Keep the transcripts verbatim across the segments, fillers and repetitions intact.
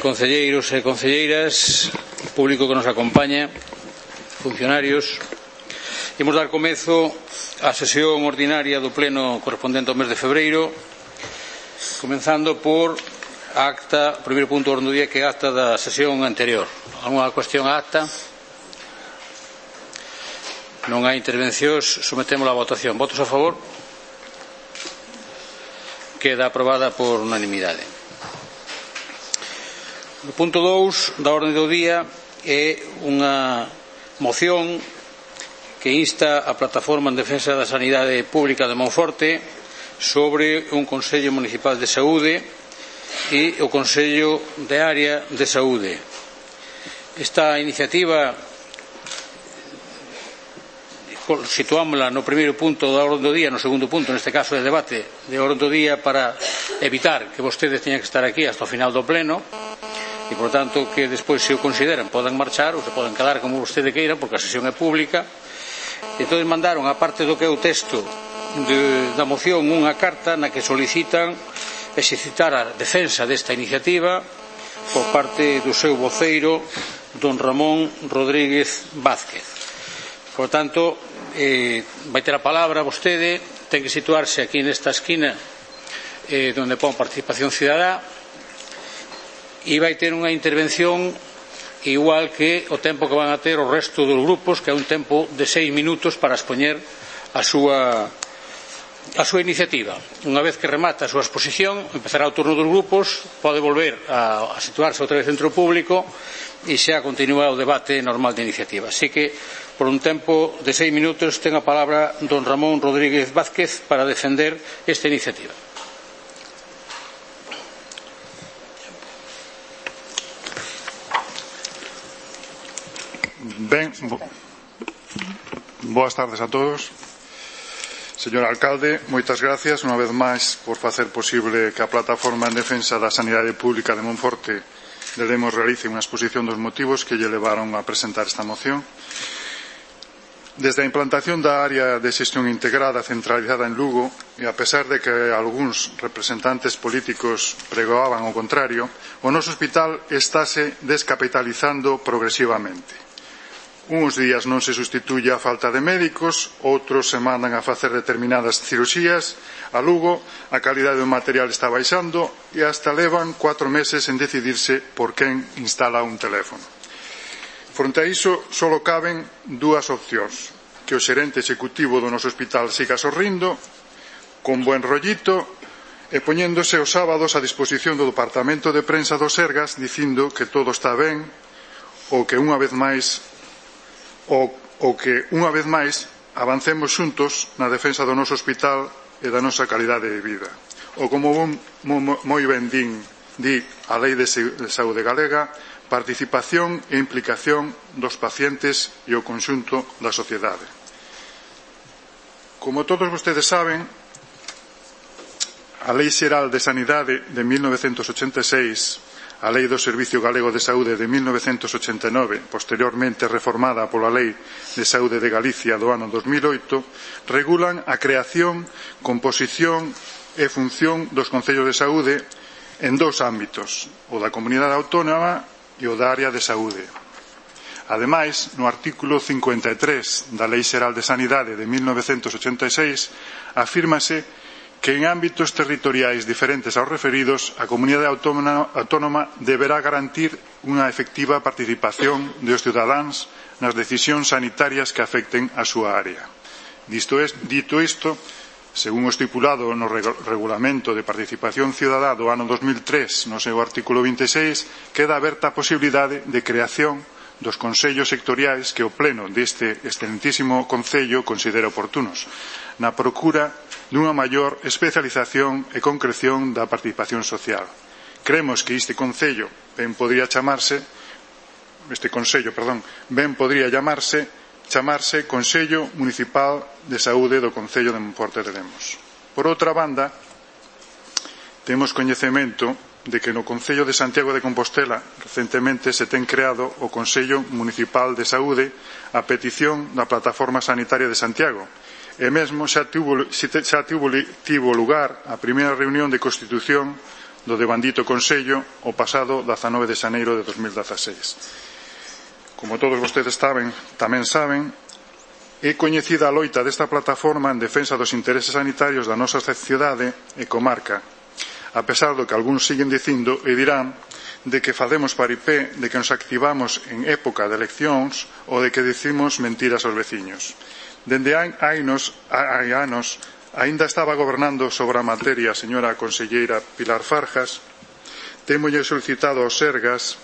concelleiros e concelleiras, público que nos acompaña, funcionarios, imos dar comezo á sesión ordinaria do pleno correspondente ao mes de febreiro, comenzando por a acta, o primeiro punto do orde do día, que é a acta da sesión anterior. Alguna cuestión á acta? Non hai intervencións, sometemos a votación. Votos a favor? Queda aprobada por unanimidade. O punto dous da orde do día é unha moción que insta a Plataforma en Defensa da Sanidade Pública de Monforte sobre un Consello Municipal de Saúde e o Consello de Área de Saúde. Esta iniciativa situámola no primeiro punto da orde do día, no segundo punto, neste caso de debate de orde do día, para evitar que vostedes teñan que estar aquí hasta o final do pleno e, por tanto, que despois, se o consideran, podan marchar ou se poden quedar como vostede queira, porque a sesión é pública. Entón mandaron, a parte do que é o texto de, da moción, unha carta na que solicitan exercitar a defensa desta iniciativa por parte do seu voceiro, don Ramón Rodríguez Vázquez. Por tanto, eh, vai ter a palabra vostede, ten que situarse aquí nesta esquina eh, onde pon participación cidadá, e vai ter unha intervención igual que o tempo que van a ter o resto dos grupos, que é un tempo de seis minutos para expoñer a súa a súa iniciativa. Unha vez que remata a súa exposición, empezará o turno dos grupos, pode volver a, a situarse outra vez entre o público e xa continúa o debate normal de iniciativa. Así que, por un tempo de seis minutos, ten a palabra don Ramón Rodríguez Vázquez para defender esta iniciativa. Ben, bo... boas tardes a todos. Señor alcalde, moitas gracias unha vez máis por facer posible que a Plataforma en Defensa da Sanidade Pública de Monforte de Lemos realice unha exposición dos motivos que lle levaron a presentar esta moción. Desde a implantación da área de xestión integrada centralizada en Lugo, e a pesar de que algúns representantes políticos pregoaban o contrario, o noso hospital estáse descapitalizando progresivamente. Uns días non se sustituye a falta de médicos, outros se mandan a facer determinadas cirurxías. A Lugo a calidade do material está baixando e hasta levan cuatro meses en decidirse por quen instala un teléfono. Fronte a iso, só caben dúas opcións: que o xerente executivo do noso hospital siga sorrindo, con buen rollito, e poñéndose os sábados a disposición do departamento de prensa do Sergas dicindo que todo está ben, ou que unha vez máis ou, ou que unha vez máis avancemos xuntos na defensa do noso hospital e da nosa calidade de vida. Ou como moi ben din, di a Lei de Saúde Galega, participación e implicación dos pacientes e o conxunto da sociedade. Como todos vostedes saben, a Lei Xeral de Sanidade de mil novecentos ochenta e seis, a Lei do Servicio Galego de Saúde de mil novecentos ochenta e nove, posteriormente reformada pola Lei de Saúde de Galicia do ano dos mil oito, regulan a creación, composición e función dos concellos de saúde en dous ámbitos, o da comunidade autónoma e o da área de saúde. Ademais, no artículo cincuenta e tres da Lei Xeral de Sanidade de mil novecentos ochenta e seis afírmase que en ámbitos territoriais diferentes aos referidos, a comunidade autónoma deberá garantir unha efectiva participación dos cidadáns nas decisións sanitarias que afecten a súa área. Dito isto, según o estipulado no Regulamento de Participación Cidadá do ano dos mil tres, no seu artículo vinte e seis, queda aberta a posibilidade de creación dos consellos sectoriais que o pleno deste excelentísimo concello considera oportunos, na procura dunha maior especialización e concreción da participación social. Creemos que este concello ben podría chamarse este consello, perdón, ben podría llamarse chamarse Consello Municipal de Saúde do Concello de Monforte de Lemos. Por outra banda, temos coñecemento de que no Concello de Santiago de Compostela recentemente se ten creado o Consello Municipal de Saúde a petición da Plataforma Sanitaria de Santiago, e mesmo xa tivo, xa tivo, tivo lugar a primeira reunión de constitución do devandito Consello o pasado dezanove de xaneiro de dos mil dezaseis. Como todos vostedes saben, tamén saben, é coñecida a loita desta plataforma en defensa dos intereses sanitarios da nosa cidade e comarca, a pesar do que algúns siguen dicindo e dirán de que facemos paripé, de que nos activamos en época de eleccións ou de que dicimos mentiras aos veciños. Dende hai anos, hai anos aínda estaba gobernando sobre a materia a señora conselleira Pilar Farjas. Témolle solicitado aos Sergas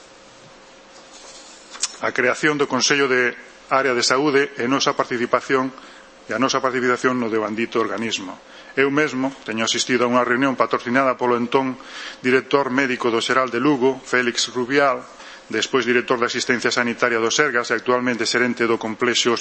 a creación do Consello de Área de Saúde e nosa participación e a nosa participación no devandito organismo. Eu mesmo teño asistido a unha reunión patrocinada polo entón director médico do Xeral de Lugo, Félix Rubial, despois director de Asistencia Sanitaria do Sergas e actualmente xerente do Complexo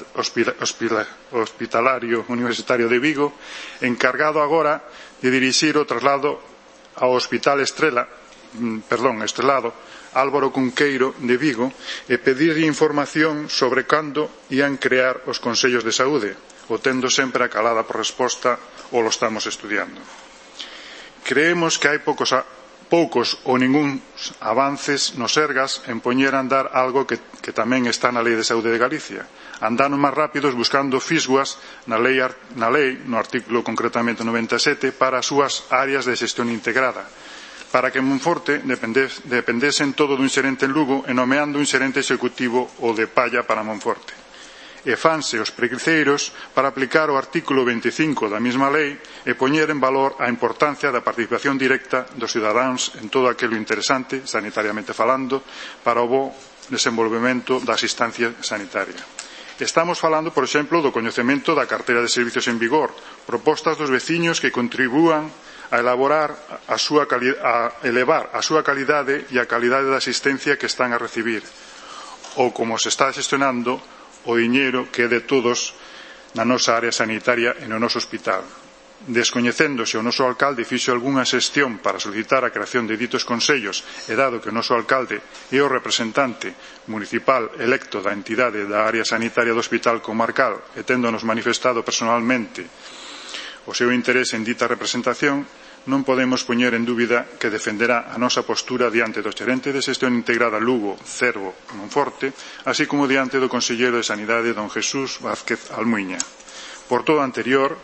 Hospitalario Universitario de Vigo, encargado agora de dirixir o traslado ao Hospital Estrela, perdón, Estrelado, Álvaro Cunqueiro de Vigo, e pedirlle información sobre cando ían crear os consellos de saúde, o tendo sempre a calada por resposta ou lo estamos estudiando. Creemos que hai poucos a poucos ou ningún avances nos Sergas en poñer a andar algo que, que tamén está na Lei de Saúde de Galicia. Andaron máis rápidos buscando fisguas na lei, na lei, no artículo concretamente noventa e sete, para as súas áreas de xestión integrada, para que Monforte dependese, dependesen todo dun xerente en Lugo e nomeando un xerente executivo ou de palla para Monforte. E fanse os preguiceiros para aplicar o artículo veinticinco da mesma lei e poñer en valor a importancia da participación directa dos cidadáns en todo aquilo interesante, sanitariamente falando, para o bo desenvolvemento da asistencia sanitaria. Estamos falando, por exemplo, do coñecemento da carteira de servicios en vigor, propostas dos veciños que contribúan a elaborar a súa a elevar a súa calidade e a calidade da asistencia que están a recibir, ou como se está gestionando o diñeiro que é de todos na nosa área sanitaria e no noso hospital. Descoñecéndose o noso alcalde fixo algunha xestión para solicitar a creación de ditos consellos e dado que o noso alcalde é o representante municipal electo da entidade da área sanitaria do hospital comarcal e téndonos manifestado personalmente o seu interese en dita representación, non podemos poñer en dúbida que defenderá a nosa postura diante do xerente de xestión integrada Lugo, Cervo e Monforte, así como diante do conselleiro de Sanidade don Jesús Vázquez Almuiña. Por todo o anterior,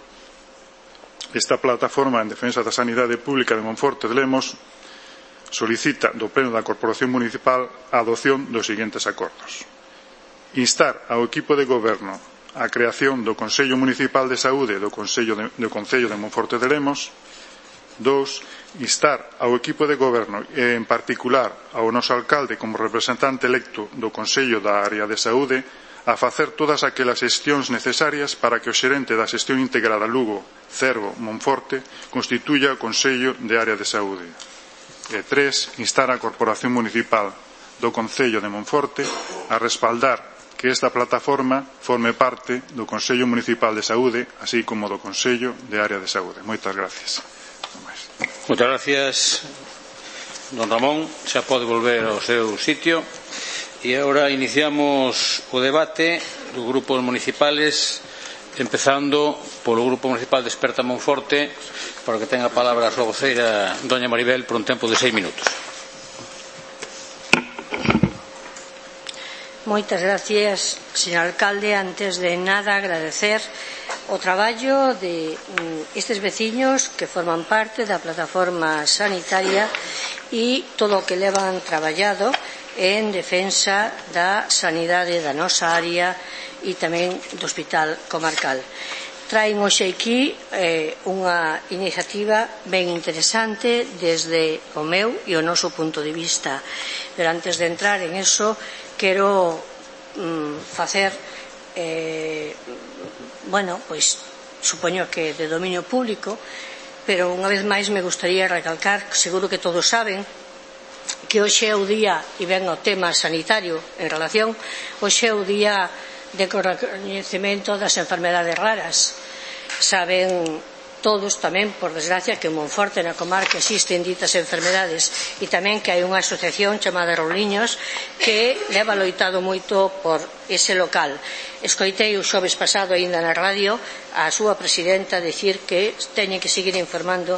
esta plataforma en defensa da sanidade pública de Monforte de Lemos solicita do Pleno da Corporación Municipal a adopción dos seguintes acordos. Instar ao equipo de goberno a creación do Consello Municipal de Saúde do Concello de, do Concello de Monforte de Lemos. Dos, instar ao equipo de goberno e, en particular, ao noso alcalde como representante electo do Consello da Área de Saúde a facer todas aquelas xestións necesarias para que o xerente da xestión integrada Lugo, Cervo, Monforte constituya o Consello de Área de Saúde. E tres, instar a Corporación Municipal do Concello de Monforte a respaldar que esta plataforma forme parte do Consello Municipal de Saúde, así como do Consello de Área de Saúde. Moitas gracias. Moitas gracias, don Ramón. Xa pode volver ao seu sitio. E agora iniciamos o debate dos grupos municipales, empezando polo Grupo Municipal de Experta Monforte, para que tenga a palabra a súa voceira, doña Maribel, por un tempo de seis minutos. Moitas gracias, señor alcalde. Antes de nada, agradecer o traballo de estes veciños que forman parte da plataforma sanitaria e todo o que levan traballado en defensa da sanidade da nosa área e tamén do hospital comarcal. Traen hoxe aquí eh, unha iniciativa ben interesante desde o meu e o noso punto de vista. Pero antes de entrar en eso, quero mm, facer eh, bueno, pois supoño que de dominio público, pero unha vez máis me gustaría recalcar, seguro que todos saben, que hoxe é o día, e ven o tema sanitario en relación, hoxe é o día de coñecemento das enfermedades raras. Saben todos tamén, por desgracia, que en Monforte, na comarca, existen ditas enfermedades e tamén que hai unha asociación chamada Rouliños que leva loitado moito por ese local. Escoitei o xoves pasado aínda na radio a súa presidenta dicir que teñen que seguir informando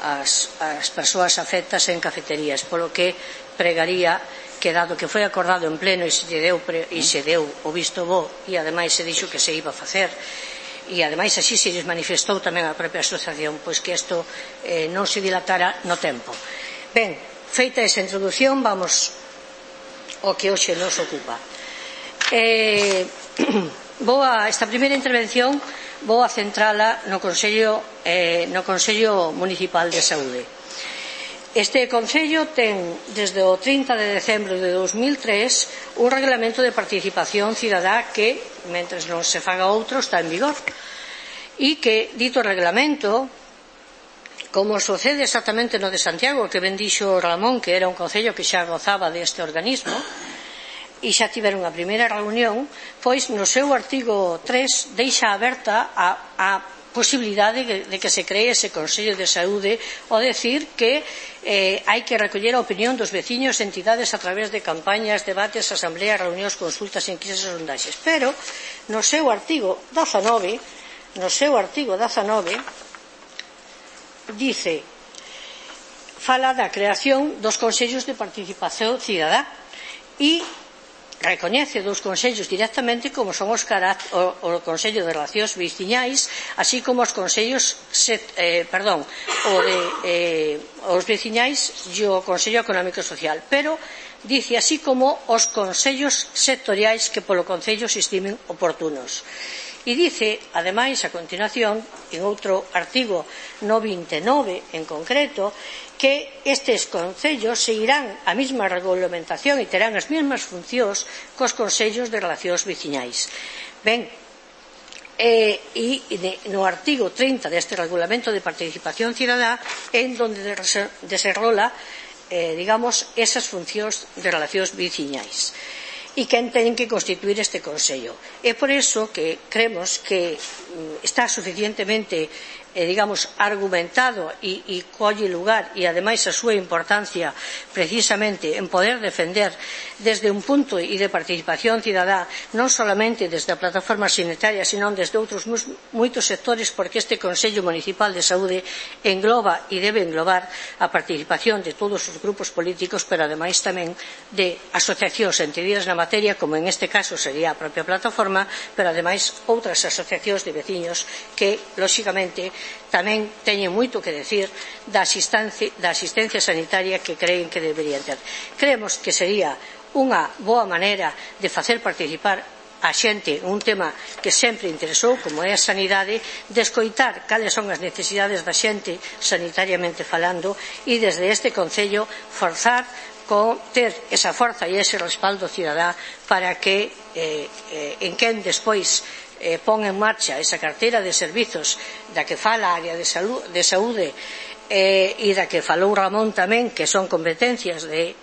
as, as persoas afectas en cafeterías, polo que pregaría que, dado que foi acordado en pleno e se deu, e se deu o visto bo, e ademais se dixo que se iba a facer, e ademais así se lles manifestou tamén a propia asociación, pois que isto eh, non se dilatara no tempo. Ben, feita esa introdución, vamos ao que hoxe nos ocupa. Eh, vou a esta primeira intervención vou a centrala no Consello, eh, no Consello Municipal de Saúde. Este Consello ten, desde o trinta de decembro de dos mil tres, un reglamento de participación cidadá que, mentres non se faga outro, está en vigor. E que, dito reglamento, como sucede exactamente no de Santiago, que ben dixo Ramón, que era un concello que xa gozaba deste organismo, e xa tiveron a primeira reunión, pois no seu artigo tres deixa aberta a, a posibilidade de, de que se cree ese Consello de Saúde, ao decir que eh, hai que recoller a opinión dos veciños e entidades a través de campañas, debates, asambleas, reunións, consultas, enquisas e sondaxes. Pero no seu artigo dezanove, no seu artigo dezanove, dice, fala da creación dos Consellos de Participación Cidadá e recoñece dos consellos directamente, como son os carat, o, o Consello de Relacións Veciñais, así como os consellos set, eh, perdón, o de eh, os veciñais e o Consello Económico e Social, pero dice así como os consellos sectoriais que polo Concello se estimen oportunos. E dice, ademais, a continuación, en outro artigo no vinte e nove en concreto, que estes concellos seguirán a mesma regulamentación e terán as mesmas funcións cos consellos de relacións veciñais. Ben, eh, e no artigo trinta deste regulamento de participación cidadá en donde desenrola, eh, digamos, esas funcións de relacións veciñais e quen ten que constituir este consello. É por iso que creemos que está suficientemente eh, digamos, argumentado e, e colle lugar e ademais a súa importancia precisamente en poder defender desde un punto e de participación cidadá non solamente desde a plataforma sanitaria senón desde outros moitos sectores, porque este Consello Municipal de Saúde engloba e debe englobar a participación de todos os grupos políticos, pero ademais tamén de asociacións entendidas na materia, como en este caso sería a propia plataforma, pero ademais outras asociacións de veciños que, lóxicamente, tamén teñen moito que decir da asistencia, da asistencia sanitaria que creen que deberían ter. Creemos que sería unha boa maneira de facer participar a xente en un tema que sempre interesou, como é a sanidade, de escoitar cales son as necesidades da xente sanitariamente falando e desde este Concello forzar con ter esa forza e ese respaldo cidadá para que eh, eh, en quen despois Eh, pon en marcha esa carteira de servizos da que fala a área de, salud, de saúde eh, e da que falou Ramón tamén, que son competencias de,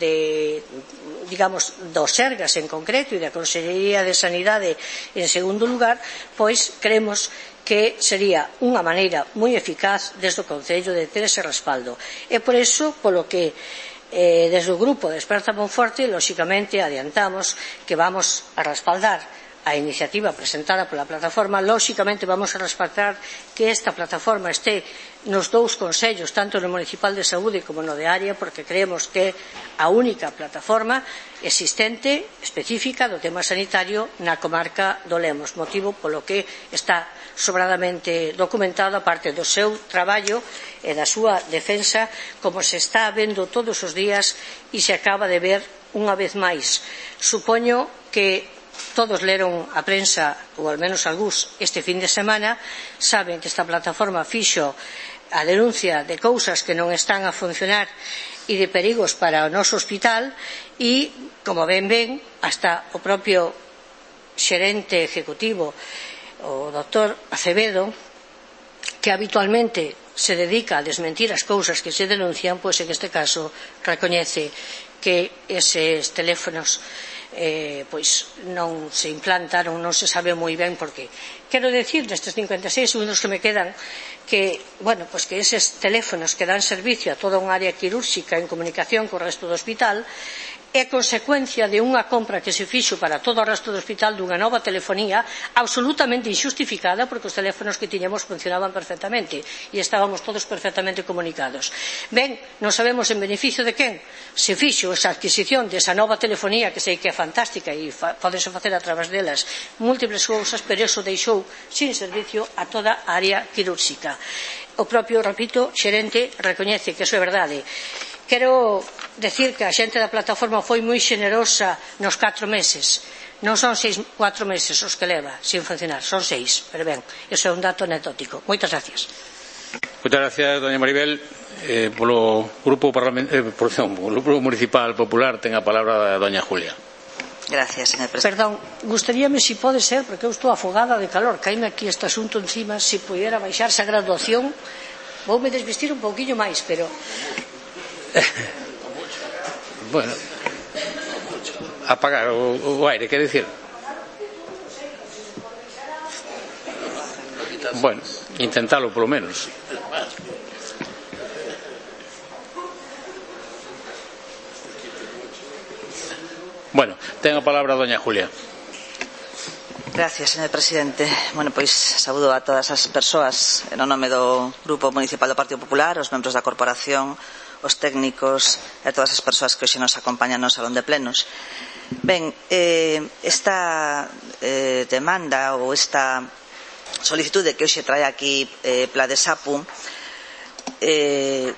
de digamos, dos Sergas en concreto e da Consellería de Sanidade en segundo lugar, pois creemos que sería unha maneira moi eficaz desde o Concello de ter ese respaldo. E por iso, polo que eh, desde o grupo de Esperanza Monforte, lóxicamente adiantamos que vamos a respaldar a iniciativa presentada pola plataforma. Lóxicamente vamos a respaldar que esta plataforma este nos dous consellos, tanto no Municipal de Saúde como no de área, porque creemos que é a única plataforma existente específica do tema sanitario na comarca do Lemos, motivo polo que está sobradamente documentado a parte do seu traballo e da súa defensa, como se está vendo todos os días e se acaba de ver unha vez máis. Supoño que todos leron a prensa, ou al menos algúns, este fin de semana, saben que esta plataforma fixo a denuncia de cousas que non están a funcionar e de perigos para o noso hospital e, como ben ven, hasta o propio xerente ejecutivo, o doctor Acevedo, que habitualmente se dedica a desmentir as cousas que se denuncian, pois en este caso recoñece que eses teléfonos Eh, pois non se implantaron, non se sabe moi ben porque Quero decir, nestes cincuenta e seis segundos que me quedan, que, bueno, pues que eses teléfonos que dan servicio a toda unha área quirúrxica en comunicación co resto do hospital é consecuencia de unha compra que se fixo para todo o resto do hospital dunha nova telefonía absolutamente injustificada, porque os teléfonos que tiñamos funcionaban perfectamente e estábamos todos perfectamente comunicados. Ben, non sabemos en beneficio de quen se fixo esa adquisición desa nova telefonía, que sei que é fantástica e podense facer a través delas múltiples cousas, pero iso deixou sin servicio a toda a área quirúrxica. O propio, repito, xerente recoñece que iso é verdade. Quero decir que a xente da plataforma foi moi xenerosa nos catro meses. Non son seis, cuatro meses os que leva sin funcionar, son seis. Pero ben, iso é un dato anecdótico. Moitas gracias. Moitas gracias, doña Maribel. Eh, polo Grupo eh, por, non, polo Grupo Municipal Popular ten a palabra a doña Julia. Gracias, señor presidente. Perdón, gustaríame, si pode ser, porque eu estou afogada de calor, caíme aquí este asunto encima, se pudiera baixarse a graduación, voume desvestir un pouquinho máis, pero... Bueno, apagar o, o aire, quer decir. Bueno, intentalo polo menos. Bueno, ten a palabra a doña Julia. Gracias, señor presidente. Bueno, pois saúdo a todas as persoas no nome do Grupo Municipal do Partido Popular, os membros da corporación, os técnicos e a todas as persoas que hoxe nos acompañan no Salón de Plenos. Ben, eh, esta eh, demanda ou esta solicitude que hoxe trae aquí eh, Pla de Sapu, eh,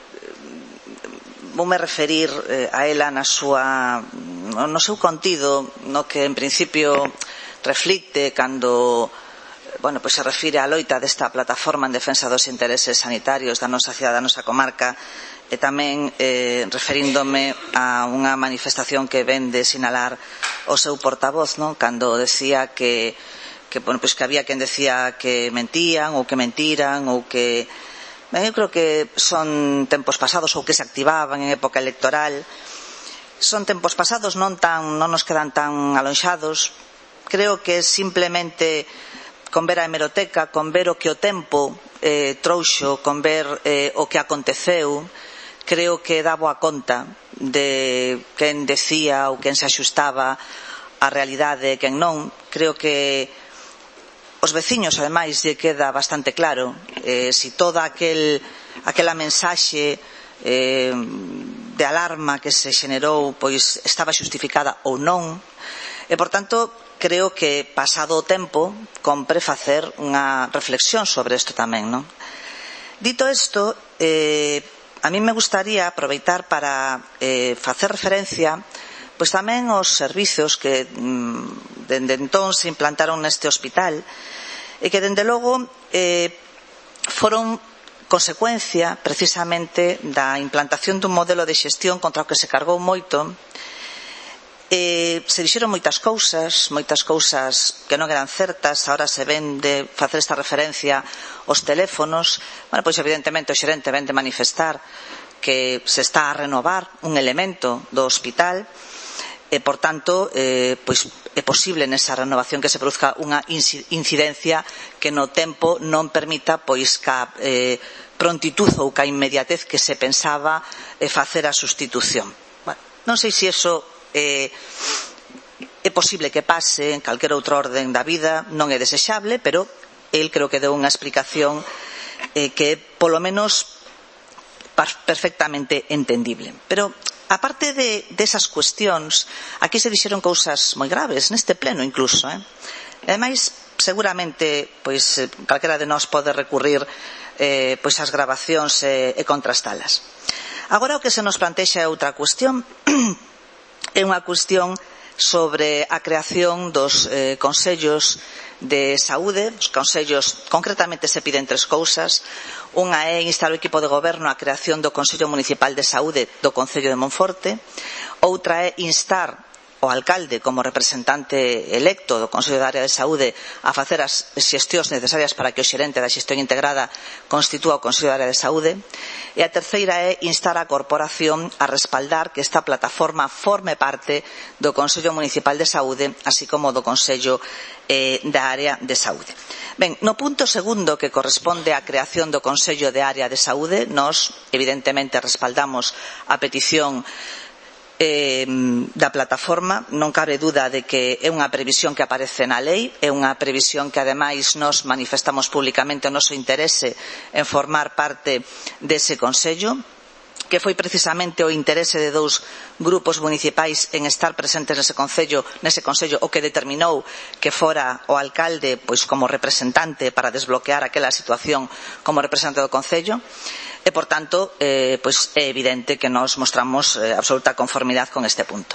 voume referir eh, a ela na súa, no seu contido, no que en principio reflicte cando bueno, pois se refire á loita desta plataforma en defensa dos intereses sanitarios da nosa cidade, da nosa comarca, e tamén eh, referíndome a unha manifestación que ven de sinalar o seu portavoz, non? Cando decía que, que, bueno, pois que había quen decía que mentían ou que mentiran ou que... Ben, eu creo que son tempos pasados ou que se activaban en época electoral. Son tempos pasados, non tan, non nos quedan tan alonxados. Creo que simplemente con ver a hemeroteca, con ver o que o tempo eh, trouxo, con ver eh, o que aconteceu, creo que dá boa conta de quen decía ou quen se axustaba á realidade e quen non. Creo que os veciños, ademais, lle queda bastante claro eh, si toda aquel, aquela mensaxe eh, de alarma que se xenerou pois estaba xustificada ou non. E, por tanto, creo que pasado o tempo compre facer unha reflexión sobre isto tamén, non? Dito isto, eh, a mí me gustaría aproveitar para eh, facer referencia pois tamén aos servizos que mm, dende entón se implantaron neste hospital e que dende logo eh, foron consecuencia precisamente da implantación dun modelo de xestión contra o que se cargou moito. Eh, se dixeron moitas cousas, moitas cousas que non eran certas. Ahora se ven de facer esta referencia aos teléfonos. Bueno, pois evidentemente o xerente ven de manifestar que se está a renovar un elemento do hospital e, por tanto, eh, pois é posible nesa renovación que se produzca unha incidencia que no tempo non permita pois ca eh, prontitud ou ca inmediatez que se pensaba eh, facer a sustitución. Bueno, non sei se iso Eh, é posible que pase en calquera outra orden da vida, non é desexable, pero el creo que deu unha explicación eh, que é polo menos perfectamente entendible. Pero aparte de desas cuestións, aquí se dixeron cousas moi graves neste pleno incluso, eh? E ademais seguramente pois calquera de nós pode recurrir eh, pois ás grabacións e, e contrastalas. Agora o que se nos plantexa é outra cuestión. É unha cuestión sobre a creación dos eh, consellos de saúde. Os consellos, concretamente, se piden tres cousas. Unha é instar o equipo de goberno á creación do Consello Municipal de Saúde do Concello de Monforte. Outra é instar o alcalde como representante electo do Consello de Área de Saúde a facer as xestións necesarias para que o xerente da xestión integrada constitúa o Consello de Área de Saúde. E a terceira é instar a corporación a respaldar que esta plataforma forme parte do Consello Municipal de Saúde, así como do Consello eh, da Área de Saúde. Ben, no punto segundo, que corresponde á creación do Consello de Área de Saúde, nós evidentemente respaldamos a petición Eh, da plataforma. Non cabe duda de que é unha previsión que aparece na lei, é unha previsión que ademais nos manifestamos públicamente o noso interese en formar parte dese Consello, que foi precisamente o interese de dous grupos municipais en estar presentes nese concello, nese consello, o que determinou que fora o alcalde pois como representante para desbloquear aquela situación como representante do concello. E, por tanto, eh, pois é evidente que nos mostramos eh, absoluta conformidade con este punto.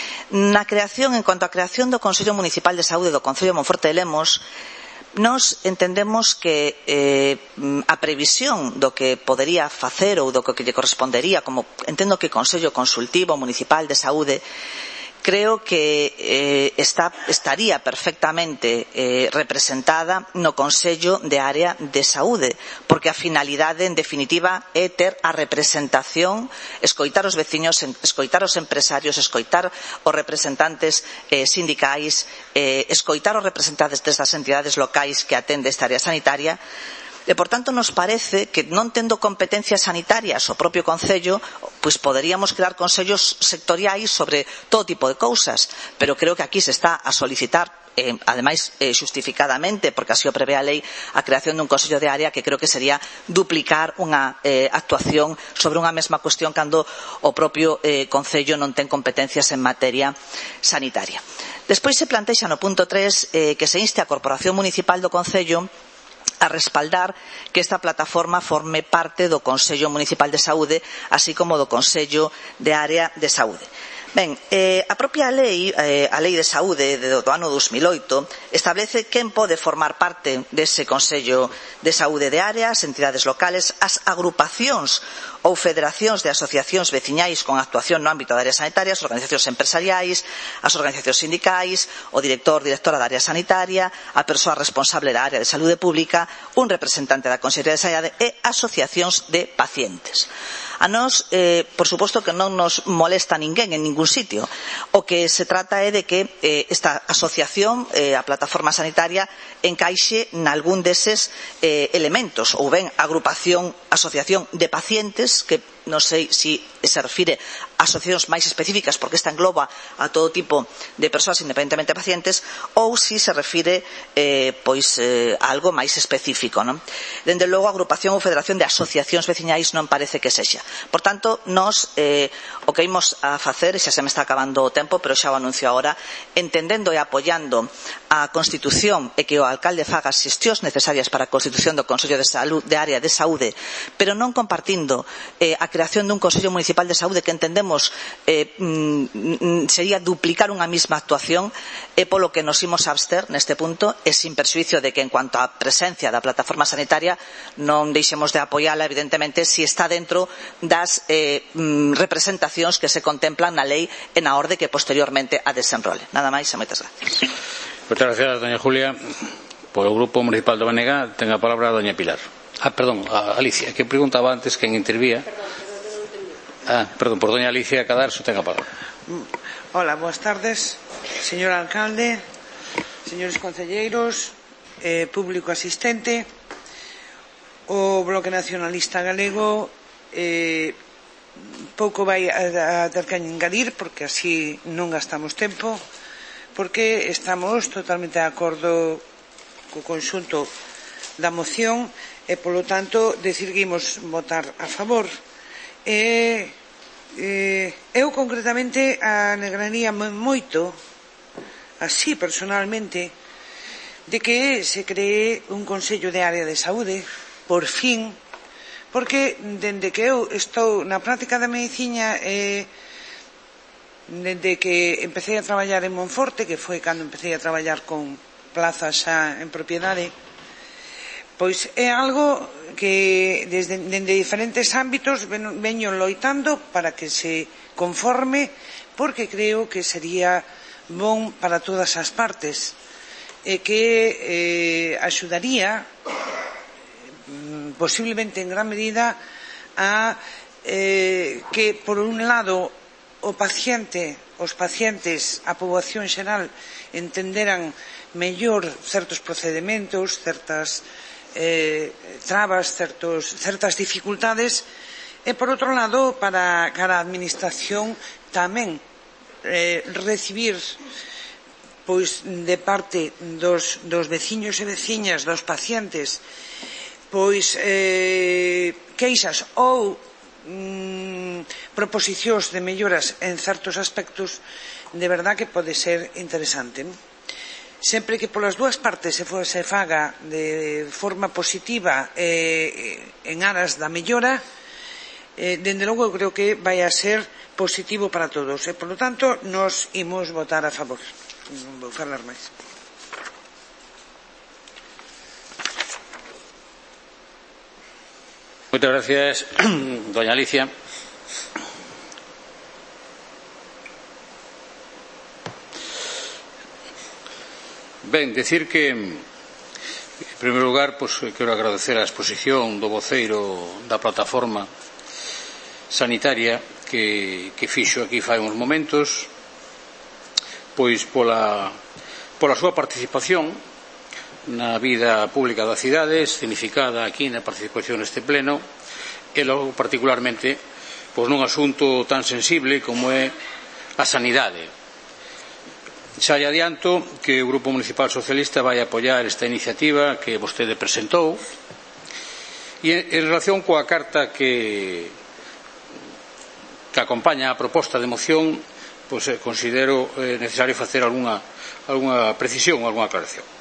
Na creación, en cuanto á creación do Consello Municipal de Saúde do Concello de Monforte de Lemos, nós entendemos que eh, a previsión do que podería facer ou do que lle correspondería, como entendo que Consello Consultivo Municipal de Saúde, creo que eh, está, estaría perfectamente eh, representada no Consello de Área de Saúde, porque a finalidade, en definitiva, é ter a representación, escoitar os veciños, escoitar os empresarios, escoitar os representantes eh, sindicais, eh, escoitar os representantes destas entidades locais que atende esta área sanitaria. E, por tanto, nos parece que non tendo competencias sanitarias o propio Concello, pois poderíamos crear consellos sectoriais sobre todo tipo de cousas, pero creo que aquí se está a solicitar, eh, ademais eh, xustificadamente, porque así o prevé a lei, a creación dun consello de área que creo que sería duplicar unha eh, actuación sobre unha mesma cuestión cando o propio eh, Concello non ten competencias en materia sanitaria. Despois se plantexa no punto tres eh, que se inste a Corporación Municipal do Concello a respaldar que esta plataforma forme parte do Consello Municipal de Saúde, así como do Consello de Área de Saúde. Ben, eh, a propia lei, eh, a Lei de Saúde do, do ano dos mil oito, establece quen pode formar parte dese Consello de Saúde de Área, as entidades locales, as agrupacións ou federacións de asociacións veciñais con actuación no ámbito da área sanitaria, as organizacións empresariais, as organizacións sindicais, o director, directora da área sanitaria, a persoa responsable da área de saúde pública, un representante da Consellería de Sanidade e asociacións de pacientes. A nós, eh, por suposto que non nos molesta ninguén en ningún sitio. O que se trata é de que eh, esta asociación, eh, a plataforma sanitaria, encaixe nalgún deses eh, elementos, ou ben agrupación, asociación de pacientes, que non sei se se refire a asociacións máis específicas, porque esta engloba a todo tipo de persoas independentemente de pacientes, ou se se refire eh, pois, eh, a algo máis específico, non? Dende logo, agrupación ou federación de asociacións veciñais non parece que sexa. Por tanto, nós eh, o que imos a facer, xa se me está acabando o tempo, pero xa o anuncio agora, entendendo e apoiando a Constitución e que o alcalde faga as xestións necesarias para a constitución do Consello de, Salud, de Área de Saúde, pero non compartindo eh, a creación dun Consello Municipal de Saúde que entendemos eh, mm, sería duplicar unha mesma actuación, e polo que nos imos a abster neste punto, e sin perxuicio de que en cuanto á presencia da plataforma sanitaria non deixemos de apoiala, evidentemente, si está dentro das eh, mm, representacións que se contemplan na lei e na orde que posteriormente a desenrole. Nada máis e moitas gracias. Moitas gracias, doña Julia. Por o Grupo Municipal do B N G ten a palabra a doña Pilar. Ah, perdón, a Alicia, que preguntaba antes quen intervía. Ah, perdón, por doña Alicia Cadarso ten a palabra. Hola, boas tardes, señor alcalde, señores concelleiros, eh, público asistente. O Bloque Nacionalista Galego eh, pouco vai a, a ter que engadir, porque así non gastamos tempo, porque estamos totalmente de acordo co conxunto da moción e, polo tanto, decidimos votar a favor. E, eh, eu, concretamente, alegraría moito, así, personalmente, de que se cree un Consello de Área de Saúde, por fin, porque, dende que eu estou na práctica da medicina, eh, dende que empecé a traballar en Monforte, que foi cando empecé a traballar con plazas xa en propiedade, Pois é algo que desde, desde diferentes ámbitos veño loitando para que se conforme, porque creo que sería bon para todas as partes e que eh, axudaría posiblemente en gran medida a eh, que por un lado o paciente, os pacientes, a poboación xeral entenderan mellor certos procedementos, certas eh, trabas, certos, certas dificultades, e por outro lado para cara a administración tamén eh, recibir pois de parte dos, dos veciños e veciñas, dos pacientes, pois eh, queixas ou mm, proposicións de melloras en certos aspectos, de verdad que pode ser interesante. Sempre que polas dúas partes se, se faga de forma positiva eh, en aras da mellora, eh, dende logo eu creo que vai a ser positivo para todos e, por lo tanto, nos imos votar a favor. Non vou falar máis. Moitas gracias, doña Alicia. Ben, decir que, en primeiro lugar, pues, quero agradecer a exposición do voceiro da plataforma sanitaria que, que fixo aquí fai uns momentos, pois pola, pola súa participación na vida pública da cidade, significada aquí na participación neste pleno, e logo particularmente pois nun asunto tan sensible como é a sanidade. Xa lle adianto que o Grupo Municipal Socialista vai apoiar esta iniciativa que vostede presentou, e en relación coa carta que, que acompaña a proposta de moción, pois considero necesario facer algunha, algunha precisión ou algunha aclaración.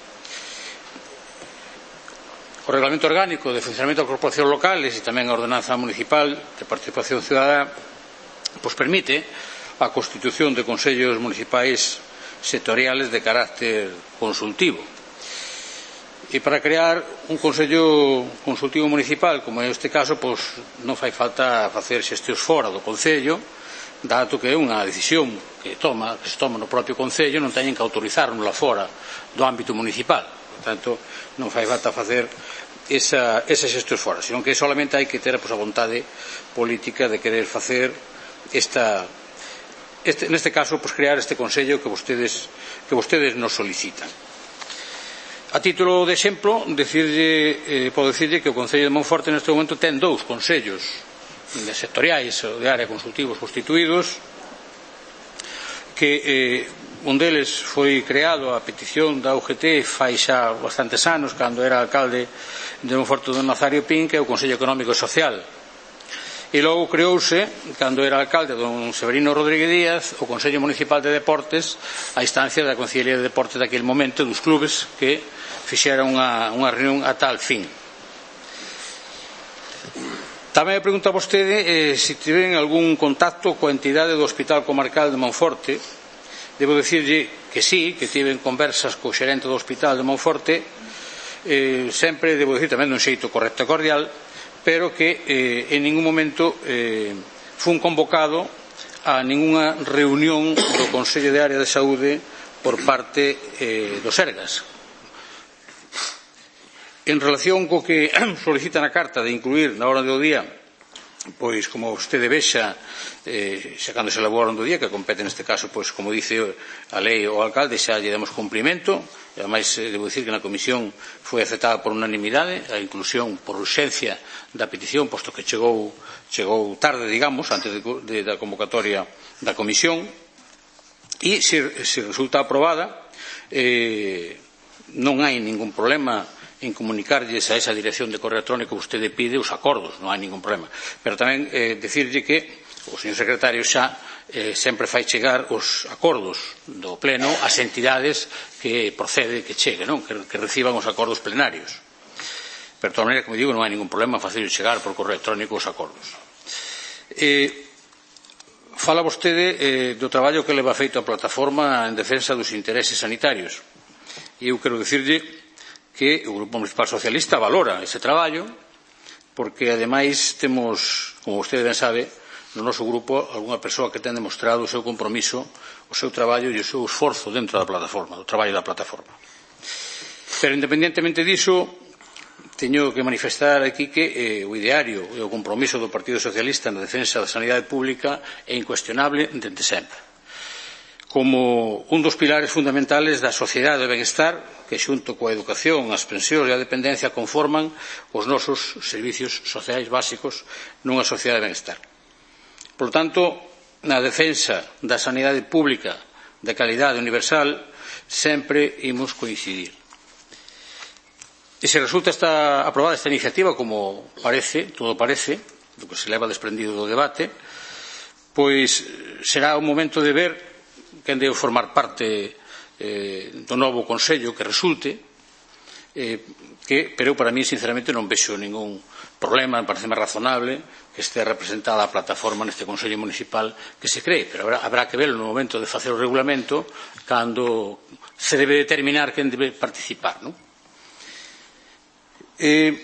O Reglamento Orgánico de Funcionamento das Corporacións Locales e tamén a Ordenanza Municipal de Participación Cidadá pois permite a constitución de consellos municipais sectoriales de carácter consultivo. E para crear un consello consultivo municipal, como é este caso, pois non fai falta facer xestións fora do concello, dado que é unha decisión que, toma, que se toma no propio concello, non teñen que autorizárnosla fora do ámbito municipal. Por tanto, non fai falta facer esa, esa xestión fora, senón que solamente hai que ter pois, a vontade política de querer facer esta, este, neste caso, pois, crear este consello que vostedes, que vostedes nos solicitan. A título de exemplo, decirlle, eh, podo decirlle que o Concello de Monforte neste momento ten dous consellos de sectoriais ou de área consultivos constituídos, que eh, un deles foi creado a petición da U G T fai xa bastantes anos, cando era alcalde de Monforte don Nazario Pin, que é o Consello Económico e Social. E logo creouse, cando era alcalde don Severino Rodríguez Díaz, o Consello Municipal de Deportes, a instancia da Consellería de Deportes daquele momento, dos clubes que fixeran unha, unha reunión a tal fin. Tamén me pregunta vostede eh, se tiven algún contacto coa entidade do Hospital Comarcal de Monforte. Debo dicirlle que sí, que tiven conversas co xerente do Hospital de Monforte, eh, sempre, debo dicir, tamén dun xeito correcto e cordial, pero que eh, en ningún momento eh, fun convocado a ningunha reunión do Consello de Área de Saúde por parte eh, do Sergas. En relación co que solicita na carta de incluir na hora do día, pois como vostede vexa, eh, xa cando se elabora do día, que compete neste caso, pois como dice a lei o alcalde, xa lle damos cumprimento, e ademais eh, debo dicir que na comisión foi aceptada por unanimidade a inclusión por urxencia da petición, posto que chegou, chegou tarde, digamos, antes de, de, da convocatoria da comisión, e se, se resulta aprobada, eh, non hai ningún problema en comunicarlles a esa dirección de correo electrónico que vostede pide os acordos, non hai ningún problema. Pero tamén eh, decirlle que o señor secretario xa eh, sempre fai chegar os acordos do pleno ás entidades que procede que chegue, non? Que, que reciban os acordos plenarios. Pero de toda maneira, como digo, non hai ningún problema en facer chegar por correo electrónico os acordos. Eh, fala vostede eh, do traballo que leva feito a plataforma en defensa dos intereses sanitarios. E eu quero dicirlle que o Grupo Municipal Socialista valora ese traballo, porque ademais temos, como vostede ben sabe, no noso grupo algunha persoa que ten demostrado o seu compromiso, o seu traballo e o seu esforzo dentro da plataforma, do traballo da plataforma. Pero independentemente diso, teño que manifestar aquí que eh, o ideario e o compromiso do Partido Socialista na defensa da sanidade pública é incuestionable dende sempre, como un dos pilares fundamentales da sociedade de benestar que xunto coa educación, as pensións e a dependencia conforman os nosos servicios sociais básicos nunha sociedade de benestar. Por tanto, na defensa da sanidade pública de calidade universal sempre imos coincidir. E se resulta esta, aprobada esta iniciativa, como parece, todo parece, do que se leva desprendido do debate, pois será un momento de ver quen debe formar parte eh, do novo Consello que resulte, eh, que, pero para mí, sinceramente, non vexo ningún problema, me parece máis razonable que este representada a plataforma neste Consello Municipal que se cree, pero habrá, habrá que verlo no momento de facer o regulamento cando se debe determinar quen debe participar, non? Eh,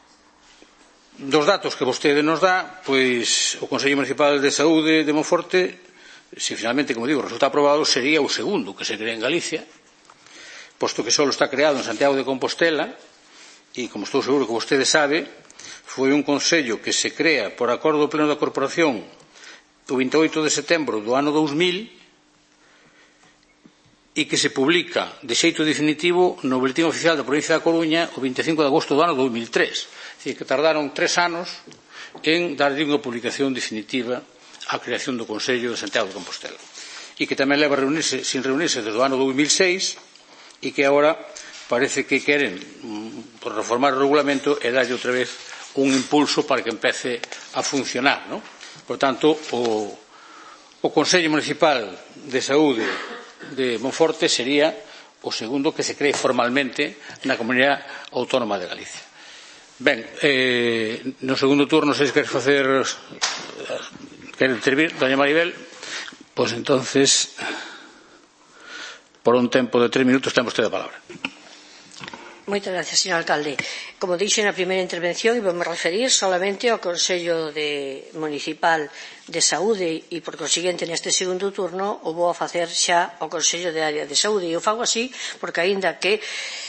dos datos que vostede nos dá, pois o Consello Municipal de Saúde de Monforte, se finalmente, como digo, resulta aprobado, sería o segundo que se crea en Galicia, posto que só está creado en Santiago de Compostela, e como estou seguro que vostede sabe, foi un consello que se crea por acordo do Pleno da Corporación o veintioito de setembro do ano dous mil e que se publica de xeito definitivo no Boletín Oficial da Provincia da Coruña o veinticinco de agosto do ano dous mil tres. É dicir, que tardaron tres anos en darlle unha publicación definitiva á creación do Consello de Santiago de Compostela. E que tamén leva a reunirse, sin reunirse desde o ano dous mil seis e que agora parece que queren por reformar o regulamento e darlle outra vez un impulso para que empece a funcionar, ¿no? Por tanto, o, o Consello Municipal de Saúde de Monforte sería o segundo que se cree formalmente na Comunidade Autónoma de Galicia. Ben, eh, no segundo turno, se queres facer, quer intervir, doña Maribel, pois entonces, por un tempo de tres minutos, ten vostede a palabra. Moitas gracias, señor alcalde. Como dixo na primeira intervención, íbamos referir solamente ao Consello de Municipal de Saúde e, por consiguiente, neste segundo turno o vou a facer xa ao Consello de Área de Saúde. E o fago así porque, aínda que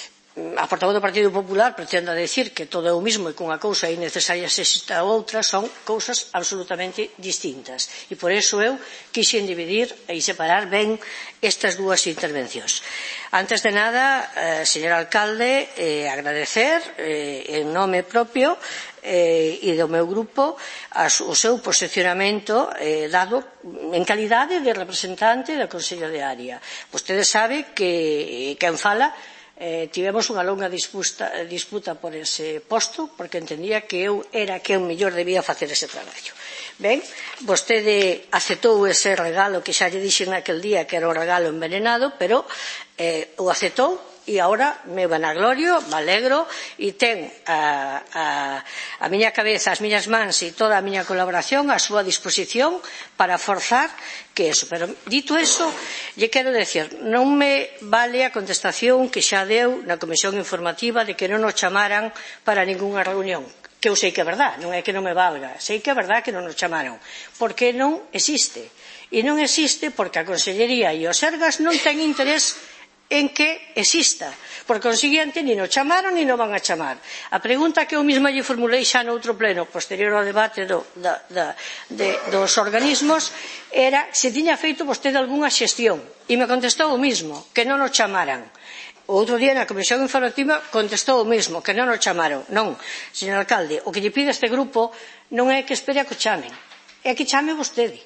a portavoz do Partido Popular pretenda decir que todo é o mismo e que unha cousa é innecesaria se exista outra, son cousas absolutamente distintas. E por iso eu quixen dividir e separar ben estas dúas intervencións. Antes de nada, eh, señor alcalde, eh, agradecer eh, en nome propio eh, e do meu grupo as, o seu posicionamento eh, dado en calidade de representante do Consello de Área. Vostede sabe que quen fala Eh, tivemos unha longa disputa, disputa por ese posto porque entendía que eu era quen mellor debía facer ese traballo. Ben, vostede aceptou ese regalo que xa lle dixen naquel día que era un regalo envenenado, pero eh, o aceptou e agora me vanaglorio, me alegro e ten a, a, a miña cabeza, as miñas mans e toda a miña colaboración a súa disposición para forzar que eso. Pero dito eso, lle quero decir, non me vale a contestación que xa deu na comisión informativa de que non nos chamaran para ningunha reunión, que eu sei que é verdad, non é que non me valga, sei que é verdad que non nos chamaron, porque non existe. E non existe porque a Consellería e os Sergas non ten interés en que exista. Por consiguiente, ni nos chamaron ni nos van a chamar. A pregunta que eu mesma lle formulei xa no outro pleno posterior ao debate do, da, da, de, dos organismos era se tiña feito vostede algunha xestión e me contestou o mismo, que non nos chamaran. O outro día na comisión informativa contestou o mesmo, que non nos chamaron. Non, señor alcalde, o que lle pide este grupo non é que espere a que o chamen, é que chame vostede.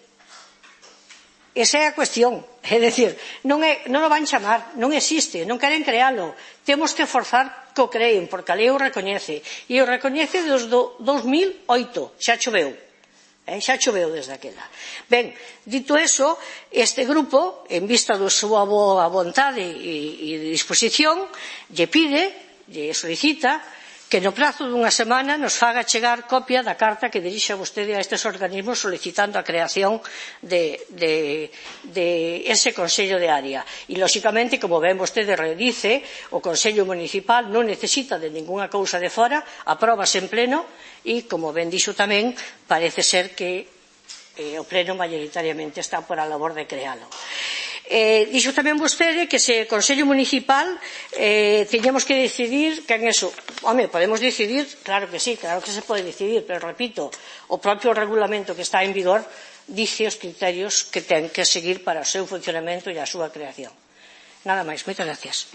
Esa é a cuestión, é dicir, non, é, non o van chamar, non existe, non queren crealo, temos que forzar que o creen, porque a lei o recoñece, e o recoñece desde o dos mil oito, xa choveu, eh, xa choveu desde aquela. Ben, dito eso, este grupo, en vista da súa boa vontade e, e disposición, lle pide, lle solicita, que no prazo dunha semana nos faga chegar copia da carta que dirixe vostede a estes organismos solicitando a creación de, de, de ese Consello de Área. E, lóxicamente, como ben vostede redice, o Consello Municipal non necesita de ningunha cousa de fora, apróbase en pleno e, como ben dixo tamén, parece ser que eh, o pleno maioritariamente está por a labor de crealo. Eh, dixo tamén vostede que se o Consello Municipal eh, teñamos que decidir quen é eso. Home, podemos decidir, claro que sí, claro que se pode decidir, pero repito, o propio regulamento que está en vigor dice os criterios que ten que seguir para o seu funcionamento e a súa creación. Nada máis, moitas gracias.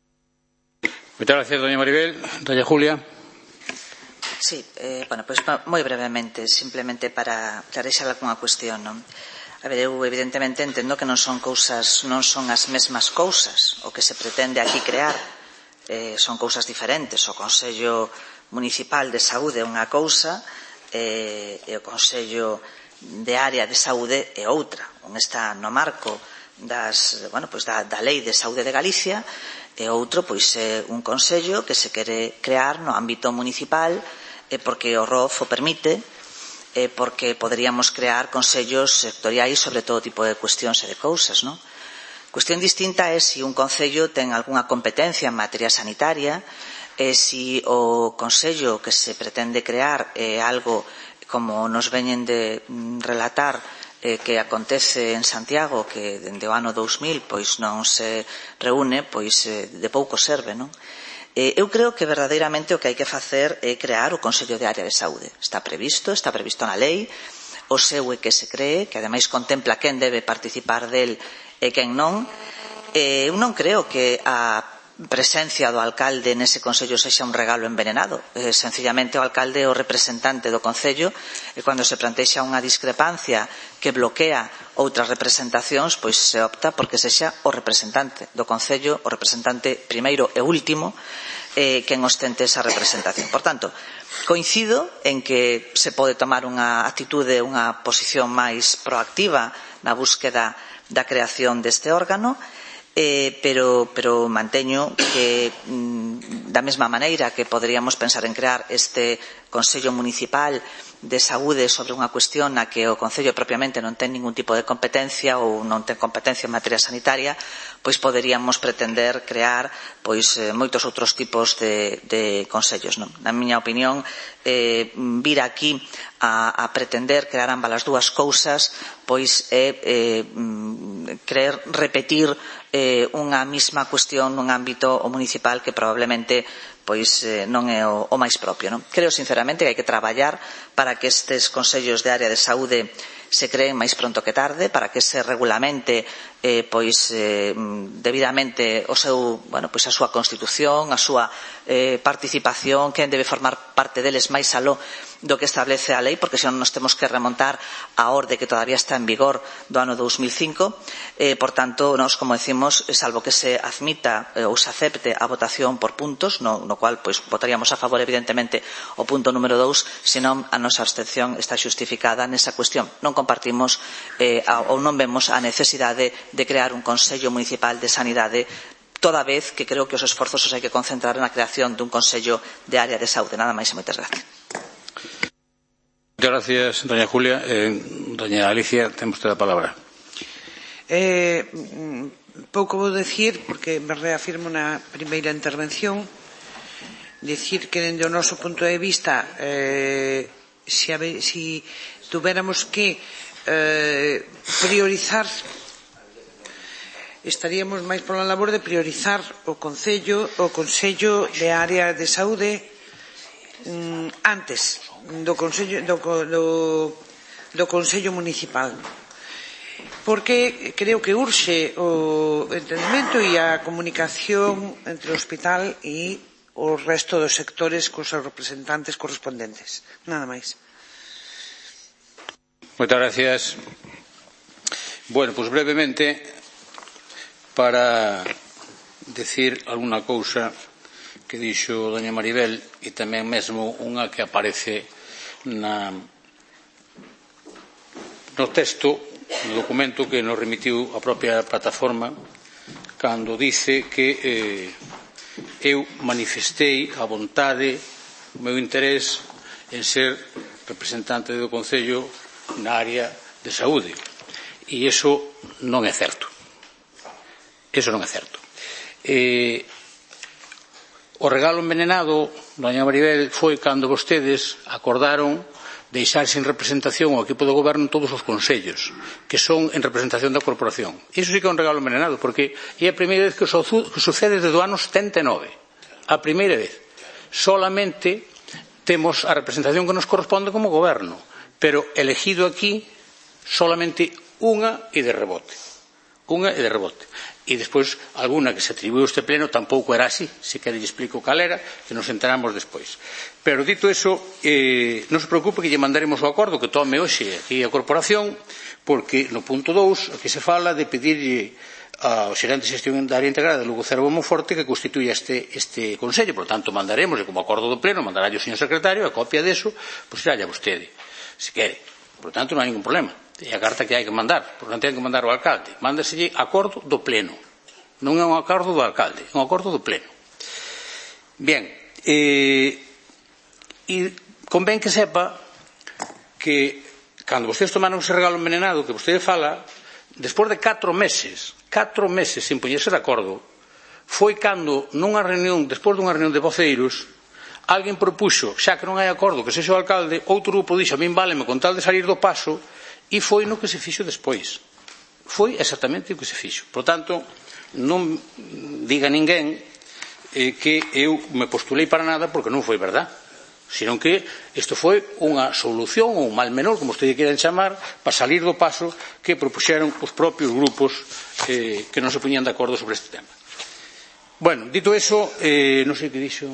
Moitas gracias, doña Maribel. Doña Julia. Sí, eh, bueno, pois pues, moi brevemente, simplemente para clarexar algunha cuestión, non? A ver, eu evidentemente entendo que non son cousas, non son as mesmas cousas o que se pretende aquí crear, eh, son cousas diferentes. O Consello Municipal de Saúde é unha cousa eh, e o Consello de Área de Saúde é outra. Un está no marco das, bueno, pois da, da Lei de Saúde de Galicia e outro pois é un consello que se quere crear no ámbito municipal eh, porque o R O F o permite, eh, porque poderíamos crear consellos sectoriais sobre todo tipo de cuestións e de cousas, non? Cuestión distinta é se un concello ten algunha competencia en materia sanitaria, e se o consello que se pretende crear é algo como nos veñen de relatar eh, que acontece en Santiago, que dende o ano dous mil pois non se reúne, pois eh, de pouco serve, non? Eu creo que verdadeiramente o que hai que facer é crear o Consello de Área de Saúde. Está previsto, está previsto na lei, o seu é que se cree, que ademais contempla quen debe participar del e quen non. Eu non creo que a presencia do alcalde nese consello sexa un regalo envenenado. Eh, sencillamente o alcalde é o representante do concello e cando se plantexa unha discrepancia que bloquea outras representacións, pois se opta porque sexa o representante do concello, o representante primeiro e último, eh, quen ostente esa representación. Por tanto, coincido en que se pode tomar unha actitude, unha posición máis proactiva na búsqueda da creación deste órgano, Eh, pero, pero manteño que mm, da mesma maneira que poderíamos pensar en crear este Consello Municipal de Saúde sobre unha cuestión na que o Concello propiamente non ten ningún tipo de competencia ou non ten competencia en materia sanitaria, pois poderíamos pretender crear pois eh, moitos outros tipos de, de consellos, non? Na miña opinión, eh, vir aquí a, a pretender crear ambas as dúas cousas pois é eh, querer repetir eh, unha mesma cuestión nun ámbito municipal que probablemente pois eh, non é o, o máis propio, non? Creo sinceramente que hai que traballar para que estes consellos de área de saúde se creen máis pronto que tarde, para que se regulamente eh, pois eh, debidamente o seu, bueno, pois a súa constitución, a súa eh, participación, quen debe formar parte deles máis aló do que establece a lei, porque senón nos temos que remontar a orde que todavía está en vigor do ano dous mil cinco. Eh, por tanto, nos, como decimos, salvo que se admita eh, ou se acepte a votación por puntos, no, no cual pois votaríamos a favor evidentemente o punto número dous, senón a nosa abstención está xustificada nesa cuestión. Non compartimos eh, ou non vemos a necesidade de crear un Consello Municipal de Sanidade, toda vez que creo que os esforzos os hai que concentrar na creación dun Consello de Área de Saúde. Nada máis e moitas gracias. Muchas gracias, doña Julia. Eh, doña Alicia, ten usted a palabra. Eh, pouco vou decir, porque me reafirmo na primeira intervención, decir que dende o noso punto de vista eh, si, si tuviéramos que eh, priorizar, estaríamos máis pola labor de priorizar o Concello, o Consello de Área de Saúde mm, antes do Consello, do, do, do Consello Municipal, porque creo que urxe o entendemento e a comunicación entre o hospital e o resto dos sectores cos seus representantes correspondentes. Nada máis. Moitas gracias. Bueno, pues brevemente, para decir alguna cousa que dixo doña Maribel e tamén mesmo unha que aparece na, no texto, no documento que nos remitiu a propia plataforma, cando dice que eh, eu manifestei a vontade o meu interés en ser representante do Concello na área de saúde. E iso non é certo. Iso non é certo. Eh, o regalo envenenado, doña Maribel, foi cando vostedes acordaron deixar sin representación o equipo de goberno en todos os consellos, que son en representación da corporación. Iso sí que é un regalo envenenado, porque é a primeira vez que sucede desde o ano setenta e nove. A primeira vez. Solamente temos a representación que nos corresponde como goberno, pero elegido aquí solamente unha e de rebote. Unha e de rebote. E despois, alguna que se atribuiu este pleno tampouco era así, se quere lle explico cal era, que nos enteramos despois. Pero, dito eso, eh, non se preocupe que lle mandaremos o acordo que tome hoxe aquí a corporación, porque no punto dous aquí se fala de pedirlle ao xerente de xestión da área integrada de Lugo Cervo Monforte que constituya este, este consello. Por tanto, mandaremos, como acordo do pleno, mandará o señor secretario a copia deso, pois irá a vostede, se quere. Por tanto, non hai ningún problema. É a carta que hai que mandar, porque non ten que mandar o alcalde. Mándaselle acordo do pleno. Non é un acordo do alcalde, é un acordo do pleno. Bien, eh, e convén que sepa que cando vostedes tomaron ese regalo envenenado que vostede fala, despois de catro meses, catro meses sin poñerse de acordo, foi cando nunha reunión, despois dunha reunión de voceiros, alguén propuxo, xa que non hai acordo que sexa o alcalde, outro grupo dixo, a min váleme con tal de salir do paso, e foi no que se fixo despois. Foi exactamente o que se fixo. Por tanto, non diga ninguén eh, que eu me postulei para nada porque non foi verdad, senón que isto foi unha solución ou un mal menor, como ustedes queiran chamar, para salir do paso que propuxeron os propios grupos eh, que non se poñían de acordo sobre este tema. Bueno, dito eso, eh, non sei que dixo.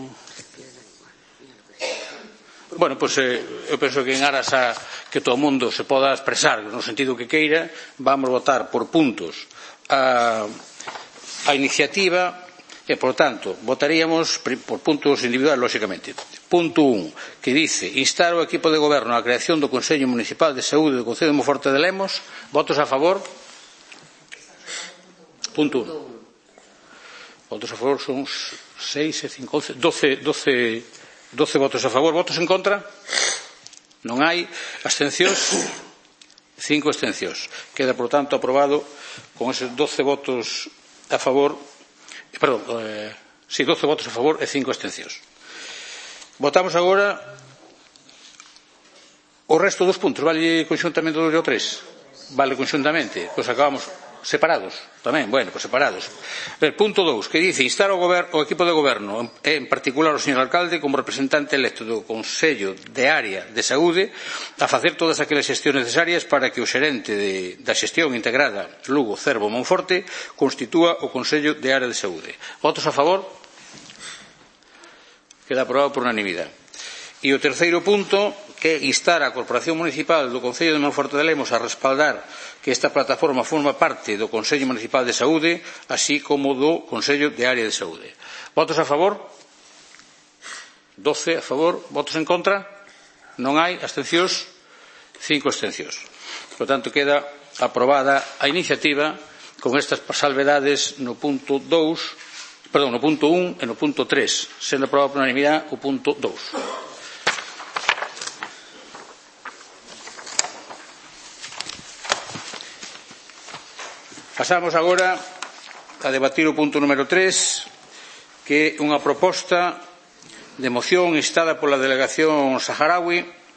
Bueno, pois eh, eu penso que en aras a que todo o mundo se poda expresar no sentido que queira, vamos votar por puntos a, a iniciativa e, por tanto, votaríamos por puntos individuais, lóxicamente. Punto un, que dice instar o equipo de goberno á creación do Consello Municipal de Saúde do Concello de Monforte de Lemos. Votos a favor? Punto un. Votos a favor son seis e cinco, doce, doce, doce votos a favor. Votos en contra? Non hai. Abstencións? Cinco abstencións. Queda, por tanto, aprobado con esos doce votos a favor, perdón, eh, sí, doce votos a favor e cinco abstencións. Votamos agora o resto dos puntos. Vale conxuntamente dos e o tres? Vale conxuntamente? Pois acabamos separados tamén, bueno, pois separados. El punto dous, que dice instar ao, o equipo de goberno, en particular o señor alcalde, como representante electo do Consello de Área de Saúde, a facer todas aquelas xestións necesarias para que o xerente de, da xestión integrada Lugo Cervo Monforte constitúa o Consello de Área de Saúde. Votos a favor? Queda aprobado por unanimidade. E o terceiro punto, que é instar a Corporación Municipal do Concello de Monforte de Lemos a respaldar que esta plataforma forma parte do Consello Municipal de Saúde, así como do Consello de Área de Saúde. Votos a favor? doce a favor. Votos en contra? Non hai. Abstencións? cinco abstencións. Por tanto, queda aprobada a iniciativa con estas salvedades no punto dous, perdón, no punto un e no punto tres, sendo aprobado por unanimidade o punto dous. Pasamos agora a debatir o punto número tres, que é unha proposta de moción instada pola delegación saharaui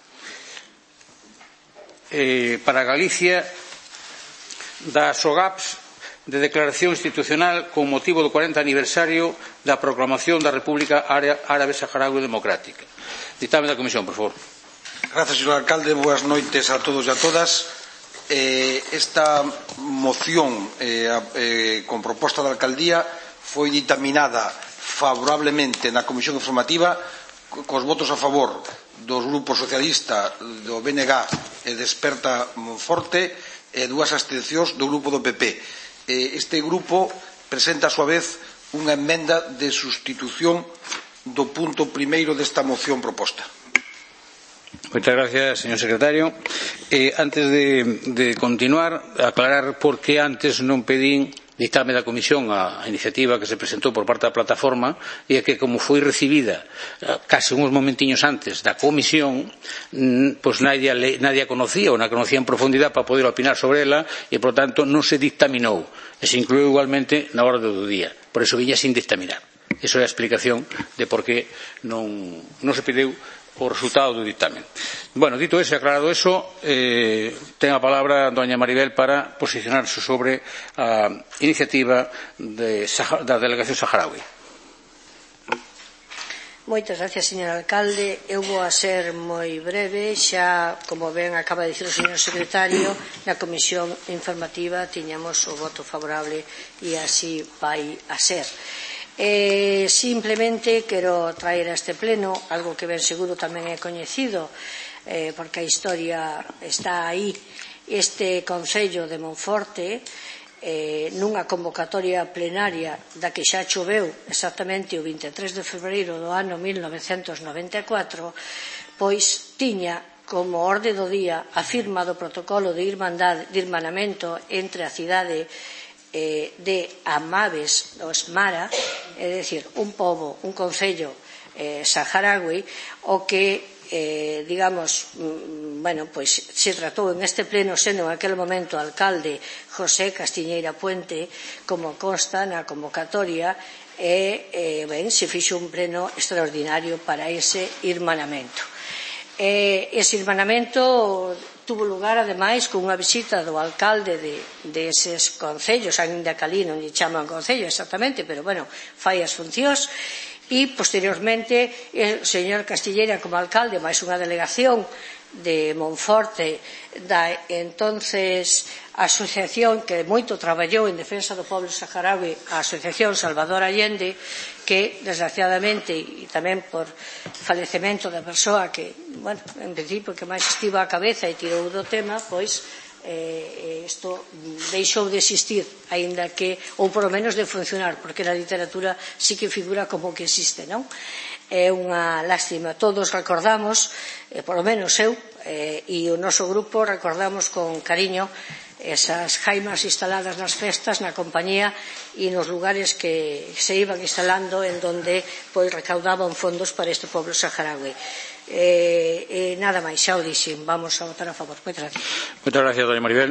eh, para Galicia das O G A Ps de declaración institucional con motivo do cuarenta aniversario da proclamación da República Árabe Saharaui Democrática. Ditame da Comisión, por favor. Gracias, señor alcalde. Boas noites a todos e a todas. Eh, esta moción eh, eh, con proposta da alcaldía foi dictaminada favorablemente na Comisión Informativa cos votos a favor dos grupos socialista, do B N G e Desperta Monforte e dúas abstencións do grupo do P P. Eh, este grupo presenta a súa vez unha emenda de sustitución do punto primeiro desta moción proposta. Moitas gracias, señor secretario. Eh, antes de, de continuar, aclarar por que antes non pedín ditame da Comisión a iniciativa que se presentou por parte da plataforma e que, como foi recibida case uns momentiños antes da Comisión, pois nadie, nadie a conocía ou non a conocía en profundidade para poder opinar sobre ela e, por tanto, non se dictaminou e se incluiu igualmente na orde do día. Por iso viña sin dictaminar. Esa é a explicación de por que non, non se pediu o resultado do dictamen. Bueno, dito eso, aclarado eso, eh, ten a palabra doña Maribel para posicionarse sobre a iniciativa de, da delegación saharaui. Moitas gracias, señor alcalde. Eu vou a ser moi breve. Xa, como ben acaba de dicir o señor secretario, na comisión informativa tiñamos o voto favorable e así vai a ser. Eh, simplemente quero traer a este pleno algo que ben seguro tamén é coñecido, eh, porque a historia está aí. Este Concello de Monforte, eh, nunha convocatoria plenaria da que xa choveu exactamente o vinte e tres de febreiro do ano mil novecentos noventa e catro, pois tiña como orde do día a firma do protocolo de irmandade, de irmanamento entre a cidade de Amaves, os Mara, é dicir, un pobo, un concello eh, saharaui, o que, eh, digamos, bueno, pois se tratou en este pleno, sendo en aquel momento alcalde José Castiñeira Puente, como consta na convocatoria, e, eh, ben, se fixo un pleno extraordinario para ese irmanamento. Eh, ese irmanamento tuvo lugar, ademais, con unha visita do alcalde de, de eses concellos, ainda que ali non lle chaman concello exactamente, pero, bueno, fai as funcións, e, posteriormente, o señor Castilleira como alcalde, máis unha delegación de Monforte, da entonces asociación que moito traballou en defensa do pobo saharaui, a Asociación Salvador Allende, que, desgraciadamente, e tamén por falecemento da persoa que, bueno, en principio que máis estivo á cabeza e tirou do tema, pois eh, isto deixou de existir, aínda que, ou por lo menos de funcionar, porque na literatura sí que figura como que existe, non? É unha lástima. Todos recordamos, eh, por lo menos eu, eh, e o noso grupo recordamos con cariño esas jaimas instaladas nas festas, na compañía e nos lugares que se iban instalando en donde pois recaudaban fondos para este pobo saharaui. Eh, eh, nada máis, xa o dixen, vamos a votar a favor. Moitas gracias. Moitas gracias, doña Maribel.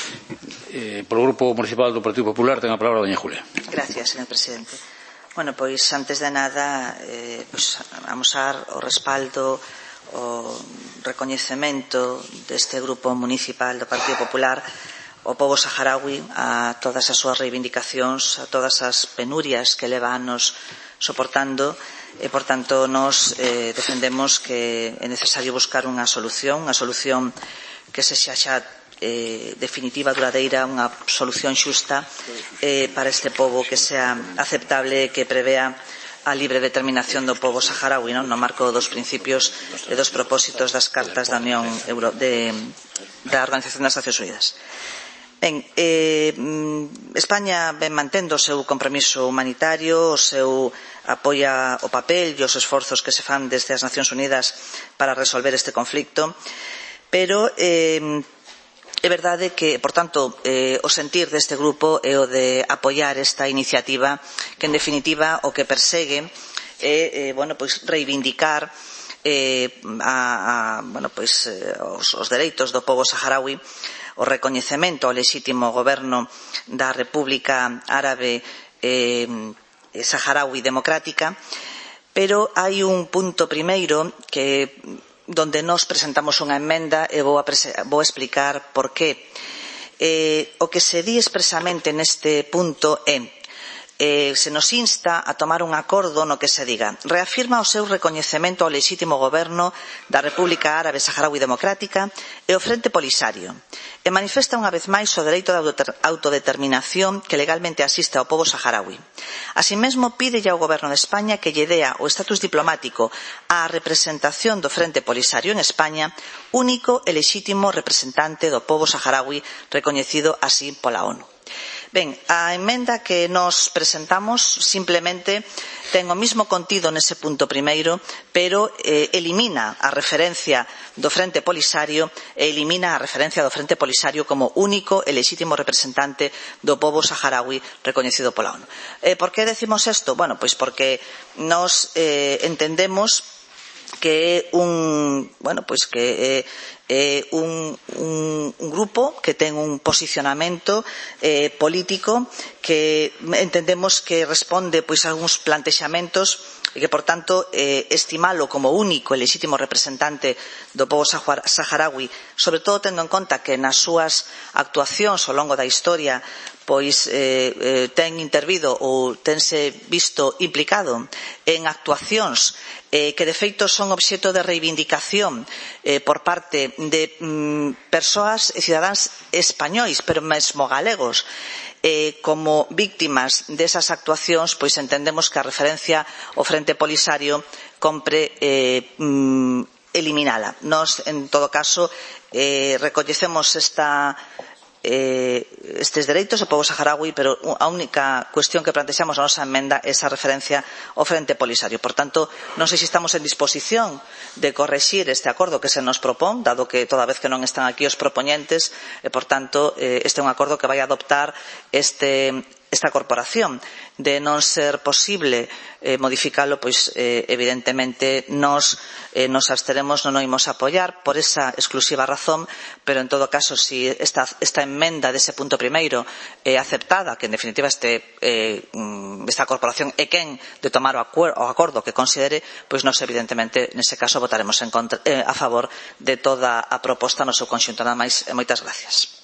Eh, por o Grupo Municipal do Partido Popular ten a palabra doña Julia. Gracias, señor presidente. Bueno, pois, antes de nada, eh, pois, amosar o respaldo, o recoñecemento deste Grupo Municipal do Partido Popular ao pobo saharaui, a todas as súas reivindicacións, a todas as penurias que leva anos soportando, e, por tanto, nos eh, defendemos que é necesario buscar unha solución, unha solución que se xa xa eh, definitiva, duradeira, unha solución xusta eh, para este pobo que sea aceptable e que prevea a libre determinación do pobo saharaui, non? No marco dos principios e dos propósitos das cartas da Unión Euro, de, da Organización das Nacións Unidas. Ben, eh, España ven mantendo o seu compromiso humanitario, o seu apoia o papel e os esforzos que se fan desde as Nacións Unidas para resolver este conflicto, pero eh, é verdade que, por tanto, eh, o sentir deste grupo é o de apoiar esta iniciativa que, en definitiva, o que persegue é, eh, bueno, pois, reivindicar eh, a, a, bueno, pois, eh, os, os dereitos do pobo saharaui, o recoñecemento ao lexítimo goberno da República Árabe eh, Saharaui Democrática, pero hai un punto primeiro que donde nos presentamos unha emenda e vou a, vou a explicar por qué. Eh, o que se di expresamente neste punto é Eh, se nos insta a tomar un acordo no que se diga: reafirma o seu recoñecemento ao lexítimo goberno da República Árabe Saharaui Democrática e o Frente Polisario, e manifesta unha vez máis o dereito de autodeterminación que legalmente asiste ao pobo saharaui. Así mesmo, pídelle ao goberno de España que lle dea o estatus diplomático á representación do Frente Polisario en España, único e lexítimo representante do pobo saharaui recoñecido así pola ONU. Ben, a emenda que nos presentamos simplemente ten o mismo contido nese punto primeiro, pero eh, elimina a referencia do Frente Polisario e elimina a referencia do Frente Polisario como único e lexítimo representante do pobo saharaui recoñecido pola ONU. Eh, por que decimos isto? Bueno, pois porque nos eh, entendemos que é un, bueno, pois que é eh, un, un, un grupo que ten un posicionamento eh, político que entendemos que responde pois a algúns plantexamentos e que, por tanto, eh, estimalo como único e lexítimo representante do pobo saharaui, sobre todo tendo en conta que nas súas actuacións ao longo da historia pois eh, eh, ten intervido ou tense visto implicado en actuacións eh, que de feito son obxecto de reivindicación eh, por parte de mm, persoas e cidadáns españois, pero mesmo galegos, eh, como víctimas desas actuacións, pois entendemos que a referencia ao Frente Polisario compre eh, mm, eliminala. Nos, en todo caso, eh, recoñecemos esta Eh, estes dereitos ao pobo saharaui, pero a única cuestión que plantexamos na nosa emenda é esa referencia ao Frente Polisario. Por tanto, non sei se estamos en disposición de correxir este acordo que se nos propón, dado que toda vez que non están aquí os propoñentes, e, por tanto, eh, este é un acordo que vai adoptar este esta corporación. De non ser posible eh, modificalo, pois eh, evidentemente nos, eh, nos absteremos, non o imos apoiar por esa exclusiva razón, pero en todo caso, si esta, esta emenda dese punto primeiro é eh, aceptada, que en definitiva este, eh, esta corporación é quen de tomar o, o acordo que considere, pois nos evidentemente nese caso votaremos en contra, eh, a favor de toda a proposta no seu conxunto. Nada máis, e moitas gracias.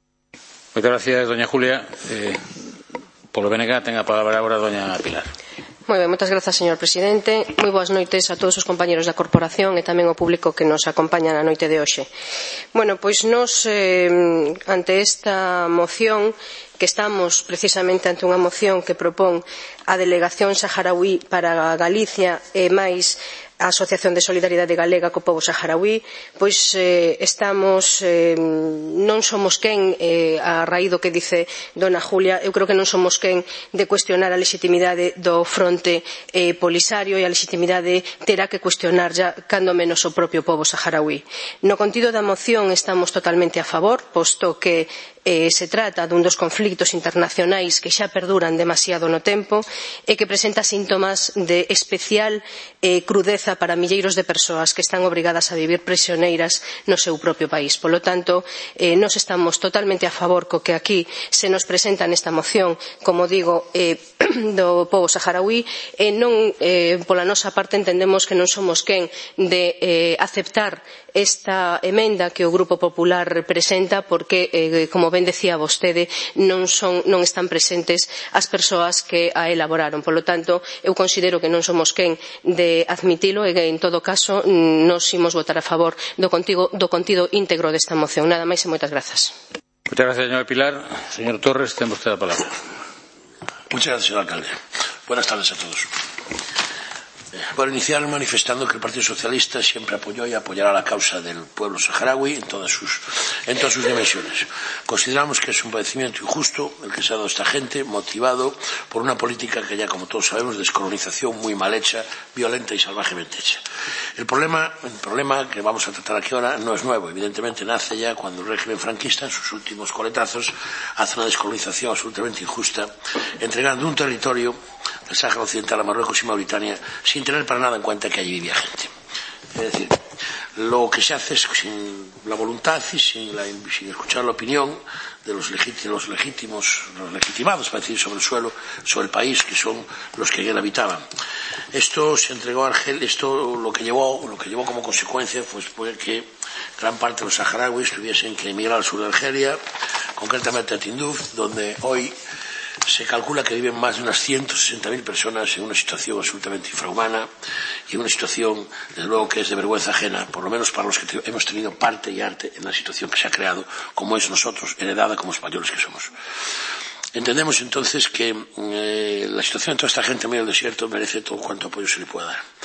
Moitas gracias, doña Julia. Eh... Polo B N G ten a palabra agora a doña Pilar. Moi ben, moitas grazas, señor presidente. Moi boas noites a todos os compañeros da corporación e tamén ao público que nos acompaña na noite de hoxe. Bueno, pois nos, eh, ante esta moción, que estamos precisamente ante unha moción que propón a delegación saharaui para Galicia e máis a Asociación de Solidaridade Galega co pobo saharaui, pois eh, estamos, eh, non somos quen, eh, a raíz do que dice dona Julia, eu creo que non somos quen de cuestionar a legitimidade do Fronte eh, Polisario, e a legitimidade terá que cuestionar ya cando menos o propio pobo saharaui. No contido da moción estamos totalmente a favor, posto que Eh, se trata dun dos conflictos internacionais que xa perduran demasiado no tempo e que presenta síntomas de especial eh, crudeza para milleiros de persoas que están obrigadas a vivir prisioneiras no seu propio país. Polo tanto, eh, nos estamos totalmente a favor co que aquí se nos presenta nesta moción, como digo, eh, do pobo saharaui, e non, eh, pola nosa parte entendemos que non somos quen de eh, aceptar esta emenda que o Grupo Popular presenta, porque, eh, como ben decía vostede, non, son, non están presentes as persoas que a elaboraron. Polo tanto, eu considero que non somos quen de admitilo e que, en todo caso, nos imos votar a favor do contido, do contido íntegro desta moción. Nada máis e moitas grazas. Muchas gracias, señora Pilar. Señor Torres, ten vostede a palabra. Muchas gracias, señor alcalde. Buenas tardes a todos. Por iniciar manifestando que el Partido Socialista siempre apoyó y apoyará la causa del pueblo saharaui en todas sus, en todas sus dimensiones. Consideramos que es un padecimiento injusto el que se ha dado a esta gente, motivado por una política que ya, como todos sabemos, de descolonización muy mal hecha, violenta y salvajemente hecha. El problema, el problema que vamos a tratar aquí ahora no es nuevo. Evidentemente nace ya cuando el régimen franquista, en sus últimos coletazos, hace una descolonización absolutamente injusta, entregando un territorio del Sáhara Occidental a Marruecos y Mauritania sin tener para nada en cuenta que allí vivía gente. Es decir, lo que se hace es sin la voluntad y sin, la, sin escuchar la opinión de los legítimos, los legítimos, los legitimados, para decir, sobre el suelo, sobre el país, que son los que ayer habitaban. Esto se entregó a Argelia, esto lo que llevó, lo que llevó como consecuencia pues, fue que gran parte de los saharauis tuviesen que emigrar al sur de Argelia, concretamente a Tinduf, donde hoy se calcula que viven más de unas ciento sesenta mil personas en una situación absolutamente infrahumana y en una situación, desde luego, que es de vergüenza ajena, por lo menos para los que hemos tenido parte y arte en la situación que se ha creado, como es nosotros, heredada como españoles que somos. Entendemos entonces que eh, la situación de toda esta gente en medio del desierto merece todo cuanto apoyo se le pueda dar.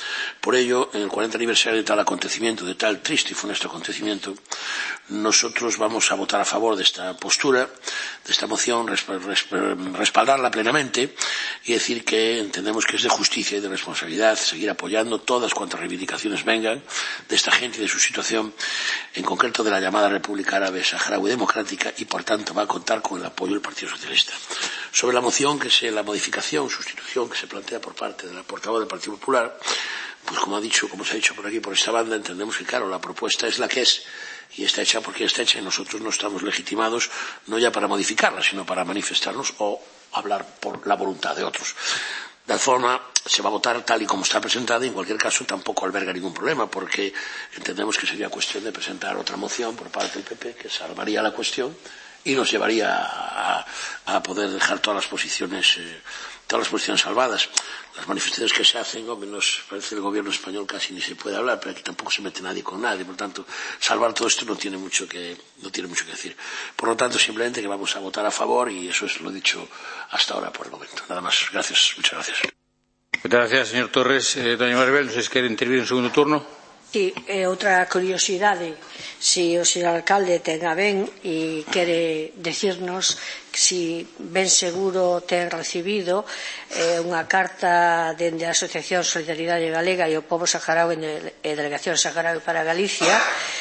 Por ello, en el cuarenta aniversario de tal acontecimiento, de tal triste y funesto acontecimiento, nosotros vamos a votar a favor de esta postura, de esta moción, respaldarla plenamente y decir que entendemos que es de justicia y de responsabilidad seguir apoyando todas cuantas reivindicaciones vengan de esta gente y de su situación, en concreto de la llamada República Árabe Saharaui Democrática, y por tanto va a contar con el apoyo del Partido Socialista. Sobre la moción, que es la modificación, sustitución que se plantea por parte de la portavoz del Partido Popular, pues como ha dicho, como se ha dicho por aquí, por esta banda, entendemos que, claro, la propuesta es la que es y está hecha porque está hecha y nosotros no estamos legitimados no ya para modificarla, sino para manifestarnos o hablar por la voluntad de otros. De tal forma, se va a votar tal y como está presentada y en cualquier caso tampoco alberga ningún problema porque entendemos que sería cuestión de presentar otra moción por parte del P P que salvaría la cuestión y nos llevaría a, a poder dejar todas las posiciones eh, todas las posiciones salvadas. Las manifestaciones que se hacen, hombre, nos parece que el gobierno español casi ni se puede hablar, pero aquí tampoco se mete nadie con nadie, por lo tanto, salvar todo esto no tiene mucho que, no tiene mucho que decir. Por lo tanto, simplemente que vamos a votar a favor y eso es lo dicho hasta ahora por el momento. Nada más. Gracias. Muchas gracias. Muchas gracias, señor Torres. Eh, doña Maribel, no sé si quiere intervir en segundo turno. Sí, eh, outra curiosidade, se o señor alcalde ten a ben e quere decirnos si ben seguro ten recibido eh, unha carta dende a Asociación Solidaridade Galega e o Pobo Saharaui e Delegación Saharaui para Galicia,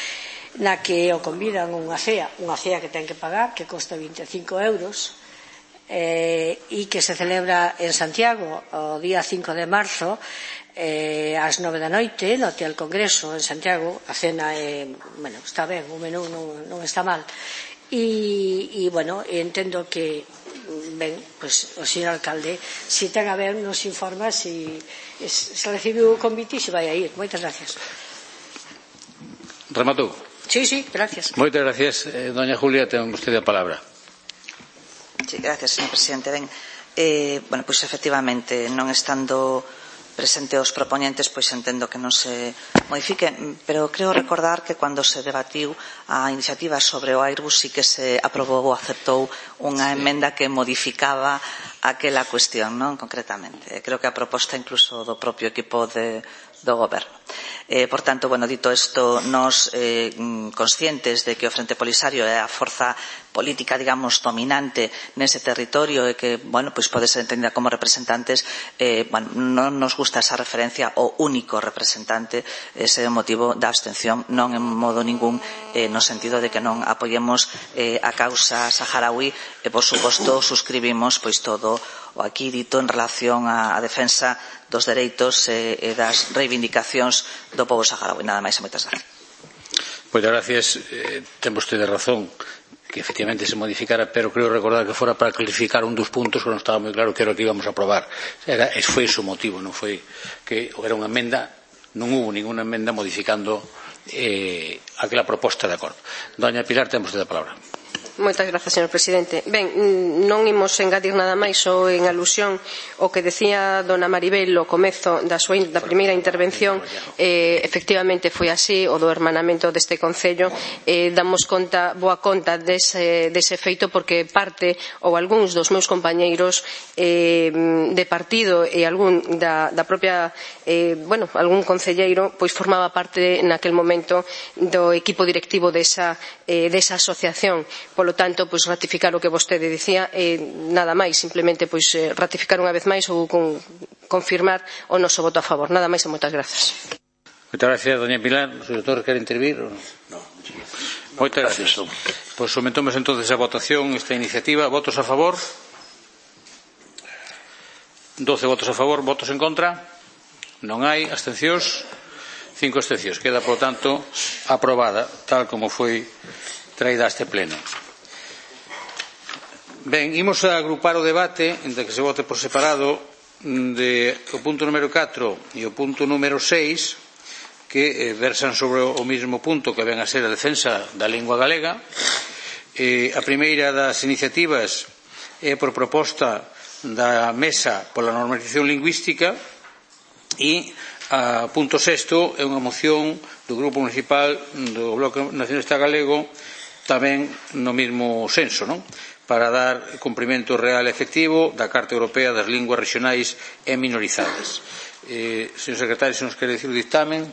na que o convidan unha cea, unha cea que ten que pagar, que costa vinte e cinco euros, eh, e que se celebra en Santiago o día cinco de marzo, Eh, ás nove da noite no Hotel Congreso en Santiago. A cena é, bueno, está ben, o menú non, non está mal e, e bueno, entendo que ben, pues, o señor alcalde si ten a ver nos informa si se recibiu o convite e se vai a ir. Moitas gracias. Rematou. Sí, sí, gracias. Moitas gracias. Eh, doña Julia, ten vostede a palabra. Sí, gracias, señor presidente. Ben, eh, bueno, pois pues, efectivamente, non estando presente os proponentes, pois entendo que non se modifique, pero creo recordar que cando se debatiu a iniciativa sobre o Airbus sí que se aprobou ou aceptou unha emenda que modificaba aquela cuestión, non concretamente. Creo que a proposta incluso do propio equipo de, do goberno. Eh, por tanto, bueno, dito isto, nos eh, conscientes de que o Frente Polisario é a forza política, digamos, dominante nese territorio e que, bueno, pois pode ser entendida como representantes, eh, bueno, non nos gusta esa referencia ao único representante, ese é o motivo da abstención, non en modo ningún eh, no sentido de que non apoyemos eh, a causa saharaui e, por suposto, suscribimos pois todo o aquí dito en relación á, á defensa dos dereitos e, e das reivindicacións do pobo saharaui. Nada máis e moitas gracias. Moitas gracias. Eh, ten vostede razón que efectivamente se modificara, pero creo recordar que fora para clarificar un dos puntos que non estaba moi claro que era o que íbamos a aprobar. Era, foi ese o motivo, non foi que era unha emenda, non hubo ninguna emenda modificando eh, aquela proposta de acordo. Doña Pilar, ten vostede a palabra. Moitas grazas, señor presidente. Ben, non imos engadir nada máis ou en alusión ao que decía dona Maribel ao comezo da súa da primeira intervención. Eh, efectivamente foi así, o do hermanamento deste concello. Eh, damos conta, boa conta dese, dese feito porque parte ou algúns dos meus compañeiros eh, de partido e algún da, da propia eh, bueno, algún concelleiro pois formaba parte naquel momento do equipo directivo desa, eh, desa asociación. Polo tanto, pois ratificar o que vostede dicía, eh, nada máis, simplemente pois eh, ratificar unha vez máis ou con, confirmar o noso voto a favor. Nada máis e moitas grazas. Moitas gracias, doña Pilar. O señor Torres quere intervir? No, moitas gracias. Pois sometemos entonces a votación esta iniciativa. Votos a favor? doce votos a favor, votos en contra? Non hai. Abstencións? Cinco abstencións. Queda, por tanto, aprobada, tal como foi traída a este pleno. Ben, imos a agrupar o debate entre que se vote por separado de o punto número catro e o punto número seis que eh, versan sobre o mismo punto que ven a ser a defensa da lingua galega. Eh, a primeira das iniciativas é por proposta da Mesa pola Normalización Lingüística e a punto sexto é unha moción do Grupo Municipal do Bloque Nacionalista Galego tamén no mesmo senso, non? para dar cumprimento real e efectivo da Carta Europea das Linguas Regionais e Minorizadas. Eh, señor secretario, se nos quere dicir o dictamen.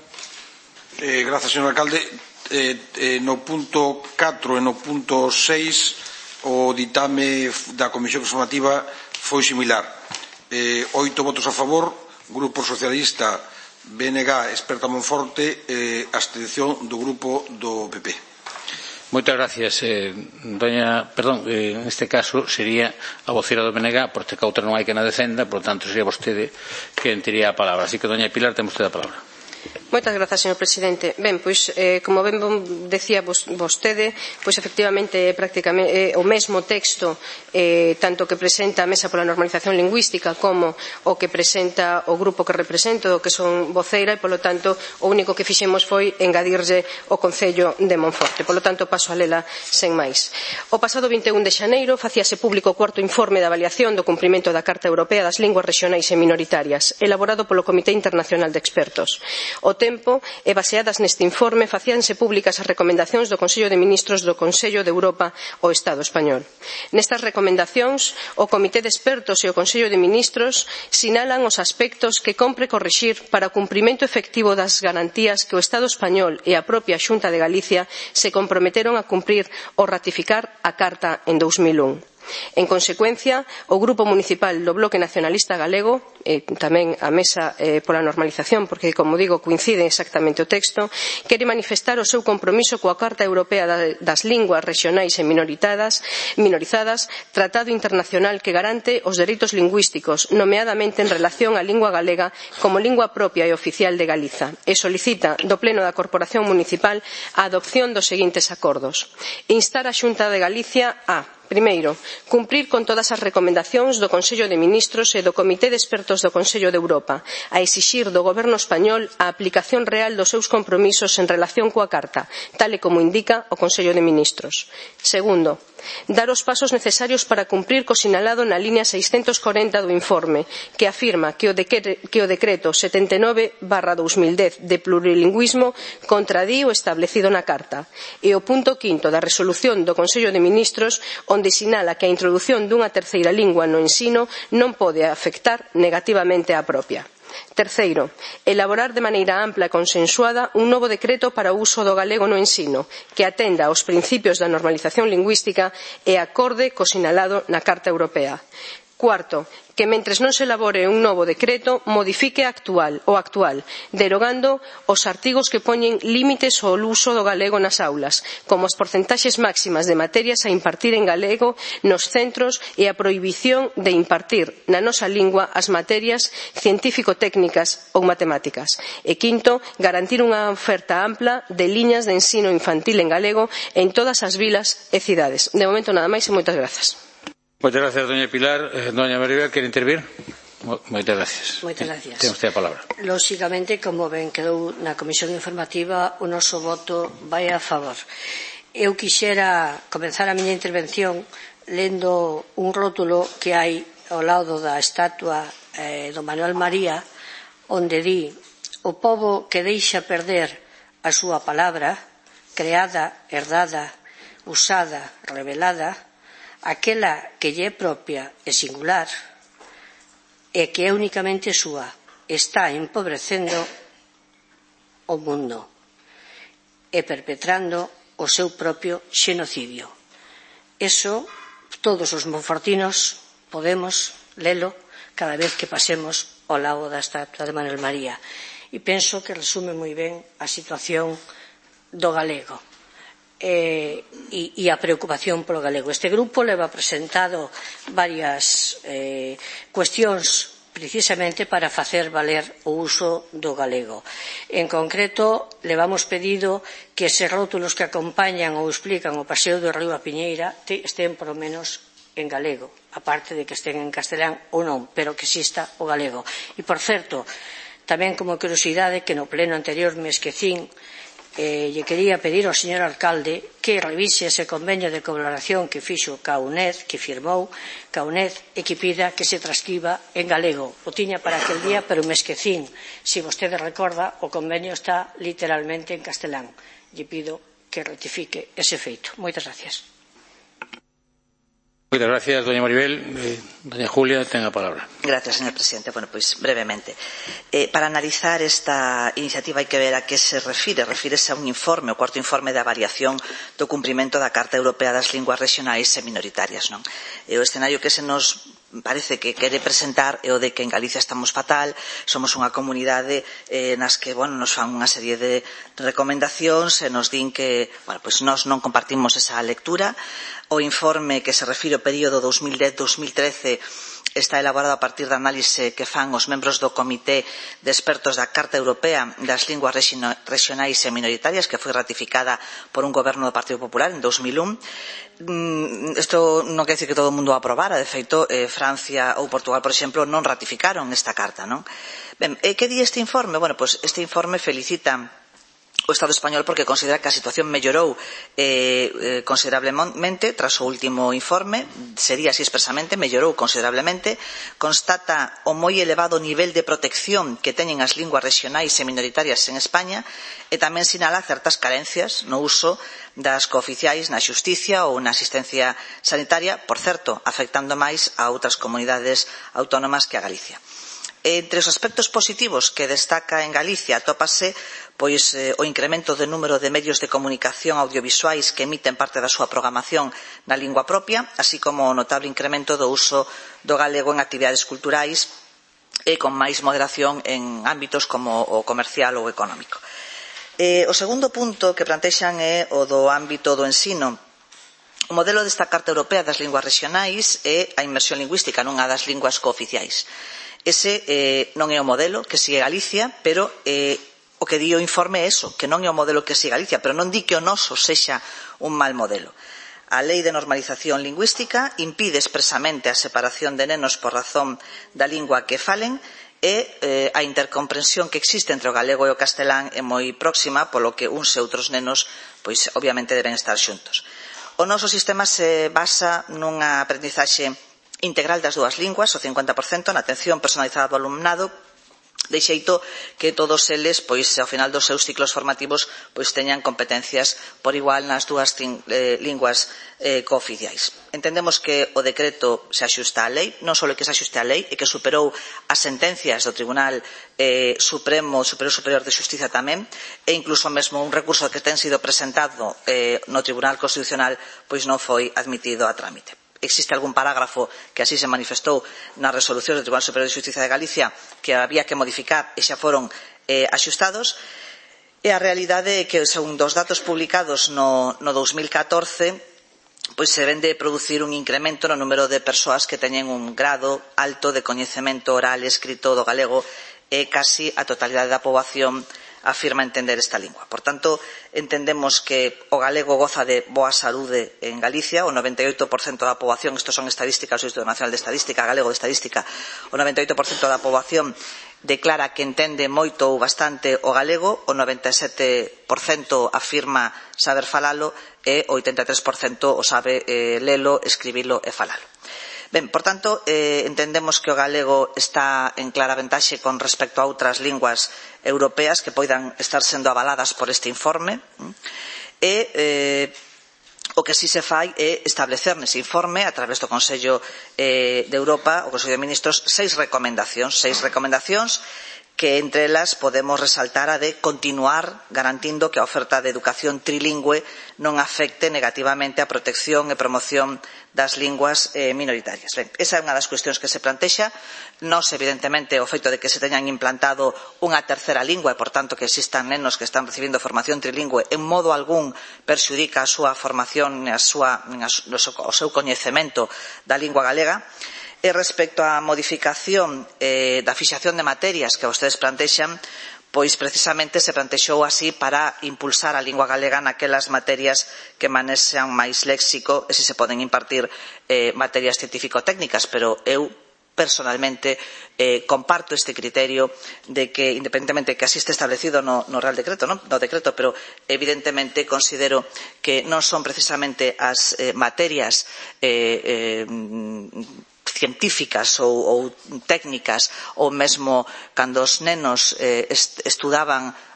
Eh, gracias, señor alcalde. Eh, eh, no punto catro e no punto seis o ditame da Comisión Informativa foi similar. Eh, oito votos a favor, Grupo Socialista, B N G, Experta Monforte, eh, abstención do Grupo do P P. Moitas gracias, eh, doña, perdón, eh, en este caso sería a vocera do B N G, porque que outra non hai que na defenda, por tanto sería vostede quen tería a palabra. Así que, doña Pilar, ten vostede a palabra. Moitas grazas, señor presidente. Ben, pois, eh, como ben decía vos, vostede, pois efectivamente é prácticamente eh, o mesmo texto eh, tanto que presenta a Mesa pola Normalización Lingüística como o que presenta o grupo que represento, que son voceira, e, polo tanto, o único que fixemos foi engadirlle o Concello de Monforte. Polo tanto, paso a lela sen máis. O pasado vinte e un de xaneiro facíase público o cuarto informe de avaliación do cumprimento da Carta Europea das Linguas Regionais e Minoritarias, elaborado polo Comité Internacional de Expertos. O tempo e baseadas neste informe facíanse públicas as recomendacións do Consello de Ministros do Consello de Europa ao Estado español. Nestas recomendacións, o Comité de Expertos e o Consello de Ministros sinalan os aspectos que compre corrixir para o cumprimento efectivo das garantías que o Estado español e a propia Xunta de Galicia se comprometeron a cumprir ao ratificar a Carta en dous mil un. En consecuencia, o Grupo Municipal do Bloque Nacionalista Galego, e tamén a Mesa eh, pola Normalización, porque, como digo, coincide exactamente o texto, quere manifestar o seu compromiso coa Carta Europea das Linguas Regionais e Minorizadas, minorizadas, tratado internacional que garante os dereitos lingüísticos, nomeadamente en relación á lingua galega como lingua propia e oficial de Galiza, e solicita do Pleno da Corporación Municipal a adopción dos seguintes acordos. Instar a Xunta de Galicia a: primeiro, cumprir con todas as recomendacións do Consello de Ministros e do Comité de Expertos do Consello de Europa, a exixir do Goberno español a aplicación real dos seus compromisos en relación coa Carta, tal e como indica o Consello de Ministros. Segundo, dar os pasos necesarios para cumprir co sinalado na liña seiscentos corenta do informe, que afirma que o, decre, que o decreto setenta e nove barra dos mil dez de plurilingüismo contradí o establecido na Carta, e o punto quinto da resolución do Consello de Ministros, onde sinala que a introdución dunha terceira lingua no ensino non pode afectar negativamente á propia. Terceiro, elaborar de maneira ampla e consensuada un novo decreto para o uso do galego no ensino, que atenda aos principios da normalización lingüística e acorde co sinalado na Carta Europea. Cuarto, que mentres non se elabore un novo decreto, modifique actual, o actual, derogando os artigos que poñen límites ao uso do galego nas aulas, como as porcentaxes máximas de materias a impartir en galego nos centros e a prohibición de impartir na nosa lingua as materias científico-técnicas ou matemáticas. E quinto, garantir unha oferta ampla de liñas de ensino infantil en galego en todas as vilas e cidades. De momento nada máis e moitas grazas. Moitas gracias, doña Pilar. Eh, doña Maribel, quere intervir? Moitas gracias. Moitas gracias. Ten usted a palabra. Lóxicamente, como ben quedou na Comisión Informativa, o noso voto vai a favor. Eu quixera comenzar a miña intervención lendo un rótulo que hai ao lado da estatua eh, do Manuel María, onde di: o pobo que deixa perder a súa palabra, creada, herdada, usada, revelada, aquela que lle é propia e singular e que é únicamente súa, está empobrecendo o mundo e perpetrando o seu propio xenocidio. Eso, todos os monfortinos podemos lelo cada vez que pasemos ao lado da estatua de Manuel María. E penso que resume moi ben a situación do galego. Eh, e, e a preocupación polo galego. Este grupo leva presentado varias eh, cuestións precisamente para facer valer o uso do galego. En concreto, levamos pedido que eses rótulos que acompañan ou explican o paseo do Río a Piñeira estén polo menos en galego, aparte de que estén en castelán ou non, pero que exista o galego. E, por certo, tamén como curiosidade, que no pleno anterior me esquecín, Eh, lle quería pedir ao señor alcalde que revise ese convenio de colaboración que fixo ca U N E D, que firmou ca U N E D, e que pida que se transcriba en galego. O tiña para aquel día, pero me esquecín. Se vostede recorda, o convenio está literalmente en castelán. Lle pido que rectifique ese feito. Moitas gracias. Muchas gracias, doña Maribel. Eh, doña Julia, tenga palabra. Gracias, señor presidente. Bueno, pois brevemente. Eh, para analizar esta iniciativa hai que ver a que se refire. Refírese a un informe, o cuarto informe da avaliación do cumprimento da Carta Europea das Linguas Rexionais e Minoritarias, non? E o escenario que se nos parece que quere presentar é o de que en Galicia estamos fatal, somos unha comunidade eh, nas que, bueno, nos fan unha serie de recomendacións e nos din que, bueno, pois nós non compartimos esa lectura. O informe que se refire ao período dos mil dez a dos mil trece está elaborado a partir da análise que fan os membros do Comité de Expertos da Carta Europea das Linguas Rexionais e Minoritarias, que foi ratificada por un goberno do Partido Popular en dos mil un. Isto non quer dizer que todo o mundo a aprobara. De feito, eh, Francia ou Portugal, por exemplo, non ratificaron esta carta, non? Ben, eh, que di este informe? Bueno, pois este informe felicita o Estado español porque considera que a situación mellorou eh, eh, considerablemente tras o último informe, sería así expresamente, mellorou considerablemente, constata o moi elevado nivel de protección que teñen as linguas rexionais e minoritarias en España e tamén sinala certas carencias no uso das cooficiais na xusticia ou na asistencia sanitaria, por certo, afectando máis a outras comunidades autónomas que a Galicia. Entre os aspectos positivos que destaca en Galicia atópase pois eh, o incremento do número de medios de comunicación audiovisuais que emiten parte da súa programación na lingua propia, así como o notable incremento do uso do galego en actividades culturais e con máis moderación en ámbitos como o comercial ou económico. Eh, o segundo punto que plantexan é o do ámbito do ensino. O modelo desta Carta Europea das Linguas Rexionais é a inmersión lingüística nunha das linguas cooficiais. Ese eh, non é o modelo que sigue Galicia, pero eh, o que di o informe é eso, que non é o modelo que sigue Galicia, pero non di que o noso sexa un mal modelo. A Lei de Normalización Lingüística impide expresamente a separación de nenos por razón da lingua que falen e eh, a intercomprensión que existe entre o galego e o castelán é moi próxima, polo que uns e outros nenos, pois, obviamente, deben estar xuntos. O noso sistema se basa nunha aprendizaxe integral das dúas linguas, o cincuenta por cento, na atención personalizada do alumnado, de xeito que todos eles, pois, ao final dos seus ciclos formativos, pois, teñan competencias por igual nas dúas eh, linguas eh, cooficiais. Entendemos que o decreto se axusta á lei, non só que se axuste á lei, e que superou as sentencias do Tribunal eh, Supremo, Superior Superior de Xustiza tamén, e incluso mesmo un recurso que ten sido presentado eh, no Tribunal Constitucional, pois non foi admitido a trámite. Existe algún parágrafo que así se manifestou na resolución do Tribunal Superior de Xustiza de Galicia que había que modificar e xa foron eh, axustados. E a realidade é que, según dos datos publicados no, no dos mil catorce, pois se ven de producir un incremento no número de persoas que teñen un grado alto de coñecemento oral e escrito do galego e casi a totalidade da poboación afirma entender esta lingua. Por tanto, entendemos que o galego goza de boa saúde en Galicia, o noventa e oito por cento da poboación, isto son estadísticas do Instituto Nacional de Estadística, galego de Estadística, o noventa e oito por cento da poboación declara que entende moito ou bastante o galego, o noventa e sete por cento afirma saber falalo e o oitenta e tres por cento o sabe eh, lelo, escribilo e falalo. Ben, por tanto, eh, entendemos que o galego está en clara ventaxe con respecto a outras linguas europeas que poidan estar sendo avaladas por este informe e eh, o que si se fai é establecer nese informe, a través do Consello eh, de Europa, o Consello de Ministros, seis recomendacións, seis recomendacións que entre elas podemos resaltar a de continuar garantindo que a oferta de educación trilingüe non afecte negativamente a protección e promoción das linguas eh, minoritarias. Ben, esa é unha das cuestións que se plantexa. Nos, evidentemente, o feito de que se teñan implantado unha terceira lingua e, por tanto, que existan nenos que están recibindo formación trilingüe en modo algún perxudica a súa formación e a súa, a, o seu coñecemento da lingua galega. E respecto á modificación eh, da fixación de materias que vostedes plantexan, pois precisamente se plantexou así para impulsar a lingua galega naquelas materias que manexan máis léxico e se se poden impartir eh, materias científico-técnicas, pero eu personalmente eh, comparto este criterio de que, independentemente que así este establecido no, no Real Decreto, no, no decreto, pero evidentemente considero que non son precisamente as eh, materias eh, eh, científicas ou, ou técnicas ou mesmo cando os nenos eh, est estudaban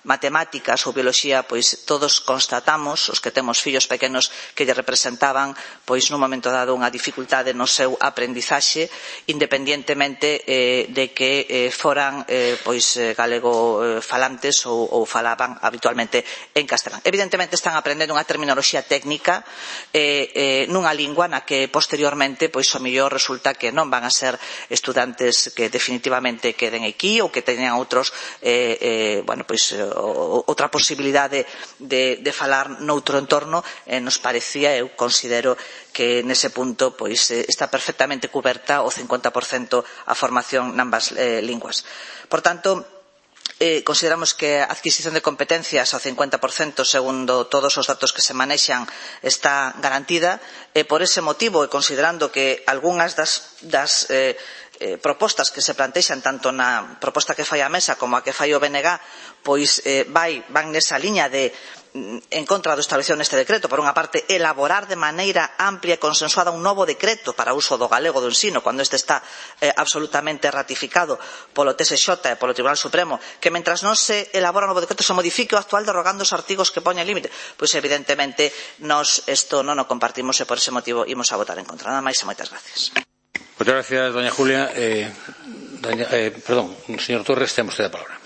matemáticas ou bioloxía, pois todos constatamos, os que temos fillos pequenos, que lle representaban pois nun momento dado unha dificultade no seu aprendizaxe, independientemente eh, de que eh, foran eh, pois eh, galego eh, falantes ou, ou falaban habitualmente en castelán. Evidentemente están aprendendo unha terminoloxía técnica eh, eh, nunha lingua na que posteriormente pois o mellor resulta que non van a ser estudantes que definitivamente queden aquí ou que teñan outros eh, eh, bueno, pois, outra posibilidade de, de falar noutro entorno. Eh, nos parecía, eu considero que nese punto pois, eh, está perfectamente cuberta o cincuenta por cento a formación nambas eh, linguas. Por tanto, Eh, consideramos que a adquisición de competencias ao cincuenta por cento, segundo todos os datos que se manexan, está garantida, e por ese motivo, e considerando que algunhas das, das eh, eh, propostas que se plantexan tanto na proposta que fai a Mesa como a que fai o B N G, pois eh, vai, van nesa liña de en contra do establecido neste decreto. Por unha parte, elaborar de maneira amplia e consensuada un novo decreto para o uso do galego do ensino, cando este está eh, absolutamente ratificado polo T S X e polo Tribunal Supremo, que mentras non se elabora un novo decreto se modifique o actual derrogando os artigos que poñen límite. Pois evidentemente nós isto non o compartimos e por ese motivo imos a votar en contra. Nada máis e moitas gracias. Moitas gracias, doña Julia. Eh, doña, eh, perdón, señor Torres, ten usted a palabra.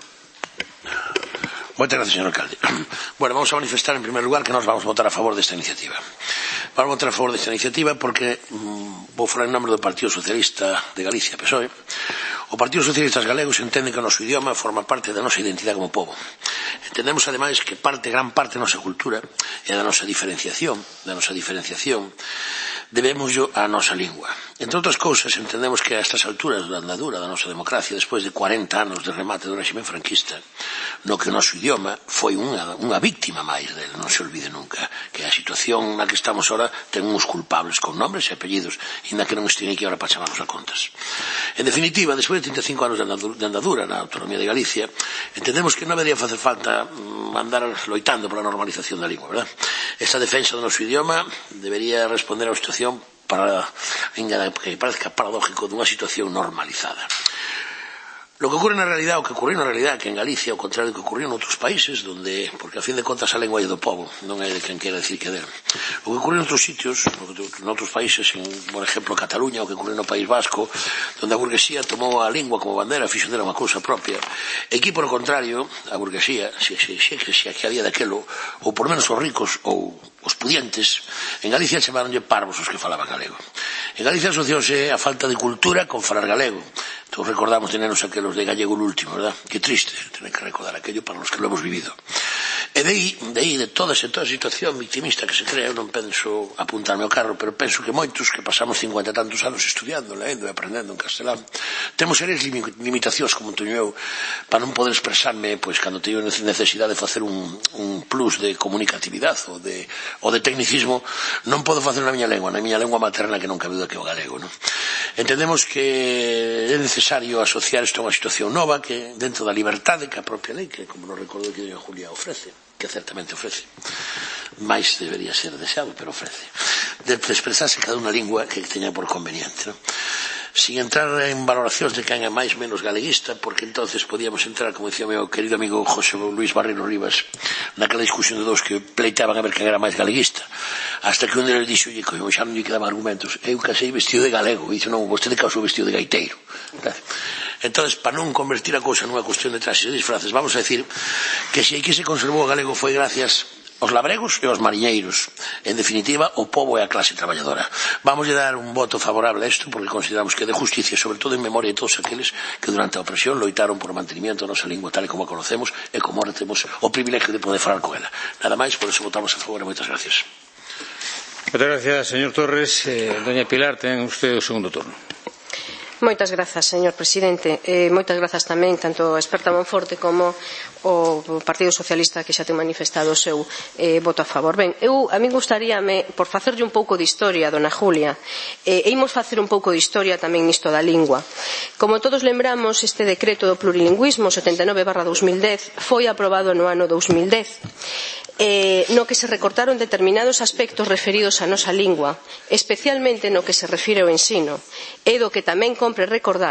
Moitas gracias, señor alcalde. Bueno, vamos a manifestar en primer lugar que nós vamos votar a favor desta iniciativa. Vamos votar a favor desta iniciativa porque mmm, vou falar en nome do Partido Socialista de Galicia, P S O E. O Partido Socialistas Galegos entende que o noso idioma forma parte da nosa identidade como pobo. Entendemos, ademais, que parte, gran parte da nosa cultura e da nosa diferenciación, da nosa diferenciación, debemos yo a nosa lingua. Entre outras cousas, entendemos que a estas alturas da andadura da nosa democracia, despois de cuarenta anos de remate do réxime franquista, no que o noso idioma foi unha, unha víctima máis del, non se olvide nunca, que a situación na que estamos ahora ten uns culpables con nombres e apellidos, e na que non estive aquí ahora para chamarnos a contas. En definitiva, despois de trinta e cinco anos de andadura na autonomía de Galicia, entendemos que non debería facer falta andar loitando pola normalización da lingua, verdad? Esta defensa do noso idioma debería responder a unha situación para, que parezca paradójico, dunha situación normalizada. Lo que ocurre na realidade, o que ocurriu na realidade, que en Galicia, ao contrario do que ocurriu en outros países, donde, porque a fin de contas a lengua é do povo, non é de quen quera decir que é del. O que ocurriu en outros sitios, en outros países, en, por exemplo, Cataluña, o que ocurriu no País Vasco, donde a burguesía tomou a lingua como bandera, fixo dela unha cousa propia. E aquí, por o contrario, a burguesía, se, se, se, se que había daquelo, ou por menos os ricos, ou os pudientes, en Galicia chamaronlle parvos os que falaban galego. En Galicia asociouse a falta de cultura con falar galego. Todos recordamos de nenos aquelos de gallego o último, verdad? Que triste tener que recordar aquello para los que lo hemos vivido. E de aí, de aí, de toda esa, toda a situación victimista que se crea, eu non penso apuntarme ao carro, pero penso que moitos que pasamos cincuenta e tantos anos estudiando, lendo e aprendendo en castelán, temos serias limitacións, como teño eu, para non poder expresarme, pois, cando teño necesidade de facer un, un plus de comunicatividade ou de, ou de tecnicismo, non podo facer na miña lengua, na miña lengua materna, que non cabe duda que é o galego, non? Entendemos que é necesario asociar isto a unha situación nova, que dentro da liberdade que a propia lei, que como nos recordou que doña Julia ofrece, que certamente ofrece, máis debería ser deseado, pero ofrece, de expresarse cada unha lingua que teña por conveniente, non? Sin entrar en valoracións de quen é máis menos galeguista, porque entonces podíamos entrar, como dicía o meu querido amigo José Luis Barreiro Rivas, naquela discusión de dous que pleiteaban a ver quen era máis galeguista, hasta que un deles dixo, oye, que xa non lle quedaban argumentos, eu casei vestido de galego, e dixo, non, vostede casou vestido de gaiteiro. Entón, para non convertir a cousa nunha cuestión de traxes e disfraces, vamos a decir que se aquí se conservou o galego foi gracias aos labregos e aos mariñeiros, en definitiva, o pobo e a clase traballadora. Vamos a dar un voto favorable a isto porque consideramos que é de justicia, sobre todo en memoria de todos aqueles que durante a opresión loitaron por o mantenimiento da nosa lingua tal e como a conocemos e como ahora temos o privilegio de poder falar con ela. Nada máis, por eso votamos a favor e moitas gracias. Moitas gracias, señor Torres. Eh, doña Pilar, ten usted o segundo turno. Moitas grazas, señor presidente. Eh, moitas grazas tamén tanto a experta Monforte como o Partido Socialista que xa ten manifestado o seu eh, voto a favor. Ben, eu, a min gustaríame, por facerlle un pouco de historia, dona Julia, eh, e imos facer un pouco de historia tamén nisto da lingua. Como todos lembramos, este decreto do plurilingüismo setenta e nove barra dos mil dez foi aprobado no ano dos mil dez. Eh, no que se recortaron determinados aspectos referidos á nosa lingua, especialmente no que se refire ao ensino, e do que tamén compre recordar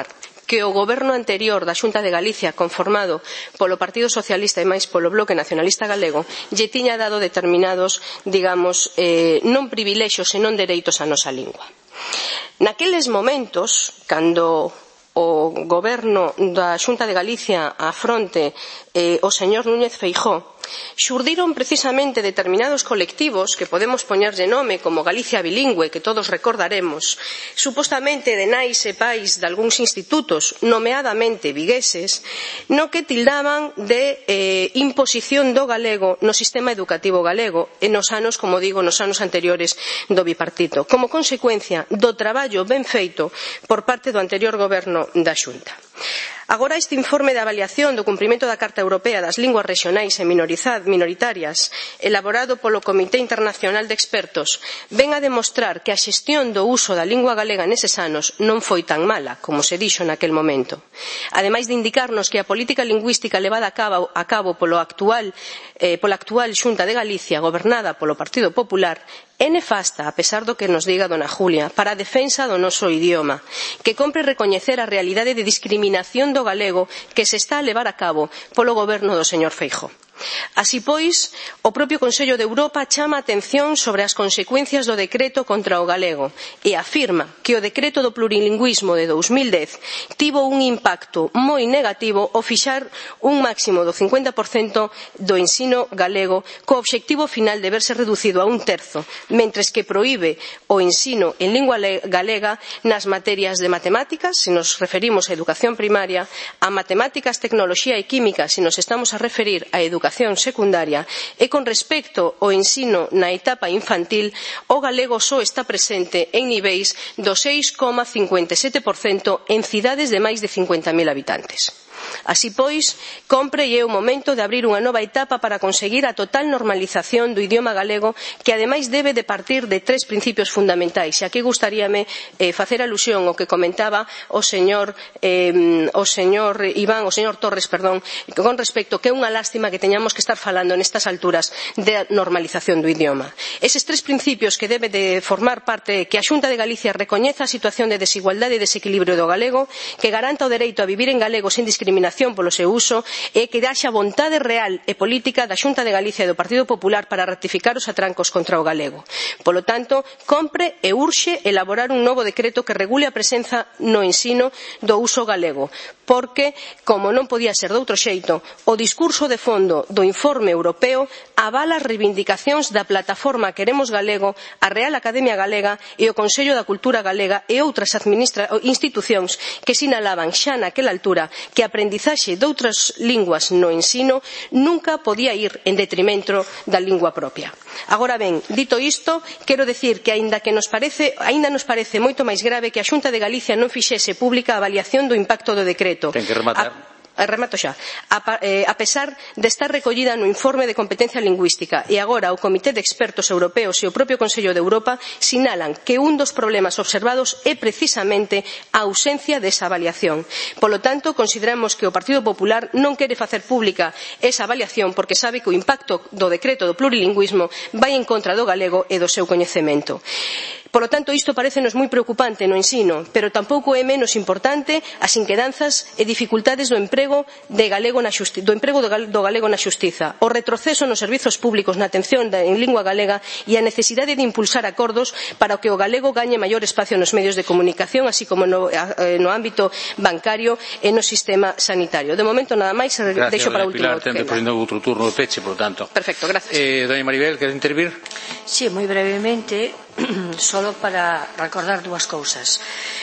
que o goberno anterior da Xunta de Galicia, conformado polo Partido Socialista e máis polo Bloque Nacionalista Galego, lle tiña dado determinados, digamos, eh, non privilexios e non dereitos á nosa lingua. Naqueles momentos, cando o goberno da Xunta de Galicia á fronte eh, o señor Núñez Feijóo, xurdiron precisamente determinados colectivos que podemos poñerlle nome como Galicia Bilingüe, que todos recordaremos, supostamente de nais e pais de algúns institutos, nomeadamente vigueses, no que tildaban de eh, imposición do galego no sistema educativo galego e nos anos, como digo, nos anos anteriores do bipartito, como consecuencia do traballo ben feito por parte do anterior goberno da Xunta. Agora, este informe de avaliación do cumprimento da Carta Europea das Linguas Rexionais e Minoritarias, elaborado polo Comité Internacional de Expertos, ven a demostrar que a xestión do uso da lingua galega neses anos non foi tan mala, como se dixo naquel momento. Ademais de indicarnos que a política lingüística levada a cabo, a cabo polo actual, eh, pola actual Xunta de Galicia, gobernada polo Partido Popular, é nefasta, a pesar do que nos diga dona Julia, para a defensa do noso idioma, que compre recoñecer a realidade de discriminación do galego que se está a levar a cabo polo goberno do señor Feijóo. Así pois, o propio Consello de Europa chama a atención sobre as consecuencias do decreto contra o galego e afirma que o decreto do plurilingüismo de dous mil dez tivo un impacto moi negativo ao fixar un máximo do cincuenta por cento do ensino galego co obxectivo final de verse reducido a un terzo, mentres que proíbe o ensino en lingua galega nas materias de matemáticas, se nos referimos a educación primaria, a matemáticas, tecnoloxía e química, se nos estamos a referir a educación secundaria, e con respecto ao ensino na etapa infantil, o galego só está presente en niveis do seis coma cincuenta e sete por cento en cidades de máis de cincuenta mil habitantes. Así pois, compre e é o momento de abrir unha nova etapa para conseguir a total normalización do idioma galego, que ademais debe de partir de tres principios fundamentais. E aquí gustaríame eh, facer alusión ao que comentaba o señor, eh, o señor Iván, o señor Torres, perdón, con respecto que é unha lástima que teñamos que estar falando nestas alturas de normalización do idioma. Eses tres principios que debe de formar parte, que a Xunta de Galicia recoñeza a situación de desigualdade e desequilibrio do galego, que garanta o dereito a vivir en galego sen discriminación polo seu uso e que haxa vontade real e política da Xunta de Galicia e do Partido Popular para ratificar os atrancos contra o galego. Polo tanto, compre e urxe elaborar un novo decreto que regule a presenza no ensino do uso galego, porque, como non podía ser doutro xeito, o discurso de fondo do informe europeo avala as reivindicacións da plataforma Queremos Galego, a Real Academia Galega e o Consello da Cultura Galega e outras institucións que sinalaban xa naquela altura que a aprendizaxe doutras linguas no ensino nunca podía ir en detrimento da lingua propia. Agora ben, dito isto, quero decir que aínda que nos parece, aínda nos parece moito máis grave que a Xunta de Galicia non fixese pública a avaliación do impacto do decreto. Ten que rematar. A Remato xa. A, eh, a pesar de estar recollida no informe de competencia lingüística e agora o Comité de Expertos Europeos e o propio Consello de Europa sinalan que un dos problemas observados é precisamente a ausencia desa avaliación. Polo tanto, consideramos que o Partido Popular non quere facer pública esa avaliación porque sabe que o impacto do decreto do plurilingüismo vai en contra do galego e do seu coñecemento. Polo tanto, isto parécenos moi preocupante no ensino, pero tampouco é menos importante as inquedanzas e dificultades do emprego, de galego na xusti- do emprego do galego na xustiza, o retroceso nos servizos públicos na atención en lingua galega e a necesidade de impulsar acordos para que o galego gañe maior espacio nos medios de comunicación, así como no, no ámbito bancario e no sistema sanitario. De momento, nada máis, deixo para o último. Gracias, Pilar, ten depois outro turno de peche, por tanto. Perfecto, gracias. Eh, doña Maribel, quere intervir? Sí, moi brevemente, solo para recordar dúas cousas.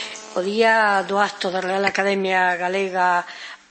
O día do acto da Real Academia Galega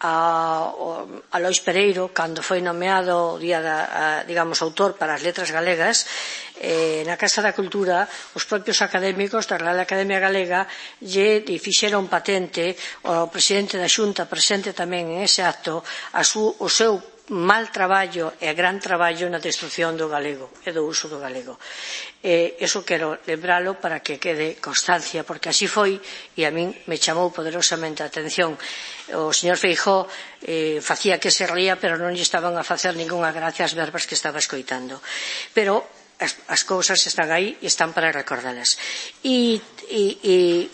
a, a Lois Pereiro, cando foi nomeado o día da, a, digamos, autor para as letras galegas, eh, na Casa da Cultura, os propios académicos da Real Academia Galega lle fixeron patente ao presidente da Xunta, presente tamén en ese acto, a su, o seu mal traballo e gran traballo na destrucción do galego e do uso do galego. Eh, eso quero lembralo para que quede constancia, porque así foi e a min me chamou poderosamente a atención. O señor Feijóo eh, facía que se ría, pero non lle estaban a facer ningunha gracia as verbas que estaba escoitando. Pero as, as cousas están aí e están para recordalas. E, e, e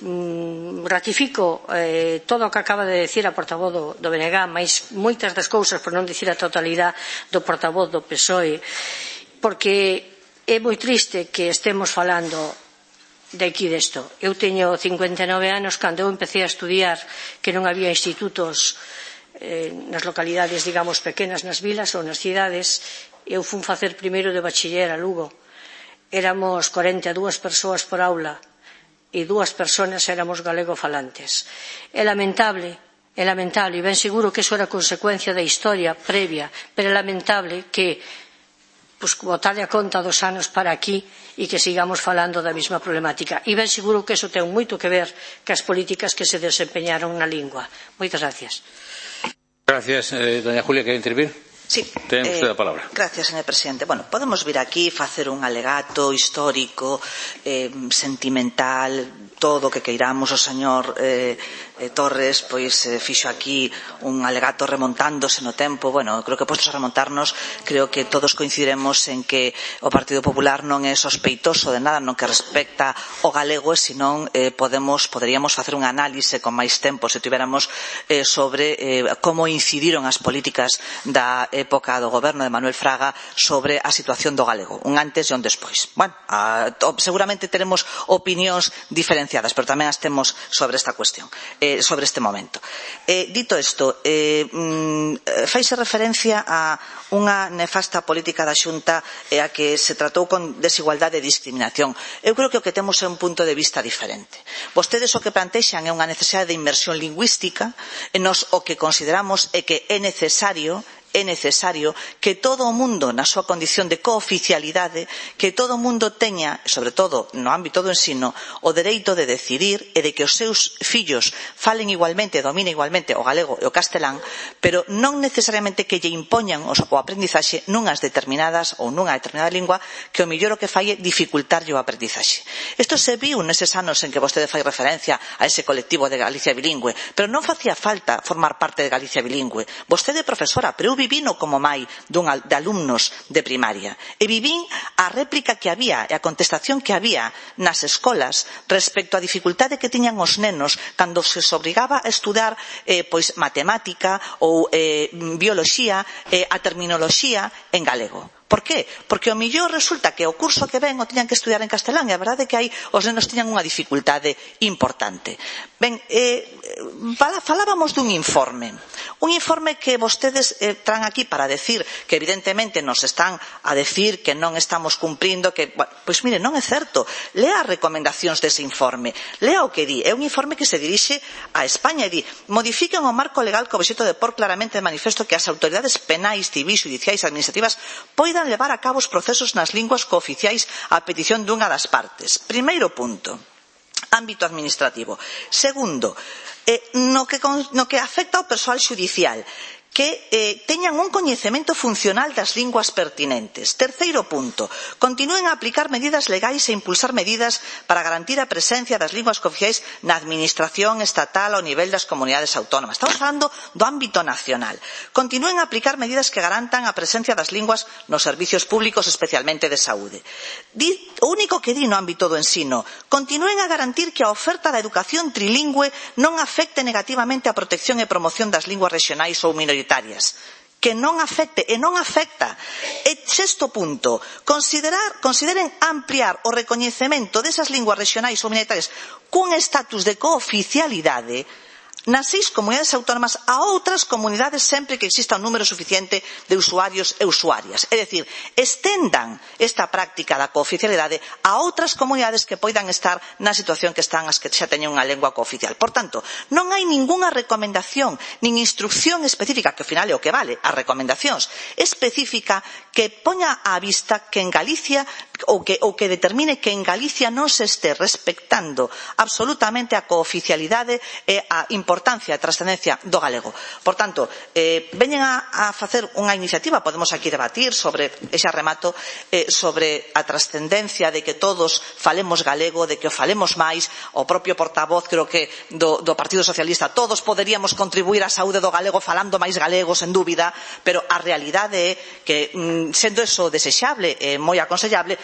mm, ratifico eh, todo o que acaba de decir a portavoz do, do B N G, mais moitas das cousas, por non dicir a totalidade do portavoz do P S O E, porque é moi triste que estemos falando de aquí desto. Eu teño cincuenta e nove anos, cando eu empecé a estudiar que non había institutos eh, nas localidades, digamos, pequenas, nas vilas ou nas cidades, eu fun facer primeiro de bachiller a Lugo. Éramos corenta e dúas persoas por aula e dúas persoas éramos galego-falantes. É lamentable, é lamentable, e ben seguro que eso era consecuencia da historia previa, pero é lamentable que pues, botarle a conta dos anos para aquí e que sigamos falando da mesma problemática. E ben seguro que eso ten moito que ver cas políticas que se desempeñaron na lingua. Moitas gracias. Gracias. Eh, doña Julia, ¿quere intervir? Sí. Ten usted eh, a palabra. Gracias, señor presidente. Bueno, podemos vir aquí facer un alegato histórico, eh, sentimental, todo o que queiramos. O señor eh, eh, Torres pois eh, fixo aquí un alegato remontándose no tempo. Bueno, creo que postos a remontarnos, creo que todos coincidiremos en que o Partido Popular non é sospeitoso de nada no que respecta ao galego, e senón eh, podemos, poderíamos facer un análise con máis tempo se tivéramos eh, sobre eh, como incidiron as políticas da época do goberno de Manuel Fraga sobre a situación do galego, un antes e un despois. Bueno, a, seguramente teremos opinións diferenciadas, pero tamén as temos sobre esta cuestión, eh, sobre este momento. Eh, dito isto, eh, mm, faise referencia a unha nefasta política da Xunta e a que se tratou con desigualdade e discriminación. Eu creo que o que temos é un punto de vista diferente. Vostedes o que plantexan é unha necesidade de inmersión lingüística, e nos o que consideramos é que é necesario é necesario que todo o mundo, na súa condición de cooficialidade, que todo o mundo teña, sobre todo no ámbito do ensino, o dereito de decidir e de que os seus fillos falen igualmente, dominen igualmente o galego e o castelán, pero non necesariamente que lle impoñan o aprendizaxe nunhas determinadas ou nunha determinada lingua que o mellor o que fai é dificultarlle o aprendizaxe. Isto se viu neses anos en que vostede fai referencia a ese colectivo de Galicia bilingüe, pero non facía falta formar parte de Galicia bilingüe. Vostede é profesora, pero eu vivino como mai dun, de alumnos de primaria e vivín a réplica que había e a contestación que había nas escolas respecto á dificultade que tiñan os nenos cando se obrigaba a estudar eh, pois matemática ou eh, bioloxía, eh, a terminoloxía en galego. Por qué? Porque o mellor resulta que o curso que ven o tiñan que estudiar en castelán e a verdade é que aí os nenos tiñan unha dificultade importante. Ben, eh, falábamos dun informe. Un informe que vostedes eh, traen aquí para decir que evidentemente nos están a decir que non estamos cumprindo, que, bueno, pois mire, non é certo. Lea as recomendacións dese informe. Lea o que di. É un informe que se dirixe a España e di: modifiquen o marco legal co obxecto de por claramente de manifesto que as autoridades penais, civis, judiciais e administrativas poidan levar a cabo os procesos nas linguas cooficiais a petición dunha das partes. Primeiro punto, ámbito administrativo. Segundo, eh, no, que, no que afecta ao persoal xudicial, que eh, teñan un coñecemento funcional das linguas pertinentes. Terceiro punto, continúen a aplicar medidas legais e impulsar medidas para garantir a presencia das linguas cooficiais na administración estatal ao nivel das comunidades autónomas. Estamos falando do ámbito nacional. Continúen a aplicar medidas que garantan a presencia das linguas nos servicios públicos, especialmente de saúde. Di, o único que di no ámbito do ensino, continúen a garantir que a oferta da educación trilingüe non afecte negativamente a protección e promoción das linguas regionais ou minoritarias. Que non afecte, e non afecta. E sexto punto, considerar, consideren ampliar o recoñecemento desas linguas regionais ou minoritarias cun estatus de cooficialidade nas seis comunidades autónomas a outras comunidades sempre que exista un número suficiente de usuarios e usuarias. É dicir, estendan esta práctica da cooficialidade a outras comunidades que poidan estar na situación que están as que xa teñen unha lengua cooficial. Por tanto, non hai ningunha recomendación, nin instrucción específica, que ao final é o que vale, as recomendacións, específica que poña á vista que en Galicia ou que, ou que determine que en Galicia non se este respectando absolutamente a cooficialidade e a importancia e trascendencia do galego. Por tanto, eh, veñen a, a facer unha iniciativa, podemos aquí debatir sobre, ese remato, eh, sobre a trascendencia de que todos falemos galego, de que o falemos máis. O propio portavoz, creo que do, do Partido Socialista, todos poderíamos contribuir á saúde do galego falando máis galego, sen dúbida, pero a realidade é que, mm, sendo eso desexable e moi aconsellable,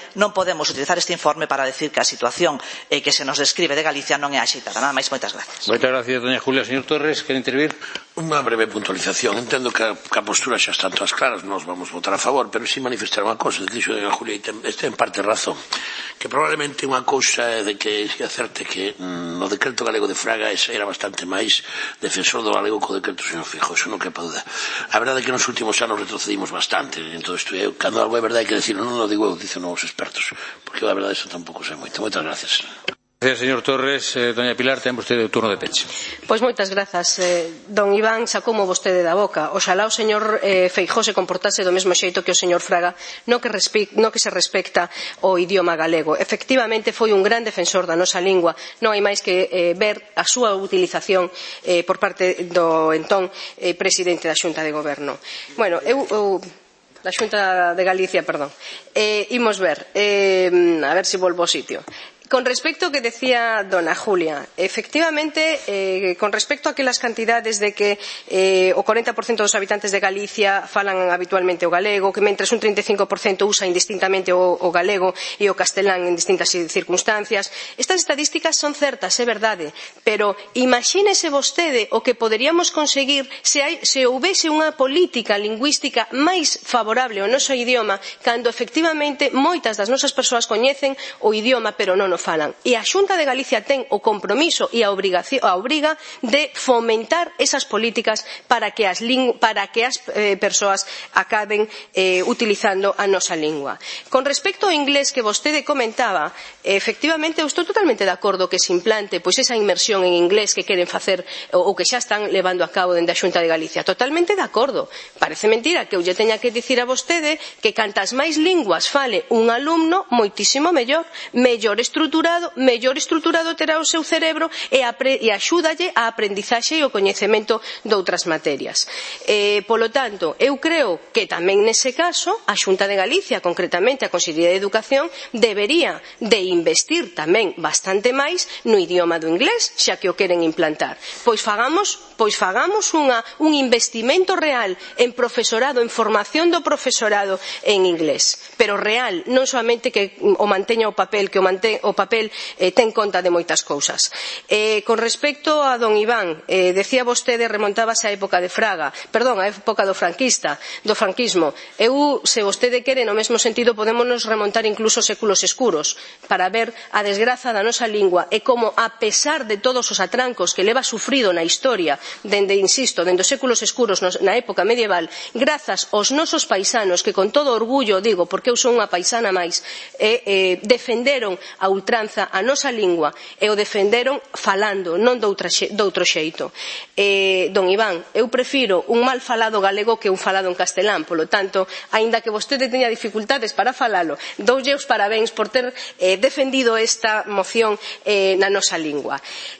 non podemos utilizar este informe para decir que a situación eh, que se nos describe de Galicia non é axeitada. Nada máis, moitas gracias. Moitas gracias, doña Julia. Señor Torres, quere intervir? Unha breve puntualización. Entendo que a, que a postura xa están todas claras, nós vamos votar a favor, pero si manifestar unha cousa, de dixo doña Julia, e ten, este en parte razón, que probablemente unha cousa é de que se acerte que mm, no decreto galego de Fraga ese era bastante máis defensor do galego co decreto señor Fijo, eso non quepa duda. A verdade é que nos últimos anos retrocedimos bastante en todo isto. Eu, cando algo é verdade, hai que decirlo, non o digo eu, dicen os expertos, porque a verdade eso tampouco sei moito. Moitas gracias. Gracias, señor Torres. Eh, doña Pilar, ten vostede o turno de peche. Pois moitas grazas. Eh, don Iván sacoumo vostede da boca. Oxalá o señor eh, Feijóo se comportase do mesmo xeito que o señor Fraga no que, no que se respecta o idioma galego. Efectivamente, foi un gran defensor da nosa lingua. Non hai máis que eh, ver a súa utilización eh, por parte do entón eh, presidente da Xunta de Goberno. Bueno, eu... eu da Xunta de Galicia, perdón. Eh, imos ver, eh, a ver se volvo ao sitio. Con respecto ao que decía dona Julia, efectivamente, eh, con respecto a aquelas cantidades de que eh, o cuarenta por cento dos habitantes de Galicia falan habitualmente o galego, que mentres un trinta e cinco por cento usa indistintamente o, o galego e o castelán en distintas circunstancias, estas estadísticas son certas, é verdade, pero imagínese vostede o que poderíamos conseguir se, hai, se houbese unha política lingüística máis favorable ao noso idioma, cando efectivamente moitas das nosas persoas coñecen o idioma, pero non o falan. E a Xunta de Galicia ten o compromiso e a, obrigación, a obriga de fomentar esas políticas para que as, para que as eh, persoas acaben eh, utilizando a nosa lingua. Con respecto ao inglés que vostede comentaba, efectivamente, eu estou totalmente de acordo que se implante pois esa inmersión en inglés que queren facer ou que xa están levando a cabo dende a Xunta de Galicia. Totalmente de acordo. Parece mentira que eu lle teña que dicir a vostede que cantas máis linguas fale un alumno, moitísimo mellor, mellor estruturado estruturado, mellor estruturado terá o seu cerebro e, apre, e axúdalle a aprendizaxe e o coñecemento de outras materias. Eh, polo tanto, eu creo que tamén nese caso a Xunta de Galicia, concretamente a Consellería de Educación, debería de investir tamén bastante máis no idioma do inglés, xa que o queren implantar. Pois fagamos, pois fagamos unha, un investimento real en profesorado, en formación do profesorado en inglés, pero real, non solamente que o manteña o papel, que o mantén o papel eh, ten conta de moitas cousas. Eh, con respecto a don Iván, eh, decía vostede, remontábase á época de Fraga, perdón, á época do franquista, do franquismo. Eu, se vostede quere, no mesmo sentido, podémonos remontar incluso séculos escuros para ver a desgraza da nosa lingua e como, a pesar de todos os atrancos que leva sufrido na historia, dende, insisto, dende os séculos escuros na época medieval, grazas aos nosos paisanos, que con todo orgullo digo, porque eu son unha paisana máis, eh, eh, defenderon a ultranza a nosa lingua e o defenderon falando, non doutro xeito. Eh, don Iván, eu prefiro un mal falado galego que un falado en castelán, polo tanto, aínda que vostede teña dificultades para falalo, doulle os parabéns por ter eh, defendido esta moción eh, na nosa lingua.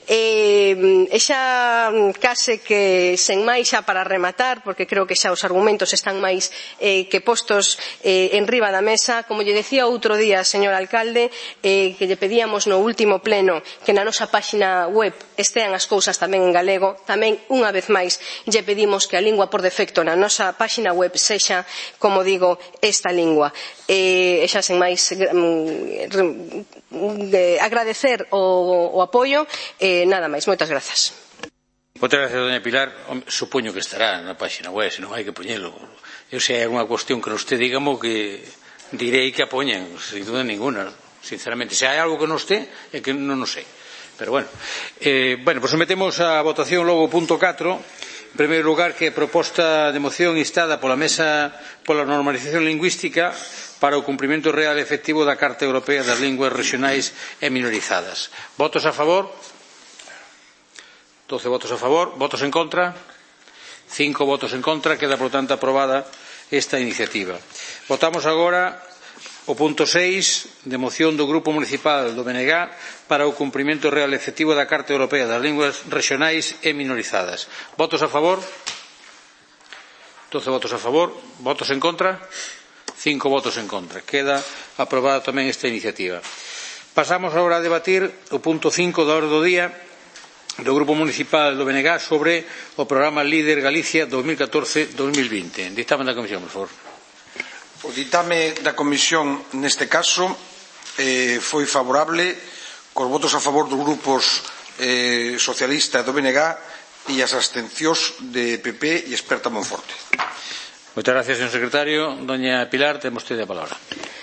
Eh, e xa case que sen máis xa para rematar, porque creo que xa os argumentos están máis eh, que postos eh, en riba da mesa, como lle decía outro día, señor alcalde, eh, que lle pedíamos no último pleno que na nosa páxina web estean as cousas tamén en galego, tamén unha vez máis lle pedimos que a lingua por defecto na nosa páxina web sexa, como digo, esta lingua. E xa sen máis agradecer o, o apoio, e nada máis, moitas grazas. Moitas gracias, doña Pilar. Supoño que estará na páxina web, se non hai que poñelo. Eu se hai unha cuestión que nos te digamos que direi que a poñen, sin duda ninguna. Sinceramente, se hai algo que non este é que non o sei, pero bueno eh, bueno, pois sometemos a votación logo o punto catro, en primeiro lugar, que é proposta de moción instada pola Mesa pola normalización lingüística para o cumprimento real e efectivo da Carta Europea das Linguas Regionais e Minorizadas. Votos a favor? doce votos a favor. Votos en contra? cinco votos en contra. Queda, por tanto, aprobada esta iniciativa. Votamos agora o punto seis de moción do Grupo Municipal do B N G para o cumprimento real e efectivo da Carta Europea das Linguas Regionais e Minorizadas. Votos a favor? doce votos a favor. Votos en contra? cinco votos en contra. Queda aprobada tamén esta iniciativa. Pasamos agora a debatir o punto cinco da orde do día do Grupo Municipal do B N G sobre o programa Líder Galicia dos mil catorce dos mil vinte. Dictamen da Comisión, por favor. O ditame da Comisión neste caso eh, foi favorable cos votos a favor dos grupos eh, socialista e do B N G e as abstencións de P P e Experta Monforte. Moitas gracias, señor secretario. Doña Pilar, ten vostede a palabra.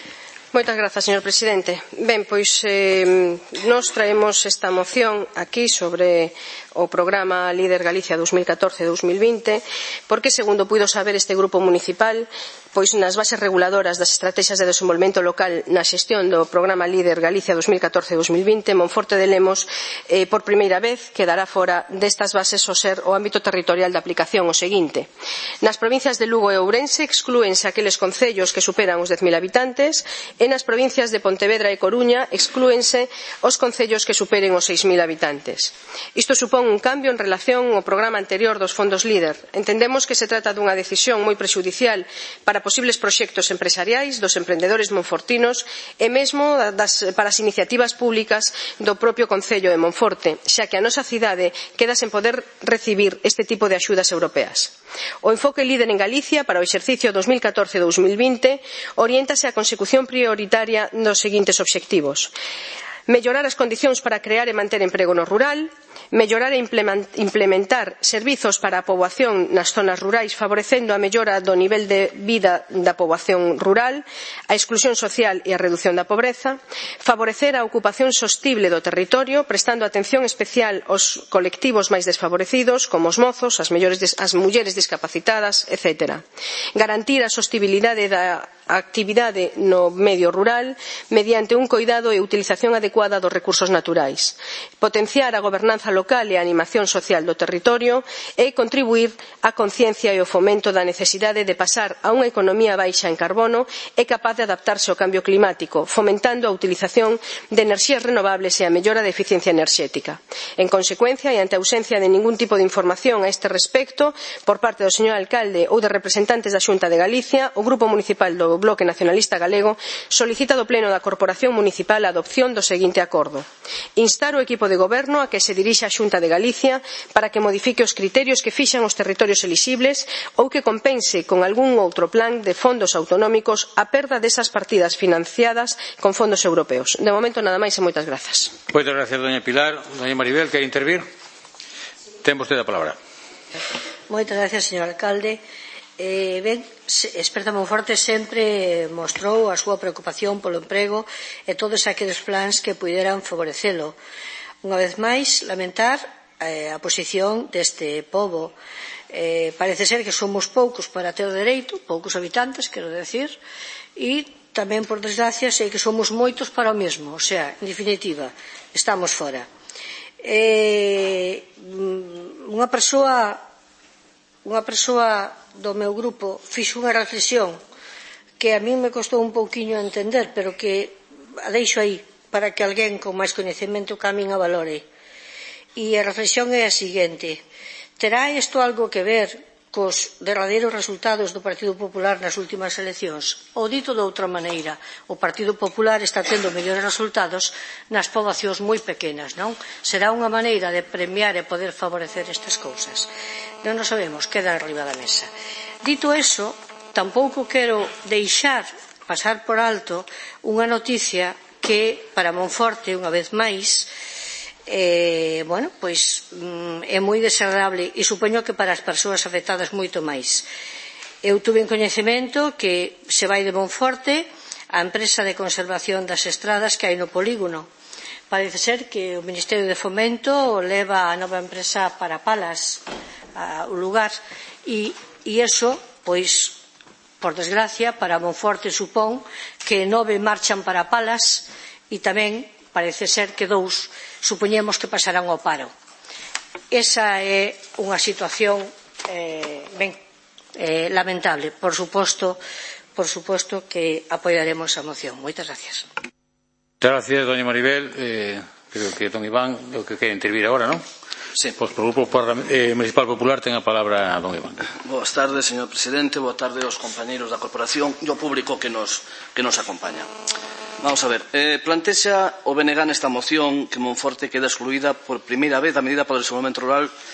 Moitas grazas, señor presidente. Ben, pois eh, nos traemos esta moción aquí sobre o programa Líder Galicia dos mil catorce a dos mil vinte porque, segundo puido saber este grupo municipal, pois nas bases reguladoras das estrategias de desenvolvemento local na xestión do programa Líder Galicia dos mil catorce a dos mil vinte, Monforte de Lemos eh, por primeira vez quedará fora destas bases ao ser o ámbito territorial de aplicación o seguinte. Nas provincias de Lugo e Ourense exclúense aqueles concellos que superan os dez mil habitantes e nas provincias de Pontevedra e Coruña exclúense os concellos que superen os seis mil habitantes. Isto supón un cambio en relación ao programa anterior dos fondos Líder. Entendemos que se trata dunha decisión moi prexudicial para posibles proxectos empresariais dos emprendedores monfortinos e mesmo das, para as iniciativas públicas do propio Concello de Monforte, xa que a nosa cidade queda sen poder recibir este tipo de axudas europeas. O enfoque Líder en Galicia para o exercicio dos mil catorce a dos mil vinte oriéntase á consecución prioritaria dos seguintes obxectivos: mellorar as condicións para crear e manter emprego no rural, mellorar e implementar servizos para a poboación nas zonas rurais favorecendo a mellora do nivel de vida da poboación rural, a exclusión social e a redución da pobreza, favorecer a ocupación sostible do territorio prestando atención especial aos colectivos máis desfavorecidos como os mozos, as, mellores, as mulleres discapacitadas, etcétera. Garantir a sostibilidade da actividade no medio rural mediante un coidado e utilización adecuada dos recursos naturais, potenciar a gobernanza local e a animación social do territorio e contribuir á conciencia e ao fomento da necesidade de pasar a unha economía baixa en carbono e capaz de adaptarse ao cambio climático, fomentando a utilización de enerxías renovables e a mellora da eficiencia enerxética. En consecuencia, e ante a ausencia de ningún tipo de información a este respecto por parte do señor alcalde ou de representantes da Xunta de Galicia, o Grupo Municipal do Bloque Nacionalista Galego solicita do Pleno da Corporación Municipal a adopción do seguinte acordo: instar o equipo de goberno a que se dirixa á Xunta de Galicia para que modifique os criterios que fixan os territorios elixibles ou que compense con algún outro plan de fondos autonómicos a perda desas partidas financiadas con fondos europeos. De momento nada máis e moitas grazas. Moitas gracias, doña Pilar. Doña Maribel, quere intervir? Ten vostede a palabra. Moitas gracias, señor alcalde. Eh, ben, Experta Monforte sempre mostrou a súa preocupación polo emprego e todos aqueles plans que puderan favorecelo. Unha vez máis, lamentar eh, a posición deste pobo. Eh, parece ser que somos poucos para ter o dereito, poucos habitantes, quero decir, e tamén, por desgracia, sei que somos moitos para o mesmo, o sea, en definitiva, estamos fora. Eh, unha persoa unha persoa do meu grupo fixo unha reflexión que a mí me costou un pouquiño entender, pero que a deixo aí para que alguén con máis coñecemento que a min a valore. E a reflexión é a seguinte: terá isto algo que ver cos derradeiros resultados do Partido Popular nas últimas eleccións? Ou dito de outra maneira, o Partido Popular está tendo mellores resultados nas poboacións moi pequenas, non? Será unha maneira de premiar e poder favorecer estas cousas? Non o sabemos, queda arriba da mesa. Dito eso, tampouco quero deixar pasar por alto unha noticia que para Monforte, unha vez máis, eh, bueno, pois é moi desagradable e supoño que para as persoas afectadas moito máis. Eu tuve en coñecemento que se vai de Monforte a empresa de conservación das estradas que hai no polígono. Parece ser que o Ministerio de Fomento leva a nova empresa para Palas o lugar e, e eso, pois, por desgracia, para Monforte supón que nove marchan para Palas e tamén parece ser que dous supoñemos que pasarán ao paro. Esa é unha situación eh, ben, eh, lamentable. Por suposto, por suposto que apoiaremos a moción. Moitas gracias. Moitas gracias, doña Maribel. Eh, creo que don Iván é o que quere intervir agora, non? Sí. Pois por o Grupo eh, Municipal Popular ten a palabra don Iván. Boas tardes, señor presidente. Boa tarde aos compañeiros da corporación e ao público que nos, que nos acompaña. Vamos a ver, eh, plantexa o B N G nesta moción que Monforte queda excluída por primeira vez da medida para o desenvolvemento rural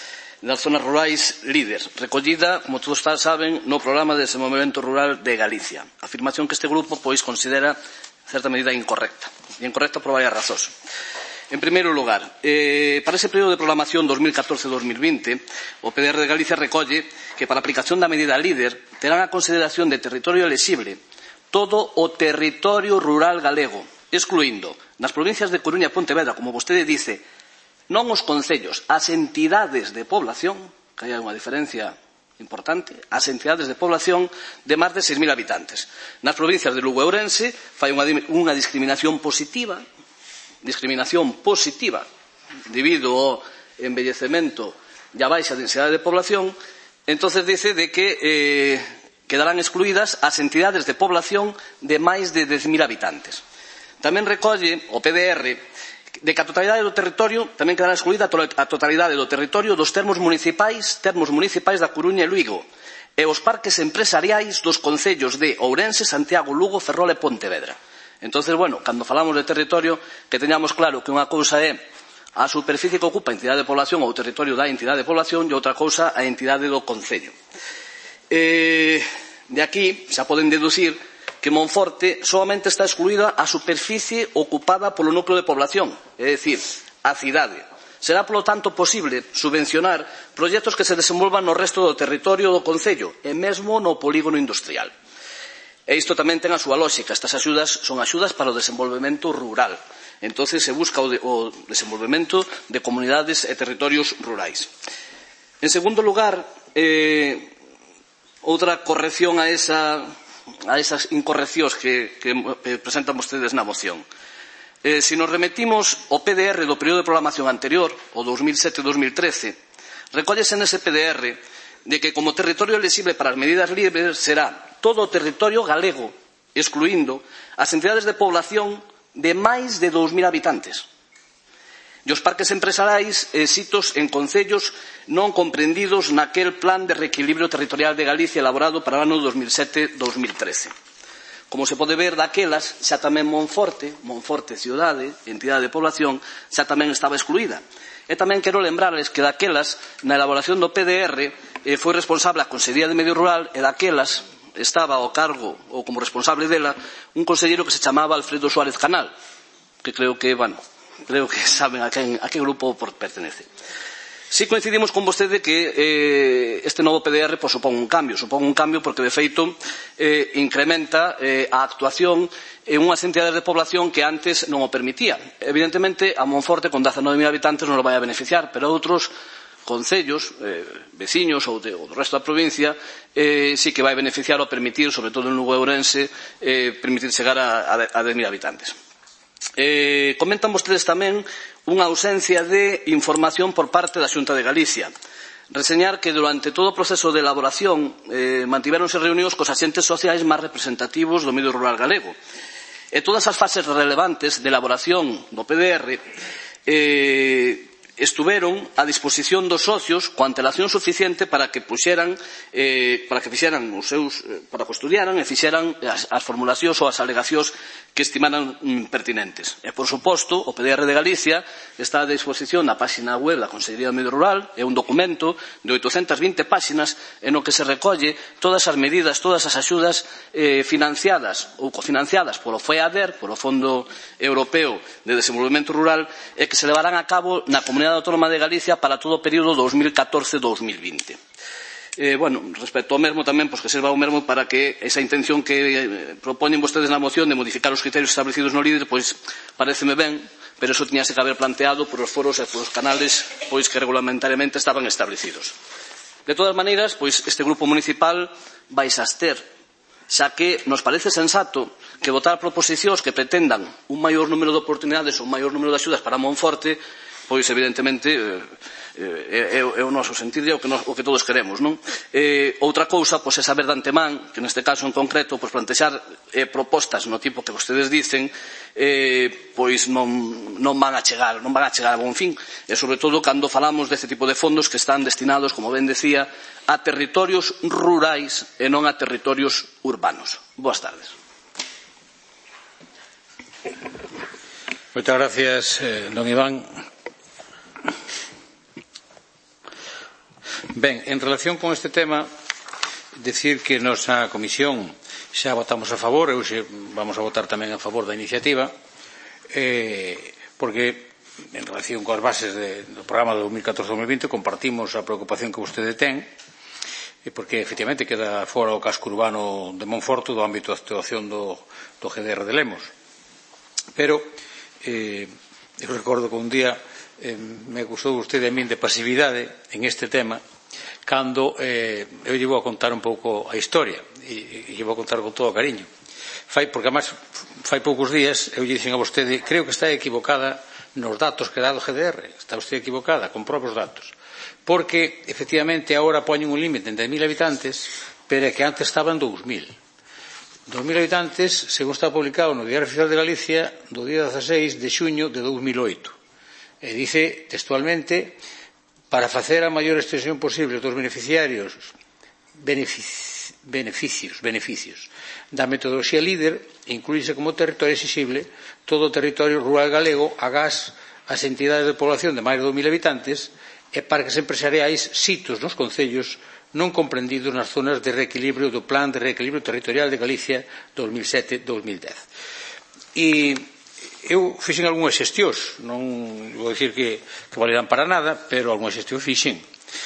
das zonas rurais líderes, recollida, como todos saben, no Programa de Desenvolvemento Rural de Galicia. Afirmación que este grupo pois considera en certa medida incorrecta. E incorrecta por varias razóns. En primeiro lugar, eh, para ese período de programación dos mil catorce a dos mil vinte, o P D R de Galicia recolle que para a aplicación da medida líder terán a consideración de territorio elexible todo o territorio rural galego, excluindo nas provincias de Coruña e Pontevedra, como vostede dice, non os concellos, as entidades de población, que hai unha diferencia importante, as entidades de población de máis de seis mil habitantes. Nas provincias de Lugo e Ourense fai unha, unha discriminación positiva, discriminación positiva, debido ao envellecemento e a baixa densidade de población, entonces dice de que eh, quedarán excluídas as entidades de población de máis de dez mil habitantes. Tamén recolle o P D R de que a totalidade do territorio tamén quedará excluída a totalidade do territorio dos termos municipais, termos municipais da Coruña e Lugo e os parques empresariais dos concellos de Ourense, Santiago, Lugo, Ferrol e Pontevedra. Entonces, bueno, cando falamos de territorio, que teñamos claro que unha cousa é a superficie que ocupa a entidade de población ou o territorio da entidade de población e outra cousa a entidade do concello. Eh, de aquí xa poden deducir que Monforte solamente está excluída a superficie ocupada polo núcleo de población, é dicir, a cidade. Será, polo tanto, posible subvencionar proxectos que se desenvolvan no resto do territorio do concello e mesmo no polígono industrial. E isto tamén ten a súa lógica. Estas axudas son axudas para o desenvolvemento rural. Entonces se busca o, de, o desenvolvemento de comunidades e territorios rurais. En segundo lugar, eh, outra corrección a esa... a esas incorreccións que, que presentan vostedes na moción. Eh, se nos remitimos ao P D R do período de programación anterior, o dos mil sete a dos mil trece, recóllese nese P D R de que como territorio elexible para as medidas libres será todo o territorio galego, excluindo as entidades de población de máis de dous mil habitantes. E os parques empresariais e sitos en concellos non comprendidos naquel plan de reequilibrio territorial de Galicia elaborado para o ano dos mil sete a dos mil trece. Como se pode ver daquelas, xa tamén Monforte, Monforte cidade, entidade de población, xa tamén estaba excluída. E tamén quero lembrarles que daquelas, na elaboración do P D R, eh, foi responsable a Consellería de Medio Rural e daquelas estaba ao cargo, ou como responsable dela, un conselleiro que se chamaba Alfredo Suárez Canal, que creo que, bueno, creo que saben a que, a que grupo pertenece. Si coincidimos con vostede que eh, este novo P D R pues, supón un cambio, supón un cambio porque de feito eh, incrementa eh, a actuación en unhas entidades de población que antes non o permitía. Evidentemente, a Monforte con dezanove mil habitantes non o vai a beneficiar, pero a outros concellos, eh, veciños ou, de, ou do resto da provincia eh, sí que vai beneficiar o permitir, sobre todo en Lugo e Ourense, eh, permitir chegar a, a, a dez mil habitantes. Eh, comentan vostedes tamén unha ausencia de información por parte da Xunta de Galicia. Reseñar que durante todo o proceso de elaboración eh, mantiveronse reunións cos axentes sociais máis representativos do medio rural galego. E todas as fases relevantes de elaboración do P D R eh, estuveron a disposición dos socios coa antelación suficiente para que puxeran eh, para que fixeran os seus eh, para que estudiaran e fixeran as, as formulacións ou as alegacións que estimaran mm, pertinentes. E, por suposto, o P D R de Galicia está a disposición na páxina web da Consellería do Medio Rural, é un documento de oitocentas vinte páxinas en o que se recolle todas as medidas, todas as axudas eh, financiadas ou cofinanciadas polo FEADER, polo Fondo Europeo de Desenvolvemento Rural, e que se levarán a cabo na Comunidade Autónoma de Galicia para todo o período dos mil catorce a dos mil vinte. Eh, bueno, respecto ao mesmo tamén, pois que serva o mesmo para que esa intención que eh, propoñen vostedes na moción de modificar os criterios establecidos no líder, pois pareceme ben, pero eso tiñase que haber planteado por os foros e por os canales pois que regulamentariamente estaban establecidos. De todas maneiras, pois este grupo municipal vai se abster, xa que nos parece sensato que votar proposicións que pretendan un maior número de oportunidades ou un maior número de axudas para Monforte, pois evidentemente eh, é, é o noso sentir e o que, nos, o que todos queremos, non? Eh, outra cousa, pois, é saber de antemán que neste caso en concreto, pois, plantexar eh, propostas no tipo que vostedes dicen eh, pois non, non van a chegar non van a chegar a bon fin, e sobre todo cando falamos deste tipo de fondos que están destinados, como ben decía, a territorios rurais e non a territorios urbanos. Boas tardes. Moitas gracias, eh, don Iván. Ben, en relación con este tema, decir que nosa comisión xa votamos a favor, e hoxe vamos a votar tamén a favor da iniciativa, eh, porque en relación coas bases de, do programa de dos mil catorce a dos mil vinte compartimos a preocupación que vostede ten, porque efectivamente queda fora o casco urbano de Monforte do ámbito de actuación do, do G D R de Lemos. Pero eh, eu recordo que un día eh, me acusou vostede a min de pasividade en este tema, cando eh, eu lle vou a contar un pouco a historia e, e lle vou a contar con todo o cariño fai, porque además fai poucos días eu lle dixen a vostede, creo que está equivocada nos datos que dá do G D R, está vostede equivocada con propios datos, porque efectivamente agora poñen un límite en dez mil habitantes, pero é que antes estaban dous mil dous mil habitantes, según está publicado no Diario Oficial de Galicia do día dieciséis de xuño de dos mil oito, e dice textualmente: para facer a maior extensión posible dos beneficiarios benefic, beneficios, beneficios da metodoloxía líder, incluíse como territorio exixible todo o territorio rural galego agás as entidades de población de máis de dous mil habitantes e parques empresariais sitos nos concellos non comprendidos nas zonas de reequilibrio do Plan de Reequilibrio Territorial de Galicia dos mil sete a dos mil dez. E eu fixen algunhas xestións, non vou dicir que, que valeran para nada, pero algunhas xestións fixen,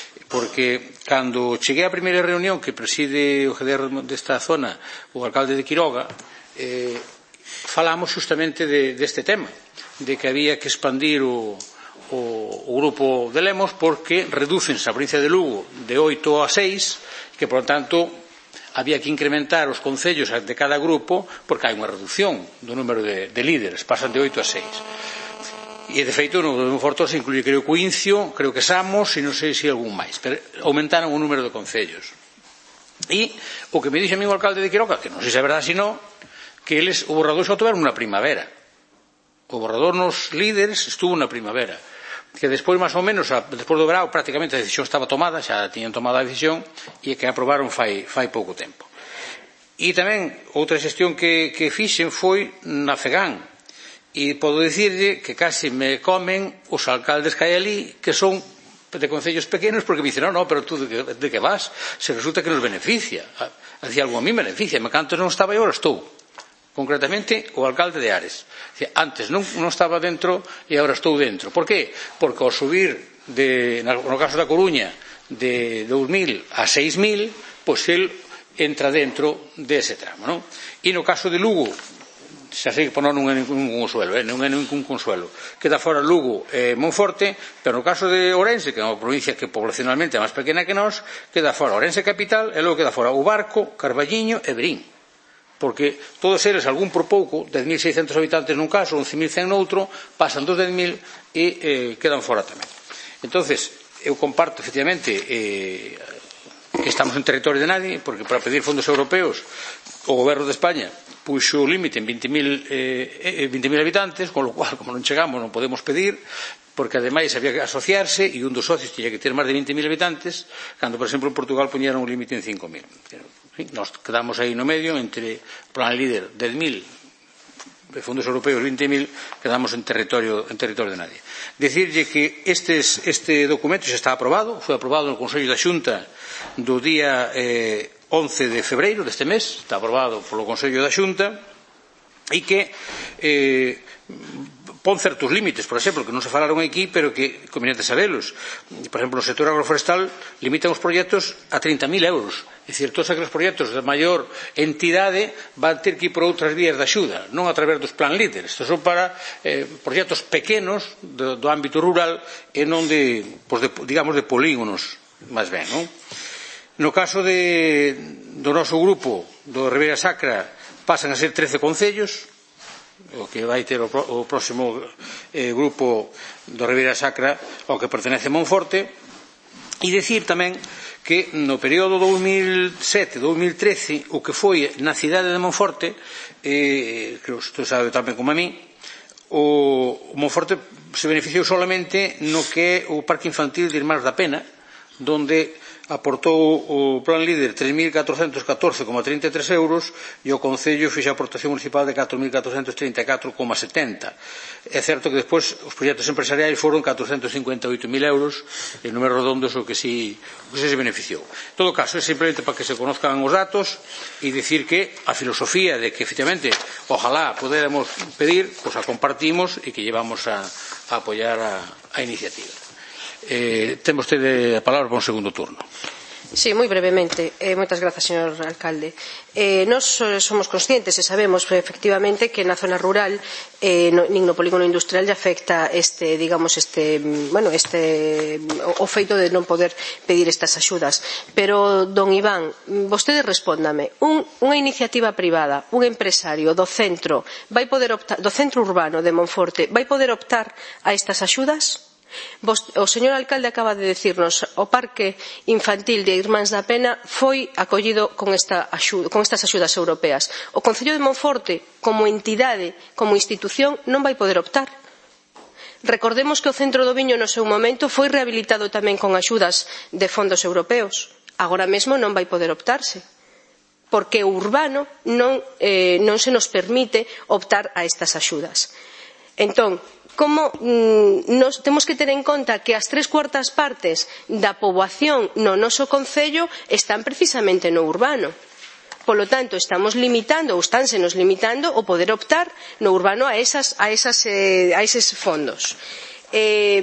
porque cando cheguei á primeira reunión que preside o G D R desta zona o alcalde de Quiroga, eh, falamos justamente de, deste tema, de que había que expandir o, o, o grupo de Lemos porque reducense a provincia de Lugo de oito a seis, que por lo tanto había que incrementar os concellos de cada grupo porque hai unha reducción do número de, de líderes, pasan de oito a seis. E, de feito, no Monforte se incluye, creo, Coincio, creo que Samos, e non sei se algún máis, pero aumentaron o número de concellos. E o que me dixe a mí o alcalde de Quiroga, que non sei se é verdade sino, que eles, o borrador xa tuveron na primavera. O borrador nos líderes estuvo na primavera. Que despois, máis ou menos, despois do verao, prácticamente a decisión estaba tomada, xa tiñan tomado a decisión, e que aprobaron fai, fai pouco tempo. E tamén, outra xestión que, que fixen foi na FEGAN, e podo dicirlle que casi me comen os alcaldes que hai ali, que son de concellos pequenos, porque me dicen, non, non, pero tú de que, de que vas? Se resulta que nos beneficia. Hacía algo a mí beneficia, me canto non estaba e agora estou. Concretamente o alcalde de Ares. Antes non, non estaba dentro e agora estou dentro. Por qué? Porque ao subir, de, no caso da Coruña, de dous mil a seis mil, pois el entra dentro dese tramo, non? E no caso de Lugo, xa sei que por non é ningún consuelo, eh? non é ningún consuelo, queda fora Lugo e eh, Monforte, pero no caso de Ourense, que é unha provincia que poblacionalmente é máis pequena que nós, queda fora Ourense capital e logo queda fora o Barco, Carballiño e Verín. Porque todos eles, algún por pouco, dez mil seiscentos habitantes nun caso, once mil cen noutro, pasan dos dez mil e eh, quedan fora tamén. Entonces, eu comparto, efectivamente, eh, que estamos en territorio de nadie, porque para pedir fondos europeos o goberno de España puxo o límite en vinte mil eh, habitantes, con lo cual, como non chegamos, non podemos pedir, porque ademais había que asociarse e un dos socios tiña que ter máis de vinte mil habitantes, cando, por exemplo, en Portugal poñeron un límite en cinco mil. Nos quedamos aí no medio entre plan líder dez mil, fondos europeos vinte mil, quedamos en territorio, en territorio de nadie. Decirlle que estes, este documento xa está aprobado, foi aprobado no Consello da Xunta do día eh, once de febreiro deste mes, está aprobado polo Consello da Xunta, e que eh, pon certos límites, por exemplo, que non se falaron aquí, pero que conveniente sabelos. Por exemplo, no sector agroforestal limitan os proxectos a trinta mil euros. É dicir, todos aqueles proxectos de maior entidade van ter que ir por outras vías de axuda, non a través dos plan líderes. Estos son para eh, proxectos pequenos do, do ámbito rural e non de, pues de, digamos, de polígonos, máis ben, non? No caso de, do noso grupo, do Ribeira Sacra, pasan a ser trece concellos, o que vai ter o, o próximo eh, grupo do Ribeira Sacra ao que pertenece Monforte, e dicir tamén que no período dous mil sete a dous mil trece o que foi na cidade de Monforte, eh, que isto sabe tamén como a mí, o Monforte se beneficiou solamente no que é o parque infantil de Irmáns da Pena, donde aportou o plan líder tres mil catrocentos catorce coma trinta e tres euros e o Concello fixe a aportación municipal de catro mil catrocentos trinta e catro coma setenta. É certo que despois os proxectos empresariais foron catrocentos cincuenta e oito mil euros, en números redondos o que si, o que si se beneficiou. En todo caso, é simplemente para que se conozcan os datos e dicir que a filosofía de que, efectivamente, ojalá podéramos pedir, pois a compartimos e que llevamos a, a apoiar a, a iniciativa. Eh, ten vostede a palabra para un segundo turno. Sí, moi brevemente. Eh, moitas grazas, señor alcalde. Eh, nos somos conscientes e sabemos efectivamente que na zona rural eh, no, nin no polígono industrial lle afecta este, digamos, este, bueno, este o, o feito de non poder pedir estas axudas. Pero, don Iván, vostede respóndame, un, unha iniciativa privada, un empresario do centro vai poder optar, do centro urbano de Monforte, vai poder optar a estas axudas? O señor alcalde acaba de decirnos o parque infantil de Irmáns da Pena foi acollido con, esta axuda, con estas axudas europeas. O Concello de Monforte, como entidade, como institución, non vai poder optar. Recordemos que o Centro do Viño no seu momento foi rehabilitado tamén con axudas de fondos europeos. Agora mesmo non vai poder optarse, porque o urbano non, eh, non se nos permite optar a estas axudas. Entón, como mm, nos, temos que ter en conta que as tres cuartas partes da poboación no noso concello están precisamente no urbano. Polo tanto, estamos limitando ou estánsenos limitando o poder optar no urbano a, esas, a, esas, eh, a eses fondos. Eh,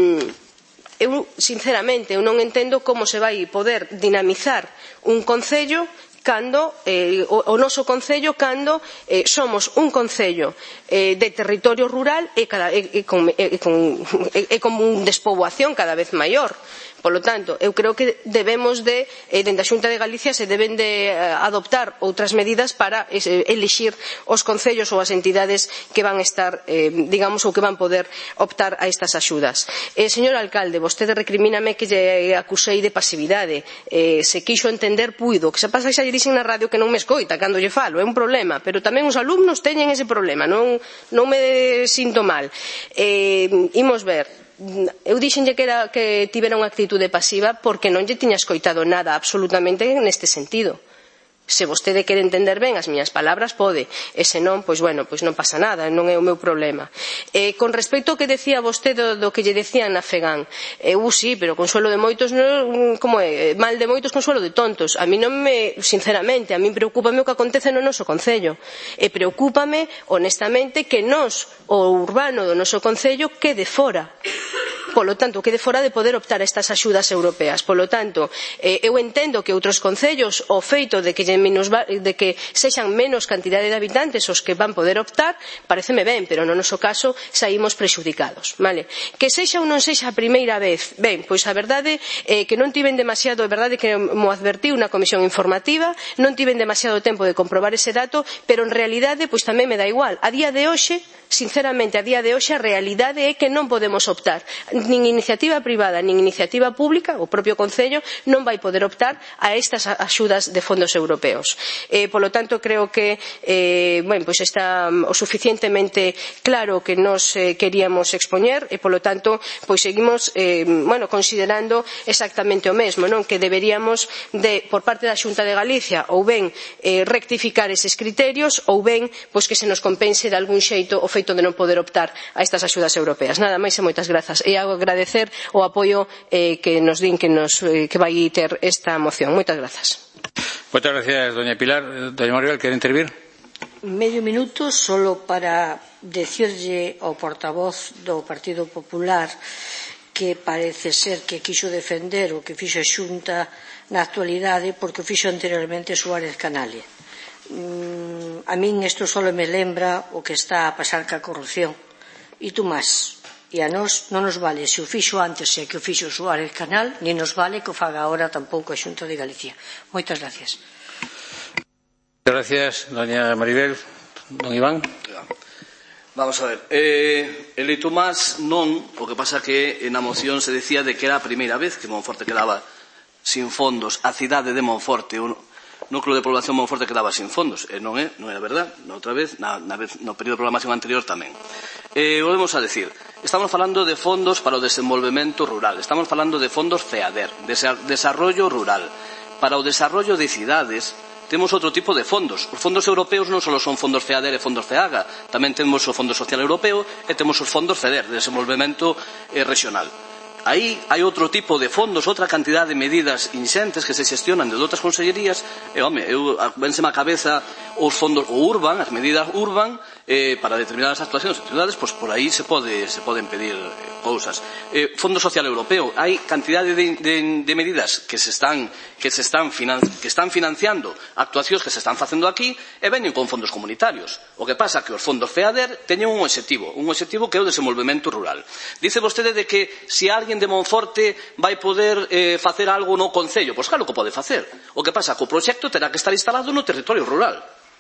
eu, sinceramente, eu non entendo como se vai poder dinamizar un concello cando eh, o, o noso concello cando eh, somos un concello eh, de territorio rural e, cada, e, e, con, e, con, e, e con un despoboación cada vez maior. Polo tanto, eu creo que debemos de, eh, dende a Xunta de Galicia se deben de eh, adoptar outras medidas para eh, elixir os concellos ou as entidades que van estar, eh, digamos, ou que van poder optar a estas axudas. Eh, señor alcalde, vostede recrimíname que lle acusei de pasividade. Eh, se quixo entender, puido. Que se pasa xa lle dixen na radio que non me escoita cando lle falo, é un problema. Pero tamén os alumnos teñen ese problema, non, non me sinto mal. Eh, imos ver. Eu dixenlle que, era, que tivera unha actitude pasiva porque non lle tiña escoitado nada absolutamente neste sentido. Se vostede quere entender ben as miñas palabras, pode. E se non, pois bueno, pois non pasa nada, non é o meu problema. Eh, con respecto ao que decía vostede do, do que lle decían na FEGAN, eu sí, pero consuelo de moitos, non, como é? Mal de moitos, consuelo de tontos. A mí non me, sinceramente, a mí preocúpame o que acontece no noso concello. E preocúpame, honestamente, que nós, o urbano do noso concello, quede fora. Polo tanto, quede fora de poder optar a estas axudas europeas. Polo tanto, eh, eu entendo que outros concellos, o feito de que, de que sexan menos cantidade de habitantes os que van poder optar, pareceme ben, pero no noso caso saímos prexudicados. Vale? Que sexa ou non sexa a primeira vez, ben, pois a verdade é eh, que non tiven demasiado, a verdade que mo advertiu na comisión informativa, non tiven demasiado tempo de comprobar ese dato, pero en realidade, pois tamén me dá igual. A día de hoxe, sinceramente, a día de hoxe a realidade é que non podemos optar. Nin iniciativa privada, nin iniciativa pública, o propio Concello non vai poder optar a estas axudas de fondos europeos. Eh, polo tanto, creo que eh, bueno, pues está o suficientemente claro que nos eh, queríamos expoñer e, polo tanto, pois seguimos eh, bueno, considerando exactamente o mesmo, non? Que deberíamos, de, por parte da Xunta de Galicia, ou ben eh, rectificar eses criterios, ou ben pois que se nos compense de algún xeito o feito de non poder optar a estas axudas europeas. Nada máis e moitas grazas. E agradecer o apoio eh, que nos din que, nos, eh, que vai ter esta moción. Moitas grazas. Moitas gracias, doña Pilar. Doña Maribel, quere intervir? Medio minuto solo para decirlle ao portavoz do Partido Popular que parece ser que quixo defender o que fixo a Xunta na actualidade porque o fixo anteriormente Suárez Canale. Mm, a min isto solo me lembra o que está a pasar ca corrupción. E tú máis. E a nós non nos vale se o fixo antes e que o fixo Suárez Canal, nin nos vale que o faga agora tampouco a Xunta de Galicia. Moitas gracias. Gracias, doña Maribel. Don Iván. Vamos a ver. Eh, eleito máis non, o que pasa que na moción se decía de que era a primeira vez que Monforte quedaba sin fondos. A cidade de Monforte, o núcleo de población Monforte quedaba sin fondos. E non é, non é a verdad. Na outra vez, na, na vez, no período de programación anterior tamén. eh, volvemos a decir, estamos falando de fondos para o desenvolvemento rural, estamos falando de fondos FEADER, de desarrollo rural. Para o desarrollo de cidades temos outro tipo de fondos. Os fondos europeos non só son fondos FEADER e fondos FEAGA, tamén temos o Fondo Social Europeo e temos os fondos FEDER, de desenvolvemento eh, regional. Aí hai outro tipo de fondos, outra cantidad de medidas inxentes que se xestionan de outras consellerías e, home, eu vénseme a cabeza os fondos o Urban, as medidas Urban eh, para determinadas actuacións en cidades, pois por aí se pode se poden pedir eh, cousas. Eh, Fondo Social Europeo, hai cantidade de, de, de medidas que se están que se están finan, que están financiando actuacións que se están facendo aquí e veñen con fondos comunitarios. O que pasa é que os fondos FEADER teñen un obxectivo, un obxectivo que é o desenvolvemento rural. Dice vostede de que se alguén de Monforte vai poder eh, facer algo no concello, pois claro que pode facer. O que pasa é que o proxecto terá que estar instalado no territorio rural.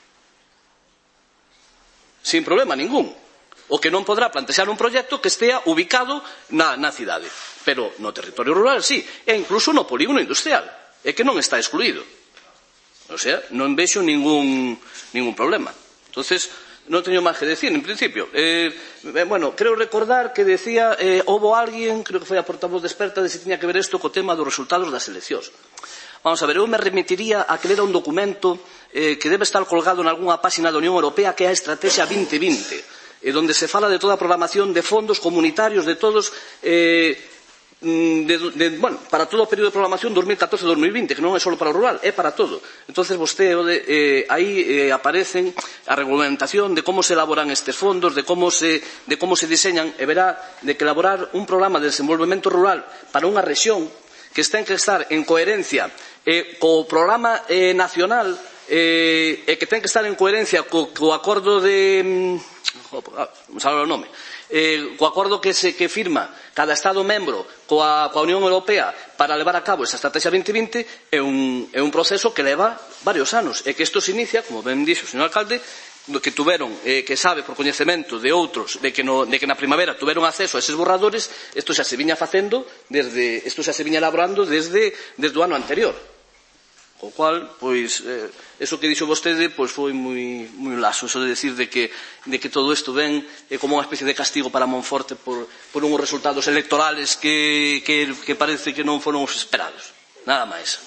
Sin problema ningún. O que non podrá plantexar un proxecto que estea ubicado na, na cidade. Pero no territorio rural sí, e incluso no polígono industrial, e que non está excluído. O sea, non vexo ningún, ningún problema. Entonces, non teño máis que decir, en principio. Eh, bueno, creo recordar que decía, eh, houbo alguén, creo que foi a portavoz de experta, de se tiña que ver isto co tema dos resultados das eleccións. Vamos a ver, eu me remitiría a que lera un documento eh, que debe estar colgado en algunha páxina da Unión Europea, que é a Estrategia veinte veinte, eh, donde se fala de toda a programación de fondos comunitarios, de todos... Eh, De, de, bueno, para todo o período de programación dos mil catorce a dos mil vinte, que non é só para o rural, é para todo. Entonces vostede, eh, aí eh, aparecen a regulamentación de como se elaboran estes fondos, de como se, de como se diseñan, e verá de que elaborar un programa de desenvolvemento rural para unha rexión que ten que estar en coherencia eh, co programa eh, nacional eh, e que ten que estar en coherencia co, co acordo de... Oh, me sale o nome. Eh, co acordo que se que firma cada Estado membro coa, coa Unión Europea para levar a cabo esa Estrategia veinte veinte é un, é un proceso que leva varios anos e que isto se inicia, como ben dixo o señor alcalde, que tuveron, eh, que sabe por coñecemento de outros, de que, no, de que na primavera tuveron acceso a eses borradores, isto xa se viña facendo desde, isto xa se viña elaborando desde, desde o ano anterior. O cual, pois, eh, eso que dixo vostede, pois foi moi, moi laso, eso de decir de que, de que todo isto ven eh, como unha especie de castigo para Monforte por, por unhos resultados electorales que, que, que parece que non foron os esperados. Nada máis.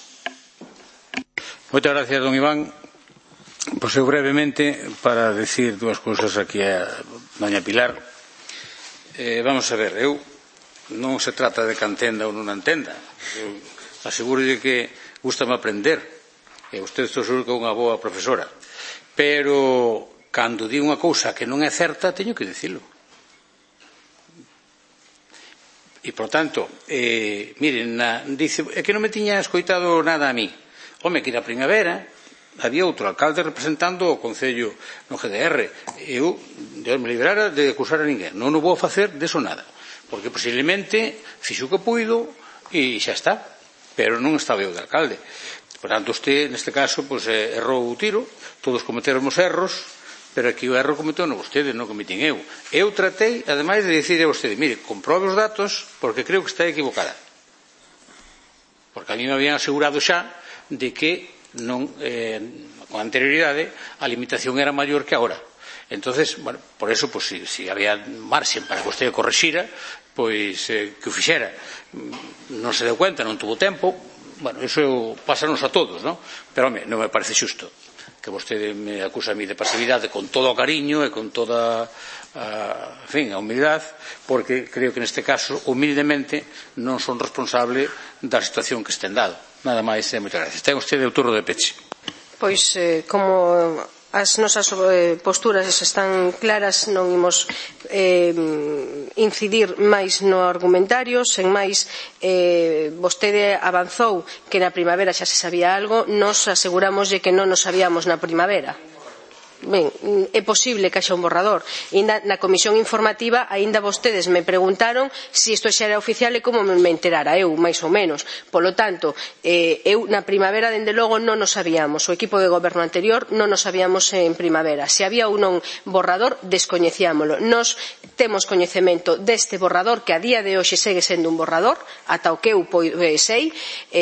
Moitas gracias, don Iván. Pois eu brevemente, para decir dúas cousas aquí a doña Pilar. Eh, vamos a ver, eu non se trata de que entenda ou non entenda. Eu aseguro que gústame aprender, e usted estou seguro que é unha boa profesora, pero cando di unha cousa que non é certa teño que dicilo. E, por tanto, eh, miren, na, dice, é que non me tiña escoitado nada a mí. Home, que na primavera había outro alcalde representando o Concello no G D R. Eu, Deus me librara de acusar a ninguén. Non o vou facer deso nada, porque posiblemente fixo o que puido e xa está. Pero non estaba eu de alcalde. Por tanto, usted, neste caso, pues, eh, errou o tiro, todos cometermos erros, pero aquí o erro cometeu non vostede, non cometín eu. Eu tratei, ademais, de dicir a vostede, mire, comprobe os datos, porque creo que está equivocada. Porque a mí me habían asegurado xa de que non, eh, con anterioridade a limitación era maior que agora. Entonces, bueno, por eso, pues, si, si había marxen para que vostede corrixira, pois eh, que o fixera. Non se deu cuenta, non tuvo tempo. Bueno, iso pásanos a todos, non? Pero, home, non me parece xusto que vostede me acusa a mí de pasividade con todo o cariño e con toda a, en fin, a humildade, porque creo que neste caso, humildemente, non son responsable da situación que estén dado. Nada máis, e moitas gracias. Ten vostede o turno de peche. Pois, eh, como as nosas eh, posturas están claras, non imos eh, incidir máis no argumentario. Sen máis, eh, vostede avanzou que na primavera xa se sabía algo, nos aseguramoslle que non nos sabíamos na primavera. Ben, é posible que haxa un borrador. E na, na comisión informativa aínda vostedes me preguntaron se isto xa era oficial e como me enterara eu, máis ou menos. Polo tanto, eh, eu na primavera, dende logo, non nos sabíamos. O equipo de goberno anterior non nos sabíamos en primavera. Se había ou non borrador, descoñecíamolo. Nos temos coñecemento deste borrador, que a día de hoxe segue sendo un borrador, ata o que eu sei. eh,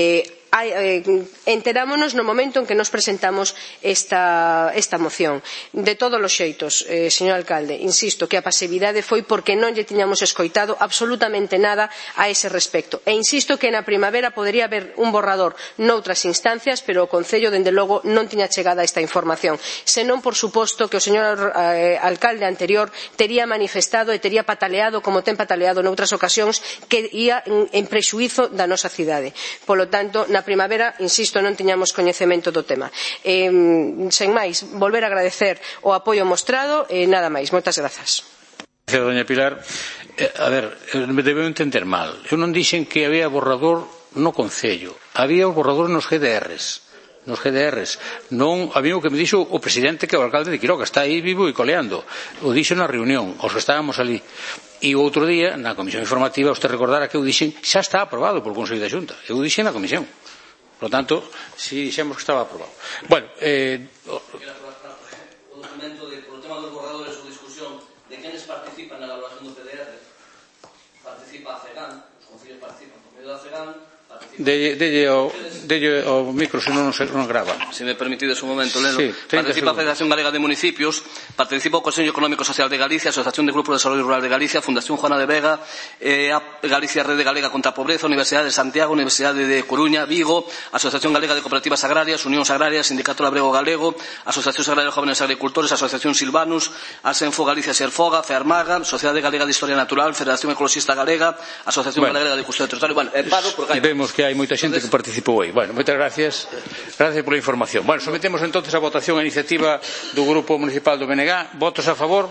enterámonos no momento en que nos presentamos esta, esta moción. De todos os xeitos, eh, señor alcalde, insisto que a pasividade foi porque non lle tiñamos escoitado absolutamente nada a ese respecto. E insisto que na primavera podería haber un borrador noutras instancias, pero o Concello, dende logo, non tiña chegada esta información. Senón, por suposto, que o señor eh, alcalde anterior tería manifestado e tería pataleado, como ten pataleado noutras ocasións, que ia en, en prexuízo da nosa cidade. Polo tanto, na primavera, insisto, non tiñamos coñecemento do tema. Eh, sen máis, volver a agradecer o apoio mostrado e nada máis. Moitas grazas. Gracias, doña Pilar. Eh, a ver, me debeu entender mal. Eu non dixen que había borrador no Concello. Había o borrador nos G D Rs. Nos G D Rs. Non, había o que me dixo o presidente, que é o alcalde de Quiroga, está aí vivo e coleando. O dixo na reunión, os que estábamos ali. E o outro día, na comisión informativa, usted recordará que eu dixen xa está aprobado polo Consello da Xunta. Eu dixen na comisión. Por lo tanto, si dixemos que estaba aprobado. Bueno, eh... o documento de, por o tema dos borradores ou discusión de quenes participan na elaboración do P D R, participa a CEGAN, os concellos participan por medio da CEGAN. Delle, delle, ao, delle ao micro, se non, non grava. Se me permitides un momento, Lelo. Sí, participa a Federación Galega de Municipios, participa o Consello Económico Social de Galicia, Asociación de Grupos de Desarrollo Rural de Galicia, Fundación Juana de Vega, eh, Galicia Rede Galega contra a Pobreza, Universidade de Santiago, Universidade de Coruña, Vigo, Asociación Galega de Cooperativas Agrarias, Unións Agrarias, Sindicato Labrego Galego, Asociación Agraria de Jóvenes Agricultores, Asociación Silvanus, Asenfo Galicia Serfoga, Fermaga, Sociedade Galega de Historia Natural, Federación Ecologista Galega, Asociación bueno. Galega de Custodia do Territorio. Bueno, eh, paro porque hai... Vemos que hai moita xente que participou aí. Bueno, moitas gracias. Gracias pola información. Bueno, sometemos entonces a votación a iniciativa do Grupo Municipal do B N G. Votos a favor?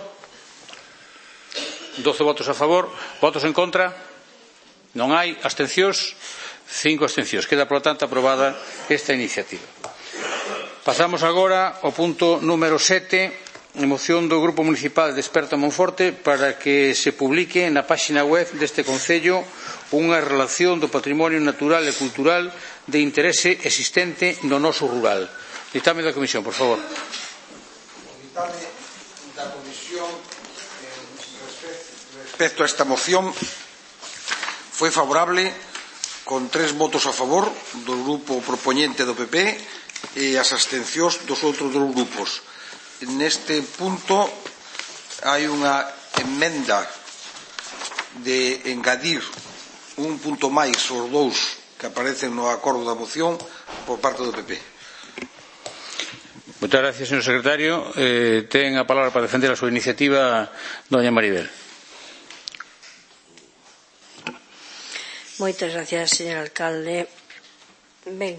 doce votos a favor. Votos en contra? Non hai. Abstencións? cinco abstencións. Queda, por lo tanto, aprobada esta iniciativa. Pasamos agora ao punto número sete, moción do Grupo Municipal de Desperta Monforte para que se publique na páxina web deste Concello unha relación do patrimonio natural e cultural de interese existente no noso rural. Ditame da Comisión, por favor. Ditame da Comisión respecto a esta moción foi favorable con tres votos a favor do grupo propoñente do P P e as abstencións dos outros dous grupos. Neste punto hai unha emenda de engadir un punto máis os dous que aparecen no acordo da moción por parte do P P. Moitas gracias, señor secretario. Eh, ten a palabra para defender a súa iniciativa doña Maribel. Moitas gracias, señor alcalde. Ben,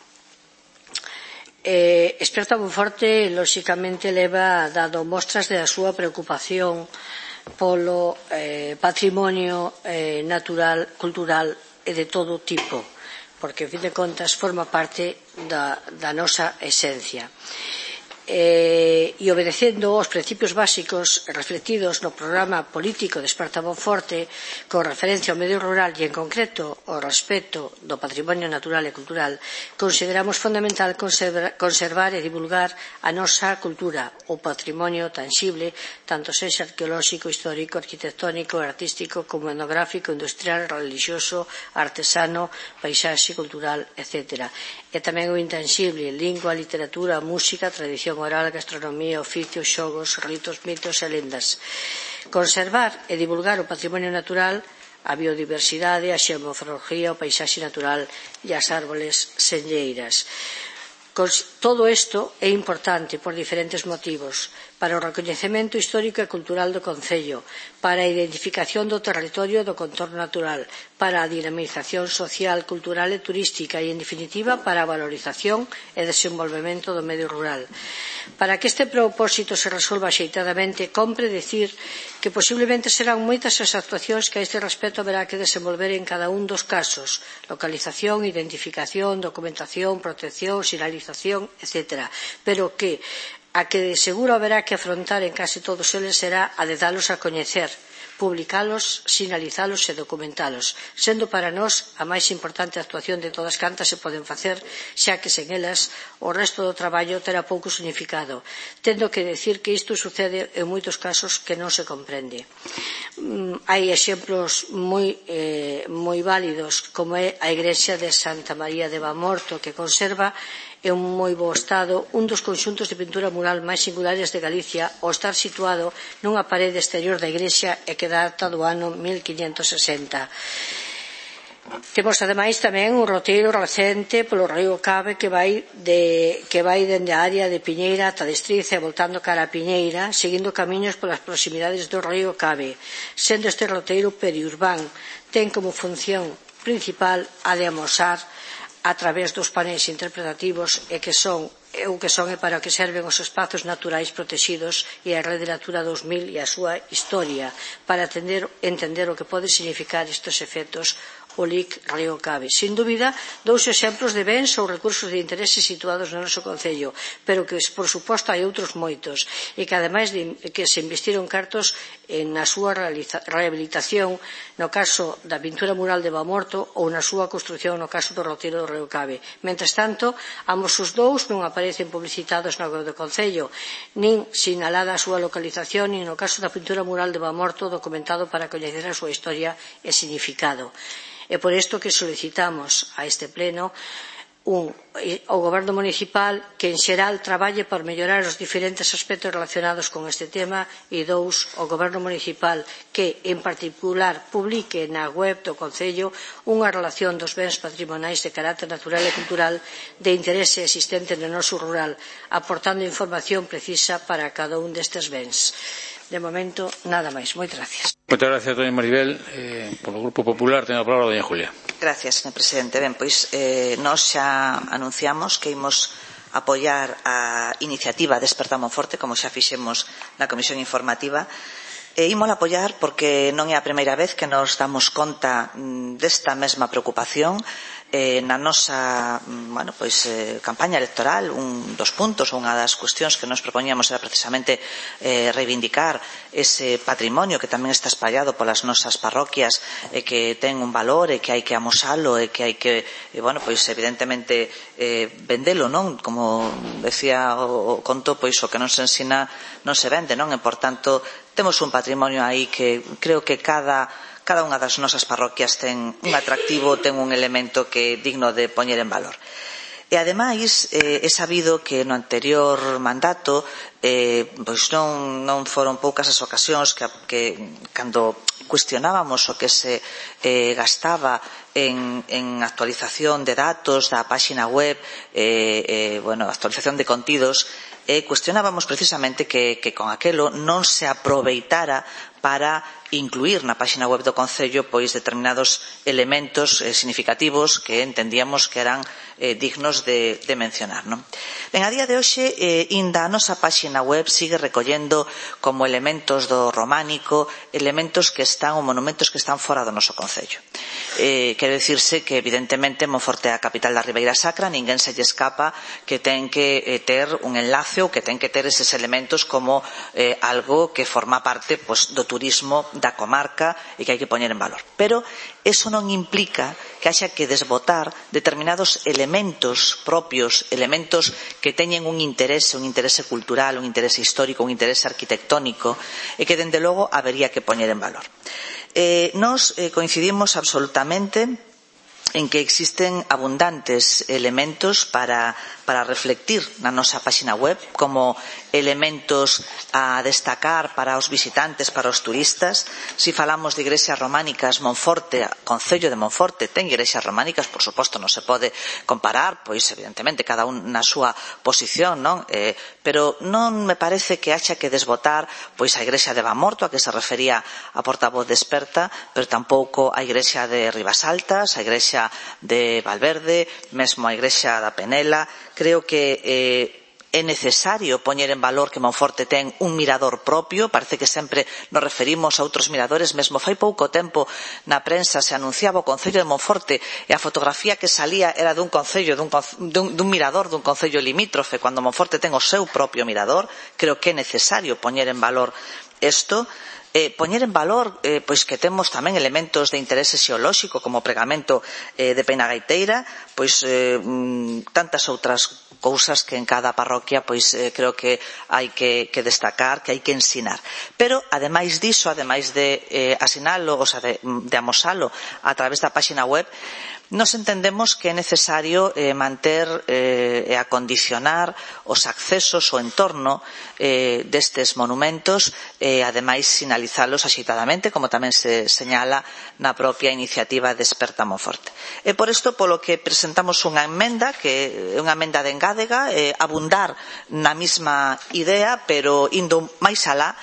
eh, Experta Monforte, lóxicamente, leva dado mostras da súa preocupación polo eh, patrimonio eh, natural, cultural e de todo tipo, porque, en fin de contas, forma parte da, da nosa esencia. Eh, e obedecendo aos principios básicos reflectidos no programa político de Experta Monforte con referencia ao medio rural e en concreto ao respecto do patrimonio natural e cultural, consideramos fundamental conservar, conservar e divulgar a nosa cultura, o patrimonio tangible, tanto sexa arqueolóxico, histórico, arquitectónico, artístico como etnográfico, industrial, religioso, artesano, paisaxe, cultural, etcétera. E tamén o intangible, lingua, literatura, música, tradición oral, gastronomía, oficios, xogos, ritos, mitos e lendas. Conservar e divulgar o patrimonio natural, a biodiversidade, a xeomorfología, o paisaxe natural e as árboles senlleiras. Todo isto é importante por diferentes motivos: para o recoñecemento histórico e cultural do Concello, para a identificación do territorio e do contorno natural, para a dinamización social, cultural e turística e, en definitiva, para a valorización e desenvolvemento do medio rural. Para que este propósito se resolva axeitadamente, compre dicir que posiblemente serán moitas as actuacións que a este respecto haberá que desenvolver en cada un dos casos: localización, identificación, documentación, protección, sinalización, etcétera. Pero que a que de seguro haberá que afrontar en case todos eles será a de dalos a coñecer, publicalos, sinalizalos e documentalos, sendo para nós a máis importante actuación de todas cantas se poden facer, xa que sen elas o resto do traballo terá pouco significado, tendo que decir que isto sucede en moitos casos que non se comprende. Hai exemplos moi, eh, moi válidos, como é a igrexa de Santa María de Bamorto, que conserva en moi bo estado un dos conxuntos de pintura mural máis singulares de Galicia, ao estar situado nunha parede exterior da igrexa e que data do ano mil quinhentos sesenta. Temos ademais tamén un roteiro recente polo río Cave que vai de que vai dende a área de Piñeira ata Destriza e voltando cara a Piñeira, seguindo camiños polas proximidades do río Cave, sendo este roteiro periurbán, ten como función principal a de amosar a través dos paneis interpretativos e que son o que son e para o que serven os espazos naturais protexidos e a Rede Natura dos mil e a súa historia, para atender, entender o que pode significar estes efectos o L I C Río Cave. Sin dúbida, dous exemplos de bens ou recursos de interese situados no noso concello, pero que, por suposto, hai outros moitos, e que, ademais de que se investiron cartos na súa rehabilitación, no caso da pintura mural de Bamorto, ou na súa construción no caso do roteiro do Río Cave. Mentres tanto, ambos os dous non aparecen publicitados na web do concello, nin sinalada a súa localización, nin no caso da pintura mural de Bamorto documentado para coñecer a súa historia e significado. É por isto que solicitamos a este pleno un, ao Goberno municipal que en xeral traballe por mellorar os diferentes aspectos relacionados con este tema e dous, ao Goberno municipal que en particular publique na web do concello unha relación dos bens patrimoniais de carácter natural e cultural de interese existente no noso rural, aportando información precisa para cada un destes bens. De momento, nada máis. Moitas gracias. Moitas gracias, doña Maribel. Eh, por o Grupo Popular, ten a palabra doña Julia. Gracias, señor presidente. Ben, pois, eh, nós xa anunciamos que imos apoiar a iniciativa Desperta Monforte, como xa fixemos na Comisión Informativa. E imos apoiar porque non é a primeira vez que nos damos conta desta mesma preocupación. Eh, na nosa bueno, pois, eh, campaña electoral, un dos puntos ou unha das cuestións que nos propoñíamos era precisamente eh, reivindicar ese patrimonio que tamén está espallado polas nosas parroquias e que ten un valor e que hai que amosalo e que hai que, eh, bueno, pois evidentemente eh, vendelo, non? Como decía o, o conto, pois o que non se ensina non se vende, non? E por tanto temos un patrimonio aí que creo que cada Cada unha das nosas parroquias ten un atractivo, ten un elemento que é digno de poñer en valor. E, ademais, eh, é sabido que no anterior mandato eh, pois non, non foron poucas as ocasións que, que cando cuestionábamos o que se eh, gastaba en, en actualización de datos da páxina web, eh, eh, bueno, actualización de contidos, eh, cuestionábamos precisamente que, que con aquelo non se aproveitara para incluir na páxina web do Concello pois determinados elementos eh, significativos que entendíamos que eran eh, dignos de, de mencionar, non? Ben, a día de hoxe, eh, inda a nosa páxina web sigue recollendo como elementos do románico elementos que están ou monumentos que están fora do noso Concello. Eh, quero dicirse que evidentemente Monforte é a capital da Ribeira Sacra, ninguén se lle escapa que ten que eh, ter un enlace ou que ten que ter eses elementos como eh, algo que forma parte pois, do turismo da comarca e que hai que poñer en valor. Pero eso non implica que haxa que desbotar determinados elementos propios, elementos que teñen un interese, un interese cultural, un interese histórico, un interese arquitectónico e que, dende logo, habería que poñer en valor. Eh, nos eh, coincidimos absolutamente en que existen abundantes elementos para, para reflectir na nosa páxina web como elementos a destacar para os visitantes, para os turistas. Si falamos de igrexas románicas, Monforte, Concello de Monforte ten igrexas románicas, por suposto non se pode comparar, pois evidentemente cada un na súa posición, non? Eh, pero non me parece que haxa que desbotar pois a igrexa de Bamorto, a que se refería a portavoz de Desperta, pero tampouco a igrexa de Ribasaltas, a igrexa de Valverde, mesmo a igrexa da Penela. Creo que eh, é necesario poñer en valor que Monforte ten un mirador propio. Parece que sempre nos referimos a outros miradores. Mesmo fai pouco tempo na prensa se anunciaba o Concello de Monforte e a fotografía que salía era dun concello, dun, dun, dun mirador dun concello limítrofe, cando Monforte ten o seu propio mirador. Creo que é necesario poñer en valor isto, Eh, poñer en valor eh, pois que temos tamén elementos de interese xeolóxico como o pregamento eh, de Peina Gaiteira, pois eh, tantas outras cousas que en cada parroquia pois eh, creo que hai que, que destacar, que hai que ensinar. Pero ademais diso, ademais de eh, asinalo, o sea, de, de amosalo a través da páxina web, nos entendemos que é necesario eh, manter eh, e acondicionar os accesos, o entorno eh, destes monumentos e, eh, ademais, sinalizalos axeitadamente, como tamén se señala na propia iniciativa Desperta Monforte. E por isto, polo que presentamos unha emenda, que é unha emenda de engádega, eh, abundar na mesma idea, pero indo máis alá.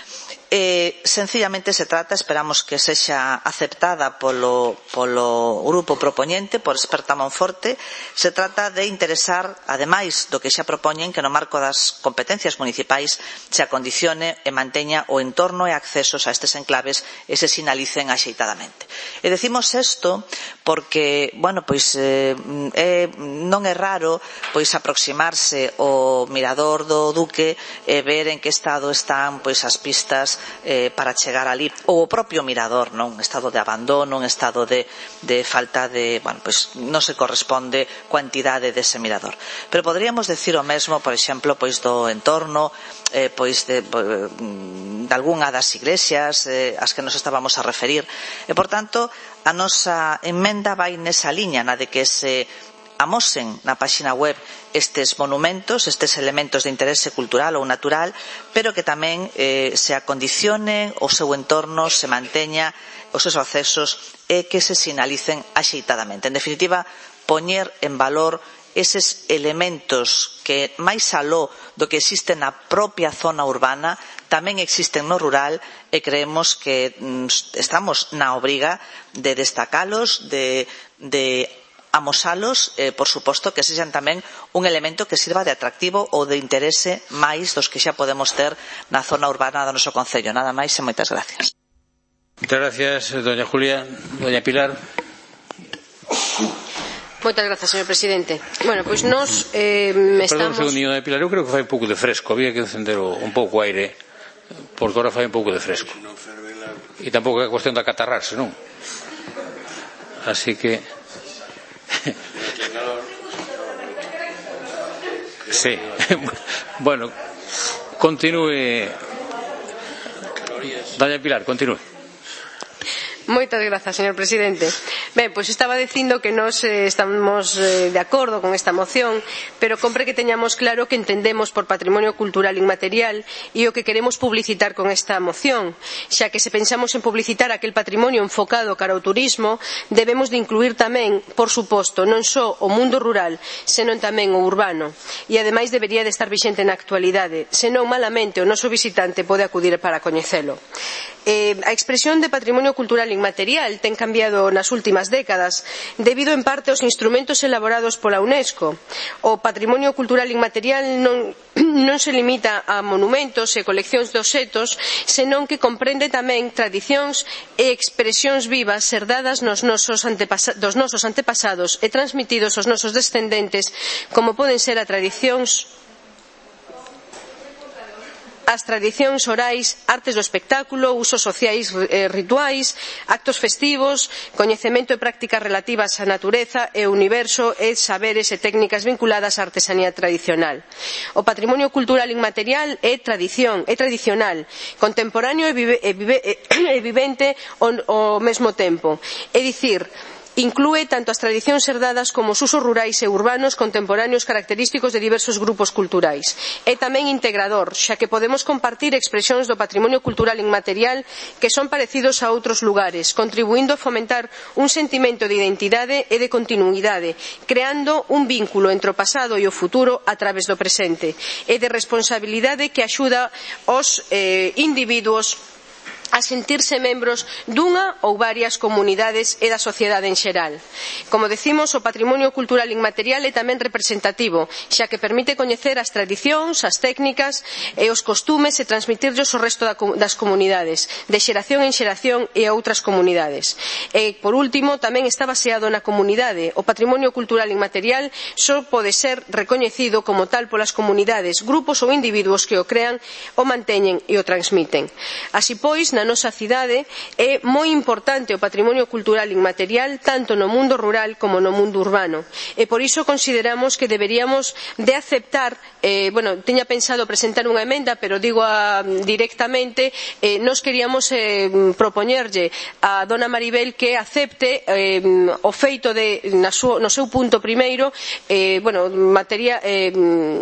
Eh, sencillamente se trata, esperamos que sexa aceptada polo, polo grupo propoñente, por Desperta Monforte, se trata de interesar, ademais do que xa propoñen, que no marco das competencias municipais se acondicione e manteña o entorno e accesos a estes enclaves e se sinalicen axeitadamente. E decimos isto porque, bueno, pois eh, eh, non é raro pois aproximarse ao mirador do Duque e ver en que estado están pois as pistas Eh, para chegar ali, ou o propio mirador, non? Un estado de abandono, un estado de, de falta de, bueno, pues non se corresponde coa entidade dese mirador. Pero poderíamos decir o mesmo, por exemplo, pois do entorno, eh, pois de, de algunha das iglesias eh, as que nos estábamos a referir. E, por tanto, a nosa emenda vai nesa liña, na de que se amosen na páxina web estes monumentos, estes elementos de interese cultural ou natural, pero que tamén eh, se acondicione o seu entorno, se manteña os seus accesos e que se sinalicen axeitadamente. En definitiva, poñer en valor eses elementos que máis aló do que existe na propia zona urbana tamén existen no rural e creemos que mm, estamos na obriga de destacalos, de, de amosalos, eh, por suposto, que sexan tamén un elemento que sirva de atractivo ou de interese máis dos que xa podemos ter na zona urbana do noso concello. Nada máis e moitas gracias. Moitas gracias, doña Julia. Doña Pilar. Moitas grazas, señor presidente. Bueno, pois nos eh, Perdón estamos... un segundinho, doña Pilar, eu creo que fai un pouco de fresco. Había que encender un pouco o aire, porque agora fai un pouco de fresco. E tampouco é cuestión de acatarrarse, non? Así que... Sí, bueno, continúe. Doña Pilar, continúe. Moitas grazas, señor presidente. Ben, pois estaba dicindo que nós eh, estamos eh, de acordo con esta moción, pero compre que teñamos claro que entendemos por patrimonio cultural inmaterial e o que queremos publicitar con esta moción, xa que se pensamos en publicitar aquel patrimonio enfocado cara ao turismo, debemos de incluir tamén, por suposto, non só o mundo rural, senón tamén o urbano, e ademais debería de estar vixente na actualidade, senón malamente o noso visitante pode acudir para coñecelo. Eh, a expresión de patrimonio cultural inmaterial ten cambiado nas últimas décadas debido en parte aos instrumentos elaborados pola UNESCO. O patrimonio cultural inmaterial non, non se limita a monumentos e coleccións de obxetos, senón que comprende tamén tradicións e expresións vivas herdadas nos nosos dos nosos antepasados e transmitidos aos nosos descendentes, como poden ser a tradicións as tradicións orais, artes do espectáculo, usos sociais e rituais, actos festivos, coñecemento e prácticas relativas á natureza e o universo e saberes e técnicas vinculadas á artesanía tradicional. O patrimonio cultural inmaterial é tradición, é tradicional, contemporáneo e, vive, e, vive, e vivente ao, ao mesmo tempo. É dicir, inclúe tanto as tradicións herdadas como os usos rurais e urbanos contemporáneos característicos de diversos grupos culturais. É tamén integrador, xa que podemos compartir expresións do patrimonio cultural inmaterial que son parecidos a outros lugares, contribuindo a fomentar un sentimento de identidade e de continuidade, creando un vínculo entre o pasado e o futuro a través do presente, e de responsabilidade que axuda aos eh, individuos a sentirse membros dunha ou varias comunidades e da sociedade en xeral. Como decimos, o patrimonio cultural inmaterial é tamén representativo, xa que permite coñecer as tradicións, as técnicas e os costumes e transmitirlos ao resto das comunidades, de xeración en xeración e a outras comunidades. E, por último, tamén está baseado na comunidade. O patrimonio cultural inmaterial só pode ser recoñecido como tal polas comunidades, grupos ou individuos que o crean, o manteñen e o transmiten. Así pois, na nosa cidade é moi importante o patrimonio cultural inmaterial tanto no mundo rural como no mundo urbano e por iso consideramos que deberíamos de aceptar, eh, bueno, teña pensado presentar unha emenda, pero digo a, directamente, eh, nos queríamos eh, propoñerlle a dona Maribel que acepte eh, o feito de, na su, no seu punto primeiro, eh, bueno, materia, eh,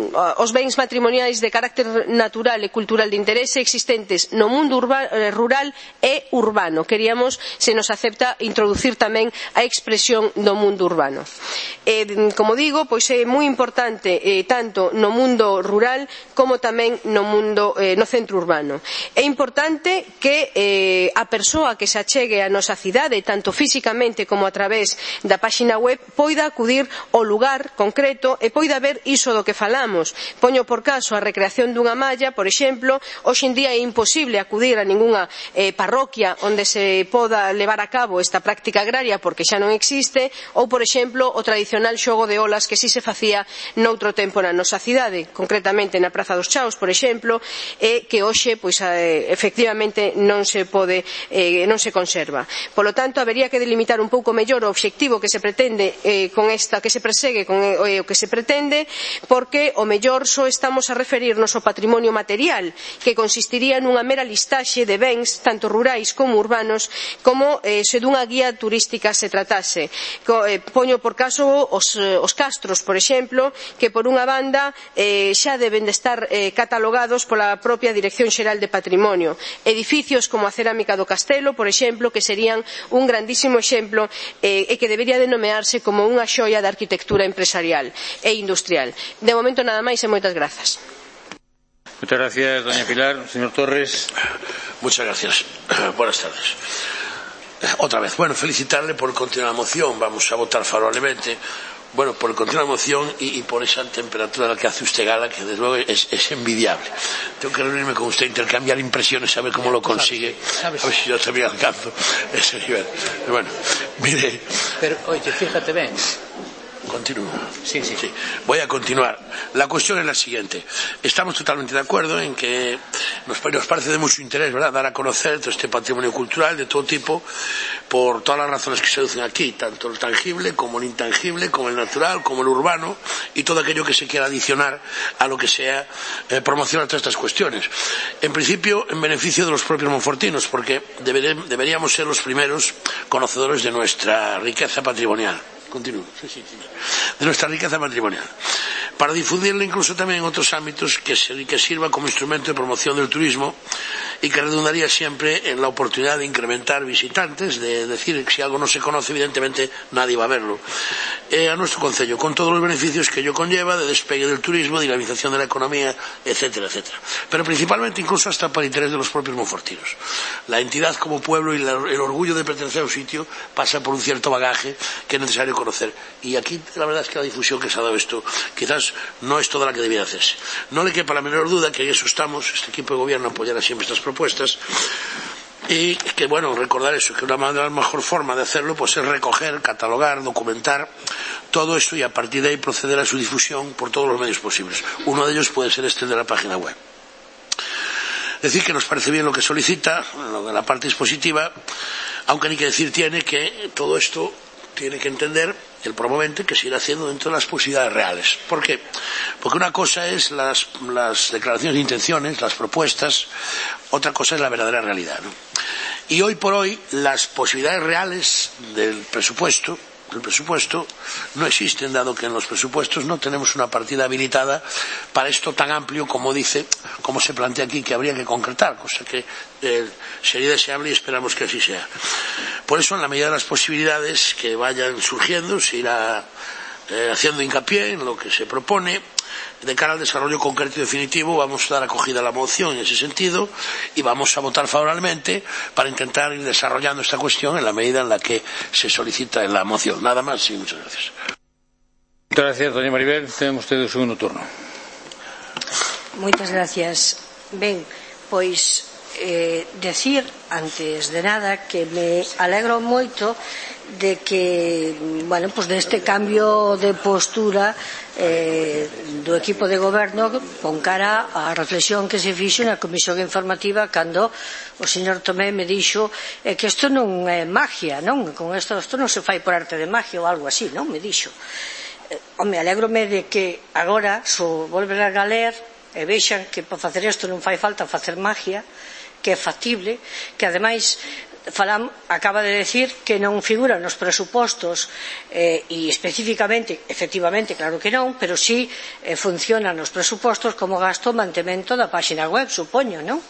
os bens matrimoniais de carácter natural e cultural de interese existentes no mundo urbano, eh, rural e urbano. Queríamos, se nos acepta, introducir tamén a expresión do mundo urbano. Eh, como digo, pois é moi importante eh, tanto no mundo rural como tamén no mundo eh, no centro urbano. É importante que eh, a persoa que se achegue a nosa cidade, tanto físicamente como a través da páxina web, poida acudir ao lugar concreto e poida ver iso do que falamos. Poño por caso a recreación dunha malla, por exemplo, hoxe en día é imposible acudir a ningunha eh, parroquia onde se poda levar a cabo esta práctica agraria porque xa non existe, ou, por exemplo, o tradicional xogo de olas que si se facía noutro tempo na nosa cidade, concretamente na Praza dos Chaos, por exemplo, e que hoxe, pois, eh, efectivamente non se pode, eh, non se conserva. Polo tanto, habería que delimitar un pouco mellor o obxectivo que se pretende eh, con esta, que se persegue con eh, o que se pretende, porque o mellor só estamos a referirnos ao patrimonio material, que consistiría nunha mera listaxe de bens, tanto rurais como urbanos, como eh, se dunha guía turística se tratase. Co, eh, poño por caso os, eh, os castros, por exemplo, que por unha banda eh, xa deben de estar eh, catalogados pola propia Dirección Xeral de Patrimonio. Edificios como a Cerámica do Castelo, por exemplo, que serían un grandísimo exemplo eh, e que debería denomearse como unha xoia da arquitectura empresarial e industrial. De momento nada máis e moitas grazas. Muchas gracias, doña Pilar. Señor Torres. Muchas gracias. Buenas tardes. Otra vez, bueno, felicitarle por continuar la moción. Vamos a votar favorablemente. Bueno, por continuar la moción y, y por esa temperatura a la que hace usted gala, que desde luego es, es envidiable. Tengo que reunirme con usted, intercambiar impresiones, a ver cómo lo consigue. A ver si yo también alcanzo ese nivel. Bueno, mire. Pero, oye, fíjate bien. Continúo. Sí, sí. sí. Voy a continuar. La cuestión es la siguiente. Estamos totalmente de acuerdo en que nos, nos parece de mucho interés, ¿verdad?, dar a conocer todo este patrimonio cultural de todo tipo, por todas las razones que se deducen aquí, tanto el tangible como el intangible, como el natural, como el urbano, y todo aquello que se quiera adicionar a lo que sea eh, promocionar todas estas cuestiones. En principio, en beneficio de los propios monfortinos, porque deber, deberíamos ser los primeros conocedores de nuestra riqueza patrimonial. Continúo. Sí, sí, sí. De nuestra riqueza patrimonial, para difundirla incluso también en otros ámbitos que, se, que sirva como instrumento de promoción del turismo y que redundaría siempre en la oportunidad de incrementar visitantes, de decir que si algo no se conoce, evidentemente nadie va a verlo. Eh, a nuestro concello, con todos los beneficios que ello conlleva de despegue del turismo, dinamización de la economía, etcétera, etcétera. Pero principalmente incluso hasta para interés de los propios monfortinos. La entidad como pueblo y la, el orgullo de pertenecer a un sitio pasa por un cierto bagaje que es necesario conocer. Y aquí la verdad es que la difusión que se ha dado esto quizás no es toda la que debía hacerse. No le quepa la menor duda que en eso estamos. Este equipo de gobierno apoyará siempre estas propuestas. Y que, bueno, recordar eso, que una la mejor forma de hacerlo pues es recoger, catalogar, documentar todo esto y a partir de ahí proceder a su difusión por todos los medios posibles. Uno de ellos puede ser este de la página web. Decir que nos parece bien lo que solicita, lo de la parte dispositiva, aunque ni que decir tiene que todo esto tiene que entender el promovente que se irá haciendo dentro de las posibilidades reales. ¿Por qué? Porque una cosa es las, las declaraciones de intenciones, las propuestas, otra cosa es la verdadera realidad, ¿no? Y hoy por hoy las posibilidades reales del presupuesto, del presupuesto no existen, dado que en los presupuestos no tenemos una partida habilitada para esto tan amplio como dice, como se plantea aquí, que habría que concretar, cosa que eh, sería deseable y esperamos que así sea. Por eso, en la medida de las posibilidades que vayan surgiendo, se irá eh, haciendo hincapié en lo que se propone de cara al desarrollo concreto y definitivo. Vamos a dar acogida a la moción en ese sentido y vamos a votar favorablemente para intentar ir desarrollando esta cuestión en la medida en la que se solicita en la moción. Nada más y muchas gracias. Muchas gracias, doña Maribel. Tenemos usted o segundo turno. Moitas gracias. Ben, pois eh, decir antes de nada que me alegro moito de que, bueno, pues deste cambio de postura eh, do equipo de goberno con cara á reflexión que se fixo na comisión informativa cando o señor Tomé me dixo eh, que isto non é magia, non? Con isto, isto non se fai por arte de magia ou algo así, non? Me dixo. Eh, home, alégrome de que agora so volver a galer e vexan que para facer isto non fai falta facer magia, que é factible, que ademais falam, acaba de decir que non figura nos presupostos eh, e especificamente, efectivamente, claro que non, pero sí eh, funciona nos presupostos como gasto mantemento da páxina web, supoño, non?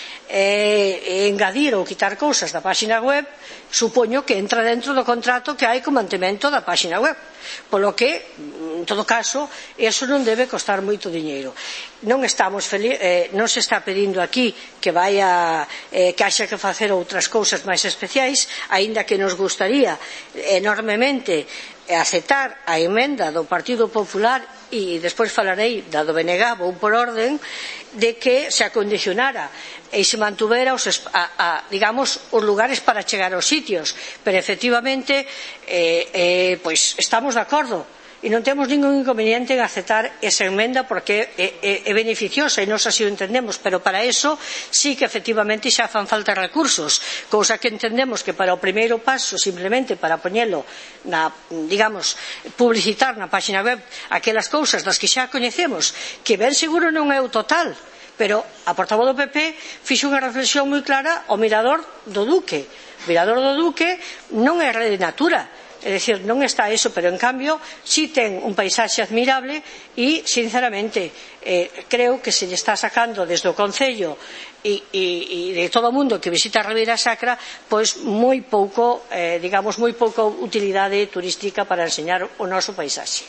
Eh, engadir ou quitar cousas da páxina web supoño que entra dentro do contrato que hai co mantemento da páxina web, polo que en todo caso eso non debe costar moito diñeiro. Non estamos eh, non se está pedindo aquí que vaya eh, que haxa que facer outras cousas máis especiais, aínda que nos gustaría enormemente aceptar a emenda do Partido Popular e despois falarei da do B N G, vou por orden, de que se acondicionara e se mantuvera os, a, a, digamos, os lugares para chegar aos sitios, pero efectivamente eh, eh, pois estamos de acordo e non temos ningún inconveniente en aceptar esa emenda porque é, é, é beneficiosa e nós así o entendemos, pero para eso sí que efectivamente xa fan falta recursos, cousa que entendemos que para o primeiro paso, simplemente para poñelo na, digamos, publicitar na páxina web aquelas cousas das que xa coñecemos, que ben seguro non é o total, pero a portavoz do P P fixo unha reflexión moi clara ao mirador do Duque. O mirador do Duque non é Rede Natura, é dicir, non está eso, pero en cambio si ten un paisaxe admirable e, sinceramente, eh, creo que se lle está sacando desde o Concello e, e, e de todo o mundo que visita a Ribeira Sacra, pois moi pouco, eh, digamos, moi pouca utilidade turística para enseñar o noso paisaxe.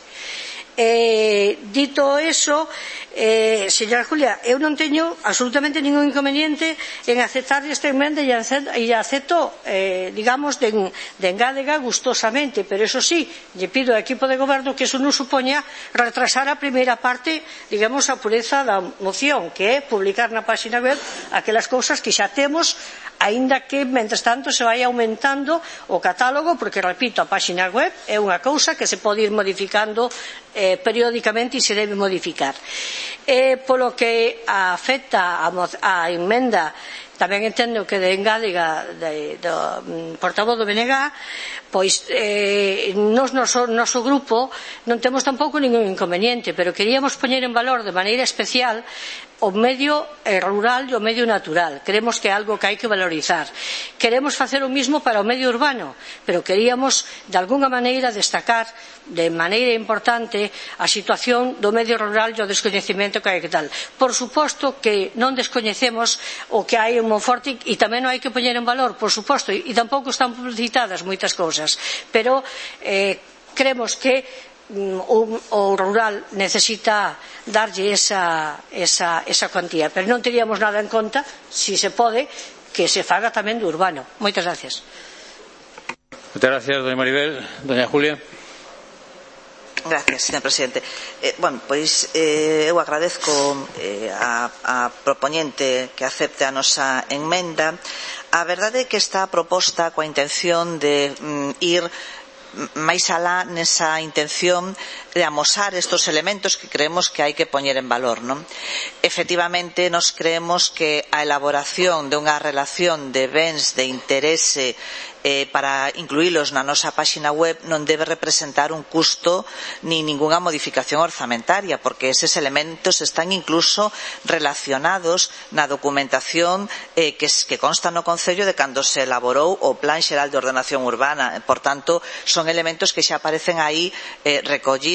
Eh, dito eso, eh, señora Julia, eu non teño absolutamente ningún inconveniente en aceptar esta emenda e acepto, e acepto eh, digamos, de, de engádega gustosamente, pero eso sí, lle pido ao equipo de goberno que eso non supoña retrasar a primeira parte, digamos, a pureza da moción, que é publicar na páxina web aquelas cousas que xa temos, aínda que, mentres tanto, se vai aumentando o catálogo, porque, repito, a páxina web é unha cousa que se pode ir modificando eh, periódicamente e se debe modificar. Eh, polo que afecta a, a emenda, tamén entendo que de engádega de, do um, portavoz do B N G, pois eh, nos noso, noso grupo non temos tampouco ningún inconveniente, pero queríamos poñer en valor de maneira especial o medio rural e o medio natural. Creemos que é algo que hai que valorizar. Queremos facer o mismo para o medio urbano, pero queríamos de alguna maneira destacar de maneira importante a situación do medio rural e o descoñecemento que hai que tal. Por suposto que non descoñecemos o que hai en Monforte e tamén o hai que poñer en valor, por suposto, e tampouco están publicitadas moitas cousas, pero eh, creemos que O, o rural necesita darlle esa, esa, esa cuantía, pero non teríamos nada en conta, si se pode, que se faga tamén do urbano. Moitas gracias. Moitas gracias, doña Maribel. Doña Julia. Gracias, señor presidente. Eh, bueno, pois eh, eu agradezco eh, a, a propoñente que acepte a nosa enmenda. A verdade é que está proposta coa intención de mm, ir máis alá nesa intención de amosar estos elementos que creemos que hai que poñer en valor, non? Efectivamente, nos creemos que a elaboración de unha relación de bens de interese eh, para incluílos na nosa páxina web non debe representar un custo ni ningunha modificación orzamentaria, porque eses elementos están incluso relacionados na documentación eh, que, que consta no Concello de cando se elaborou o Plan Xeral de Ordenación Urbana. Por tanto, son elementos que xa aparecen aí eh, recollidos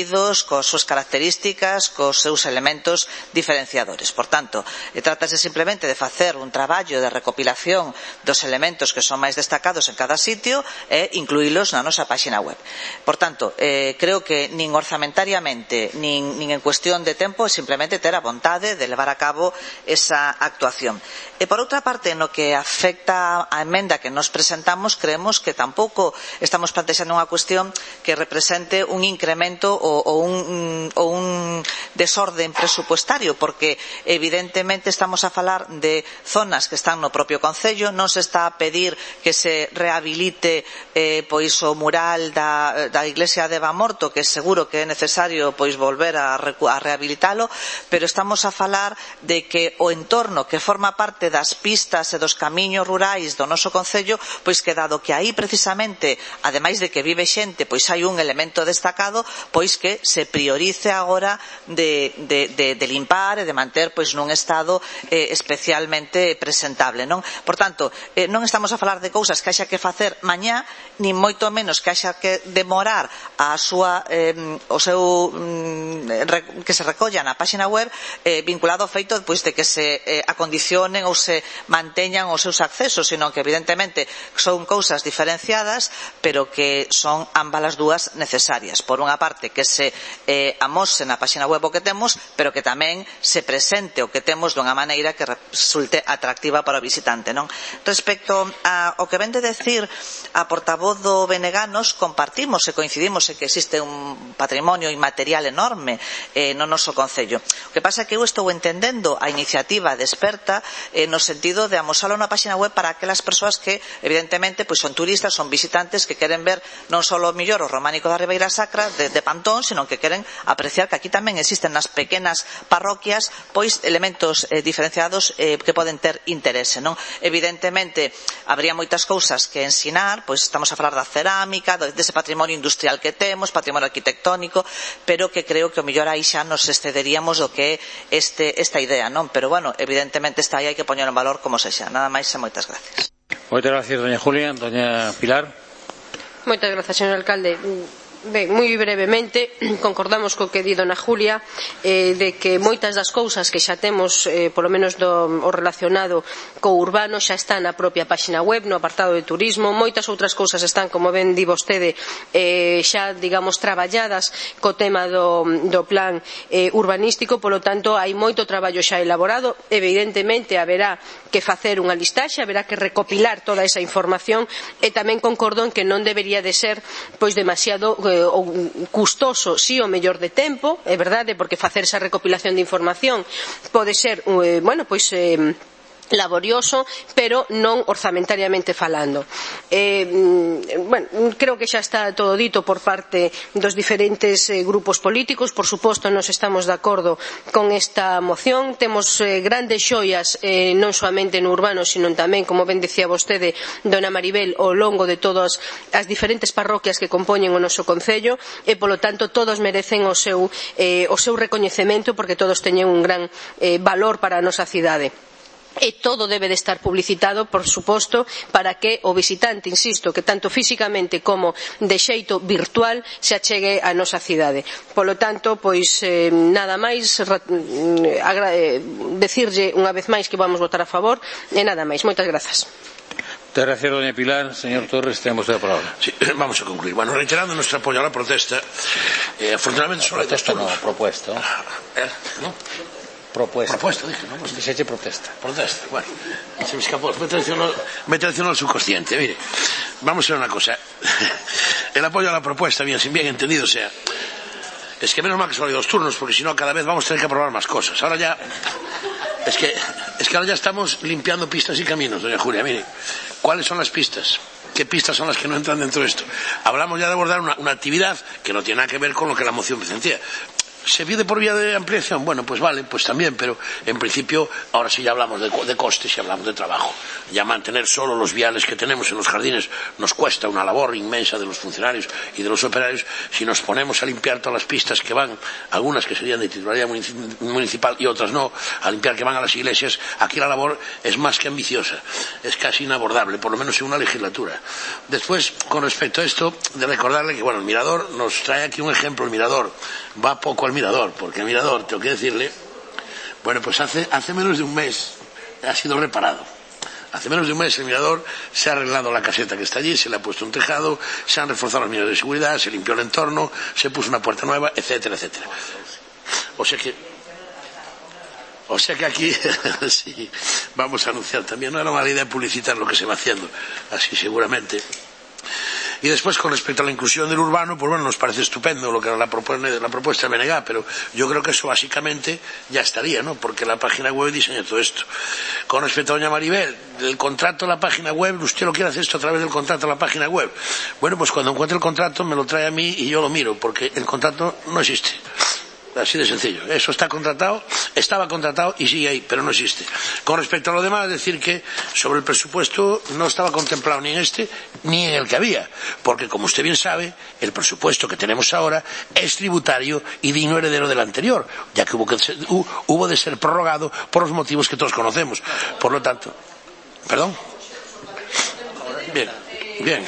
sentidos, cos súas características, cos seus elementos diferenciadores. Por tanto, trátase simplemente de facer un traballo de recopilación dos elementos que son máis destacados en cada sitio e incluílos na nosa páxina web. Por tanto, eh, creo que nin orzamentariamente nin, nin en cuestión de tempo, simplemente ter a vontade de levar a cabo esa actuación. E por outra parte, no que afecta a emenda que nos presentamos, creemos que tampouco estamos plantexando unha cuestión que represente un incremento ou, ou, un, ou un desorden presupuestario, porque evidentemente estamos a falar de zonas que están no propio concello, non se está a pedir que se rehabilite eh, pois o mural da, da iglesia de Bamorto, que seguro que é necesario pois volver a, a rehabilitalo, pero estamos a falar de que o entorno que forma parte das pistas e dos camiños rurais do noso concello, pois que dado que aí precisamente, ademais de que vive xente, pois hai un elemento destacado, pois que se priorice agora de, de, de, de limpar e de manter pois nun estado eh, especialmente presentable, non? Por tanto, eh, non estamos a falar de cousas que haxa que facer mañá, nin moito menos que haxa que demorar a súa eh, o seu mm, que se recolla na páxina web eh, vinculado ao feito pois de que se eh, acondicionen ou se manteñan os seus accesos, sino que evidentemente son cousas diferenciadas, pero que son ambas as dúas necesarias. Por unha parte, que se eh, amose na páxina web o que temos, pero que tamén se presente o que temos dunha maneira que resulte atractiva para o visitante, non? Respecto ao que ven de decir a portavoz do Beneganos, compartimos e coincidimos en que existe un patrimonio inmaterial enorme eh, no noso concello. O que pasa é que eu estou entendendo a iniciativa de Experta eh, no sentido de amosalo na páxina web para aquelas persoas que evidentemente pois son turistas, son visitantes que queren ver non só o millor o románico da Ribeira Sacra de, de Pantón, sino que queren apreciar que aquí tamén existen nas pequenas parroquias pois elementos eh, diferenciados eh, que poden ter interese, non? Evidentemente habría moitas cousas que ensinar, pois estamos a falar da cerámica, dese patrimonio industrial que temos, patrimonio arquitectónico, pero que creo que o mellor aí xa nos excederíamos do que é este, esta idea, non? Pero bueno, evidentemente está aí, hai que poñer en valor como sexa. Nada máis e moitas gracias. Moitas gracias, doña Julia. Doña Pilar. Moitas gracias, señor alcalde. Ben, moi brevemente, concordamos co que di dona Julia eh, de que moitas das cousas que xa temos, eh, polo menos do, o relacionado co urbano, xa está na propia páxina web, no apartado de turismo. Moitas outras cousas están, como ben di vostede, eh, xa, digamos, traballadas co tema do, do plan eh, urbanístico, polo tanto, hai moito traballo xa elaborado. Evidentemente, haberá que facer unha listaxe, haberá que recopilar toda esa información, e tamén concordo en que non debería de ser pois demasiado ou custoso, si o mellor de tempo, é verdade, porque facer esa recopilación de información pode ser, eh, bueno, pois eh, laborioso, pero non orzamentariamente falando. Eh, bueno, creo que xa está todo dito por parte dos diferentes eh, grupos políticos. Por suposto, nos estamos de acordo con esta moción. Temos eh, grandes xoias, eh, non soamente no urbano, sino tamén, como ben decía vostede, dona Maribel, ao longo de todas as diferentes parroquias que compoñen o noso concello, e polo tanto todos merecen o seu, eh, o seu recoñecemento, porque todos teñen un gran eh, valor para a nosa cidade. E todo debe de estar publicitado, por suposto, para que o visitante, insisto, que tanto físicamente como de xeito virtual se achegue a nosa cidade. Polo tanto, pois eh, nada máis, eh, decirlle unha vez máis que vamos votar a favor, e nada máis. Moitas grazas. Muchas gracias, doña Pilar. Señor Torres, tenemos la palabra. Sí, vamos a concluir. Bueno, reiterando nuestro apoyo a la protesta, eh, afortunadamente solo hay dos turnos. No, propuesto. ¿Eh? ¿No? Propuesta. Propuesta, dije, ¿no? Que se eche protesta. Protesta, bueno. Se me escapó. Me traicionó, me traicionó el subconsciente. Mire, vamos a ver una cosa. El apoyo a la propuesta, bien, sin bien entendido, o sea, es que menos mal que solo hay dos turnos, porque si no, cada vez vamos a tener que aprobar más cosas. Ahora ya, es que, es que ahora ya estamos limpiando pistas y caminos, doña Julia. Mire, ¿cuáles son las pistas? ¿Qué pistas son las que no entran dentro de esto? Hablamos ya de abordar una, una actividad que no tiene nada que ver con lo que la moción pretendía. ¿Se pide por vía de ampliación? Bueno, pues vale, pues también, pero en principio, ahora sí ya hablamos de, de costes y hablamos de trabajo. Ya mantener solo los viales que tenemos en los jardines nos cuesta una labor inmensa de los funcionarios y de los operarios. Si nos ponemos a limpiar todas las pistas que van, algunas que serían de titularidad municipal y otras no, a limpiar que van a las iglesias, aquí la labor es más que ambiciosa, es casi inabordable, por lo menos en una legislatura. Después, con respecto a esto, de recordarle que, bueno, el Mirador nos trae aquí un ejemplo, el Mirador va poco al Mirador, porque el Mirador, tengo que decirle, bueno, pues hace, hace menos de un mes ha sido reparado. Hace menos de un mes el Mirador se ha arreglado la caseta que está allí, se le ha puesto un tejado, se han reforzado las medidas de seguridad, se limpió el entorno, se puso una puerta nueva, etcétera, etcétera. O sea que, o sea que aquí sí, vamos a anunciar también, no era mala idea publicitar lo que se va haciendo, así seguramente. Y después, con respecto a la inclusión del urbano, pues bueno, nos parece estupendo lo que era la, propone, la propuesta de B N G, pero yo creo que eso básicamente ya estaría, ¿no? Porque la página web diseña todo esto. Con respecto a doña Maribel, del contrato a la página web, usted lo quiere hacer esto a través del contrato a la página web. Bueno, pues cuando encuentre el contrato me lo trae a mí y yo lo miro, porque el contrato no existe. Así de sencillo. Eso está contratado, estaba contratado y sigue ahí, pero no existe. Con respecto a lo demás, decir que sobre el presupuesto no estaba contemplado ni en este ni en el que había, porque como usted bien sabe, el presupuesto que tenemos ahora es tributario y digno heredero del anterior, ya que hubo, que ser, hubo de ser prorrogado por los motivos que todos conocemos. Por lo tanto, ¿perdón? Bien, bien.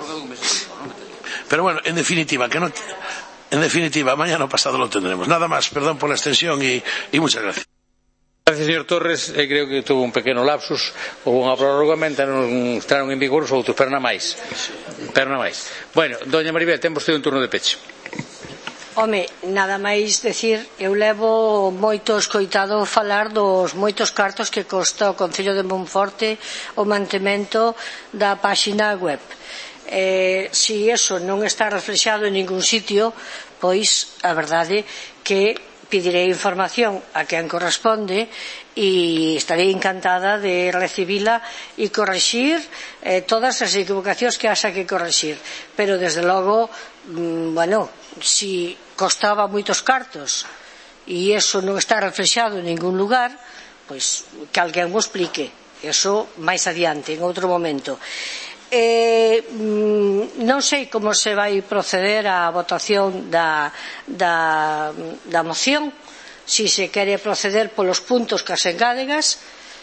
Pero bueno, en definitiva, que no... En definitiva, mañana o pasado lo tendremos. Nada más, perdón por la extensión y, y muchas gracias. Gracias, señor Torres. Eh, creo que tuvo un pequeno lapsus. Houve unha prórroga, entraron, entraron en vigor os outros, pero na máis. Pero na máis. Bueno, doña Maribel, ten vostede un turno de peche. Home, nada máis decir, eu levo moito escoitado falar dos moitos cartos que costa o Concello de Monforte o mantemento da páxina web. Eh, si eso non está reflexado en ningún sitio, pois a verdade que pedirei información a quen corresponde e estarei encantada de recibila e correxir eh, todas as equivocacións que haxa que correxir, pero desde logo mmm, bueno, si costaba moitos cartos e eso non está reflexado en ningún lugar, pois que alguén o explique, eso máis adiante, en outro momento. Eh, non sei como se vai proceder á votación da, da, da moción, si se quere proceder polos puntos que as engádegas,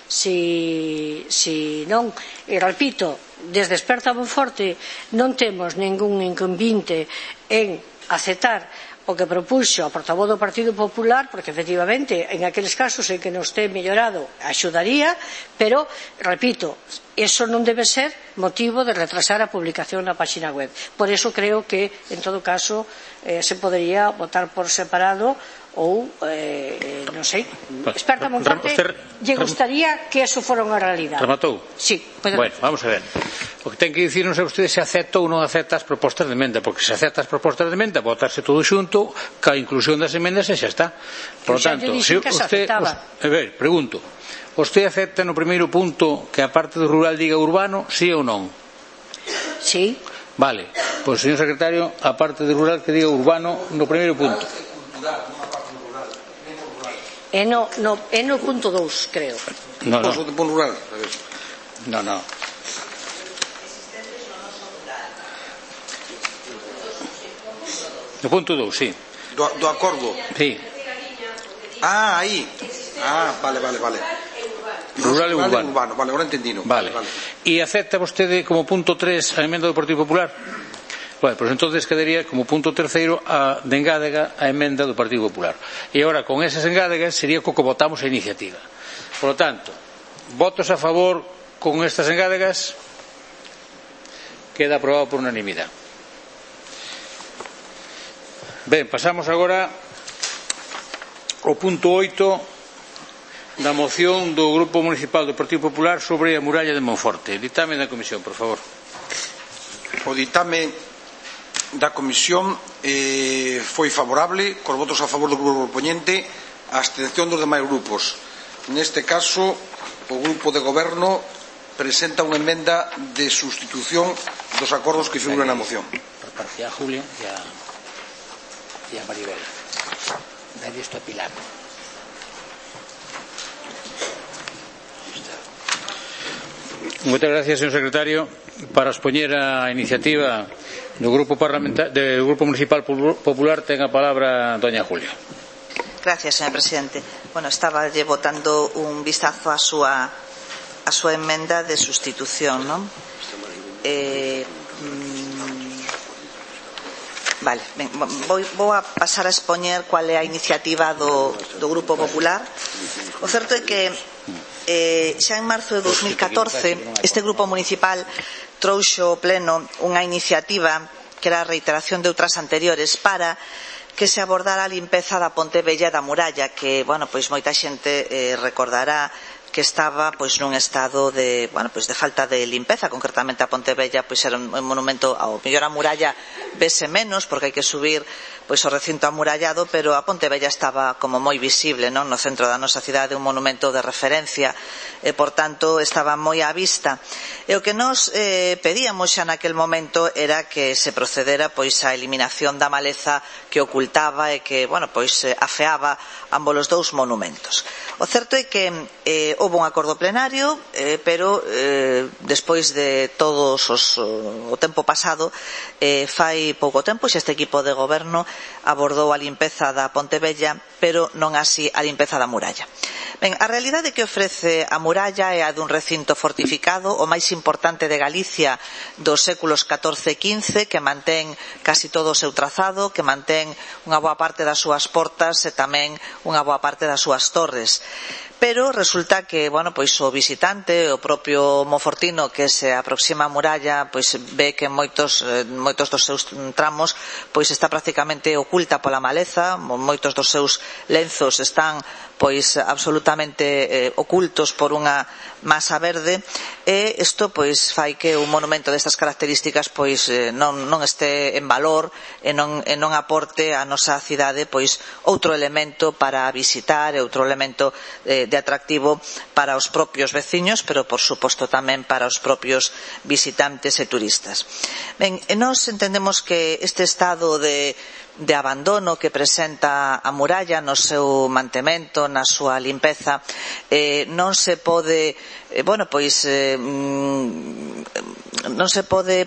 si, si non, e repito, desde Esperta Monforte non temos ningún inconvinte en aceptar o que propuxo a portavoz do Partido Popular, porque efectivamente en aqueles casos en que non este mellorado axudaría, pero, repito, eso non debe ser motivo de retrasar a publicación na páxina web. Por eso creo que, en todo caso, eh, se podería votar por separado ou, eh, non sei, Esperta Monforte, lle gustaría que eso fora unha realidade. Rematou? Sí. Bueno, vamos a ver. O que ten que dicirnos é usted se acepta ou non acepta as propostas de emenda, porque se acepta as propostas de emenda, votarse todo xunto, ca inclusión das emendas e xa está. Por lo tanto, se usted, a ver, pregunto, usted acepta no primeiro punto que a parte do rural diga urbano, sí ou non? Sí. Vale, pois, señor secretario, a parte do rural que diga urbano no primeiro punto. É no, no, é no punto dous, creo. No, no. rural. No, no. No punto dous, sí. Do, do acordo. Sí. Ah, aí. Ah, vale, vale, vale. Rural e urbano. urbano. Vale, agora entendino. Vale. vale. E acepta vostede como punto tres a emenda do Partido Popular? Bueno, pois entonces quedaría como punto terceiro a de engádega a emenda do Partido Popular. E agora, con esas engádegas, sería co que votamos a iniciativa. Por lo tanto, votos a favor con estas engádegas, queda aprobado por unanimidade. Ben, pasamos agora ao punto oito da moción do Grupo Municipal do Partido Popular sobre a muralla de Monforte. Ditame da Comisión, por favor. O ditame da Comisión eh, foi favorable, cos votos a favor do grupo proponente, a abstención dos demais grupos. Neste caso, o grupo de goberno presenta unha emenda de sustitución dos acordos que figuran na moción. Por parte a Julia e a, e a Maribel. Nadie está Pilar. Moitas gracias, señor secretario. Para expoñer a iniciativa do Grupo Parlamentar, do Grupo Municipal Popular, ten a palabra doña Julia. Gracias, señor presidente. Bueno, estaba lle botando un vistazo a súa a súa emenda de sustitución, non? Eh, mm, vale, ben, vou, vou a pasar a expoñer cual é a iniciativa do, do Grupo Popular. O certo é que eh, xa en marzo de dos mil catorce este Grupo Municipal trouxo ao pleno unha iniciativa que era a reiteración de outras anteriores para que se abordara a limpeza da Ponte Vella da Muralla, que, bueno, pois moita xente eh, recordará que estaba pois nun estado de, bueno, pois de falta de limpeza. Concretamente a Ponte Vella pois era un monumento, ao mellor a muralla vese menos porque hai que subir pois o recinto amurallado, pero a Ponte Vella estaba como moi visible, non, no centro da nosa cidade, un monumento de referencia, e por tanto estaba moi á vista. E o que nos eh, pedíamos xa naquel momento era que se procedera pois á eliminación da maleza que ocultaba e que, bueno, pois eh, afeaba ambos os dous monumentos. O certo é que eh, houve un acordo plenario, eh, pero eh, despois de todos os, o tempo pasado, eh, fai pouco tempo xa este equipo de goberno abordou a limpeza da Ponte Vella, pero non así a limpeza da muralla. Ben, a realidade que ofrece a muralla é a dun recinto fortificado, o máis importante de Galicia dos séculos catorce e quince, que mantén casi todo o seu trazado, que mantén unha boa parte das súas portas e tamén unha boa parte das súas torres. Pero resulta que, bueno, pois o visitante, o propio monfortino que se aproxima a muralla, pois ve que moitos, moitos dos seus tramos pois está prácticamente oculta pola maleza, moitos dos seus lenzos están pois absolutamente eh, ocultos por unha masa verde, e isto pois fai que un monumento destas características pois eh, non, non este en valor e non, e non aporte a nosa cidade pois outro elemento para visitar e outro elemento eh, de atractivo para os propios veciños, pero por suposto tamén para os propios visitantes e turistas. Ben, e nós entendemos que este estado de de abandono que presenta a muralla no seu mantemento, na súa limpeza, eh, non se pode, eh, bueno, pois eh, non se pode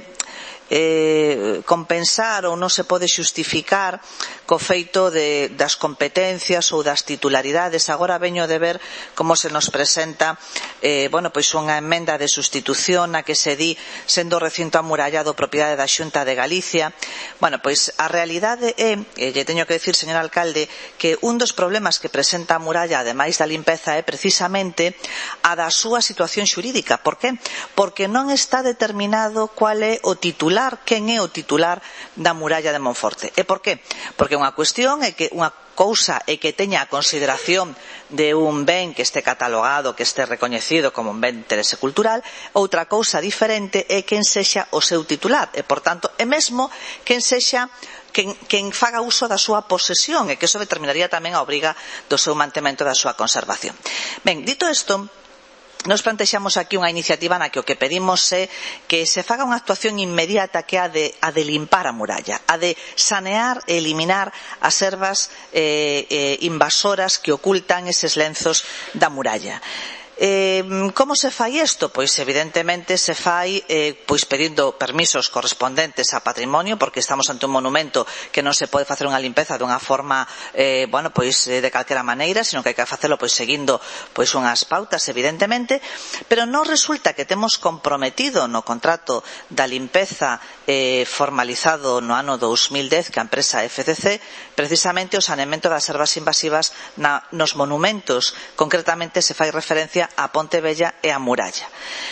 eh, compensar ou non se pode xustificar co feito de, das competencias ou das titularidades. Agora veño de ver como se nos presenta eh, bueno, pois unha emenda de sustitución na que se di sendo o recinto amurallado propiedade da Xunta de Galicia. Bueno, pois a realidade é, e lle teño que decir, señor alcalde, que un dos problemas que presenta a muralla, ademais da limpeza, é precisamente a da súa situación xurídica. Por que? Porque non está determinado cual é o titular, quen é o titular da muralla de Monforte. E por que? Porque unha cuestión é que unha cousa é que teña a consideración de un ben que este catalogado, que este recoñecido como un ben de interese cultural. Outra cousa diferente é quen sexa o seu titular, e por tanto é mesmo quen sexa quen, quen faga uso da súa posesión, e que iso determinaría tamén a obriga do seu mantemento da súa conservación. Ben, dito isto, nos plantexamos aquí unha iniciativa na que o que pedimos é que se faga unha actuación inmediata, que é a de, a de limpar a muralla, a de sanear e eliminar as ervas eh, eh, invasoras que ocultan eses lenzos da muralla. Eh, como se fai isto? Pois evidentemente se fai eh, pois pedindo permisos correspondentes a patrimonio, porque estamos ante un monumento que non se pode facer unha limpeza dunha forma eh, bueno, pois de calquera maneira, sino que hai que facelo pois seguindo pois unhas pautas, evidentemente. Pero non resulta que temos comprometido no contrato da limpeza eh, formalizado no ano dous mil dez que a empresa F C C precisamente o saneamento das ervas invasivas na, nos monumentos. Concretamente se fai referencia a Ponte Vella e a muralla.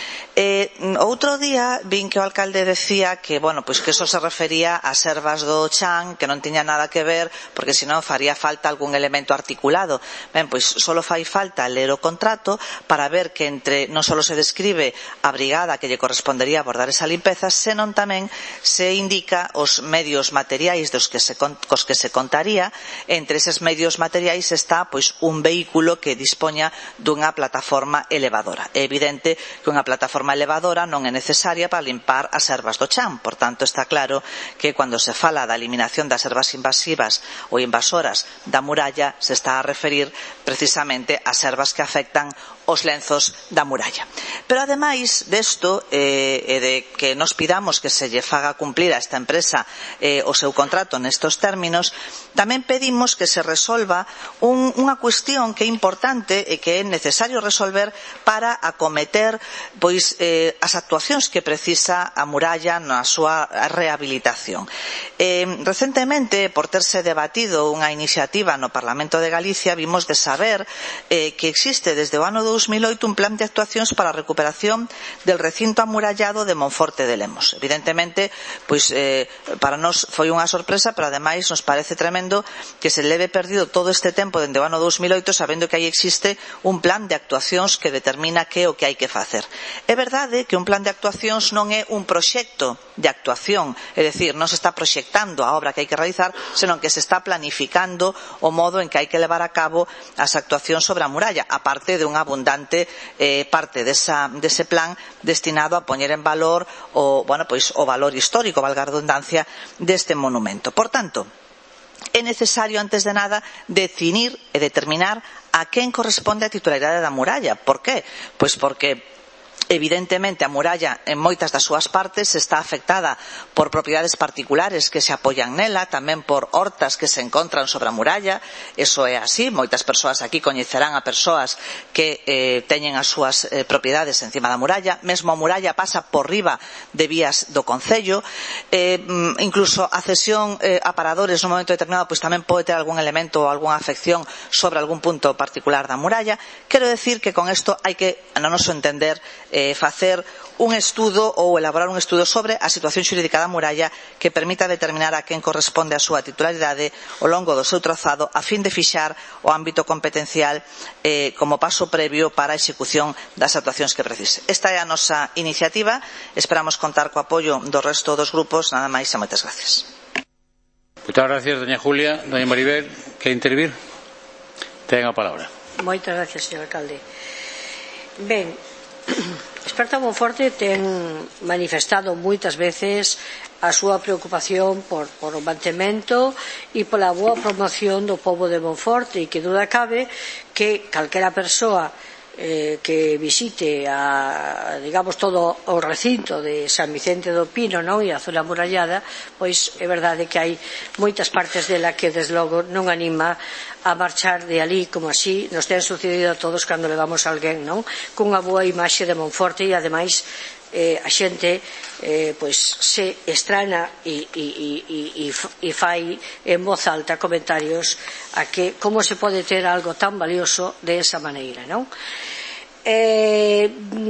Eh, outro día vin que o alcalde decía que, bueno, pois que eso se refería ás ervas do chan, que non tiña nada que ver, porque senón faría falta algún elemento articulado. Ben, pois só fai falta ler o contrato para ver que entre non só se describe a brigada que lle correspondería abordar esa limpeza, senón tamén se indica os medios materiais dos que se, cos que se contaría. Entre eses medios materiais está pois un vehículo que dispoña dunha plataforma elevadora. É evidente que unha plataforma plataforma elevadora non é necesaria para limpar as ervas do chan. Por tanto, está claro que cando se fala da eliminación das ervas invasivas ou invasoras da muralla se está a referir precisamente ás ervas que afectan os lenzos da muralla. Pero ademais desto eh, e de que nos pidamos que se lle faga cumplir a esta empresa eh, o seu contrato nestos términos, tamén pedimos que se resolva un, unha cuestión que é importante e que é necesario resolver para acometer pois, eh, as actuacións que precisa a muralla na súa rehabilitación. Eh, recentemente, por terse debatido unha iniciativa no Parlamento de Galicia, vimos de saber eh, que existe desde o ano dous mil oito un plan de actuacións para a recuperación del recinto amurallado de Monforte de Lemos. Evidentemente, pois, eh, para nós foi unha sorpresa, pero ademais nos parece tremendo que se leve perdido todo este tempo dende o ano dous mil oito sabendo que aí existe un plan de actuacións que determina que é o que hai que facer. É verdade que un plan de actuacións non é un proxecto de actuación, é dicir, non se está proxectando a obra que hai que realizar, senón que se está planificando o modo en que hai que levar a cabo as actuacións sobre a muralla, aparte de unha abundante eh, parte desa, dese plan destinado a poñer en valor o, bueno, pois, o valor histórico, valga a redundancia, deste monumento. Por tanto, é necesario, antes de nada, definir e determinar a quen corresponde a titularidade da muralla. Por qué? Pois porque evidentemente a muralla en moitas das súas partes está afectada por propiedades particulares que se apoian nela, tamén por hortas que se encontran sobre a muralla. Eso é así, moitas persoas aquí coñecerán a persoas que eh, teñen as súas eh, propiedades encima da muralla. Mesmo a muralla pasa por riba de vías do concello, eh, incluso a cesión eh, a paradores nun momento determinado pois tamén pode ter algún elemento ou algunha afección sobre algún punto particular da muralla. Quero decir que con isto hai que, no noso entender, eh, facer un estudo ou elaborar un estudo sobre a situación xurídica da muralla que permita determinar a quen corresponde a súa titularidade ao longo do seu trazado a fin de fixar o ámbito competencial eh, como paso previo para a execución das actuacións que precise. Esta é a nosa iniciativa, esperamos contar co apoio do resto dos grupos, nada máis e moitas gracias. Moitas gracias, doña Julia. Doña Maribel, quere intervir? Ten a palabra. Moitas gracias, señor alcalde. Ben, Experta Monforte ten manifestado moitas veces a súa preocupación por, por o mantemento e pola boa promoción do pobo de Monforte, e que duda cabe que calquera persoa eh, que visite a, digamos, todo o recinto de San Vicente do Pino, non, e a zona amurallada, pois é verdade que hai moitas partes dela que desde logo non anima a marchar de ali, como así nos ten sucedido a todos cando levamos a alguén, non, cunha boa imaxe de Monforte, e ademais eh, a xente eh, pois se estrana e, e, e, e fai en voz alta comentarios a que como se pode ter algo tan valioso de esa maneira, non? Eh,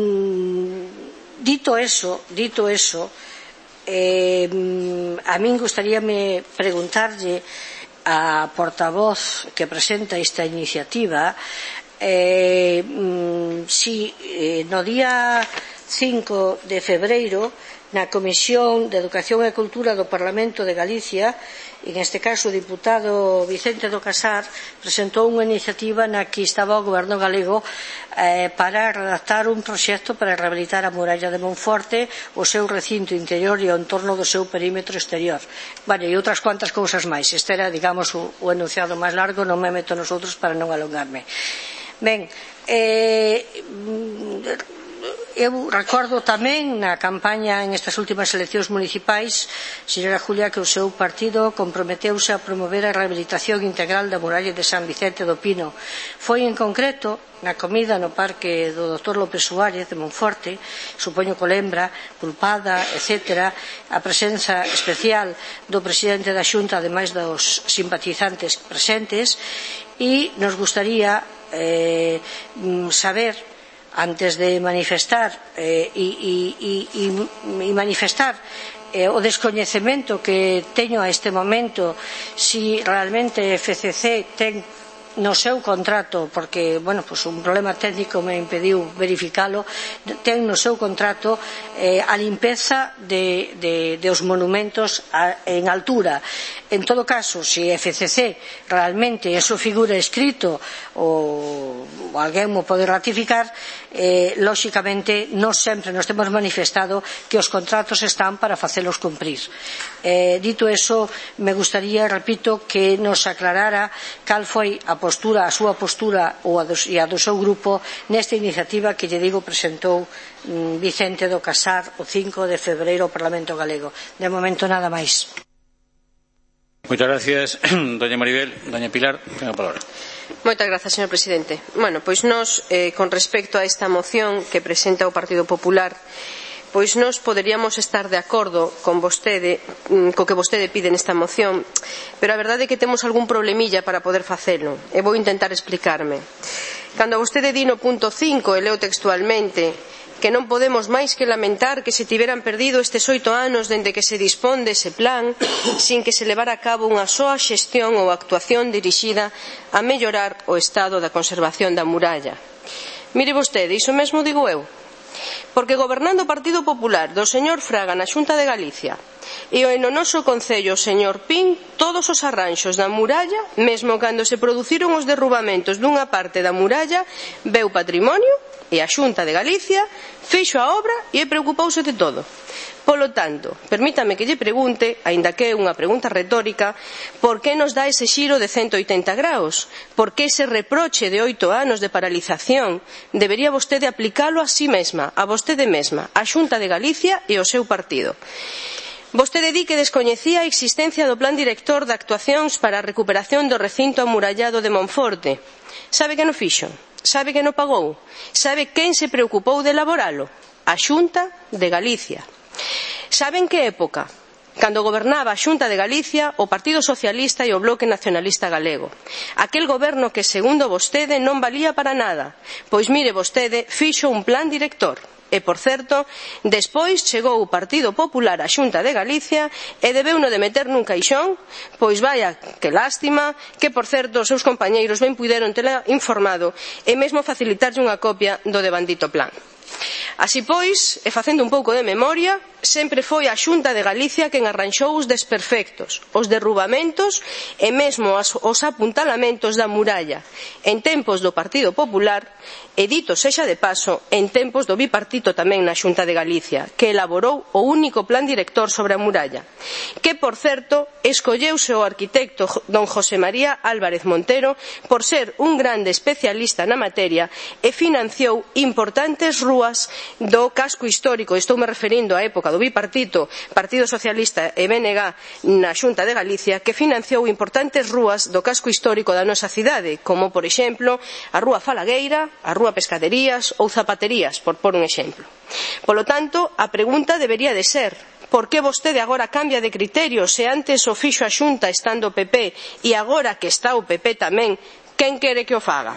dito eso, dito eso, eh, a min gustaríame preguntarlle a portavoz que presenta esta iniciativa eh, si eh, no día cinco de febreiro na Comisión de Educación e Cultura do Parlamento de Galicia, en este caso o diputado Vicente do Casar presentou unha iniciativa na que estaba o Goberno galego eh, para redactar un proxecto para rehabilitar a muralla de Monforte, o seu recinto interior e o entorno do seu perímetro exterior. Vale, e outras cuantas cousas máis. Este era, digamos, o, o enunciado máis largo, non me meto nos outros para non alongarme. Ben, eh, eu recordo tamén na campaña en estas últimas eleccións municipais, señora Julia, que o seu partido comprometeuse a promover a rehabilitación integral da muralla de San Vicente do Pino. Foi en concreto na comida no parque do doutor López Suárez de Monforte, supoño que lembra, Pulpada, etcétera, a presenza especial do presidente da Xunta, ademais dos simpatizantes presentes, e nos gustaría eh, saber, antes de manifestar eh, e, e, e, e manifestar eh, o descoñecemento que teño a este momento, si realmente F C C ten no seu contrato, porque, bueno, pues un problema técnico me impediu verificalo, ten no seu contrato eh, a limpeza de, de, de os monumentos a, en altura. En todo caso, se F C C realmente eso figura escrito ou, ou alguén mo pode ratificar, eh, lóxicamente non sempre nos temos manifestado que os contratos están para facelos cumprir. Eh, dito eso, me gustaría, repito, que nos aclarara cal foi a postura, a súa postura ou a do, e a do seu grupo nesta iniciativa que lle digo presentou mm, Vicente do Casar o cinco de febreiro ao Parlamento Galego. De momento nada máis. Moitas gracias, doña Maribel. Doña Pilar, ten a palabra. Moitas grazas, señor presidente. Bueno, pois nós, eh, con respecto a esta moción que presenta o Partido Popular, pois nós poderíamos estar de acordo con vostede, co que vostede pide nesta moción, pero a verdade é que temos algún problemilla para poder facelo, e vou intentar explicarme. Cando vostede di no punto cinco, e leo textualmente, que non podemos máis que lamentar que se tiveran perdido estes oito anos dende que se dispón dese plan sin que se levara a cabo unha soa xestión ou actuación dirixida a mellorar o estado da conservación da muralla. Mire vostede, iso mesmo digo eu, porque gobernando o Partido Popular do señor Fraga na Xunta de Galicia e no noso concello señor Pin, todos os arranxos da muralla, mesmo cando se produciron os derrubamentos dunha parte da muralla, veu Patrimonio e a Xunta de Galicia fixo a obra e preocupouse de todo. Polo tanto, permítame que lle pregunte, aínda que é unha pregunta retórica, por que nos dá ese xiro de ciento oitenta graus? Por que ese reproche de oito anos de paralización? Debería vostede aplicalo a si mesma, a vostede mesma, a Xunta de Galicia e ao seu partido. Vostede di que descoñecía a existencia do Plan Director de Actuacións para a Recuperación do Recinto Amurallado de Monforte. Sabe que non fixo? Sabe que non pagou? Sabe quen se preocupou de elaboralo? A Xunta de Galicia. Sabe en que época? Cando gobernaba a Xunta de Galicia o Partido Socialista e o Bloque Nacionalista Galego. Aquel goberno que, segundo vostede, non valía para nada. Pois mire vostede, fixo un plan director. E, por certo, despois chegou o Partido Popular á Xunta de Galicia e debeuno de meter nun caixón, pois vaya, que lástima, que, por certo, os seus compañeiros ben puideron tela informado e mesmo facilitarlle unha copia do devandito plan. Así pois, e facendo un pouco de memoria, sempre foi a Xunta de Galicia quen arranxou os desperfectos, os derrubamentos e mesmo os apuntalamentos da muralla en tempos do Partido Popular e, dito sexa de paso, en tempos do bipartito tamén na Xunta de Galicia, que elaborou o único plan director sobre a muralla, que, por certo, escolleuse o arquitecto don José María Álvarez Montero por ser un grande especialista na materia e financiou importantes rúas do casco histórico. Estou me referindo á época do bipartito, Partido Socialista e B N G na Xunta de Galicia, que financiou importantes rúas do casco histórico da nosa cidade, como, por exemplo, a Rúa Falagueira, a Rúa Pescaderías ou Zapaterías, por por un exemplo. Polo tanto, a pregunta debería de ser: por que vostede agora cambia de criterio se antes o fixo a Xunta estando o P P e agora que está o P P tamén, quen quere que o faga?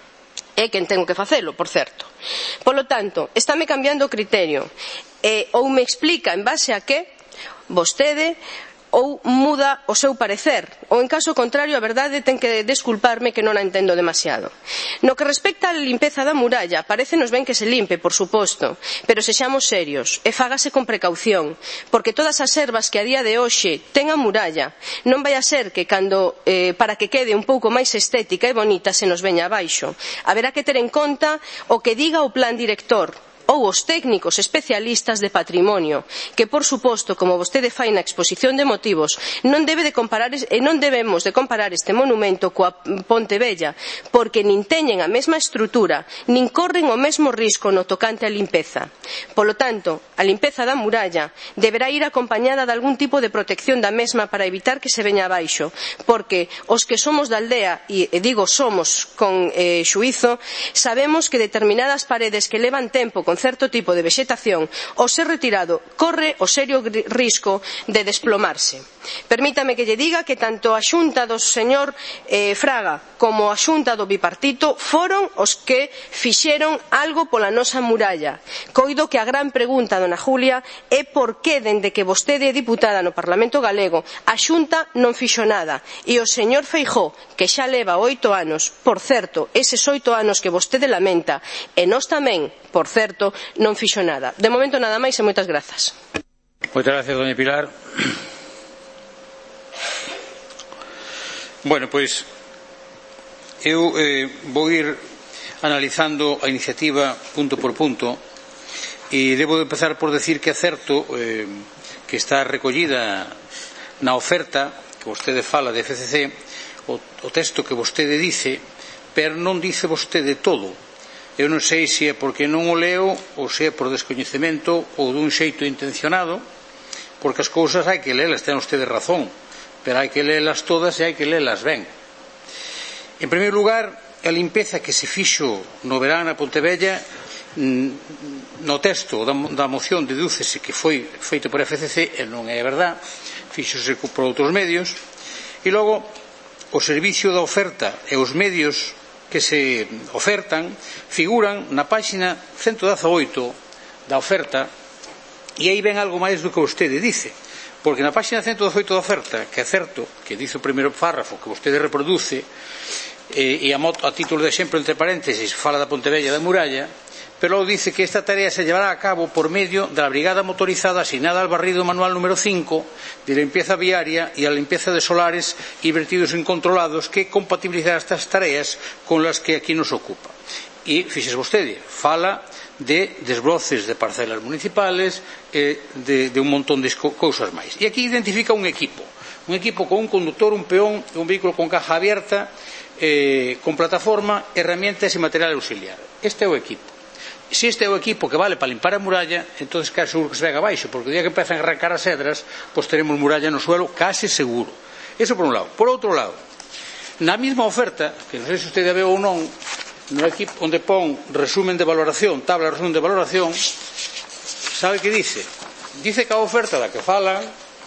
É quen ten que facelo, por certo. Polo tanto, estáme cambiando o criterio e ou me explica en base a que vostede ou muda o seu parecer, ou en caso contrario a verdade ten que desculparme que non a entendo demasiado. No que respecta á limpeza da muralla, parécenos ben que se limpe, por suposto, pero sexamos serios e fágase con precaución, porque todas as ervas que a día de hoxe ten a muralla non vai a ser que cando, eh, para que quede un pouco máis estética e bonita, se nos veña abaixo. Haberá que ter en conta o que diga o plan director ou os técnicos especialistas de patrimonio, que, por suposto, como vostede fai na exposición de motivos, non debe de comparar e non debemos de comparar este monumento coa Ponte Vella, porque nin teñen a mesma estrutura, nin corren o mesmo risco no tocante á limpeza. Polo tanto, a limpeza da muralla deberá ir acompañada de algún tipo de protección da mesma para evitar que se veña abaixo, porque os que somos da aldea, e digo somos con eh, xuízo, sabemos que determinadas paredes que levan tempo con con certo tipo de vexetación, ao ser retirado corre o serio risco de desplomarse. Permítame que lle diga que tanto a Xunta do señor eh, Fraga como a Xunta do Bipartito foron os que fixeron algo pola nosa muralla. Coido que a gran pregunta, dona Julia, é por que dende que vostede é diputada no Parlamento galego a Xunta non fixo nada e o señor Feijóo, que xa leva oito anos, por certo, eses oito anos que vostede lamenta, e nós tamén, por certo, non fixo nada. De momento nada máis e moitas grazas. Moitas gracias, doña Pilar. Bueno, pois eu eh, vou ir analizando a iniciativa punto por punto e debo de empezar por decir que é certo eh, que está recollida na oferta que vostede fala de F C C o, o texto que vostede dice, pero non dice vostede todo. Eu non sei se é porque non o leo ou se é por descoñecemento ou dun xeito intencionado, porque as cousas hai que lelas, ten vostede razón, pero hai que lelas todas e hai que lelas ben. En primeiro lugar, a limpeza que se fixo no verán na Pontevella, no texto da, da moción dedúcese que foi feito por F C C e non é verdad, fíxose por outros medios, e logo o servicio da oferta e os medios que se ofertan figuran na páxina ciento dezaoito da oferta, e aí ven algo máis do que vostede dice, porque na páxina ciento dezaoito da oferta, que é certo que dice o primeiro párrafo que vostede reproduce, e, e a, a título de exemplo entre paréntesis fala da Pontevella da Muralla, pero dice que esta tarea se llevará a cabo por medio de la brigada motorizada asignada al barrido manual número cinco de limpieza viaria y a la limpieza de solares y vertidos incontrolados, que compatibilizará estas tareas con las que aquí nos ocupa. E, fíxese vostede, fala de desbroces de parcelas municipales e de, de un montón de cousas máis. E aquí identifica un equipo, un equipo con un conductor, un peón, un vehículo con caja abierta, eh, con plataforma, herramientas e material auxiliar. Este é o equipo. Se este é o equipo que vale para limpar a muralla, entonces case seguro que se vega abaixo, porque o día que empezan a arrancar as cedras, pois teremos muralla no suelo case seguro. Eso por un lado. Por outro lado, na mesma oferta, que non sei se usted a veo ou non, no equipo onde pon resumen de valoración, tabla de resumen de valoración, sabe que dice? Dice que a oferta da que falan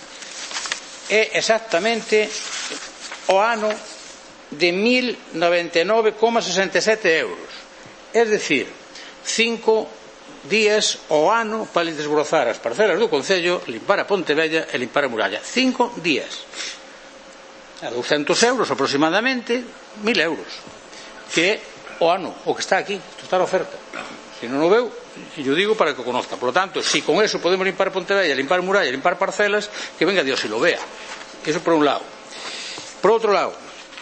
é exactamente o ano de mil noventa e nove coma sesenta e sete euros. É dicir, cinco días ao ano para desbrozar as parcelas do Concello, limpar a Pontevella e limpar a muralla. Cinco días. A douscentos euros aproximadamente, mil euros. Que é o ano, o que está aquí. Isto está na oferta. Se non o veu, yo digo para que o conozca. Por lo tanto, si con eso podemos limpar a Pontevella, limpar a muralla, limpar parcelas, que venga Dios e lo vea. Eso por un lado. Por outro lado,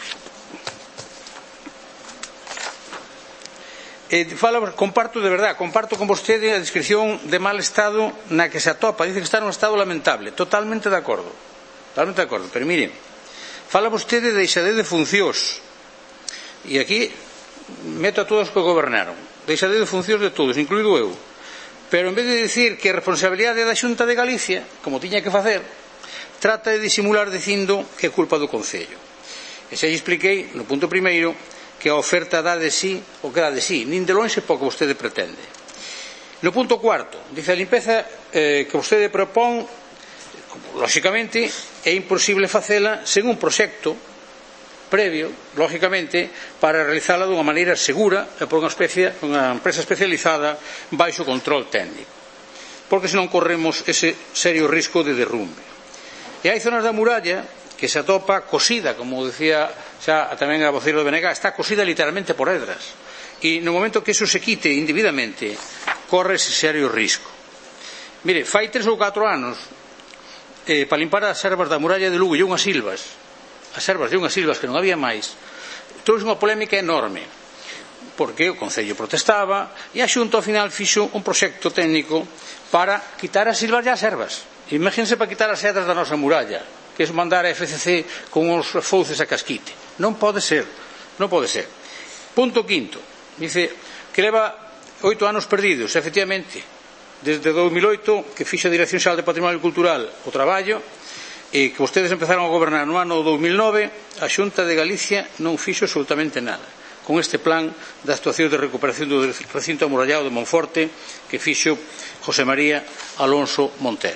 Eh, fala, comparto de verdad, comparto con vostede a descripción de mal estado na que se atopa, dice que está nun estado lamentable, totalmente de acordo, totalmente de acordo, pero miren, fala vostede de deixadez de funcións, e aquí meto a todos que gobernaron, deixadez de funcións de todos, incluído eu, pero en vez de decir que a responsabilidade da Xunta de Galicia, como tiña que facer, trata de disimular dicindo que é culpa do Concello. E xa expliquei no punto primeiro que a oferta dá de sí o que dá de sí, nin de lonxe pouco vostede pretende. No punto cuarto, dice a limpeza eh, que vostede propón, lógicamente, é imposible facela sen un proxecto previo, lógicamente, para realizala dunha maneira segura e por unha, especie, unha empresa especializada baixo control técnico, porque senón corremos ese serio risco de derrumbe. E hai zonas da muralla que se atopa cosida, como decía xa tamén a voceiro de B N G, está cosida literalmente por hedras, e no momento que eso se quite indebidamente corre ese serio risco. Mire, fai tres ou catro anos eh, para limpar as ervas da muralla de Lugo e unhas silvas, as ervas de unhas silvas que non había máis, trouxe unha polémica enorme, porque o Concello protestaba e a Xunta ao final fixo un proxecto técnico para quitar as silvas e as ervas. Imagínense para quitar as hedras da nosa muralla, que é mandar a F C C con os fouces a casquite. Non pode ser, non pode ser. Punto quinto, dice que leva oito anos perdidos, efectivamente, desde dous mil oito, que fixa a Dirección Xeral de Patrimonio Cultural o traballo, e que vostedes empezaron a gobernar no ano dous mil nove, a Xunta de Galicia non fixo absolutamente nada. con este plan de actuación de recuperación do recinto amurallado de Monforte que fixo José María Alonso Montero.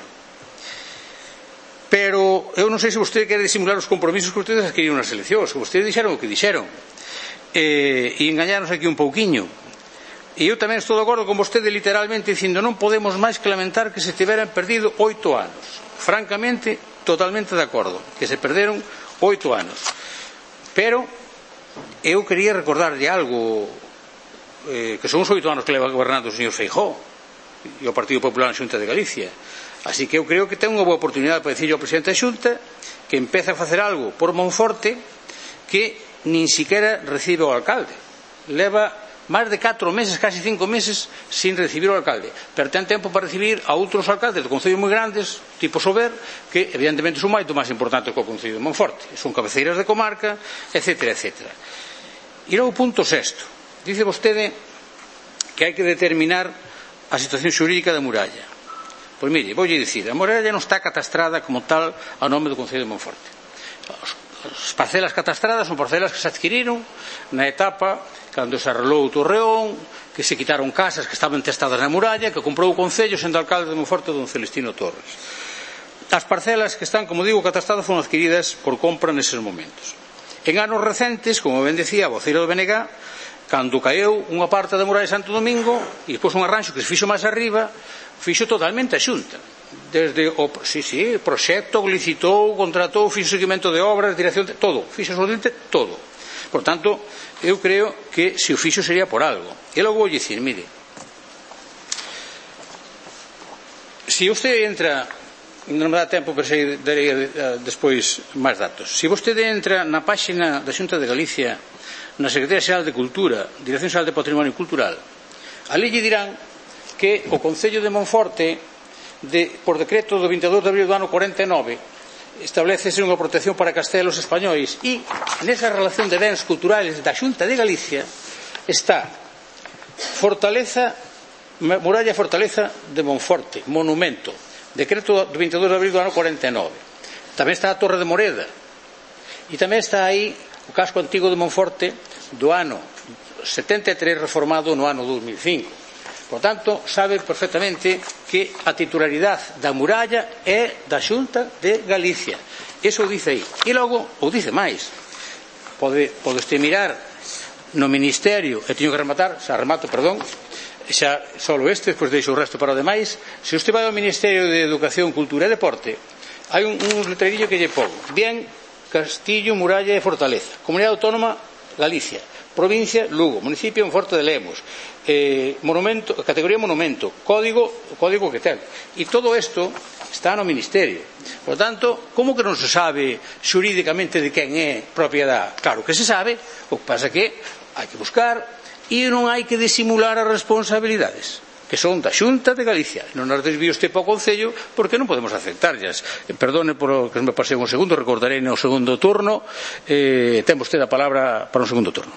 Pero eu non sei se vostede quere disimular os compromisos que ustedes adquiriron nas eleccións, que vostedes dixeron o que dixeron, e, e engañarnos aquí un pouquiño. E eu tamén estou de acordo con vostede literalmente dicindo non podemos máis que lamentar que se tiveran perdido oito anos. Francamente, totalmente de acordo, que se perderon oito anos. Pero eu quería recordarlle algo, eh, que son os oito anos que leva gobernando o señor Feijóo e o Partido Popular na Xunta de Galicia. Así que eu creo que ten unha boa oportunidade para dicirle ao presidente da Xunta que empeza a facer algo por Monforte que nin siquiera recibe o alcalde. Leva máis de catro meses, casi cinco meses sin recibir o alcalde, pero ten tempo para recibir a outros alcaldes de concellos moi grandes tipo Sober, que evidentemente son moito máis importantes que o concello de Monforte, son cabeceiras de comarca, etcétera, etcétera. E logo o punto sexto, dice vostede que hai que determinar a situación xurídica da muralla. Pois mire, voulle dicir, a muralla non está catastrada como tal a nome do concello de Monforte. As parcelas catastradas son parcelas que se adquiriron na etapa cando se arrelou o Torreón, que se quitaron casas que estaban testadas na muralla, que comprou o concello sendo alcalde de Monforte don Celestino Torres. As parcelas que están, como digo, catastradas foron adquiridas por compra neses momentos. En anos recentes, como ben decía a voceira do B N G, cando caeu unha parte da muralla de Santo Domingo e despois un arranxo que se fixo máis arriba, fixo totalmente a Xunta. Desde o sí, sí, proxecto, licitou, contratou, fixo seguimento de obras, dirección, de, todo, fixo absolutamente todo. Por tanto, eu creo que se o fixo sería por algo. E logo vou dicir, mire, se vostede entra, non me dá tempo, pero se darei despois máis datos, se vostede entra na páxina da Xunta de Galicia, na Secretaría Xeral de Cultura, Dirección Xeral de Patrimonio Cultural, ali lle dirán que o Concello de Monforte, de, por decreto do veintidós de abril do ano cuarenta e nove, establecese unha protección para castelos españois e nesa relación de bens culturales da Xunta de Galicia está Fortaleza, Muralla Fortaleza de Monforte, monumento, decreto do veintidós de abril do ano cuarenta e nove. Tamén está a Torre de Moreda e tamén está aí o casco antigo de Monforte do ano setenta e tres, reformado no ano dos mil e cinco. Por tanto, sabe perfectamente que a titularidade da muralla é da Xunta de Galicia. Eso o dice aí. E logo, o dice máis. Pode, pode este mirar no Ministerio, e teño que rematar, xa remato, perdón, xa solo este, despois deixo o resto para o demais. Se usted vai ao Ministerio de Educación, Cultura e Deporte, hai un, un letrerillo que lle pon. Bien, Castillo, Muralla e Fortaleza. Comunidade Autónoma, Galicia. Provincia, Lugo. Municipio, Monforte de Lemos. Eh, monumento, categoría monumento, código, o código que ten. E todo isto está no Ministerio. Por tanto, como que non se sabe xurídicamente de quen é propiedade? Claro que se sabe, o que pasa que hai que buscar e non hai que disimular as responsabilidades que son da Xunta de Galicia. Non as desvío este para o Concello porque non podemos aceptarlas. Perdone por que me pasei un segundo, recordarei no segundo turno. Eh, ten vostede a palabra para o segundo turno.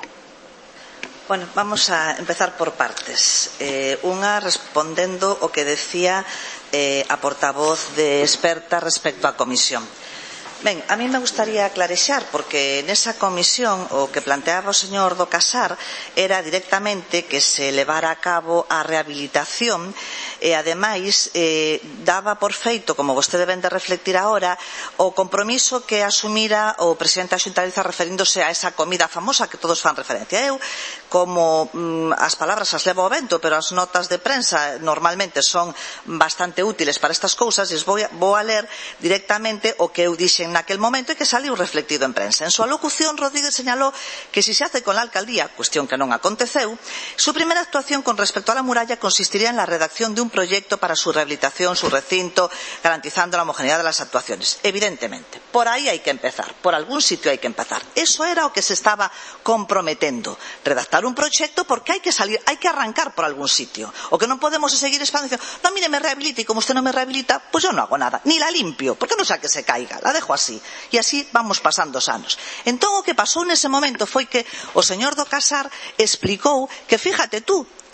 Bueno, vamos a empezar por partes. Eh, unha respondendo o que decía eh, a portavoz de experta respecto á comisión. Ben, a mí me gustaría aclarexar, porque nesa comisión o que planteaba o señor do Casar era directamente que se levara a cabo a rehabilitación e, ademais, eh, daba por feito, como vostede ven de reflectir agora, o compromiso que asumira o presidente da Xunta de Galicia referíndose a esa comida famosa que todos fan referencia. Eu, como mm, as palabras as levo ao vento, pero as notas de prensa normalmente son bastante útiles para estas cousas, e vou a, vou a ler directamente o que eu dixen naquel momento e que saliu reflectido en prensa. En súa locución, Rodríguez señaló que si se hace con la alcaldía, cuestión que non aconteceu, su primera actuación con respecto a la muralla consistiría en la redacción de un proyecto para su rehabilitación, su recinto, garantizando la homogeneidad de las actuaciones. Evidentemente, por aí hai que empezar, por algún sitio hai que empezar. Eso era o que se estaba comprometendo, redactar un proxecto, porque hai que salir, hai que arrancar por algún sitio. O que non podemos é seguir expandiendo, no, mire, me rehabilite, e como usted non me rehabilita, pues yo no hago nada, ni la limpio, porque non sea que se caiga, la dejo así. E así vamos pasando os anos. Entón, o que pasou nese momento foi que o señor do Casar explicou que, fíjate tú,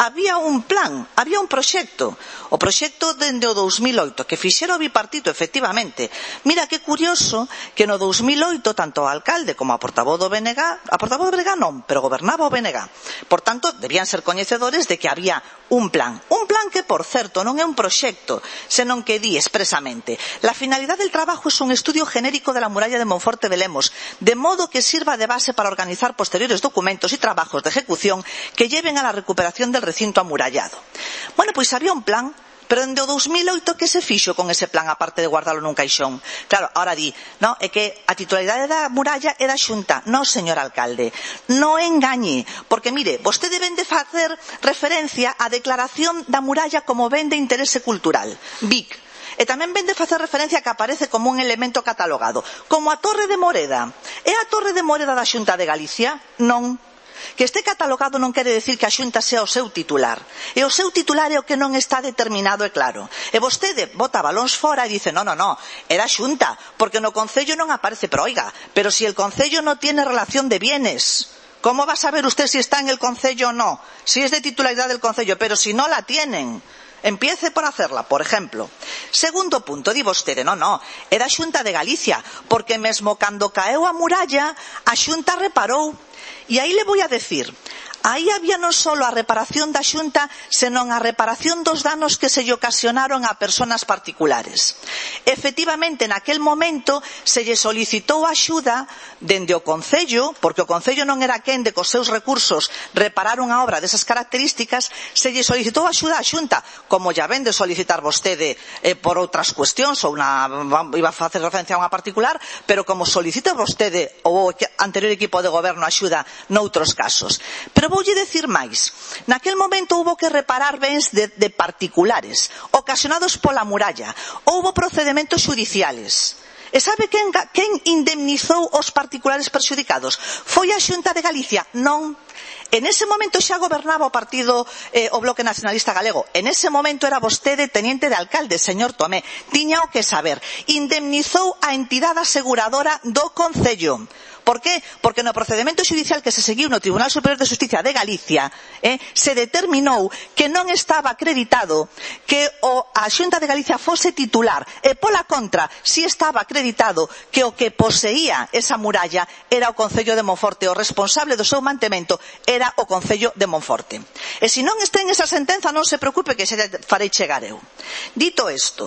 había un plan, había un proxecto. O proxecto dende o dous mil oito, que fixera o bipartito, efectivamente. Mira que curioso que no dous mil oito, tanto o alcalde como a portavoz do B N G, a portavoz do B N G non, pero gobernaba o B N G. Por tanto, debían ser coñecedores de que había un plan. Un plan que, por certo, non é un proxecto, senón que di expresamente: la finalidad del trabajo es un estudio genérico de la muralla de Monforte de Lemos, de modo que sirva de base para organizar posteriores documentos y trabajos de ejecución que lleven a la recuperación del recinto amurallado. Bueno, pois había un plan, pero dende o dous mil oito que se fixo con ese plan, aparte de guardalo nun caixón? Claro, ahora di, no, é que a titularidade da muralla é da Xunta. Non, señor alcalde, non engañe, porque mire, vostede ven de facer referencia á declaración da muralla como ben de interese cultural, B I C. E tamén ven de facer referencia que aparece como un elemento catalogado, como a Torre de Moreda. É a Torre de Moreda da Xunta de Galicia? Non. Que este catalogado non quere decir que a Xunta sea o seu titular. E o seu titular é o que non está determinado e claro. E vostede bota balóns fora e dice, no, no, no, era Xunta, porque no Concello non aparece. Pero oiga, pero si el Concello no tiene relación de bienes, ¿cómo va a saber usted si está en el Concello o no? Si es de titularidad del Concello, pero si no la tienen, empiece por hacerla, por ejemplo. Segundo punto, di vostede, no, no, era Xunta de Galicia, porque mesmo cando caeu a muralla, a Xunta reparou. E aí le voy a decir, aí había non só a reparación da Xunta, senón a reparación dos danos que se lle ocasionaron a persoas particulares. Efectivamente, naquel momento se lle solicitou axuda dende o Concello, porque o Concello non era quen de cos seus recursos reparar unha obra desas características, se lle solicitou axuda á Xunta, como ya ven de solicitar vostede eh, por outras cuestións, ou una, iba a facer referencia a unha particular, pero como solicita vostede ou o anterior equipo de goberno axuda noutros casos. Pero voulle decir máis. Naquel momento houbo que reparar bens de, de particulares, ocasionados pola muralla. Houbo procedementos xudiciales. E sabe quen, quen indemnizou os particulares perxudicados? Foi a Xunta de Galicia? Non. En ese momento xa gobernaba o partido, eh, o Bloque Nacionalista Galego. En ese momento era vostede teniente de alcalde, señor Tomé. Tiña o que saber. Indemnizou a entidade aseguradora do Concello. Por qué? Porque no procedemento xudicial que se seguiu no Tribunal Superior de Xusticia de Galicia eh, se determinou que non estaba acreditado que o, a Xunta de Galicia fose titular e pola contra si estaba acreditado que o que poseía esa muralla era o Concello de Monforte, o responsable do seu mantemento era o Concello de Monforte. E se non está en esa sentenza non se preocupe que se farei chegar eu. Dito isto,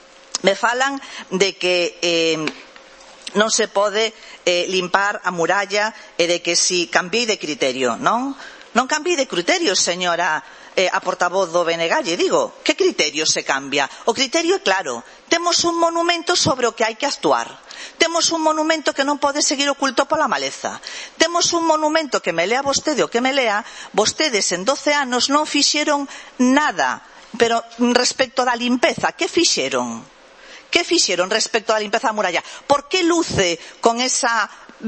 me falan de que eh, non se pode eh, limpar a muralla e de que si cambiei de criterio, non? Non cambiei de criterio, señora eh, a portavoz do B N G, lle digo, que criterio se cambia? O criterio é claro, temos un monumento sobre o que hai que actuar. Temos un monumento que non pode seguir oculto pola maleza. Temos un monumento que me lea vostede o que me lea, vostedes en doce anos non fixeron nada, pero respecto da limpeza, que fixeron? ¿Qué fixeron respecto á limpeza da muralla? ¿Por que luce con esa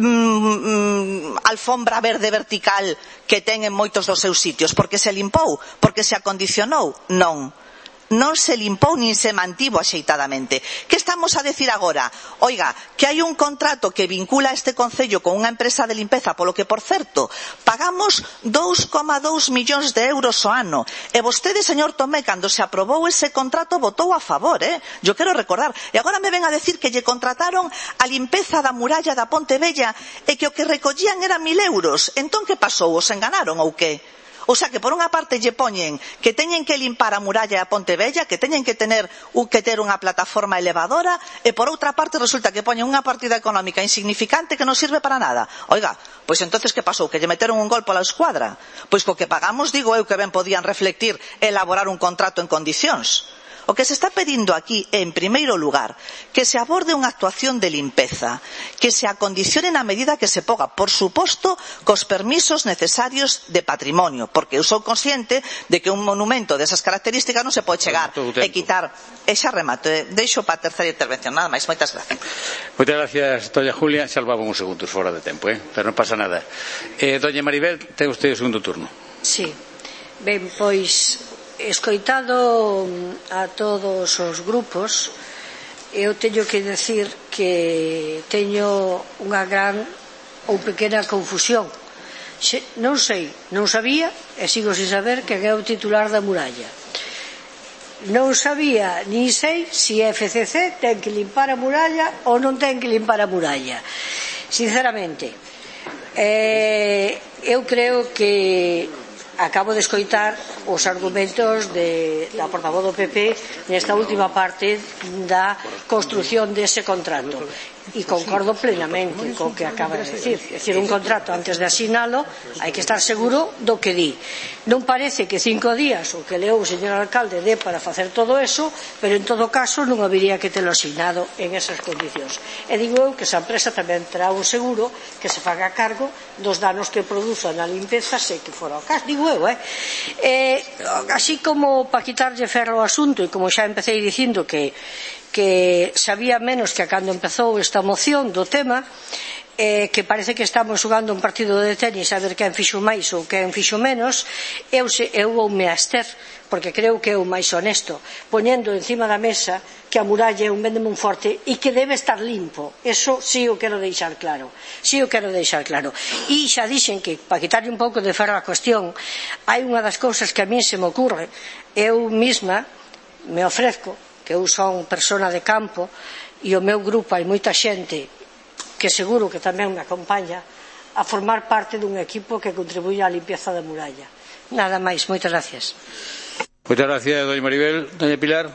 mm, mm, alfombra verde vertical que ten en moitos dos seus sitios? Porque se limpou? Porque se acondicionou? Non. Non se limpou nin se mantivo axeitadamente. Que estamos a decir agora? Oiga, que hai un contrato que vincula este Concello con unha empresa de limpeza, polo que, por certo, pagamos dous coma dous millóns de euros ao ano. E vostede, señor Tomé, cando se aprobou ese contrato, votou a favor, eh? Yo quero recordar. E agora me ven a decir que lle contrataron a limpeza da muralla da Ponte Vella e que o que recollían eran mil euros. Entón, que pasou? Os enganaron ou que? O sea, que por unha parte lle poñen que teñen que limpar a muralla da Ponte Vella, que teñen que tener que ter unha plataforma elevadora, e por outra parte resulta que poñen unha partida económica insignificante que non sirve para nada. Oiga, pois entonces que pasou? Que lle meteron un gol pola escuadra? Pois co que pagamos, digo eu, que ben podían reflectir elaborar un contrato en condicións. O que se está pedindo aquí é, en primeiro lugar, que se aborde unha actuación de limpeza, que se acondicione na medida que se poga, por suposto, cos permisos necesarios de patrimonio, porque eu sou consciente de que un monumento desas características non se pode chegar e quitar. E xa remato, deixo para a terceira intervención, nada máis, moitas gracias. Moitas gracias, doña Julia, salvaba uns segundos fora de tempo, eh? Pero non pasa nada. Eh, doña Maribel, ten usted o segundo turno. Sí, ben, pois escoitado a todos os grupos, eu teño que decir que teño unha gran ou pequena confusión Non sei, non sabía e sigo sin saber quen é o titular da muralla. Non sabía nin sei se a F C C ten que limpar a muralla ou non ten que limpar a muralla. Sinceramente, eh, eu creo que acabo de escoitar os argumentos de, da portavoz do P P nesta última parte da construción dese contrato. E concordo plenamente co que acaba de decir. É dicir, un contrato antes de asinalo hai que estar seguro do que di. Non parece que cinco días o que leu o señor alcalde dé para facer todo eso, pero en todo caso non habería que telo asinado en esas condicións. E digo eu que esa empresa tamén terá un seguro que se faga cargo dos danos que produza na limpeza, se que fora o caso. Digo eu, eh? eh así como para quitarlle ferro ao asunto, e como xa empecéi dicindo que que sabía menos que cando empezou esta moción do tema, eh, que parece que estamos xogando un partido de tenis a ver quen fixo máis ou quen fixo menos, eu, se, eu voume a ester, porque creo que é o máis honesto, poñendo encima da mesa que a muralla é un vende moi forte e que debe estar limpo. Eso sí o quero deixar claro. Sí o quero deixar claro. E xa dixen que, para quitarle un pouco de ferro a cuestión, hai unha das cousas que a mí se me ocurre, eu mesma me ofrezco, que eu son persona de campo e o meu grupo hai moita xente que seguro que tamén me acompaña a formar parte dun equipo que contribuya á limpieza da muralla. Nada máis, moitas gracias. Moitas gracias, doña Maribel. Doña Pilar.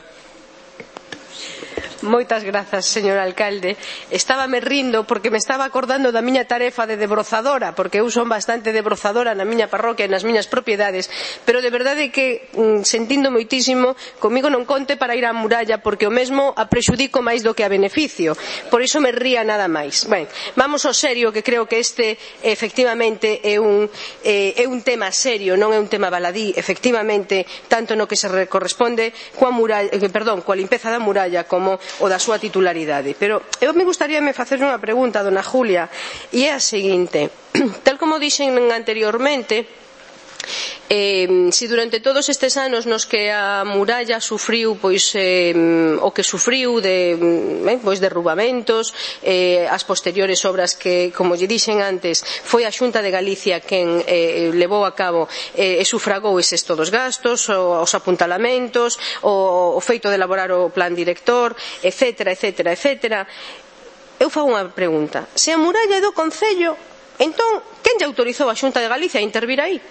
Moitas grazas, señor alcalde. Estábame rindo porque me estaba acordando da miña tarefa de debrozadora, porque eu son bastante debrozadora na miña parroquia e nas miñas propiedades, pero de verdade que mm, sentindo moitísimo, comigo non conte para ir á muralla, porque o mesmo a prexudico máis do que a beneficio. Por iso me ría nada máis. Ben, vamos ao serio, que creo que este efectivamente é un, eh, é un tema serio, non é un tema baladí, efectivamente, tanto no que se corresponde coa muralla, eh, perdón, coa limpeza da muralla como o da súa titularidade. Pero eu me gustaría me facer unha pregunta, dona Julia, e é a seguinte: tal como dixen anteriormente, Eh, si durante todos estes anos nos que a muralla sufriu pois eh, o que sufriu de eh, pois derrubamentos, eh, as posteriores obras que, como lle dixen antes, foi a Xunta de Galicia quen eh, levou a cabo eh, e sufragou eses todos gastos, o, os apuntalamentos, o, o feito de elaborar o plan director, etcétera, etcétera, etcétera. Eu fago unha pregunta: se a muralla é do Concello, entón quen lle autorizou a Xunta de Galicia a intervir aí?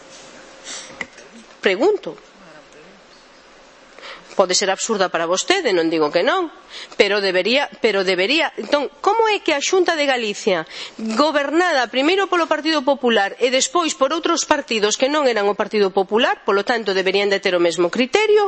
Pregunto. Pode ser absurda para vostede, non digo que non, pero debería, pero debería. Entón, como é que a Xunta de Galicia, gobernada primeiro polo Partido Popular e despois por outros partidos que non eran o Partido Popular, polo tanto deberían de ter o mesmo criterio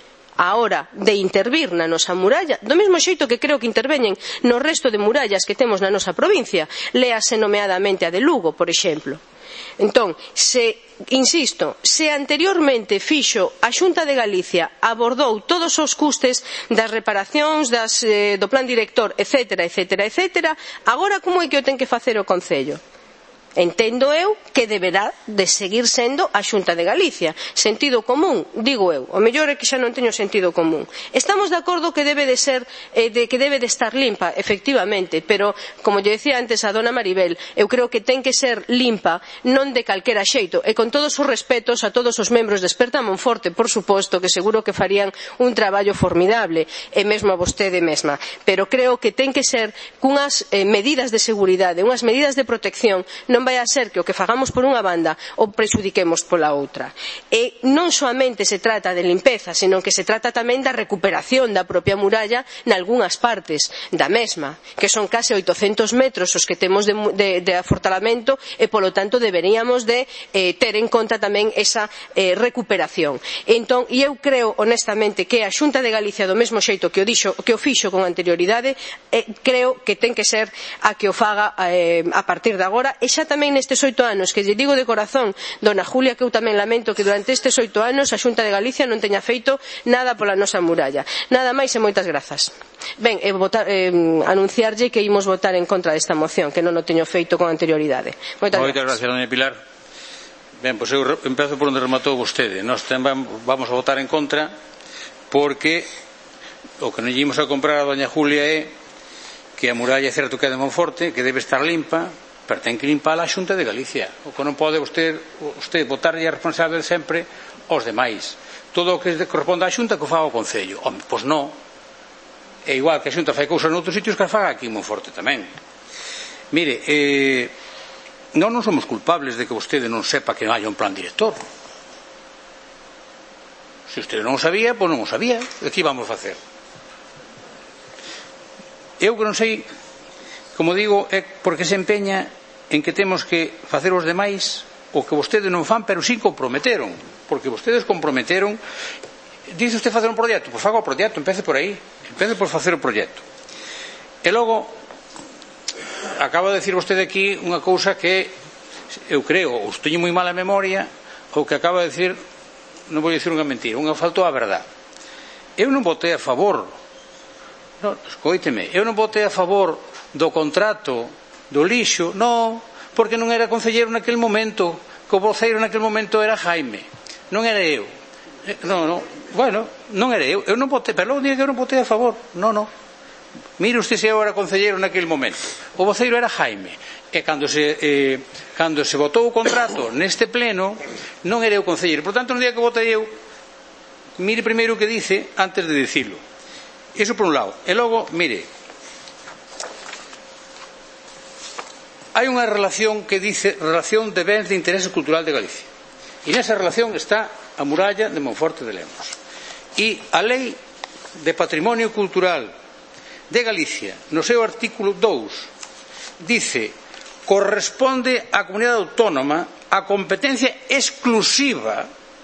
a hora de intervir na nosa muralla, do mesmo xeito que creo que interveñen no resto de murallas que temos na nosa provincia, léase nomeadamente a de Lugo, por exemplo. Entón, se, insisto, se anteriormente fixo a Xunta de Galicia, abordou todos os custes das reparacións, das, eh, do plan director, etcétera, etcétera, etcétera, agora como é que o ten que facer o Concello? Entendo eu que deberá de seguir sendo a Xunta de Galicia. Sentido común, digo eu. O mellor é que xa non teño sentido común. Estamos de acordo que debe de ser, eh, de, que debe de estar limpa, efectivamente, pero, como lle decía antes a dona Maribel, eu creo que ten que ser limpa, non de calquera xeito, e con todos os respetos a todos os membros de Esperta Monforte, por suposto, que seguro que farían un traballo formidable, e mesmo a vostede mesma. Pero creo que ten que ser cunhas eh, medidas de seguridade, unhas medidas de protección, non vai a ser que o que fagamos por unha banda o prexudiquemos pola outra. E non soamente se trata de limpeza, senón que se trata tamén da recuperación da propia muralla nalgúnas partes da mesma, que son case oitocentos metros os que temos de, de, de afortalamento, e polo tanto deberíamos de eh, ter en conta tamén esa eh, recuperación. Entón, e eu creo honestamente que a Xunta de Galicia, do mesmo xeito que o, dixo, que o fixo con anterioridade, eh, creo que ten que ser a que o faga eh, a partir de agora, e xa tamén nestes oito anos, que lle digo de corazón, dona Julia, que eu tamén lamento que durante estes oito anos a Xunta de Galicia non teña feito nada pola nosa muralla. Nada máis e moitas grazas. Ben, eh, votar, eh, anunciarlle que imos votar en contra desta moción, que non o teño feito con anterioridade. Moitas, moitas gracias, doña Pilar. Ben, pois eu empezo por onde rematou vostede. Nós tamén vamos a votar en contra porque o que non imos a comprar a doña Julia é que a muralla é certo que é de Monforte, que debe estar limpa, pero ten que limpar a Xunta de Galicia. O que non pode usted, usted botarlle a responsabilidade sempre aos demais. Todo o que corresponde á Xunta que o faga o Concello. Home, pois non. É igual que a Xunta fai cousas noutros sitios que a faga aquí en Monforte tamén. Mire, eh, non non somos culpables de que vostede non sepa que haya un plan director. Se usted non o sabía, pois non o sabía. E que vamos a facer? Eu que non sei, como digo, é porque se empeña en que temos que facer os demais o que vostedes non fan, pero sí comprometeron, porque vostedes comprometeron. Dice usted facer un proxecto, pois faga o proxecto, empece por aí, empece por facer o proxecto. E logo acaba de decir vostede aquí unha cousa que eu creo, ou teño moi mala memoria, ou que acaba de decir, non vou dicir unha mentira, unha faltou a verdade. Eu non votei a favor, non, escoíteme, eu non votei a favor do contrato do lixo, non, porque non era concelleiro naquele momento, que o voceiro naquele momento era Jaime, non era eu. Non, non, bueno, non era eu, eu non votei, pero logo diga que eu non votei a favor, non, non. Mire usted se eu era concelleiro naquele momento. O voceiro era Jaime. E cando se, eh, cando se votou o contrato neste pleno, non era eu concelleiro. Por tanto, no día que votei eu, mire primeiro o que dice antes de dicilo. Iso por un lado. E logo, mire, hai unha relación que dice relación de bens de interese cultural de Galicia. E nesa relación está a muralla de Monforte de Lemos. E a lei de patrimonio cultural de Galicia, no seu artículo dous, dice: corresponde á comunidade autónoma a competencia exclusiva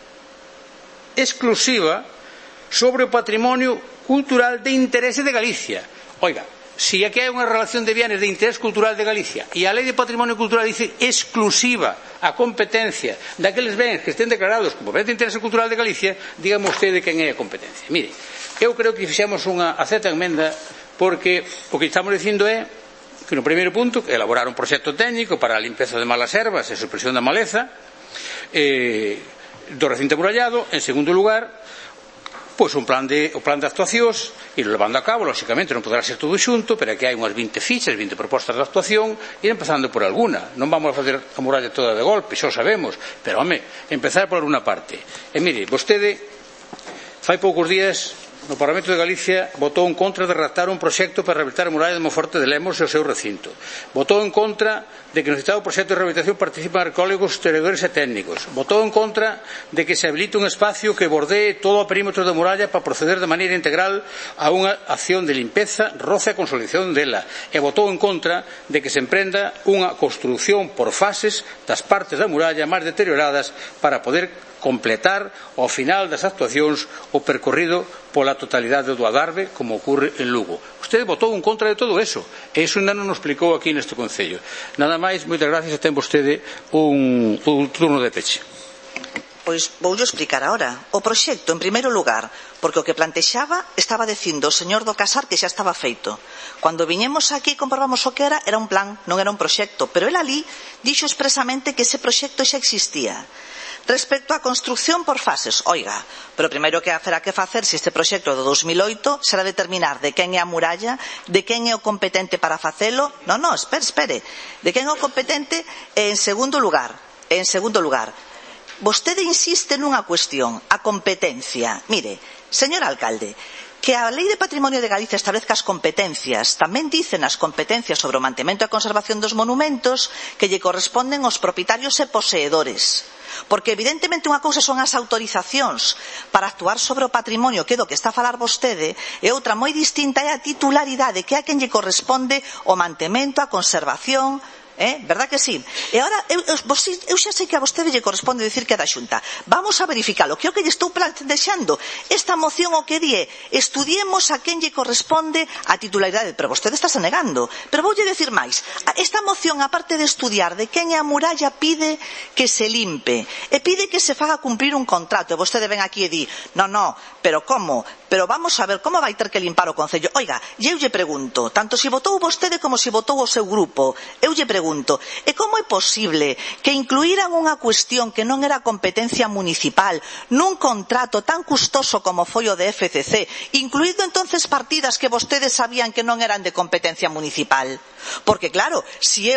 exclusiva sobre o patrimonio cultural de interese de Galicia. Oiga, si aquí hai unha relación de bienes de interés cultural de Galicia e a lei de patrimonio cultural dice exclusiva a competencia daqueles bens que estén declarados como bens de interés cultural de Galicia, dígame usted de quen é a competencia. Mire, eu creo que fixemos unha acerta enmenda, porque o que estamos dicindo é que no primeiro punto elaborar un proxecto técnico para a limpeza de malas ervas e supresión da maleza eh, do recinto amurallado. En segundo lugar, pois un plan de, o plan de actuacións, e levando a cabo, lóxicamente non poderá ser todo xunto, pero aquí hai unhas vinte fichas, vinte propostas de actuación, e empezando por alguna. Non vamos a facer a muralla toda de golpe, xa o sabemos, pero, home, empezar por alguna parte. E mire, vostede, fai poucos días, no Parlamento de Galicia votou en contra de redactar un proxecto para rehabilitar a muralla de Monforte de Lemos e o seu recinto. Votou en contra de que no citado proxecto de rehabilitación participen arqueólogos, historiadores e técnicos. Votou en contra de que se habilite un espacio que bordee todo o perímetro da muralla para proceder de maneira integral a unha acción de limpeza, roce e consolidación dela. E votou en contra de que se emprenda unha construción por fases das partes da muralla máis deterioradas para poder completar ao final das actuacións o percorrido pola totalidade do Adarve, como ocurre en Lugo. Usted votou en contra de todo eso, e iso ainda non nos explicou aquí neste Concello. Nada máis, moitas gracias, e ten vostede un, un turno de peche. Pois voulle explicar agora. O proxecto, en primeiro lugar, porque o que plantexaba estaba dicindo o señor do Casar que xa estaba feito. Cando viñemos aquí e comprobamos o que era, era un plan, non era un proxecto, pero el ali dixo expresamente que ese proxecto xa existía. Respecto á construción por fases, oiga, pero o primeiro que hacerá que facer se este proxecto do dos mil oito será determinar de quen é a muralla, de quen é o competente para facelo. Non, non, espere, espere. De quen é o competente. En segundo lugar, en segundo lugar, vostede insiste nunha cuestión, a competencia. Mire, señor alcalde, que a Lei de Patrimonio de Galicia establezca as competencias, tamén dicen as competencias sobre o mantemento e a conservación dos monumentos que lle corresponden aos propietarios e poseedores. Porque evidentemente unha cousa son as autorizacións para actuar sobre o patrimonio, que é do que está a falar vostede, e outra moi distinta é a titularidade, que é a quen lle corresponde o mantemento, a conservación. Eh? Verdad que sí? E agora, eu, eu, eu xa sei que a vostede lle corresponde dicir que é da Xunta. Vamos a verificalo, que é o que lle estou plantexando. Esta moción o que die, estudiemos a quen lle corresponde a titularidade, pero vostede está se negando. Pero voulle decir máis. Esta moción, aparte de estudiar de quen é a muralla, pide que se limpe, e pide que se faga cumprir un contrato. E vostede ven aquí e di, non, non, pero como? Pero vamos a ver, como vai ter que limpar o Concello? Oiga, e eu lle pregunto, tanto se votou vostede como se votou o seu grupo, eu lle pregunto, e como é posible que incluíran unha cuestión que non era competencia municipal nun contrato tan custoso como foi o de F C C, incluído entonces partidas que vostedes sabían que non eran de competencia municipal? Porque claro, si eu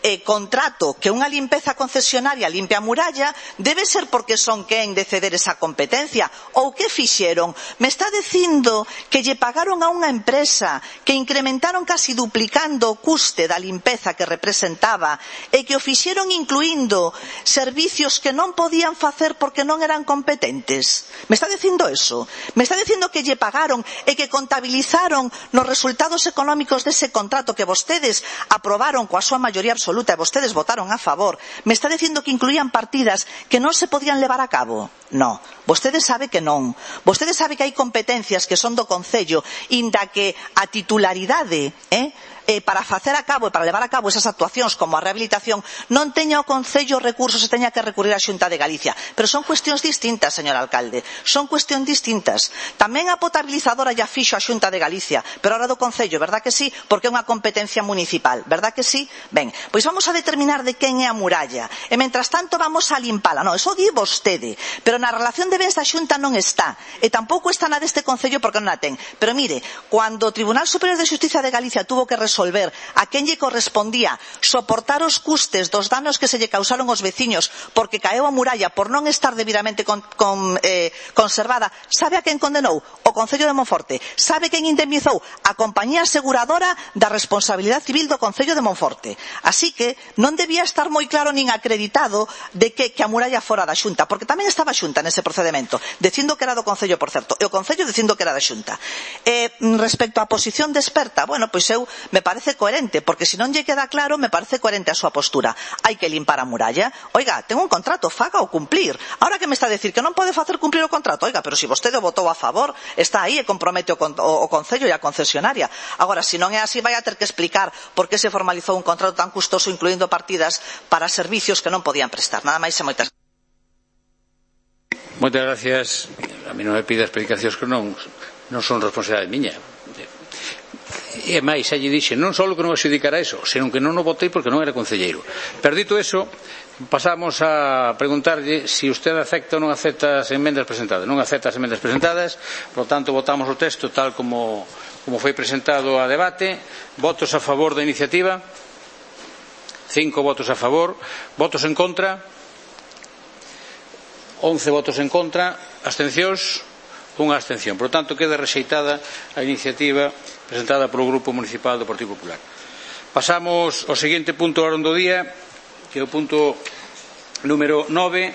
eh, contrato que unha limpeza concesionaria limpe a muralla, debe ser porque son quen de ceder esa competencia. Ou que fixeron? Me está dicindo que lle pagaron a unha empresa que incrementaron casi duplicando o custe da limpeza que representaba e que o fixeron incluindo servicios que non podían facer porque non eran competentes. Me está dicindo eso? Me está dicindo que lle pagaron e que contabilizaron nos resultados económicos dese contrato que vostedes aprobaron coa súa maioría absoluta e vostedes votaron a favor? Me está dicindo que incluían partidas que non se podían levar a cabo? No. Vostedes sabe que non. Vostedes sabe que hai competencias que son do Concello inda que a titularidade eh, eh, para facer a cabo e para levar a cabo esas actuacións como a rehabilitación non teña o Concello recursos e teña que recurrir á Xunta de Galicia. Pero son cuestións distintas, señor alcalde. Son cuestións distintas. Tamén a potabilizadora ya fixo a Xunta de Galicia, pero ahora do Concello, verdad que sí? Porque é unha competencia municipal, verdad que sí? Ben, pois vamos a determinar de quen é a muralla e mentras tanto vamos a limpala. Non, eso di vostede, pero na relación de bens da Xunta non está e tampouco está na deste Concello porque non a ten. Pero mire, cando o Tribunal Superior de Xustiza de Galicia tuvo que resolver a quen lle correspondía soportar os custes dos danos que se lle causaron aos veciños porque caeu a muralla por non estar debidamente con, con, eh, conservada, sabe a quen condenou? O Concello de Monforte. Sabe quen indemnizou? A compañía aseguradora da responsabilidade civil do Concello de Monforte. Así que non debía estar moi claro nin acreditado de que, que a muralla fora da Xunta, porque tamén estaba a Xunta nese procedimento, dicindo que era do Concello, por certo, e o Concello dicindo que era da Xunta. Eh, respecto á posición de experta, bueno, pois eu me parece coherente, porque se non lle queda claro, me parece coherente a súa postura. Hai que limpar a muralla. Oiga, ten un contrato, faga o cumplir. Ahora que me está a decir que non pode facer cumplir o contrato, oiga, pero se vostede votou a favor, está aí e compromete o, o, o Concello e a concesionaria. Agora, se non é así, vai a ter que explicar por que se formalizou un contrato tan custoso incluindo partidas para servicios que non podían prestar. Nada máis e moitas gracias. Moitas gracias. A mí non me pida explicacións que non, non son responsabilidade miña. E máis, xa lle dixe, non só que non adjudicara eso, senón que non o votei porque non era concelleiro. Perdito eso, pasamos a preguntarlle se si usted acepta ou non acepta as emendas presentadas. Non acepta as emendas presentadas, por tanto, votamos o texto tal como, como foi presentado a debate. Votos a favor da iniciativa? Cinco votos a favor. Votos en contra? Once votos en contra. Abstencións? Unha abstención. Por tanto, queda rexeitada a iniciativa presentada polo Grupo Municipal do Partido Popular. Pasamos ao seguinte punto da orde do día, que é o punto número nove,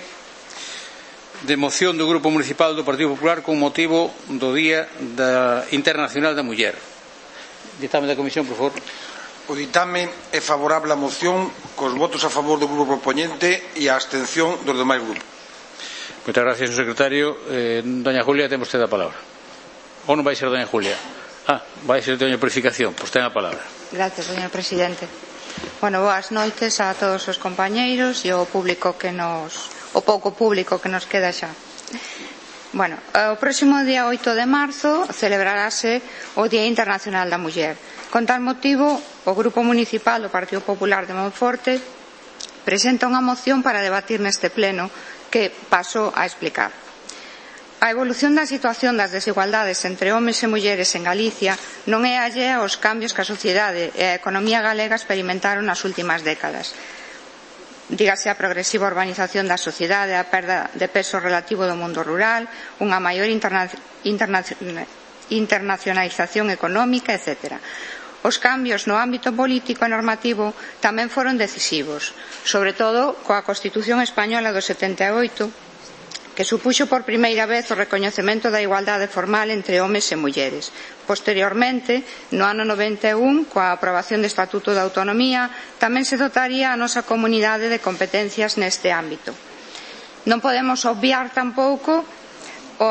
de moción do Grupo Municipal do Partido Popular con motivo do Día da Internacional da Muller. Ditame da Comisión, por favor. O ditame é favorable á moción cos votos a favor do Grupo Propoñente e a abstención dos demais grupos. Moitas gracias, señor secretario. Eh, doña Julia, ten vostede a palabra. Ou non vai ser doña Julia? Ah, vai ser doña Purificación. Pois ten a palabra. Gracias, señor presidente. Bueno, boas noites a todos os compañeiros e ao público que nos, o pouco público que nos queda xa. Bueno, o próximo día oito de marzo celebrarase o Día Internacional da Muller. Con tal motivo, o Grupo Municipal do Partido Popular de Monforte presenta unha moción para debatir neste pleno que paso a explicar. A evolución da situación das desigualdades entre homes e mulleres en Galicia non é allea aos cambios que a sociedade e a economía galega experimentaron nas últimas décadas. Dígase a progresiva urbanización da sociedade, a perda de peso relativo do mundo rural, unha maior interna interna internacionalización económica, etcétera. Os cambios no ámbito político e normativo tamén foron decisivos, sobre todo coa Constitución Española do setenta e oito, que supuxo por primeira vez o recoñecemento da igualdade formal entre homes e mulleres. Posteriormente, no ano noventa e un, coa aprobación do Estatuto de Autonomía, tamén se dotaría a nosa comunidade de competencias neste ámbito. Non podemos obviar tampouco o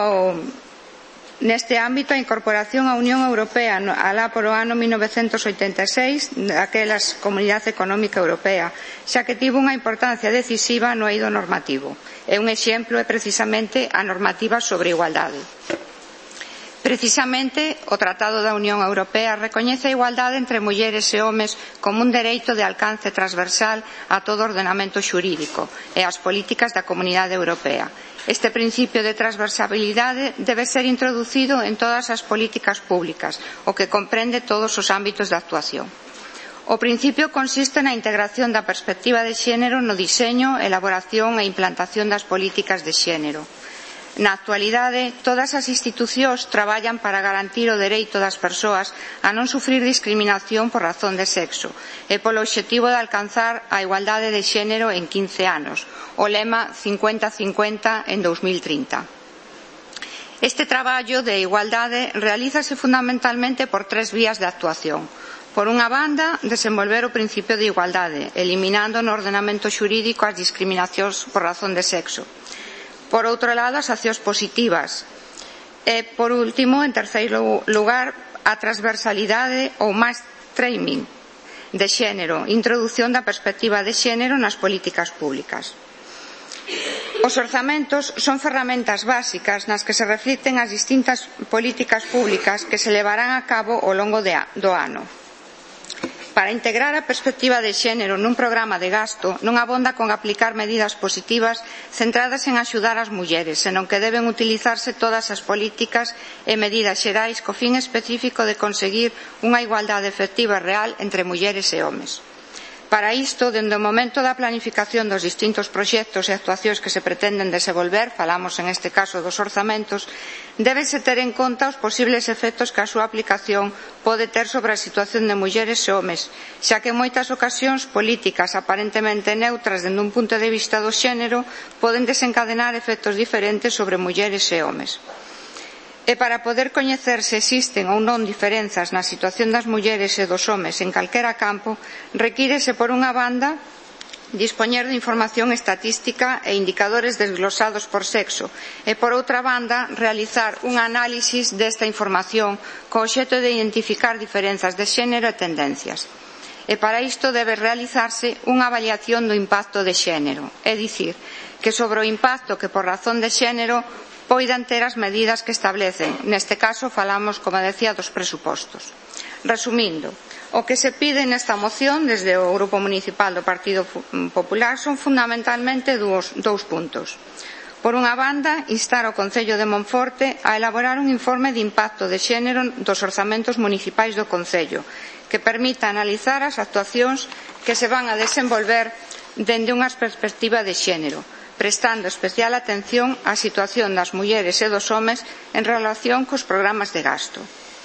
neste ámbito a incorporación á Unión Europea alá polo ano mil novecentos oitenta e seis daquelas Comunidade Económica Europea, xa que tivo unha importancia decisiva no eido normativo. E un exemplo é precisamente a normativa sobre igualdade. Precisamente, o Tratado da Unión Europea recoñece a igualdade entre mulleres e homes como un dereito de alcance transversal a todo o ordenamento xurídico e as políticas da Comunidade Europea. Este principio de transversalidade debe ser introducido en todas as políticas públicas, o que comprende todos os ámbitos de actuación. O principio consiste na integración da perspectiva de xénero no diseño, elaboración e implantación das políticas de xénero. Na actualidade, todas as institucións traballan para garantir o dereito das persoas a non sufrir discriminación por razón de sexo e polo obxectivo de alcanzar a igualdade de xénero en quince anos, o lema cincuenta cincuenta en dous mil trinta. Este traballo de igualdade realízase fundamentalmente por tres vías de actuación. Por unha banda, desenvolver o principio de igualdade, eliminando no ordenamento xurídico as discriminacións por razón de sexo. Por outro lado, as accións positivas. E, por último, en terceiro lugar, a transversalidade ou mainstreaming de xénero, introdución da perspectiva de xénero nas políticas públicas. Os orzamentos son ferramentas básicas nas que se reflicten as distintas políticas públicas que se levarán a cabo ao longo do ano. Para integrar a perspectiva de xénero nun programa de gasto non abonda con aplicar medidas positivas centradas en axudar as mulleres, senón que deben utilizarse todas as políticas e medidas xerais co fin específico de conseguir unha igualdade efectiva e real entre mulleres e homes. Para isto, dende o momento da planificación dos distintos proxectos e actuacións que se pretenden desenvolver, falamos en este caso dos orzamentos, débese ter en conta os posibles efectos que a súa aplicación pode ter sobre a situación de mulleres e homes, xa que en moitas ocasións políticas aparentemente neutras dende un punto de vista do xénero poden desencadenar efectos diferentes sobre mulleres e homes. E para poder coñecer se existen ou non diferenzas na situación das mulleres e dos homes en calquera campo, requírese, por unha banda, dispoñer de información estatística e indicadores desglosados por sexo e, por outra banda, realizar un análisis desta información co obxecto de identificar diferenzas de xénero e tendencias. E para isto debe realizarse unha avaliación do impacto de xénero, é dicir, que sobre o impacto que por razón de xénero poidan ter as medidas que establecen. Neste caso falamos, como decía, dos presupostos. Resumindo, o que se pide nesta moción desde o Grupo Municipal do Partido Popular son fundamentalmente dous, dous puntos. Por unha banda, instar ao Concello de Monforte a elaborar un informe de impacto de xénero dos orzamentos municipais do Concello, que permita analizar as actuacións que se van a desenvolver dende unha perspectiva de xénero, prestando especial atención á situación das mulleres e dos homes en relación cos programas de gasto.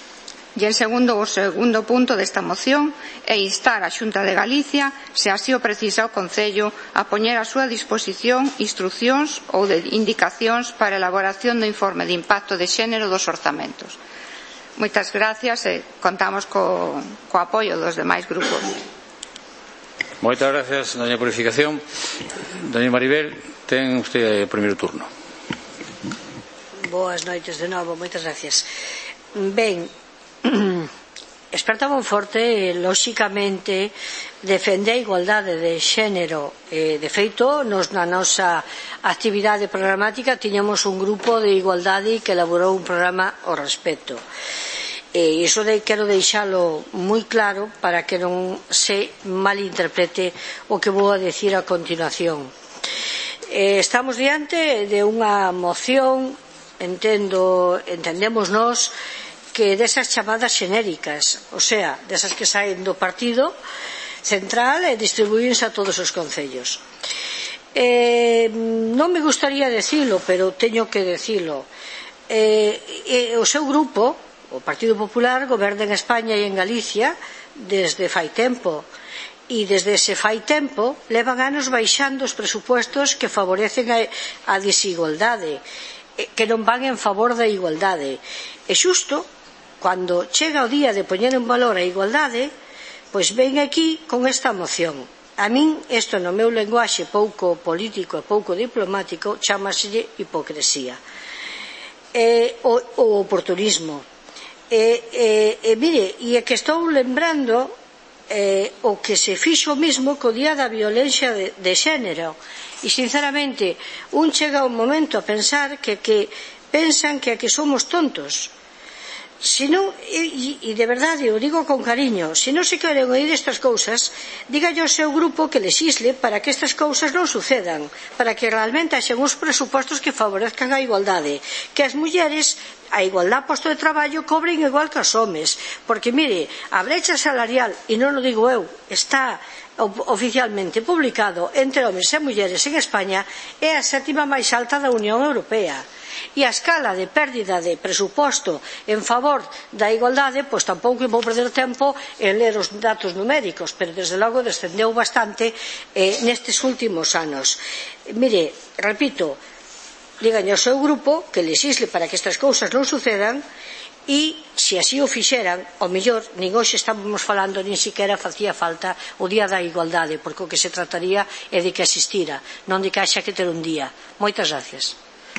E en segundo, o segundo punto desta moción é instar a Xunta de Galicia, se así o precisa o Concello, a poñer a súa disposición instrucións ou de indicacións para a elaboración do informe de impacto de xénero dos orzamentos. Moitas gracias e contamos co, co apoio dos demais grupos. Moitas gracias, doña Purificación. Doña Maribel, ten usted o primeiro turno. Boas noites de novo, moitas gracias. Ben, Experta Monforte, lóxicamente, defende a igualdade de xénero. Eh, de feito, nos, na nosa actividade programática tiñamos un grupo de igualdade que elaborou un programa ao respecto. E iso de, quero deixalo moi claro para que non se malinterprete o que vou a decir a continuación. Eh, estamos diante de unha moción, entendo, entendemos nós, que desas chamadas xenéricas, o sea, desas que saen do partido central e distribuínse a todos os concellos. Eh, non me gustaría decilo, pero teño que decilo. Eh, eh, o seu grupo, o Partido Popular, goberna en España e en Galicia desde fai tempo, e desde ese fai tempo levan anos baixando os presupuestos que favorecen a, a desigualdade, que non van en favor da igualdade. E xusto cando chega o día de poñer en valor a igualdade, pois ven aquí con esta moción. A min, isto no meu lenguaxe pouco político e pouco diplomático, chámaselle hipocresía. E, o, o oportunismo. E, e, e mire, e é que estou lembrando eh, o que se fixo mesmo co día da violencia de, de xénero. E, sinceramente, un chega un momento a pensar que, que pensan que, que somos tontos. Se non, e, e de verdade, o digo con cariño, se non se queren oír estas cousas, dígalle ao seu grupo que legisle para que estas cousas non sucedan, para que realmente haxen uns presupostos que favorezcan a igualdade, que as mulleres, a igualdade posto de traballo, cobren igual que os homes, porque mire, a brecha salarial, e non o digo eu, está oficialmente publicado entre homes e mulleres en España, é a sétima máis alta da Unión Europea. E a escala de pérdida de presuposto en favor da igualdade, pois tampouco vou perder tempo en ler os datos numéricos, pero desde logo descendeu bastante eh, nestes últimos anos. Mire, repito, díganlle ao seu grupo que legisle para que estas cousas non sucedan, e se así o fixeran, ao mellor nin hoxe estábamos falando, nin siquiera facía falta o Día da Igualdade, porque o que se trataría é de que asistira, non de que haxa que ter un día. Moitas gracias.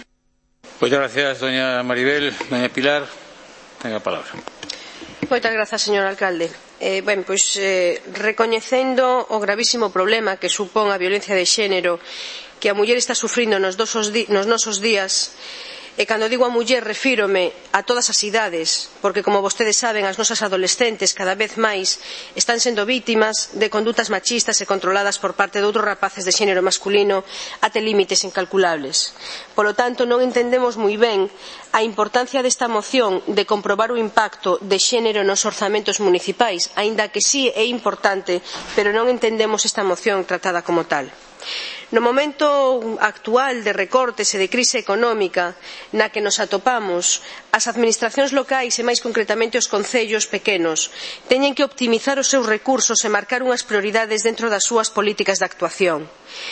Moitas gracias, doña Maribel. Doña Pilar, ten a palabra. Moitas grazas, señor alcalde. Eh, ben, pois, eh, recoñecendo o gravísimo problema que supón a violencia de xénero que a muller está sufrindo nos, dosos di nos nosos días, e cando digo a muller refírome a todas as idades, porque como vostedes saben, as nosas adolescentes cada vez máis están sendo vítimas de condutas machistas e controladas por parte de outros rapaces de xénero masculino até límites incalculables. Polo tanto, non entendemos moi ben a importancia desta moción de comprobar o impacto de xénero nos orzamentos municipais, aínda que sí é importante, pero non entendemos esta moción tratada como tal. No momento actual de recortes e de crise económica na que nos atopamos, as administracións locais e máis concretamente os concellos pequenos teñen que optimizar os seus recursos e marcar unhas prioridades dentro das súas políticas de actuación.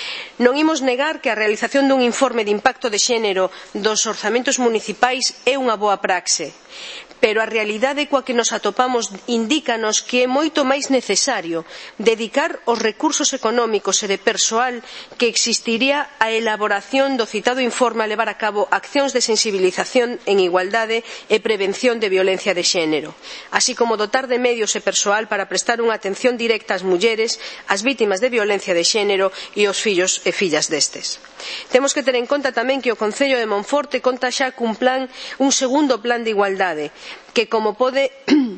Non imos negar que a realización dun informe de impacto de xénero dos orzamentos municipais é unha boa praxe, pero a realidade coa que nos atopamos indícanos que é moito máis necesario dedicar os recursos económicos e de persoal que existiría a elaboración do citado informe a levar a cabo accións de sensibilización en igualdade e prevención de violencia de xénero, así como dotar de medios e persoal para prestar unha atención directa ás mulleres, ás vítimas de violencia de xénero e aos fillos e fillas destes. Temos que ter en conta tamén que o Concello de Monforte conta xa cun plan, un segundo plan de igualdade, que como pode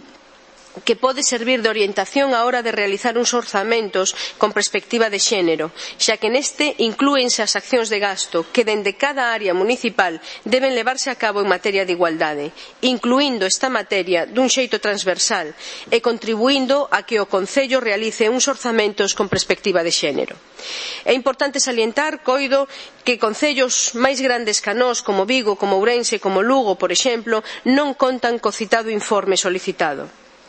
que pode servir de orientación á hora de realizar uns orzamentos con perspectiva de xénero, xa que neste inclúense as accións de gasto que dende cada área municipal deben levarse a cabo en materia de igualdade, incluindo esta materia dun xeito transversal e contribuindo a que o Concello realice uns orzamentos con perspectiva de xénero. É importante salientar, coido, que concellos máis grandes que nós, como Vigo, como Ourense, como Lugo, por exemplo, non contan co citado informe solicitado.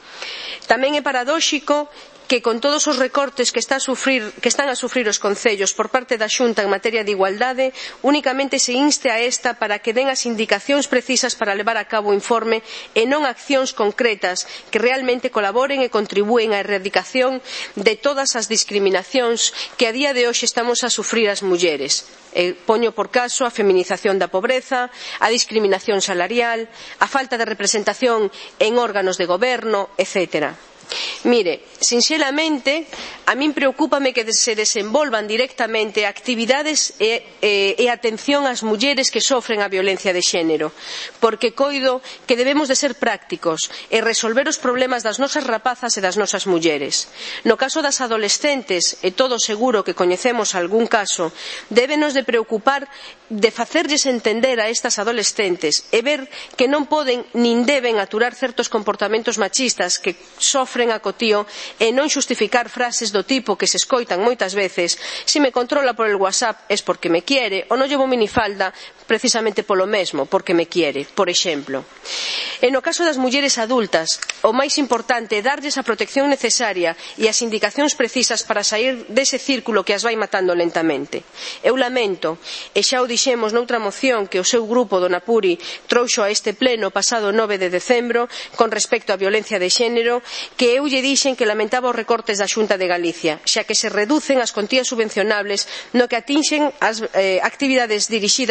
Tamén é paradóxico que con todos os recortes que, está a sufrir, que están a sufrir os concellos por parte da Xunta en materia de igualdade, únicamente se inste a esta para que den as indicacións precisas para levar a cabo o informe e non accións concretas que realmente colaboren e contribúen á erradicación de todas as discriminacións que a día de hoxe estamos a sufrir as mulleres. E poño por caso a feminización da pobreza, a discriminación salarial, a falta de representación en órganos de goberno, etcétera. Mire, sinxelamente, a min preocúpame que se desenvolvan directamente actividades e, e, e atención ás mulleres que sofren a violencia de xénero, porque coido que debemos de ser prácticos e resolver os problemas das nosas rapazas e das nosas mulleres. No caso das adolescentes, e todo seguro que coñecemos algún caso, débenos de preocupar de facerlles entender a estas adolescentes e ver que non poden nin deben aturar certos comportamentos machistas que sofren acotío e non xustificar frases do tipo que se escoitan moitas veces: si me controla por el WhatsApp es porque me quiere, ou non llevo minifalda precisamente polo mesmo, porque me quiere, por exemplo. E no caso das mulleres adultas, o máis importante é darlles a protección necesaria e as indicacións precisas para sair dese círculo que as vai matando lentamente. Eu lamento, e xa o dixemos noutra moción que o seu grupo, Dona Puri, trouxo a este pleno pasado nove de decembro con respecto á violencia de xénero, que eu lle dixen que lamentaba os recortes da Xunta de Galicia, xa que se reducen as contías subvencionables no que atinxen as eh, actividades dirixidas aos nosos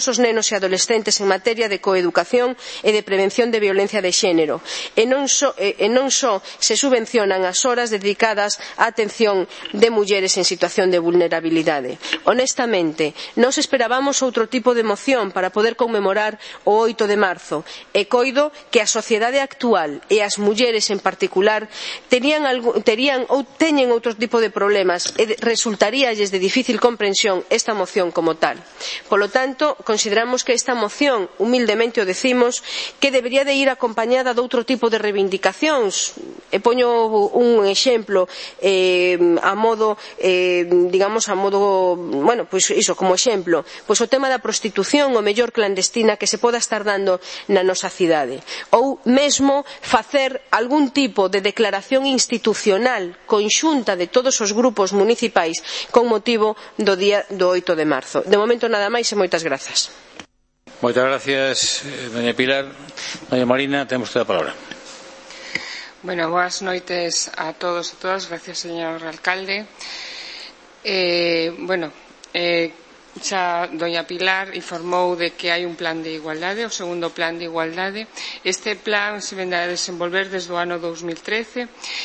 nosos nenos e adolescentes en materia de coeducación e de prevención de violencia de xénero, e non só, e non só se subvencionan as horas dedicadas á atención de mulleres en situación de vulnerabilidade. Honestamente, nós esperábamos outro tipo de moción para poder conmemorar o oito de marzo, e coido que a sociedade actual e as mulleres en particular terían, terían ou teñen outro tipo de problemas e resultaríalles de difícil comprensión esta moción como tal. Polo tanto, consideramos que esta moción, humildemente o decimos, que debería de ir acompañada de outro tipo de reivindicacións. E poño un exemplo eh, a modo, eh, digamos, a modo, bueno, pois iso, como exemplo, pois o tema da prostitución o mellor clandestina que se poda estar dando na nosa cidade. Ou mesmo facer algún tipo de declaración institucional conxunta de todos os grupos municipais con motivo do día do oito de marzo. De momento nada máis e moitas grazas. Moitas gracias, doña Pilar. Doña Marina, temos toda a palabra. Bueno, boas noites a todos e a todas. Gracias, señor alcalde. Eh, bueno, eh, xa doña Pilar informou de que hai un plan de igualdade, o segundo plan de igualdade. Este plan se vendrá a desenvolver desde o ano dos mil trece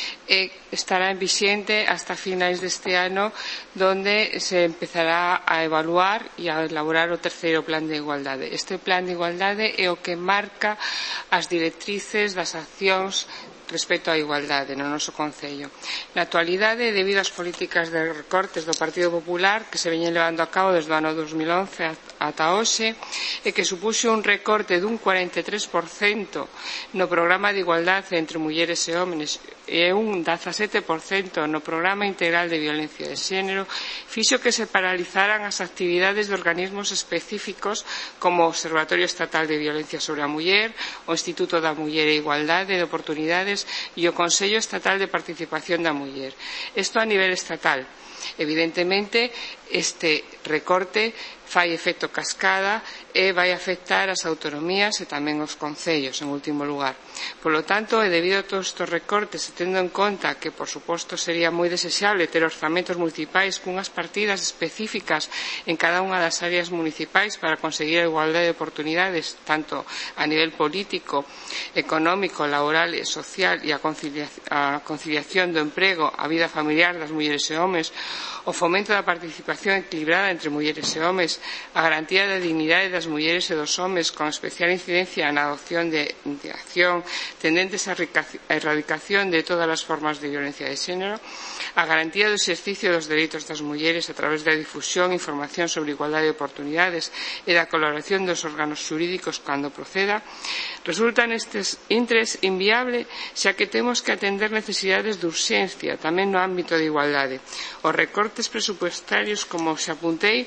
e estará en vixente hasta finais deste ano, donde se empezará a evaluar e a elaborar o terceiro plan de igualdade. Este plan de igualdade é o que marca as directrices das accións respecto á igualdade no noso concello. Na actualidade, debido ás políticas de recortes do Partido Popular que se veñen levando a cabo desde o ano dos mil once ata hoxe, e que supuxo un recorte dun cuarenta e tres por cento no programa de igualdade entre mulleres e homes e un dezasete por cento no programa integral de violencia de xénero, fixo que se paralizaran as actividades de organismos específicos como o Observatorio Estatal de Violencia sobre a Muller, o Instituto da Muller e Igualdade de Oportunidades e o Consello Estatal de Participación da Muller. Isto a nivel estatal. Evidentemente, este recorte fai efecto cascada e vai afectar as autonomías e tamén os concellos, en último lugar. Polo tanto, e debido a todos estes recortes, e tendo en conta que, por suposto, sería moi desexable ter orzamentos municipais cunhas partidas específicas en cada unha das áreas municipais para conseguir a igualdade de oportunidades, tanto a nivel político, económico, laboral e social, e a conciliación do emprego, a vida familiar das mulleres e homes, o fomento da participación equilibrada entre mulleres e homes, a garantía da dignidade das mulleres e dos homes, con especial incidencia na adopción de, de acción tendentes á erradicación de todas as formas de violencia de xénero, a garantía do exercicio dos dereitos das mulleres a través da difusión e información sobre igualdade de oportunidades e da colaboración dos órganos xurídicos cando proceda, resulta nestes intres inviable, xa que temos que atender necesidades de urxencia tamén no ámbito de igualdade. Os recortes presupuestarios, como se apuntei,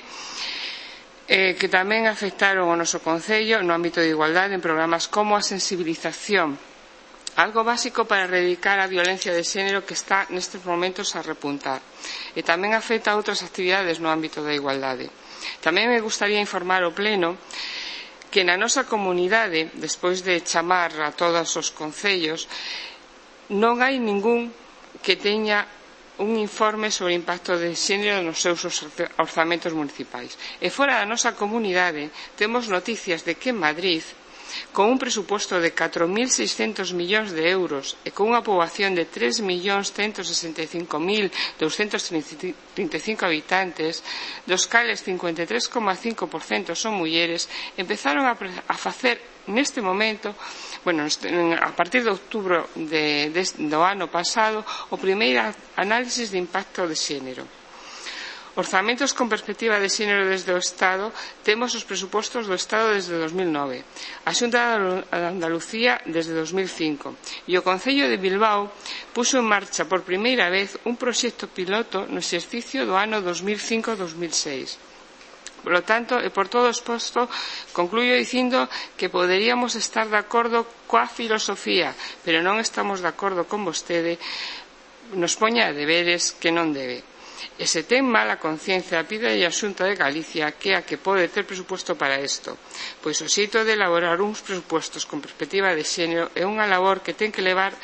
eh, que tamén afectaron o noso concello no ámbito de igualdade en programas como a sensibilización, algo básico para erradicar a violencia de xénero que está nestes momentos a repuntar, e tamén afecta a outras actividades no ámbito da igualdade. Tamén me gustaría informar ao Pleno que na nosa comunidade, despois de chamar a todos os concellos, non hai ningún que teña un informe sobre o impacto de xénero nos seus orzamentos municipais. E fora da nosa comunidade temos noticias de que en Madrid, con un presuposto de catro mil seiscentos millóns de euros e con unha poboación de tres millóns ciento sesenta e cinco mil doscientos trinta e cinco habitantes, dos cales cincuenta e tres coma cinco por cento son mulleres, empezaron a, a facer neste momento, bueno, a partir de outubro de, de, do ano pasado, o primeiro análisis de impacto de xénero. Orzamentos con perspectiva de xénero desde o Estado, temos os presupostos do Estado desde dos mil nove, a Xunta de Andalucía desde dos mil cinco e o Concello de Bilbao puxo en marcha por primeira vez un proxecto piloto no exercicio do ano dos mil cinco a dos mil seis. Por lo tanto, e por todo exposto, concluyo dicindo que poderíamos estar de acordo coa filosofía, pero non estamos de acordo con vostede, nos poña deberes que non debe. E se ten mala conciencia, pide a Xunta de Galicia que a que pode ter presupuesto para isto, pois o xeito de elaborar uns presupostos con perspectiva de xénero é unha labor que ten que levar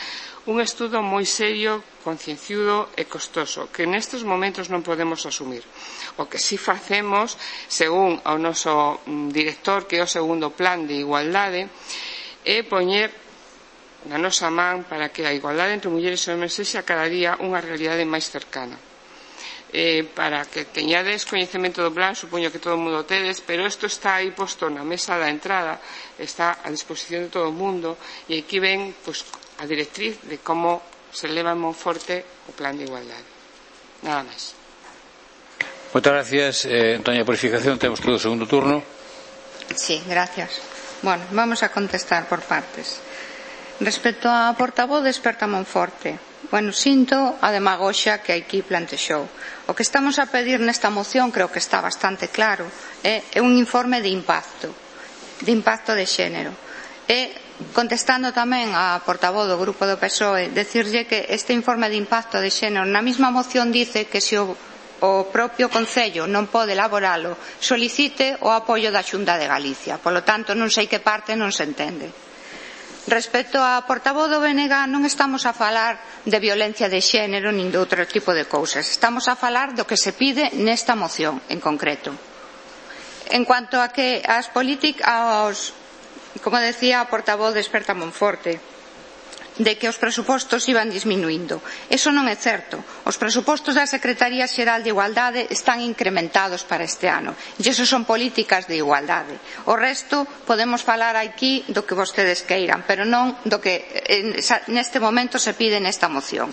un estudo moi serio, concienciudo e costoso, que nestes momentos non podemos asumir. O que si facemos, según o noso director, que é o segundo plan de igualdade, é poñer na nosa man para que a igualdade entre mulleres e homes sexa cada día unha realidade máis cercana. Eh, para que teñades coñecemento do plan, supoño que todo o mundo tedes, pero isto está aí posto na mesa da entrada, está a disposición de todo o mundo, e aquí ven pues, a directriz de como se leva en Monforte o plan de igualdade. Nada máis. Moitas gracias. Eh, doña Purificación, temos todo o segundo turno. Sí, gracias. Bueno, vamos a contestar por partes. Respecto á portavoz de Experta Monforte, bueno, sinto a demagoxia que aquí plantexou. O que estamos a pedir nesta moción creo que está bastante claro, é, é un informe de impacto, de impacto de xénero. E, contestando tamén á portavoz do Grupo do P S O E, decirlle que este informe de impacto de xénero na mesma moción dice que se o, o propio Concello non pode elaboralo, solicite o apoio da Xunta de Galicia. Polo tanto, non sei que parte non se entende. Respecto á portavoz do B N G, non estamos a falar de violencia de xénero nin de outro tipo de cousas. Estamos a falar do que se pide nesta moción en concreto. En cuanto a que as políticas, como decía a portavoz de Experta Monforte, de que os presupostos iban disminuindo. Eso non é certo. Os presupostos da Secretaría Xeral de Igualdade están incrementados para este ano. E iso son políticas de igualdade. O resto podemos falar aquí do que vostedes queiran, pero non do que neste momento se pide nesta moción.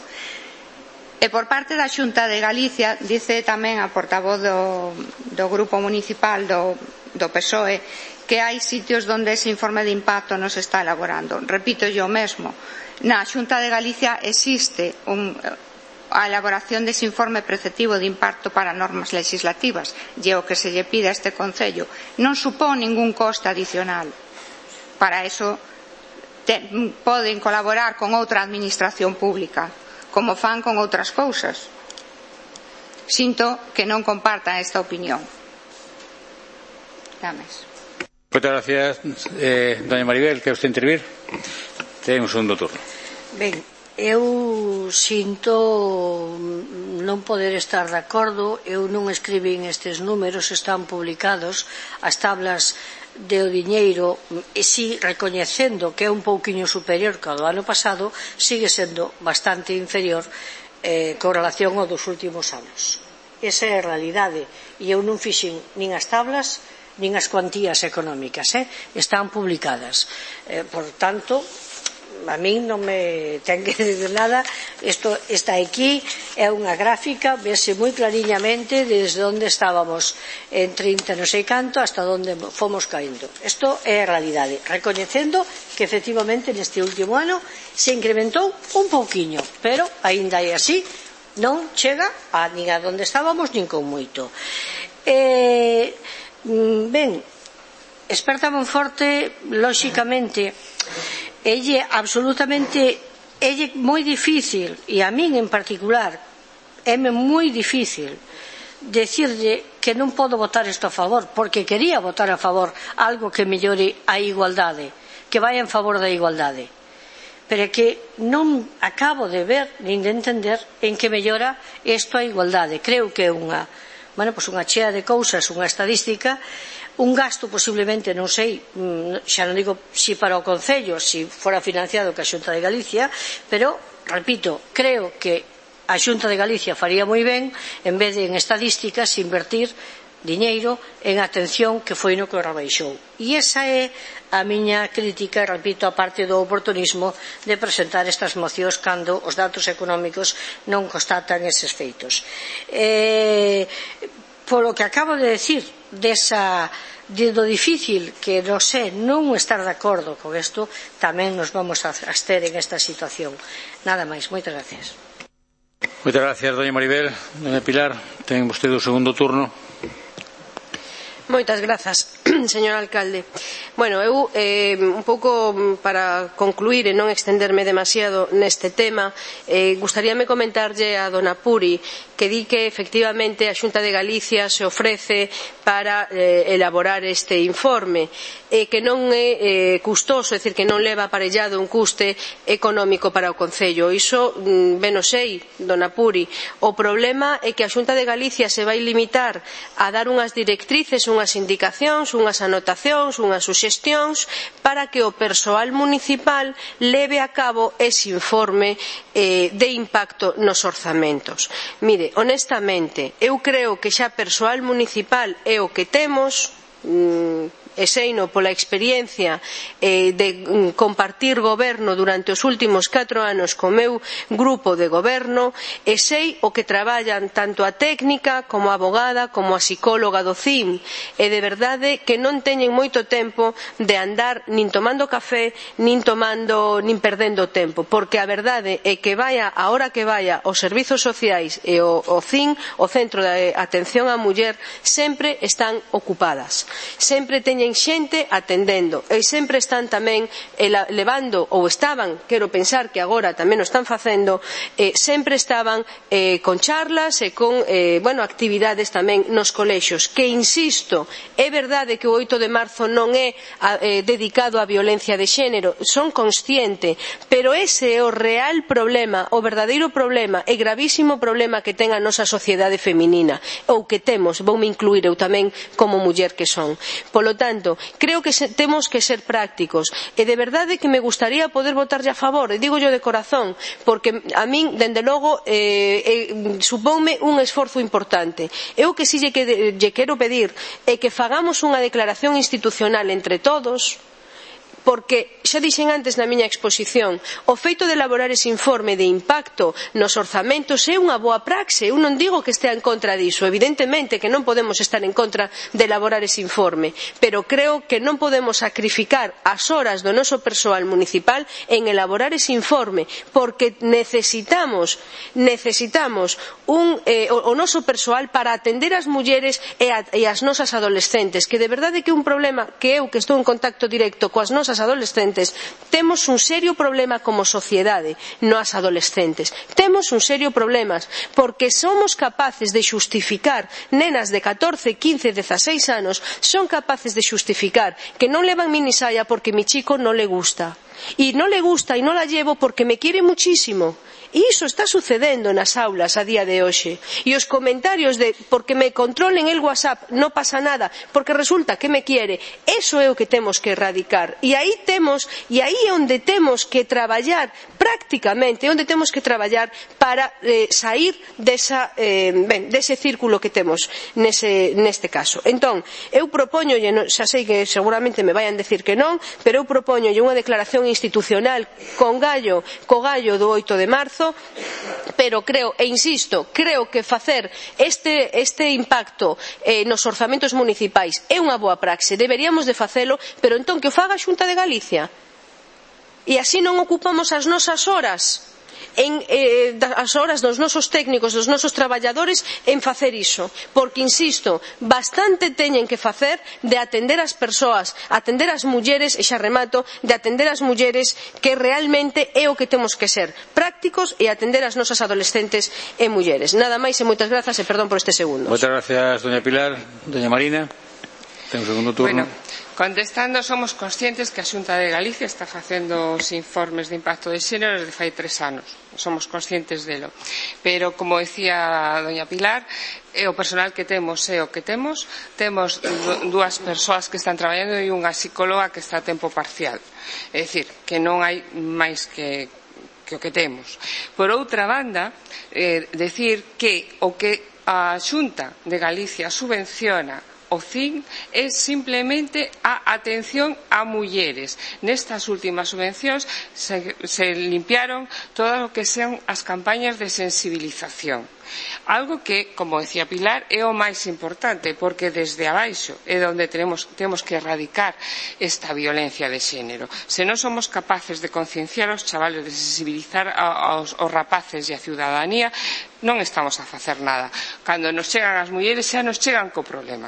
E por parte da Xunta de Galicia, dice tamén a portavoz do, do Grupo Municipal do, do P S O E, que hai sitios onde ese informe de impacto non se está elaborando. Repito yo mesmo. Na Xunta de Galicia existe un, a elaboración dese informe preceptivo de impacto para normas legislativas, e o que se lle pide a este Concello non supón ningún coste adicional. Para eso te, poden colaborar con outra administración pública, como fan con outras cousas. Sinto que non compartan esta opinión. Dames. Moitas gracias. Eh, doña Maribel, quer usted intervir? Ten un segundo turno. Ben, eu sinto non poder estar de acordo. Eu non escribín estes números, están publicados as tablas de o diñeiro, e si recoñecendo que é un pouquiño superior que o do ano pasado, sigue sendo bastante inferior eh, con relación ao dos últimos anos. Esa é a realidade, e eu non fixen nin as tablas nin as cuantías económicas, eh? Están publicadas. Eh, por tanto, a min non me ten que decir nada. Isto está aquí, é unha gráfica, vese moi clariñamente desde onde estábamos en trinta non sei canto hasta onde fomos caendo. Isto é a realidade, recoñecendo que efectivamente neste último ano se incrementou un pouquiño, pero aínda é así, non chega a nin a onde estábamos nin con moito. Eh, ben, Experta Monforte, lóxicamente, elle absolutamente, elle moi difícil, e a min en particular, é moi difícil decirlle que non podo votar isto a favor, porque quería votar a favor algo que mellore a igualdade, que vai en favor da igualdade. Pero é que non acabo de ver, nin de entender, en que mellora isto a igualdade. Creo que é unha bueno, pues unha chea de cousas, unha estadística, un gasto posiblemente, non sei, xa non digo si para o Concello, si fora financiado que a Xunta de Galicia, pero, repito, creo que a Xunta de Galicia faría moi ben, en vez de en estadísticas, invertir diñeiro en atención, que foi no que rebaixou. E esa é a miña crítica, repito, a parte do oportunismo de presentar estas mocións cando os datos económicos non constatan eses feitos. Eh, polo que acabo de decir desa, de do difícil que nos é non estar de acordo con isto, tamén nos vamos a abster en esta situación. Nada máis, moitas gracias. Moitas gracias, doña Maribel. Doña Pilar, ten vostede o segundo turno. Moitas grazas. señor alcalde. Bueno, eu, eh, un pouco para concluir e non extenderme demasiado neste tema, eh, gustaríame comentarlle a dona Puri que di que efectivamente a Xunta de Galicia se ofrece para eh, elaborar este informe e que non é eh, custoso, é dicir, que non leva aparellado un custe económico para o Concello. Iso mm, ben o sei, dona Puri. O problema é que a Xunta de Galicia se vai limitar a dar unhas directrices, unhas indicacións, unhas anotacións, unhas suxestións para que o persoal municipal leve a cabo ese informe eh, de impacto nos orzamentos. Mire, honestamente, eu creo que xa persoal municipal é o que temos, mm, e seino pola experiencia eh, de mm, compartir goberno durante os últimos catro anos co meu grupo de goberno, e sei o que traballan tanto a técnica como a abogada como a psicóloga do C I M, e de verdade que non teñen moito tempo de andar nin tomando café nin tomando nin perdendo tempo, porque a verdade é que vaya a hora que vaya os servizos sociais e o, o C I M, o Centro de Atención á Muller, sempre están ocupadas, sempre teñen xente atendendo e sempre están tamén levando, ou estaban, quero pensar que agora tamén o están facendo, eh, sempre estaban eh, con charlas e con eh, bueno, actividades tamén nos colexios, que insisto, é verdade que o oito de marzo non é eh, dedicado á violencia de xénero, son consciente, pero ese é o real problema, o verdadeiro problema e gravísimo problema que ten a nosa sociedade feminina, ou que temos, voume incluir eu tamén como muller que son. Polo tanto, creo que se, temos que ser prácticos e de verdade que me gustaría poder votarlle a favor, e digo yo de corazón, porque a min, dende logo, eh, eh, supónme un esforzo importante. Eu que si lle, que, lle quero pedir é que fagamos unha declaración institucional entre todos, porque xa dixen antes na miña exposición, o feito de elaborar ese informe de impacto nos orzamentos é unha boa praxe. Eu non digo que estea en contra diso, evidentemente que non podemos estar en contra de elaborar ese informe, pero creo que non podemos sacrificar as horas do noso persoal municipal en elaborar ese informe, porque necesitamos necesitamos un, eh, o, o noso persoal para atender as mulleres e, a, e as nosas adolescentes, que de verdade que é un problema que eu, que estou en contacto directo coas nosas adolescentes, temos un serio problema como sociedade nas adolescentes, temos un serio problema, porque somos capaces de xustificar, nenas de catorce, quince, dieciséis anos son capaces de xustificar que non levan minisaia porque mi chico non le gusta, e non le gusta e non la llevo porque me quiere muchísimo. E iso está sucedendo nas aulas a día de hoxe. E os comentarios de porque me controlen el WhatsApp non pasa nada, porque resulta que me quiere, eso é o que temos que erradicar. E aí temos, e aí é onde temos que traballar prácticamente, onde temos que traballar para eh, sair desa, eh, ben, dese círculo que temos nese, neste caso. Entón, eu propoño, xa sei que seguramente me vayan decir que non, pero eu propoño unha declaración institucional con gallo, co gallo do oito de marzo, pero creo, e insisto, creo que facer este, este impacto eh, nos orzamentos municipais é unha boa praxe, deberíamos de facelo, pero entón que o faga a Xunta de Galicia, e así non ocupamos as nosas horas en, eh, as horas dos nosos técnicos, dos nosos traballadores en facer iso, porque insisto, bastante teñen que facer de atender as persoas, atender as mulleres, e xa remato, de atender as mulleres, que realmente é o que temos que ser, prácticos, e atender as nosas adolescentes e mulleres. Nada máis e moitas grazas e perdón por este segundo. Moitas gracias, doña Pilar. Doña Marina, ten un segundo turno. Bueno. Contestando, somos conscientes que a Xunta de Galicia está facendo os informes de impacto de xénero desde fai tres anos. Somos conscientes delo. Pero, como decía doña Pilar, o personal que temos é o que temos. Temos dúas persoas que están traballando e unha psicóloga que está a tempo parcial. É dicir, que non hai máis que que o que temos. Por outra banda, eh, decir que o que a Xunta de Galicia subvenciona o C I N é simplemente a atención a mulleres. Nestas últimas subvencións se, se limpiaron todo o que sean as campañas de sensibilización. Algo que, como decía Pilar, é o máis importante, porque desde abaixo é onde tenemos, temos que erradicar esta violencia de xénero. Se non somos capaces de concienciar aos chavales, de sensibilizar aos, aos rapaces e a ciudadanía, non estamos a facer nada. Cando nos chegan as mulleres xa nos chegan co problema.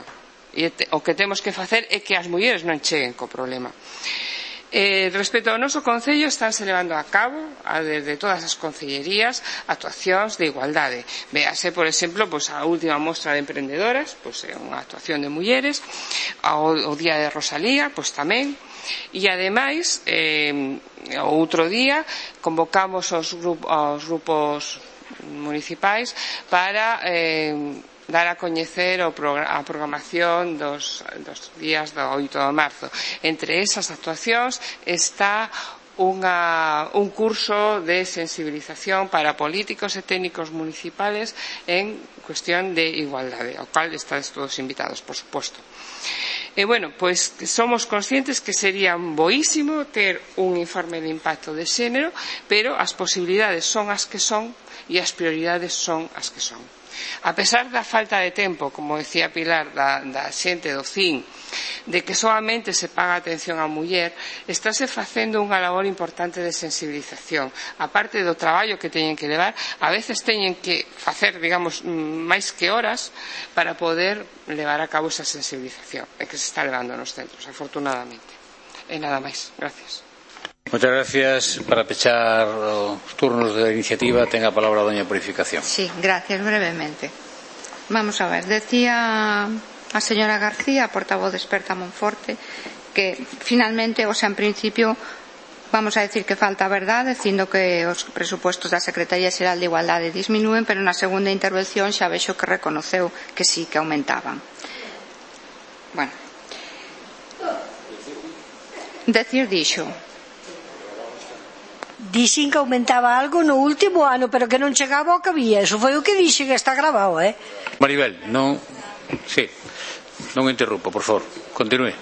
e o que temos que facer é que as mulleres non cheguen co problema. Eh, respecto ao noso Concello, estánse levando a cabo a, desde todas as concellerías actuacións de igualdade. Véase, por exemplo, pois, a última mostra de emprendedoras, pois, é unha actuación de mulleres, ao, o Día de Rosalía, pois tamén, e ademais eh, o outro día convocamos os, grup, os grupos municipais para eh, dar a coñecer o a programación dos, dos días do oito de marzo. Entre esas actuacións está unha, un curso de sensibilización para políticos e técnicos municipales en cuestión de igualdade, ao cual estáis todos invitados, por suposto. E, bueno, pois somos conscientes que sería boísimo ter un informe de impacto de xénero, pero as posibilidades son as que son e as prioridades son as que son. A pesar da falta de tempo, como decía Pilar, da, da xente do C I N, de que solamente se paga atención á muller, estáse facendo unha labor importante de sensibilización. A parte do traballo que teñen que levar, a veces teñen que facer, digamos, máis que horas para poder levar a cabo esa sensibilización e que se está levando nos centros, afortunadamente. E nada máis. Gracias. Muchas gracias. Para pechar os turnos de iniciativa, ten a palabra a doña Purificación. Sí, gracias, brevemente. Vamos a ver, decía a señora García, portavoz de Experta Monforte, que finalmente, o sea, en principio, vamos a decir que falta verdade, dicindo que os presupostos da Secretaría Xeral de Igualdade disminúen, pero na segunda intervención xa vexo que reconoceu que sí, que aumentaban. Bueno. Decir dixo. Dixen que aumentaba algo no último ano, pero que non chegaba ao que había. Eso foi o que dixen, que está grabado, eh? Maribel, non... Sí, non interrumpo, por favor. Continúe.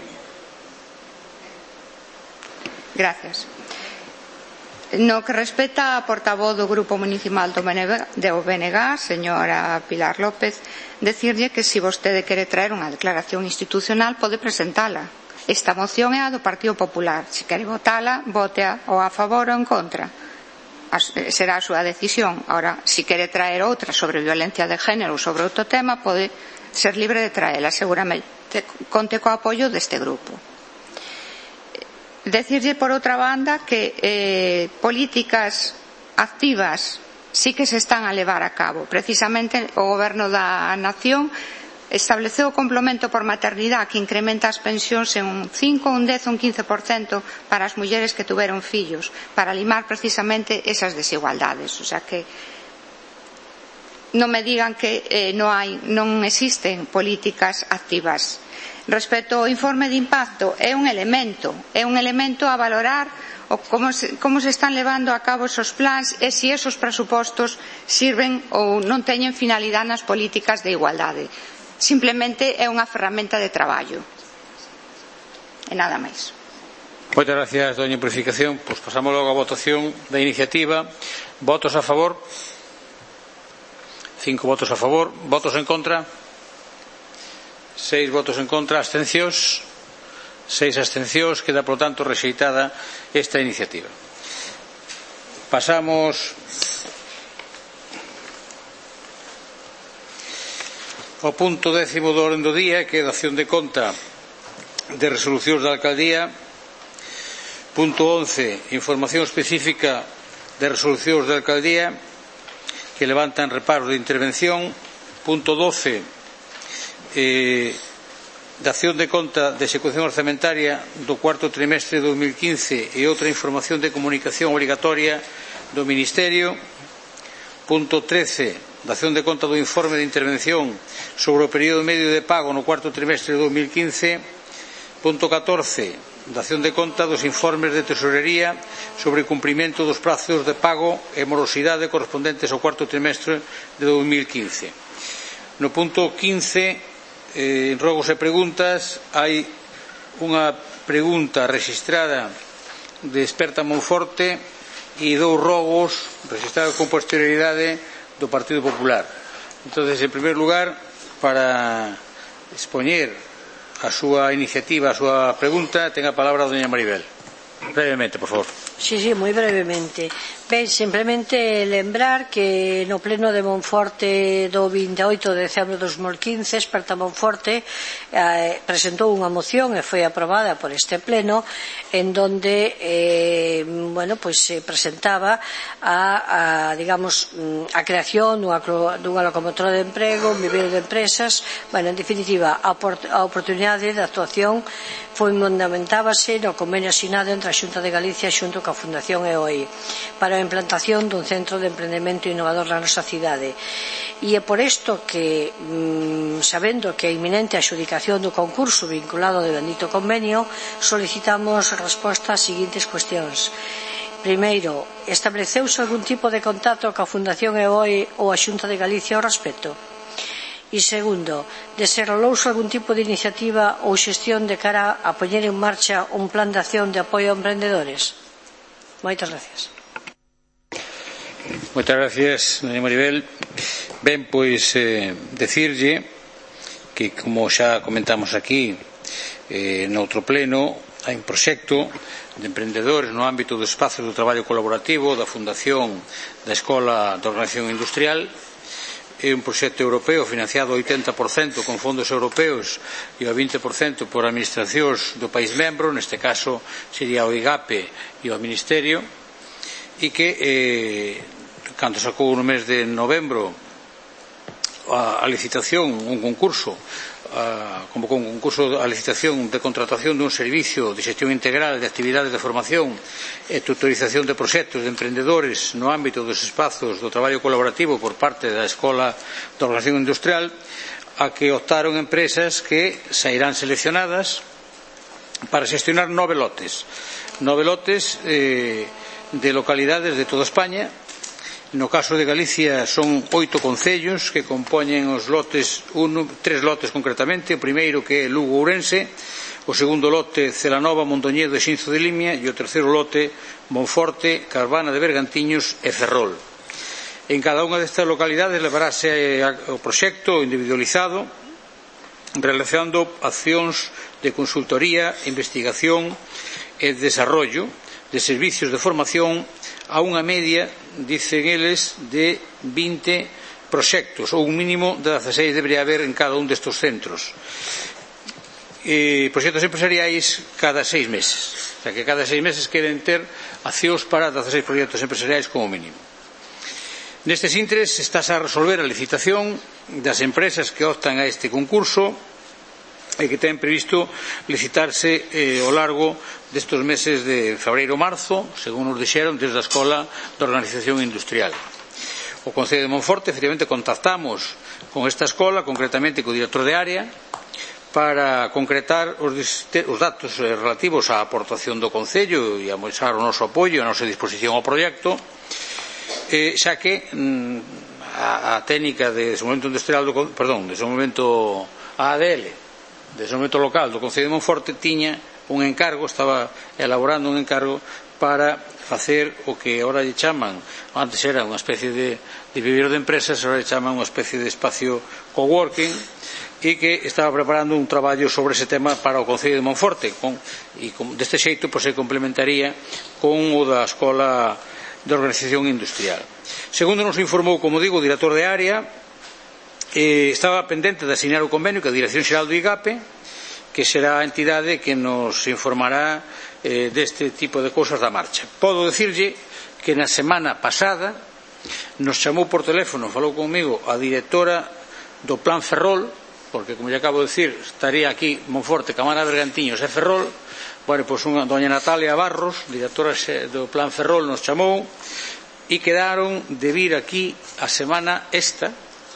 Gracias. No que respecta a portavoz do Grupo Municipal do B N G, señora Pilar López, decirlle que se vostede quere traer unha declaración institucional pode presentala. Esta moción é a do Partido Popular. Se quere votala, votea ou a favor ou en contra. Será a súa decisión. Ahora, se quere traer outra sobre violencia de género ou sobre outro tema, pode ser libre de traela. Seguramente conte co apoio deste grupo. Decirlle, por outra banda, que eh, políticas activas sí que se están a levar a cabo. Precisamente o Goberno da Nación estableceu o complemento por maternidade que incrementa as pensións en un cinco, un dez, un quince por cento para as mulleres que tuveron fillos, para limar precisamente esas desigualdades. O sea que non me digan que eh, non, hai, non existen políticas activas. Respecto ao informe de impacto, é un elemento, é un elemento a valorar o como se, como se están levando a cabo esos plans e se esos presupostos sirven ou non teñen finalidade nas políticas de igualdade. Simplemente é unha ferramenta de traballo. E nada máis. Moitas gracias, doña Purificación. Pois pasamos logo a votación da iniciativa. Votos a favor? Cinco votos a favor. Votos en contra? Seis votos en contra. Abstencións? Seis abstencións. Queda, por tanto, rexeitada esta iniciativa. Pasamos ao punto décimo do orden do día, que é a dación de conta de resolucións da Alcaldía. Punto once, información específica de resolucións da Alcaldía que levantan reparos de intervención. Punto doce, eh, dación de conta de execución orzamentaria do cuarto trimestre de dos mil quince e outra información de comunicación obrigatoria do Ministerio. Punto trece, dación de conta do informe de intervención sobre o período medio de pago no cuarto trimestre de dos mil quince. Punto catorce, dación de conta dos informes de tesorería sobre o cumprimento dos prazos de pago e morosidade correspondentes ao cuarto trimestre de dos mil quince. No punto quince, eh, rogos e preguntas, hai unha pregunta registrada de Experta Monforte e dous rogos registrados con posterioridade do Partido Popular. Entonces, en primer lugar, para expoñer a súa iniciativa, a súa pregunta, ten a palabra a doña Maribel. Brevemente, por favor. Sí, sí, moi brevemente. Ben, simplemente lembrar que no pleno de Monforte do vinte e oito de decembro de dos mil quince, Experta Monforte eh, presentou unha moción e foi aprobada por este pleno en donde eh, bueno, pues, se presentaba a, a, digamos, a creación dunha, dunha locomotora de emprego, un vivero de empresas, bueno, en definitiva, a, a oportunidade de actuación fundamentábase no convenio asinado entre a Xunta de Galicia xunto coa Fundación E O I para a implantación dun centro de emprendemento innovador na nosa cidade. E é por isto que, mmm, sabendo que é inminente a adxudicación do concurso vinculado ao bendito convenio, solicitamos resposta ás seguintes cuestións. Primeiro, estableceuse algún tipo de contacto coa Fundación E O I ou a Xunta de Galicia ao respecto? E segundo, desenrolouse algún tipo de iniciativa ou xestión de cara a poñer en marcha un plan de acción de apoio a emprendedores? Moitas gracias. Moitas gracias, doña Maribel. Ben, pois, eh, decirlle que, como xa comentamos aquí eh, noutro pleno, hai un proxecto de emprendedores no ámbito do espacio do traballo colaborativo da Fundación da Escola de Organización Industrial. É un proxecto europeo financiado ao oitenta por cento con fondos europeos e ao vinte por cento por administracións do país membro, neste caso sería o IGAPE e o Ministerio, e que eh, cando sacou no mes de novembro a, a licitación, un concurso a, convocou un concurso a licitación de contratación dun servicio de xestión integral de actividades de formación e tutorización de proxectos de emprendedores no ámbito dos espazos do traballo colaborativo por parte da Escola de Organización Industrial, a que optaron empresas que sairán seleccionadas para xestionar nove lotes nove lotes eh, de localidades de toda España. No caso de Galicia son oito concellos que compoñen os lotes, uno, tres lotes concretamente. O primeiro que é Lugo Ourense, o segundo lote Celanova, Mondoñedo e Xinzo de Limia, e o terceiro lote Monforte, Carvana de Bergantiños e Ferrol. En cada unha destas localidades levarase o proxecto individualizado realizando accións de consultoría, investigación e desarrollo de servicios de formación a unha media, dicen eles, de vinte proxectos, ou un mínimo de dezasseis debería haber en cada un destes centros. E proxectos empresariais cada seis meses. O sea, que cada seis meses queren ter accións para dezasseis proxectos empresariais como mínimo. Nestes intres estás a resolver a licitación das empresas que optan a este concurso e que ten previsto licitarse eh, ao largo destes meses de febreiro e marzo, según nos dixeron desde a Escola de Organización Industrial. O Concello de Monforte, efectivamente, contactamos con esta escola, concretamente co director de área, para concretar os, os datos relativos á aportación do Concello e a mostrar o noso apoio e a nosa disposición ao proxecto, eh, xa que mm, a, a técnica de desenvolvemento industrial do, perdón, desenvolvemento A D L de desenvolvemento local do Concello de Monforte tiña un encargo, estaba elaborando un encargo para facer o que agora lle chaman, antes era unha especie de, de vivero de empresas, agora lle chaman unha especie de espacio coworking, e que estaba preparando un traballo sobre ese tema para o Concello de Monforte, con, e con, deste xeito pues, se complementaría con o da Escola de Organización Industrial. Segundo nos informou, como digo, o director de área, eh, estaba pendente de asignar o convenio que a Dirección Xeral do IGAPE, que será a entidade que nos informará eh, deste tipo de cousas da marcha. Podo dicirlle que na semana pasada nos chamou por teléfono, falou comigo a directora do Plan Ferrol, porque, como lle acabo de dicir, estaría aquí Monforte, Camara Bergantiños e Ferrol. Bueno, pois unha doña Natalia Barros, directora do Plan Ferrol, nos chamou e quedaron de vir aquí a semana esta,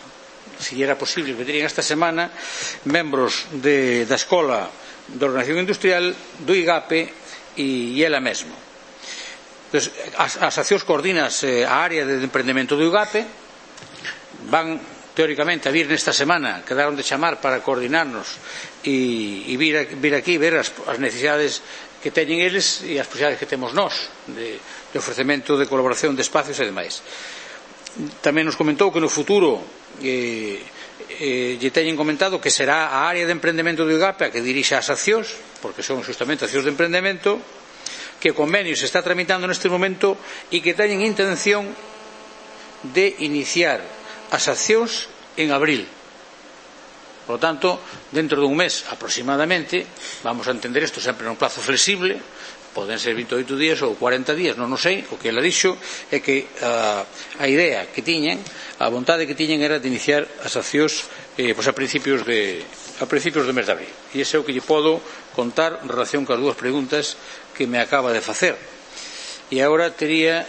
si era posible que terían esta semana, membros de, da Escola de Organización Industrial, do IGAPE e, e ela mesmo. Entonces, as, as accións coordinas eh, a área de emprendemento do IGAPE, van teóricamente a vir nesta semana, quedaron de chamar para coordinarnos e, e vir, vir aquí ver as, as necesidades que teñen eles e as posibilidades que temos nós de, de ofrecemento de colaboración de espacios e demais. Tamén nos comentou que no futuro eh, eh, lle teñen comentado que será a área de emprendemento do IGAPE a que dirixa as accións, porque son justamente accións de emprendemento, que o convenio se está tramitando neste momento e que teñen intención de iniciar as accións en abril. Por lo tanto, dentro dun mes aproximadamente, vamos a entender isto sempre nun plazo flexible, poden ser vinte e oito días ou cuarenta días, non o sei. O que ela dixo é que a, a idea que tiñen, a vontade que tiñen era de iniciar as accións eh, pues a principios de a principios do mes de abril. E ese é o que lle podo contar en relación coas dúas preguntas que me acaba de facer. E agora tería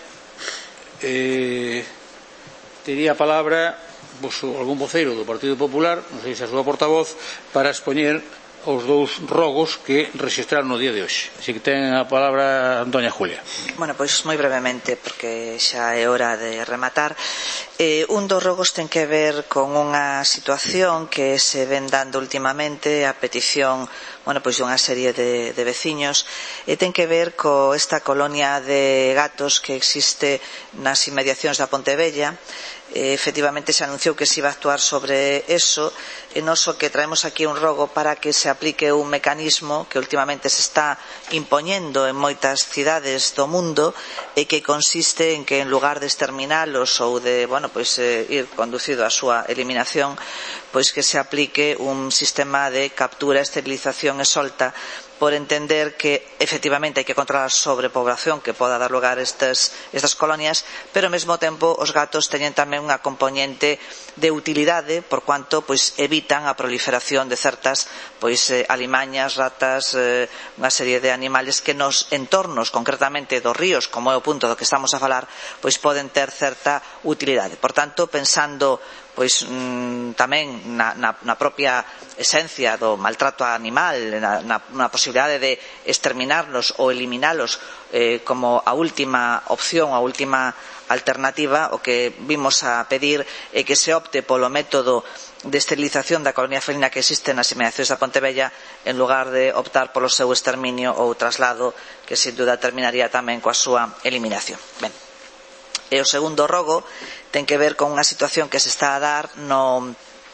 eh, tería a palabra pues, algún voceiro do Partido Popular, non sei se a súa portavoz, para expoñer os dous rogos que registraron no día de hoxe. Así que ten a palabra doña Julia. Bueno, pois moi brevemente, porque xa é hora de rematar. Eh, un dos rogos ten que ver con unha situación que se ven dando últimamente a petición, bueno, pois dunha serie de, de veciños, e ten que ver co esta colonia de gatos que existe nas inmediacións da Pontevella. Eh, efectivamente se anunciou que se iba a actuar sobre eso, e nós o que traemos aquí un rogo para que se aplique un mecanismo que últimamente se está impoñendo en moitas cidades do mundo e que consiste en que en lugar de exterminalos ou de, bueno, pois eh, ir conducido á súa eliminación, pois que se aplique un sistema de captura, esterilización e solta, por entender que efectivamente hai que controlar a sobrepoblación que poda dar lugar a estas, estas colonias, pero ao mesmo tempo os gatos teñen tamén unha componente de utilidade, por cuanto pois evitan a proliferación de certas pois eh, alimañas, ratas, eh, unha serie de animales que nos entornos, concretamente dos ríos, como é o punto do que estamos a falar, pois poden ter certa utilidade. Por tanto, pensando pois mm, tamén na, na, na propia esencia do maltrato animal, na, na, na posibilidade de exterminarlos ou eliminalos eh, como a última opción, a última alternativa, o que vimos a pedir é que se opte polo método de esterilización da colonia felina que existe nas inmediacións da Pontevella, en lugar de optar polo seu exterminio ou traslado, que sin duda terminaría tamén coa súa eliminación. Ben. E o segundo rogo ten que ver con unha situación que se está a dar no,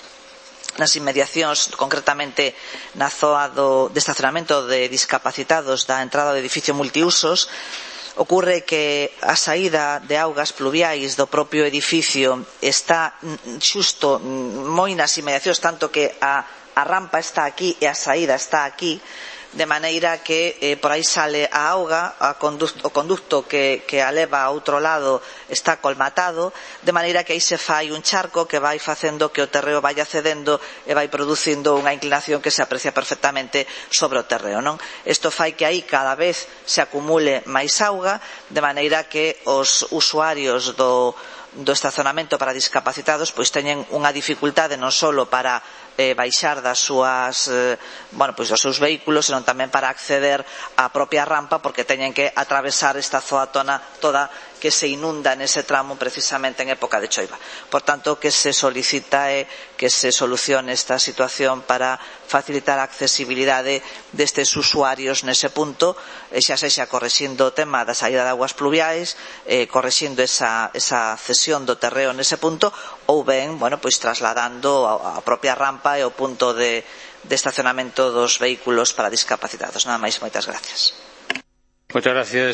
nas inmediacións, concretamente na zoa do, de estacionamento de discapacitados da entrada do edificio multiusos. Ocurre que a saída de augas pluviais do propio edificio está xusto moi nas inmediacións, tanto que a, a rampa está aquí e a saída está aquí, de maneira que eh, por aí sale a auga, a conducto, o conducto que, que a leva a outro lado está colmatado, de maneira que aí se fai un charco que vai facendo que o terreo vaya cedendo e vai producindo unha inclinación que se aprecia perfectamente sobre o terreo, non? Isto fai que aí cada vez se acumule máis auga, de maneira que os usuarios do, do estacionamento para discapacitados pois teñen unha dificultade non só para eh, baixar das súas eh, bueno, pois dos seus vehículos, senón tamén para acceder á propia rampa, porque teñen que atravesar esta zoatona toda que se inunda nese tramo precisamente en época de choiva. Por tanto, que se solicita é que se solucione esta situación para facilitar a accesibilidade destes usuarios nese punto, e xa sexa correxindo o tema da saída de aguas pluviais, eh, correxindo esa, esa cesión do terreo nese punto, ou ben, bueno, pois trasladando a, a propia rampa e o punto de, de estacionamento dos vehículos para discapacitados. Nada máis, moitas gracias. Moitas gracias.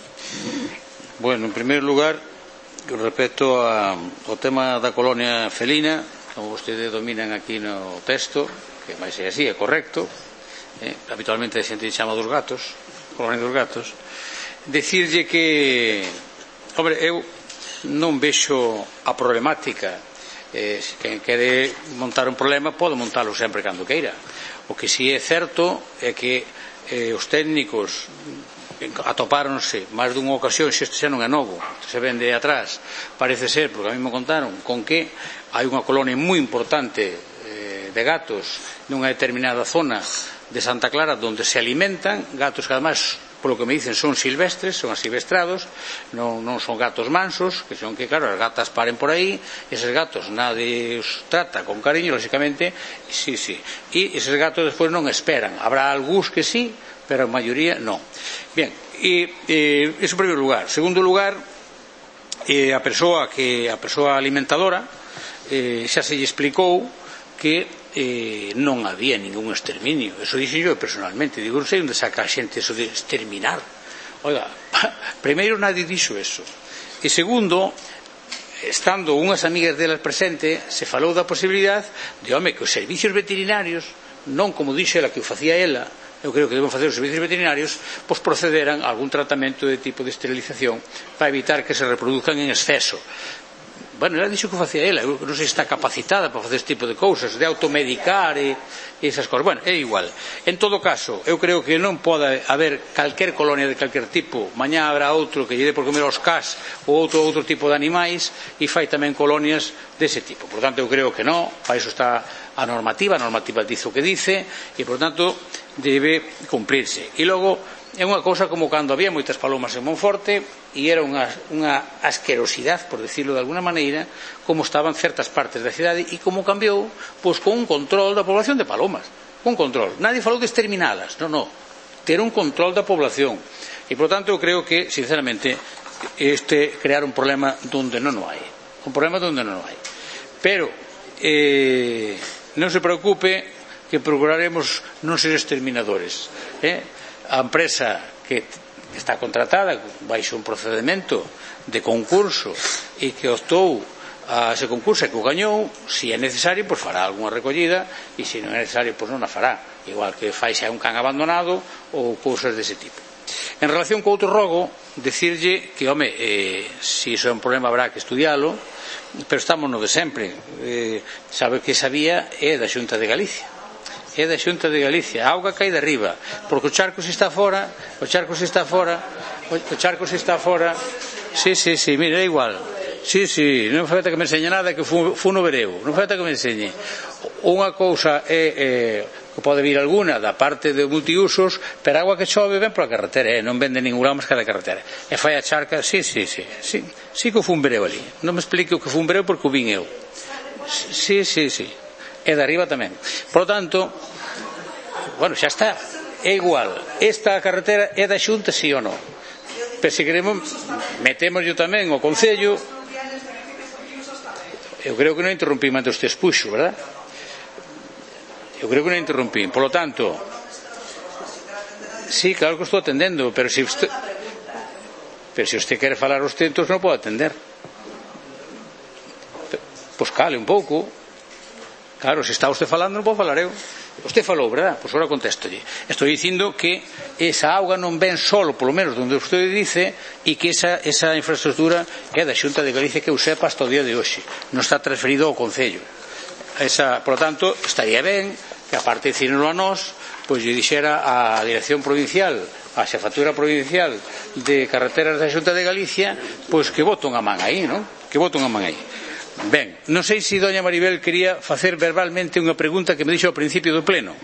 Bueno, en primeiro lugar, respecto a, ao tema da colonia felina, como vostedes dominan aquí no texto, que máis é así, é correcto, eh, habitualmente a xente chama dos gatos, colonia dos gatos, decirlle que, hombre, eu non vexo a problemática, eh, se quen quere montar un problema pode montalo sempre cando queira. O que si é certo é que eh, os técnicos atopáronse máis dunha ocasión, se isto xa non é novo, se ven de atrás, parece ser, porque a mí me contaron, con que hai unha colonia moi importante eh, de gatos nunha determinada zona de Santa Clara onde se alimentan gatos que además, polo que me dicen, son silvestres, son asilvestrados, non, non son gatos mansos, que son que, claro, as gatas paren por aí, eses gatos nadie os trata con cariño, lógicamente, sí, sí, e eses gatos despois non esperan, habrá algúns que sí, pero a maioría non. Bien, e, e, eso en primeiro lugar. Segundo lugar, eh, a persoa que a persoa alimentadora eh, xa se lle explicou que eh, non había ningún exterminio. Eso dixen eu personalmente. Digo, non sei onde saca a xente eso de exterminar Oiga, primeiro nadie dixo eso. E segundo, estando unhas amigas delas presentes, se falou da posibilidade de, home, que os servicios veterinarios, non como dixo ela que o facía ela, eu creo que deben facer os servicios veterinarios, pois procederan a algún tratamento de tipo de esterilización para evitar que se reproduzcan en exceso. Bueno, ela dixo que o facía ela, eu non sei se está capacitada para facer este tipo de cousas, de automedicar e, e esas cosas. Bueno, é igual. En todo caso, eu creo que non pode haber calquer colonia de calquer tipo. Mañá habrá outro que lle dé por comer aos cas ou outro outro tipo de animais e fai tamén colonias dese tipo. Por tanto, eu creo que non, para iso está a normativa, a normativa dice o que dice e, por tanto, debe cumplirse. E logo, é unha cousa como cando había moitas palomas en Monforte e era unha, unha asquerosidade, por decirlo de alguna maneira, como estaban certas partes da cidade e como cambiou, pois con un control da población de palomas, un control. Nadie falou de exterminalas, non, non, ter un control da población e, por tanto, eu creo que, sinceramente, este crear un problema donde non o hai, un problema donde non o hai. Pero eh, non se preocupe que procuraremos non ser exterminadores, eh? A empresa que está contratada baixo un procedimento de concurso e que optou a ese concurso e que o gañou, se é necesario, pois fará algunha recollida e se non é necesario, pois non a fará, igual que fai xa un can abandonado ou cousas dese tipo. En relación co outro rogo, decirlle que, home, eh, se iso é un problema habrá que estudialo, pero estamos no de sempre. Eh, sabe que esa vía é da Xunta de Galicia, é da Xunta de Galicia, a auga cai de arriba, porque o charco se está fora, o charco se está fora, o charco se está fora, sí, sí, sí, mira, é igual, sí, sí, non fai falta que me enseñe nada que fu, fu no vereu, non fai falta que me enseñe. Unha cousa é, é que pode vir alguna da parte de multiusos, pero a agua que chove ven pola carretera, eh? Non vende ninguna máis que da carretera, e fai a charca, sí, sí, sí, sí, sí que fu un vereu ali, non me explique o que fu un vereu porque o vin eu, sí, sí, sí. E de arriba tamén. Por lo tanto, bueno, xa está, é igual, esta carretera é da Xunta, sí ou non, pero se queremos metemos yo tamén o Concello. Eu creo que non interrumpí mando este expuxo, verdad? Eu creo que non interrumpí, por lo tanto, sí, claro que estou atendendo, pero se usted pero se usted quere falar os tentos non pode atender, pois cale un pouco. Claro, se está usted falando non podo falar eu. Usted falou, verdad? Pois agora contéstolle. Estou dicindo que esa auga non ven solo, polo menos donde usted dice, e que esa, esa infraestructura é da Xunta de Galicia, que eu sepa hasta o día de hoxe. Non está transferido ao Concello. Esa, por lo tanto, estaría ben que, aparte de dicirnos a nós, pois lle dixera a Dirección Provincial, a Xefatura Provincial de Carreteras da Xunta de Galicia, pois que boten a man aí, non? Que boten a man aí. Ben, non sei se doña Maribel quería facer verbalmente unha pregunta que me dixo ao principio do pleno.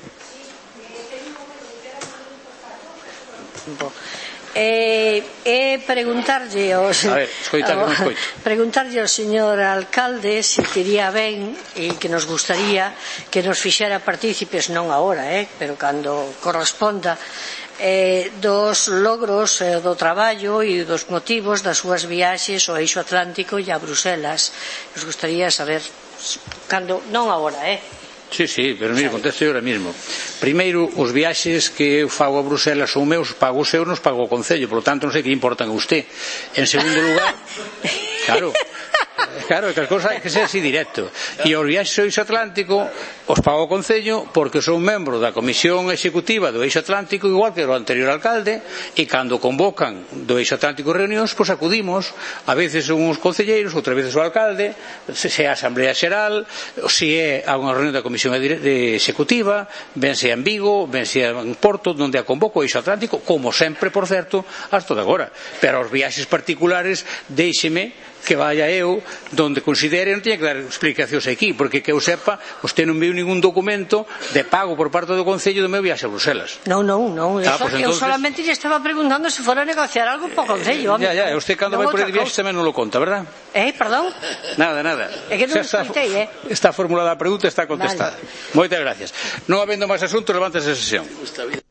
Eh, eh, preguntarlle ao, a ver, escoita, que non escoito. Preguntarlle ao señor alcalde se quería ben e que nos gustaría que nos fixera partícipes, non agora, eh, pero cando corresponda, Eh, dos logros eh, do traballo e dos motivos das súas viaxes ao eixo Atlántico e a Bruselas. Nos gustaría saber cando, non agora, eh? Sí, sí, pero mire, contesto eu ahora mismo. Primeiro, os viaxes que eu fago a Bruselas son meus, pago os euros, pago o Concello, por lo tanto non sei que importan a usted. En segundo lugar, claro, claro, que as cousas hai que ser así directo. E os viaxes ao eixo Atlántico os pago o Concello porque son membro da Comisión Executiva do eixo Atlántico, igual que o anterior alcalde, e cando convocan do eixo Atlántico reunións, pois acudimos, a veces son uns concelleiros, outras veces o alcalde, se é a Asamblea Xeral, se é a unha reunión da Comisión Executiva, ben sea en Vigo, ben sea en Porto, donde a convoco o eixo Atlántico, como sempre, por certo, hasta de agora. Pero os viaxes particulares, déixeme que vaya eu donde considere, non teña que dar explicacións aquí, porque que eu sepa, usted non viu ningún documento de pago por parte do Concello do meu viaxe a Bruselas. Non, non, non, ah, eso, pues eu entonces... solamente lle estaba preguntando se fora a negociar algo para o Concello. Ya, ya, usted cando vai por el viaxe tamén non lo conta, verdad? Eh, perdón? Nada, nada. É que non está, escutei, eh? Está formulada a pregunta, está contestada. Vale. Moitas gracias. Non habendo máis asuntos, levántese a sesión.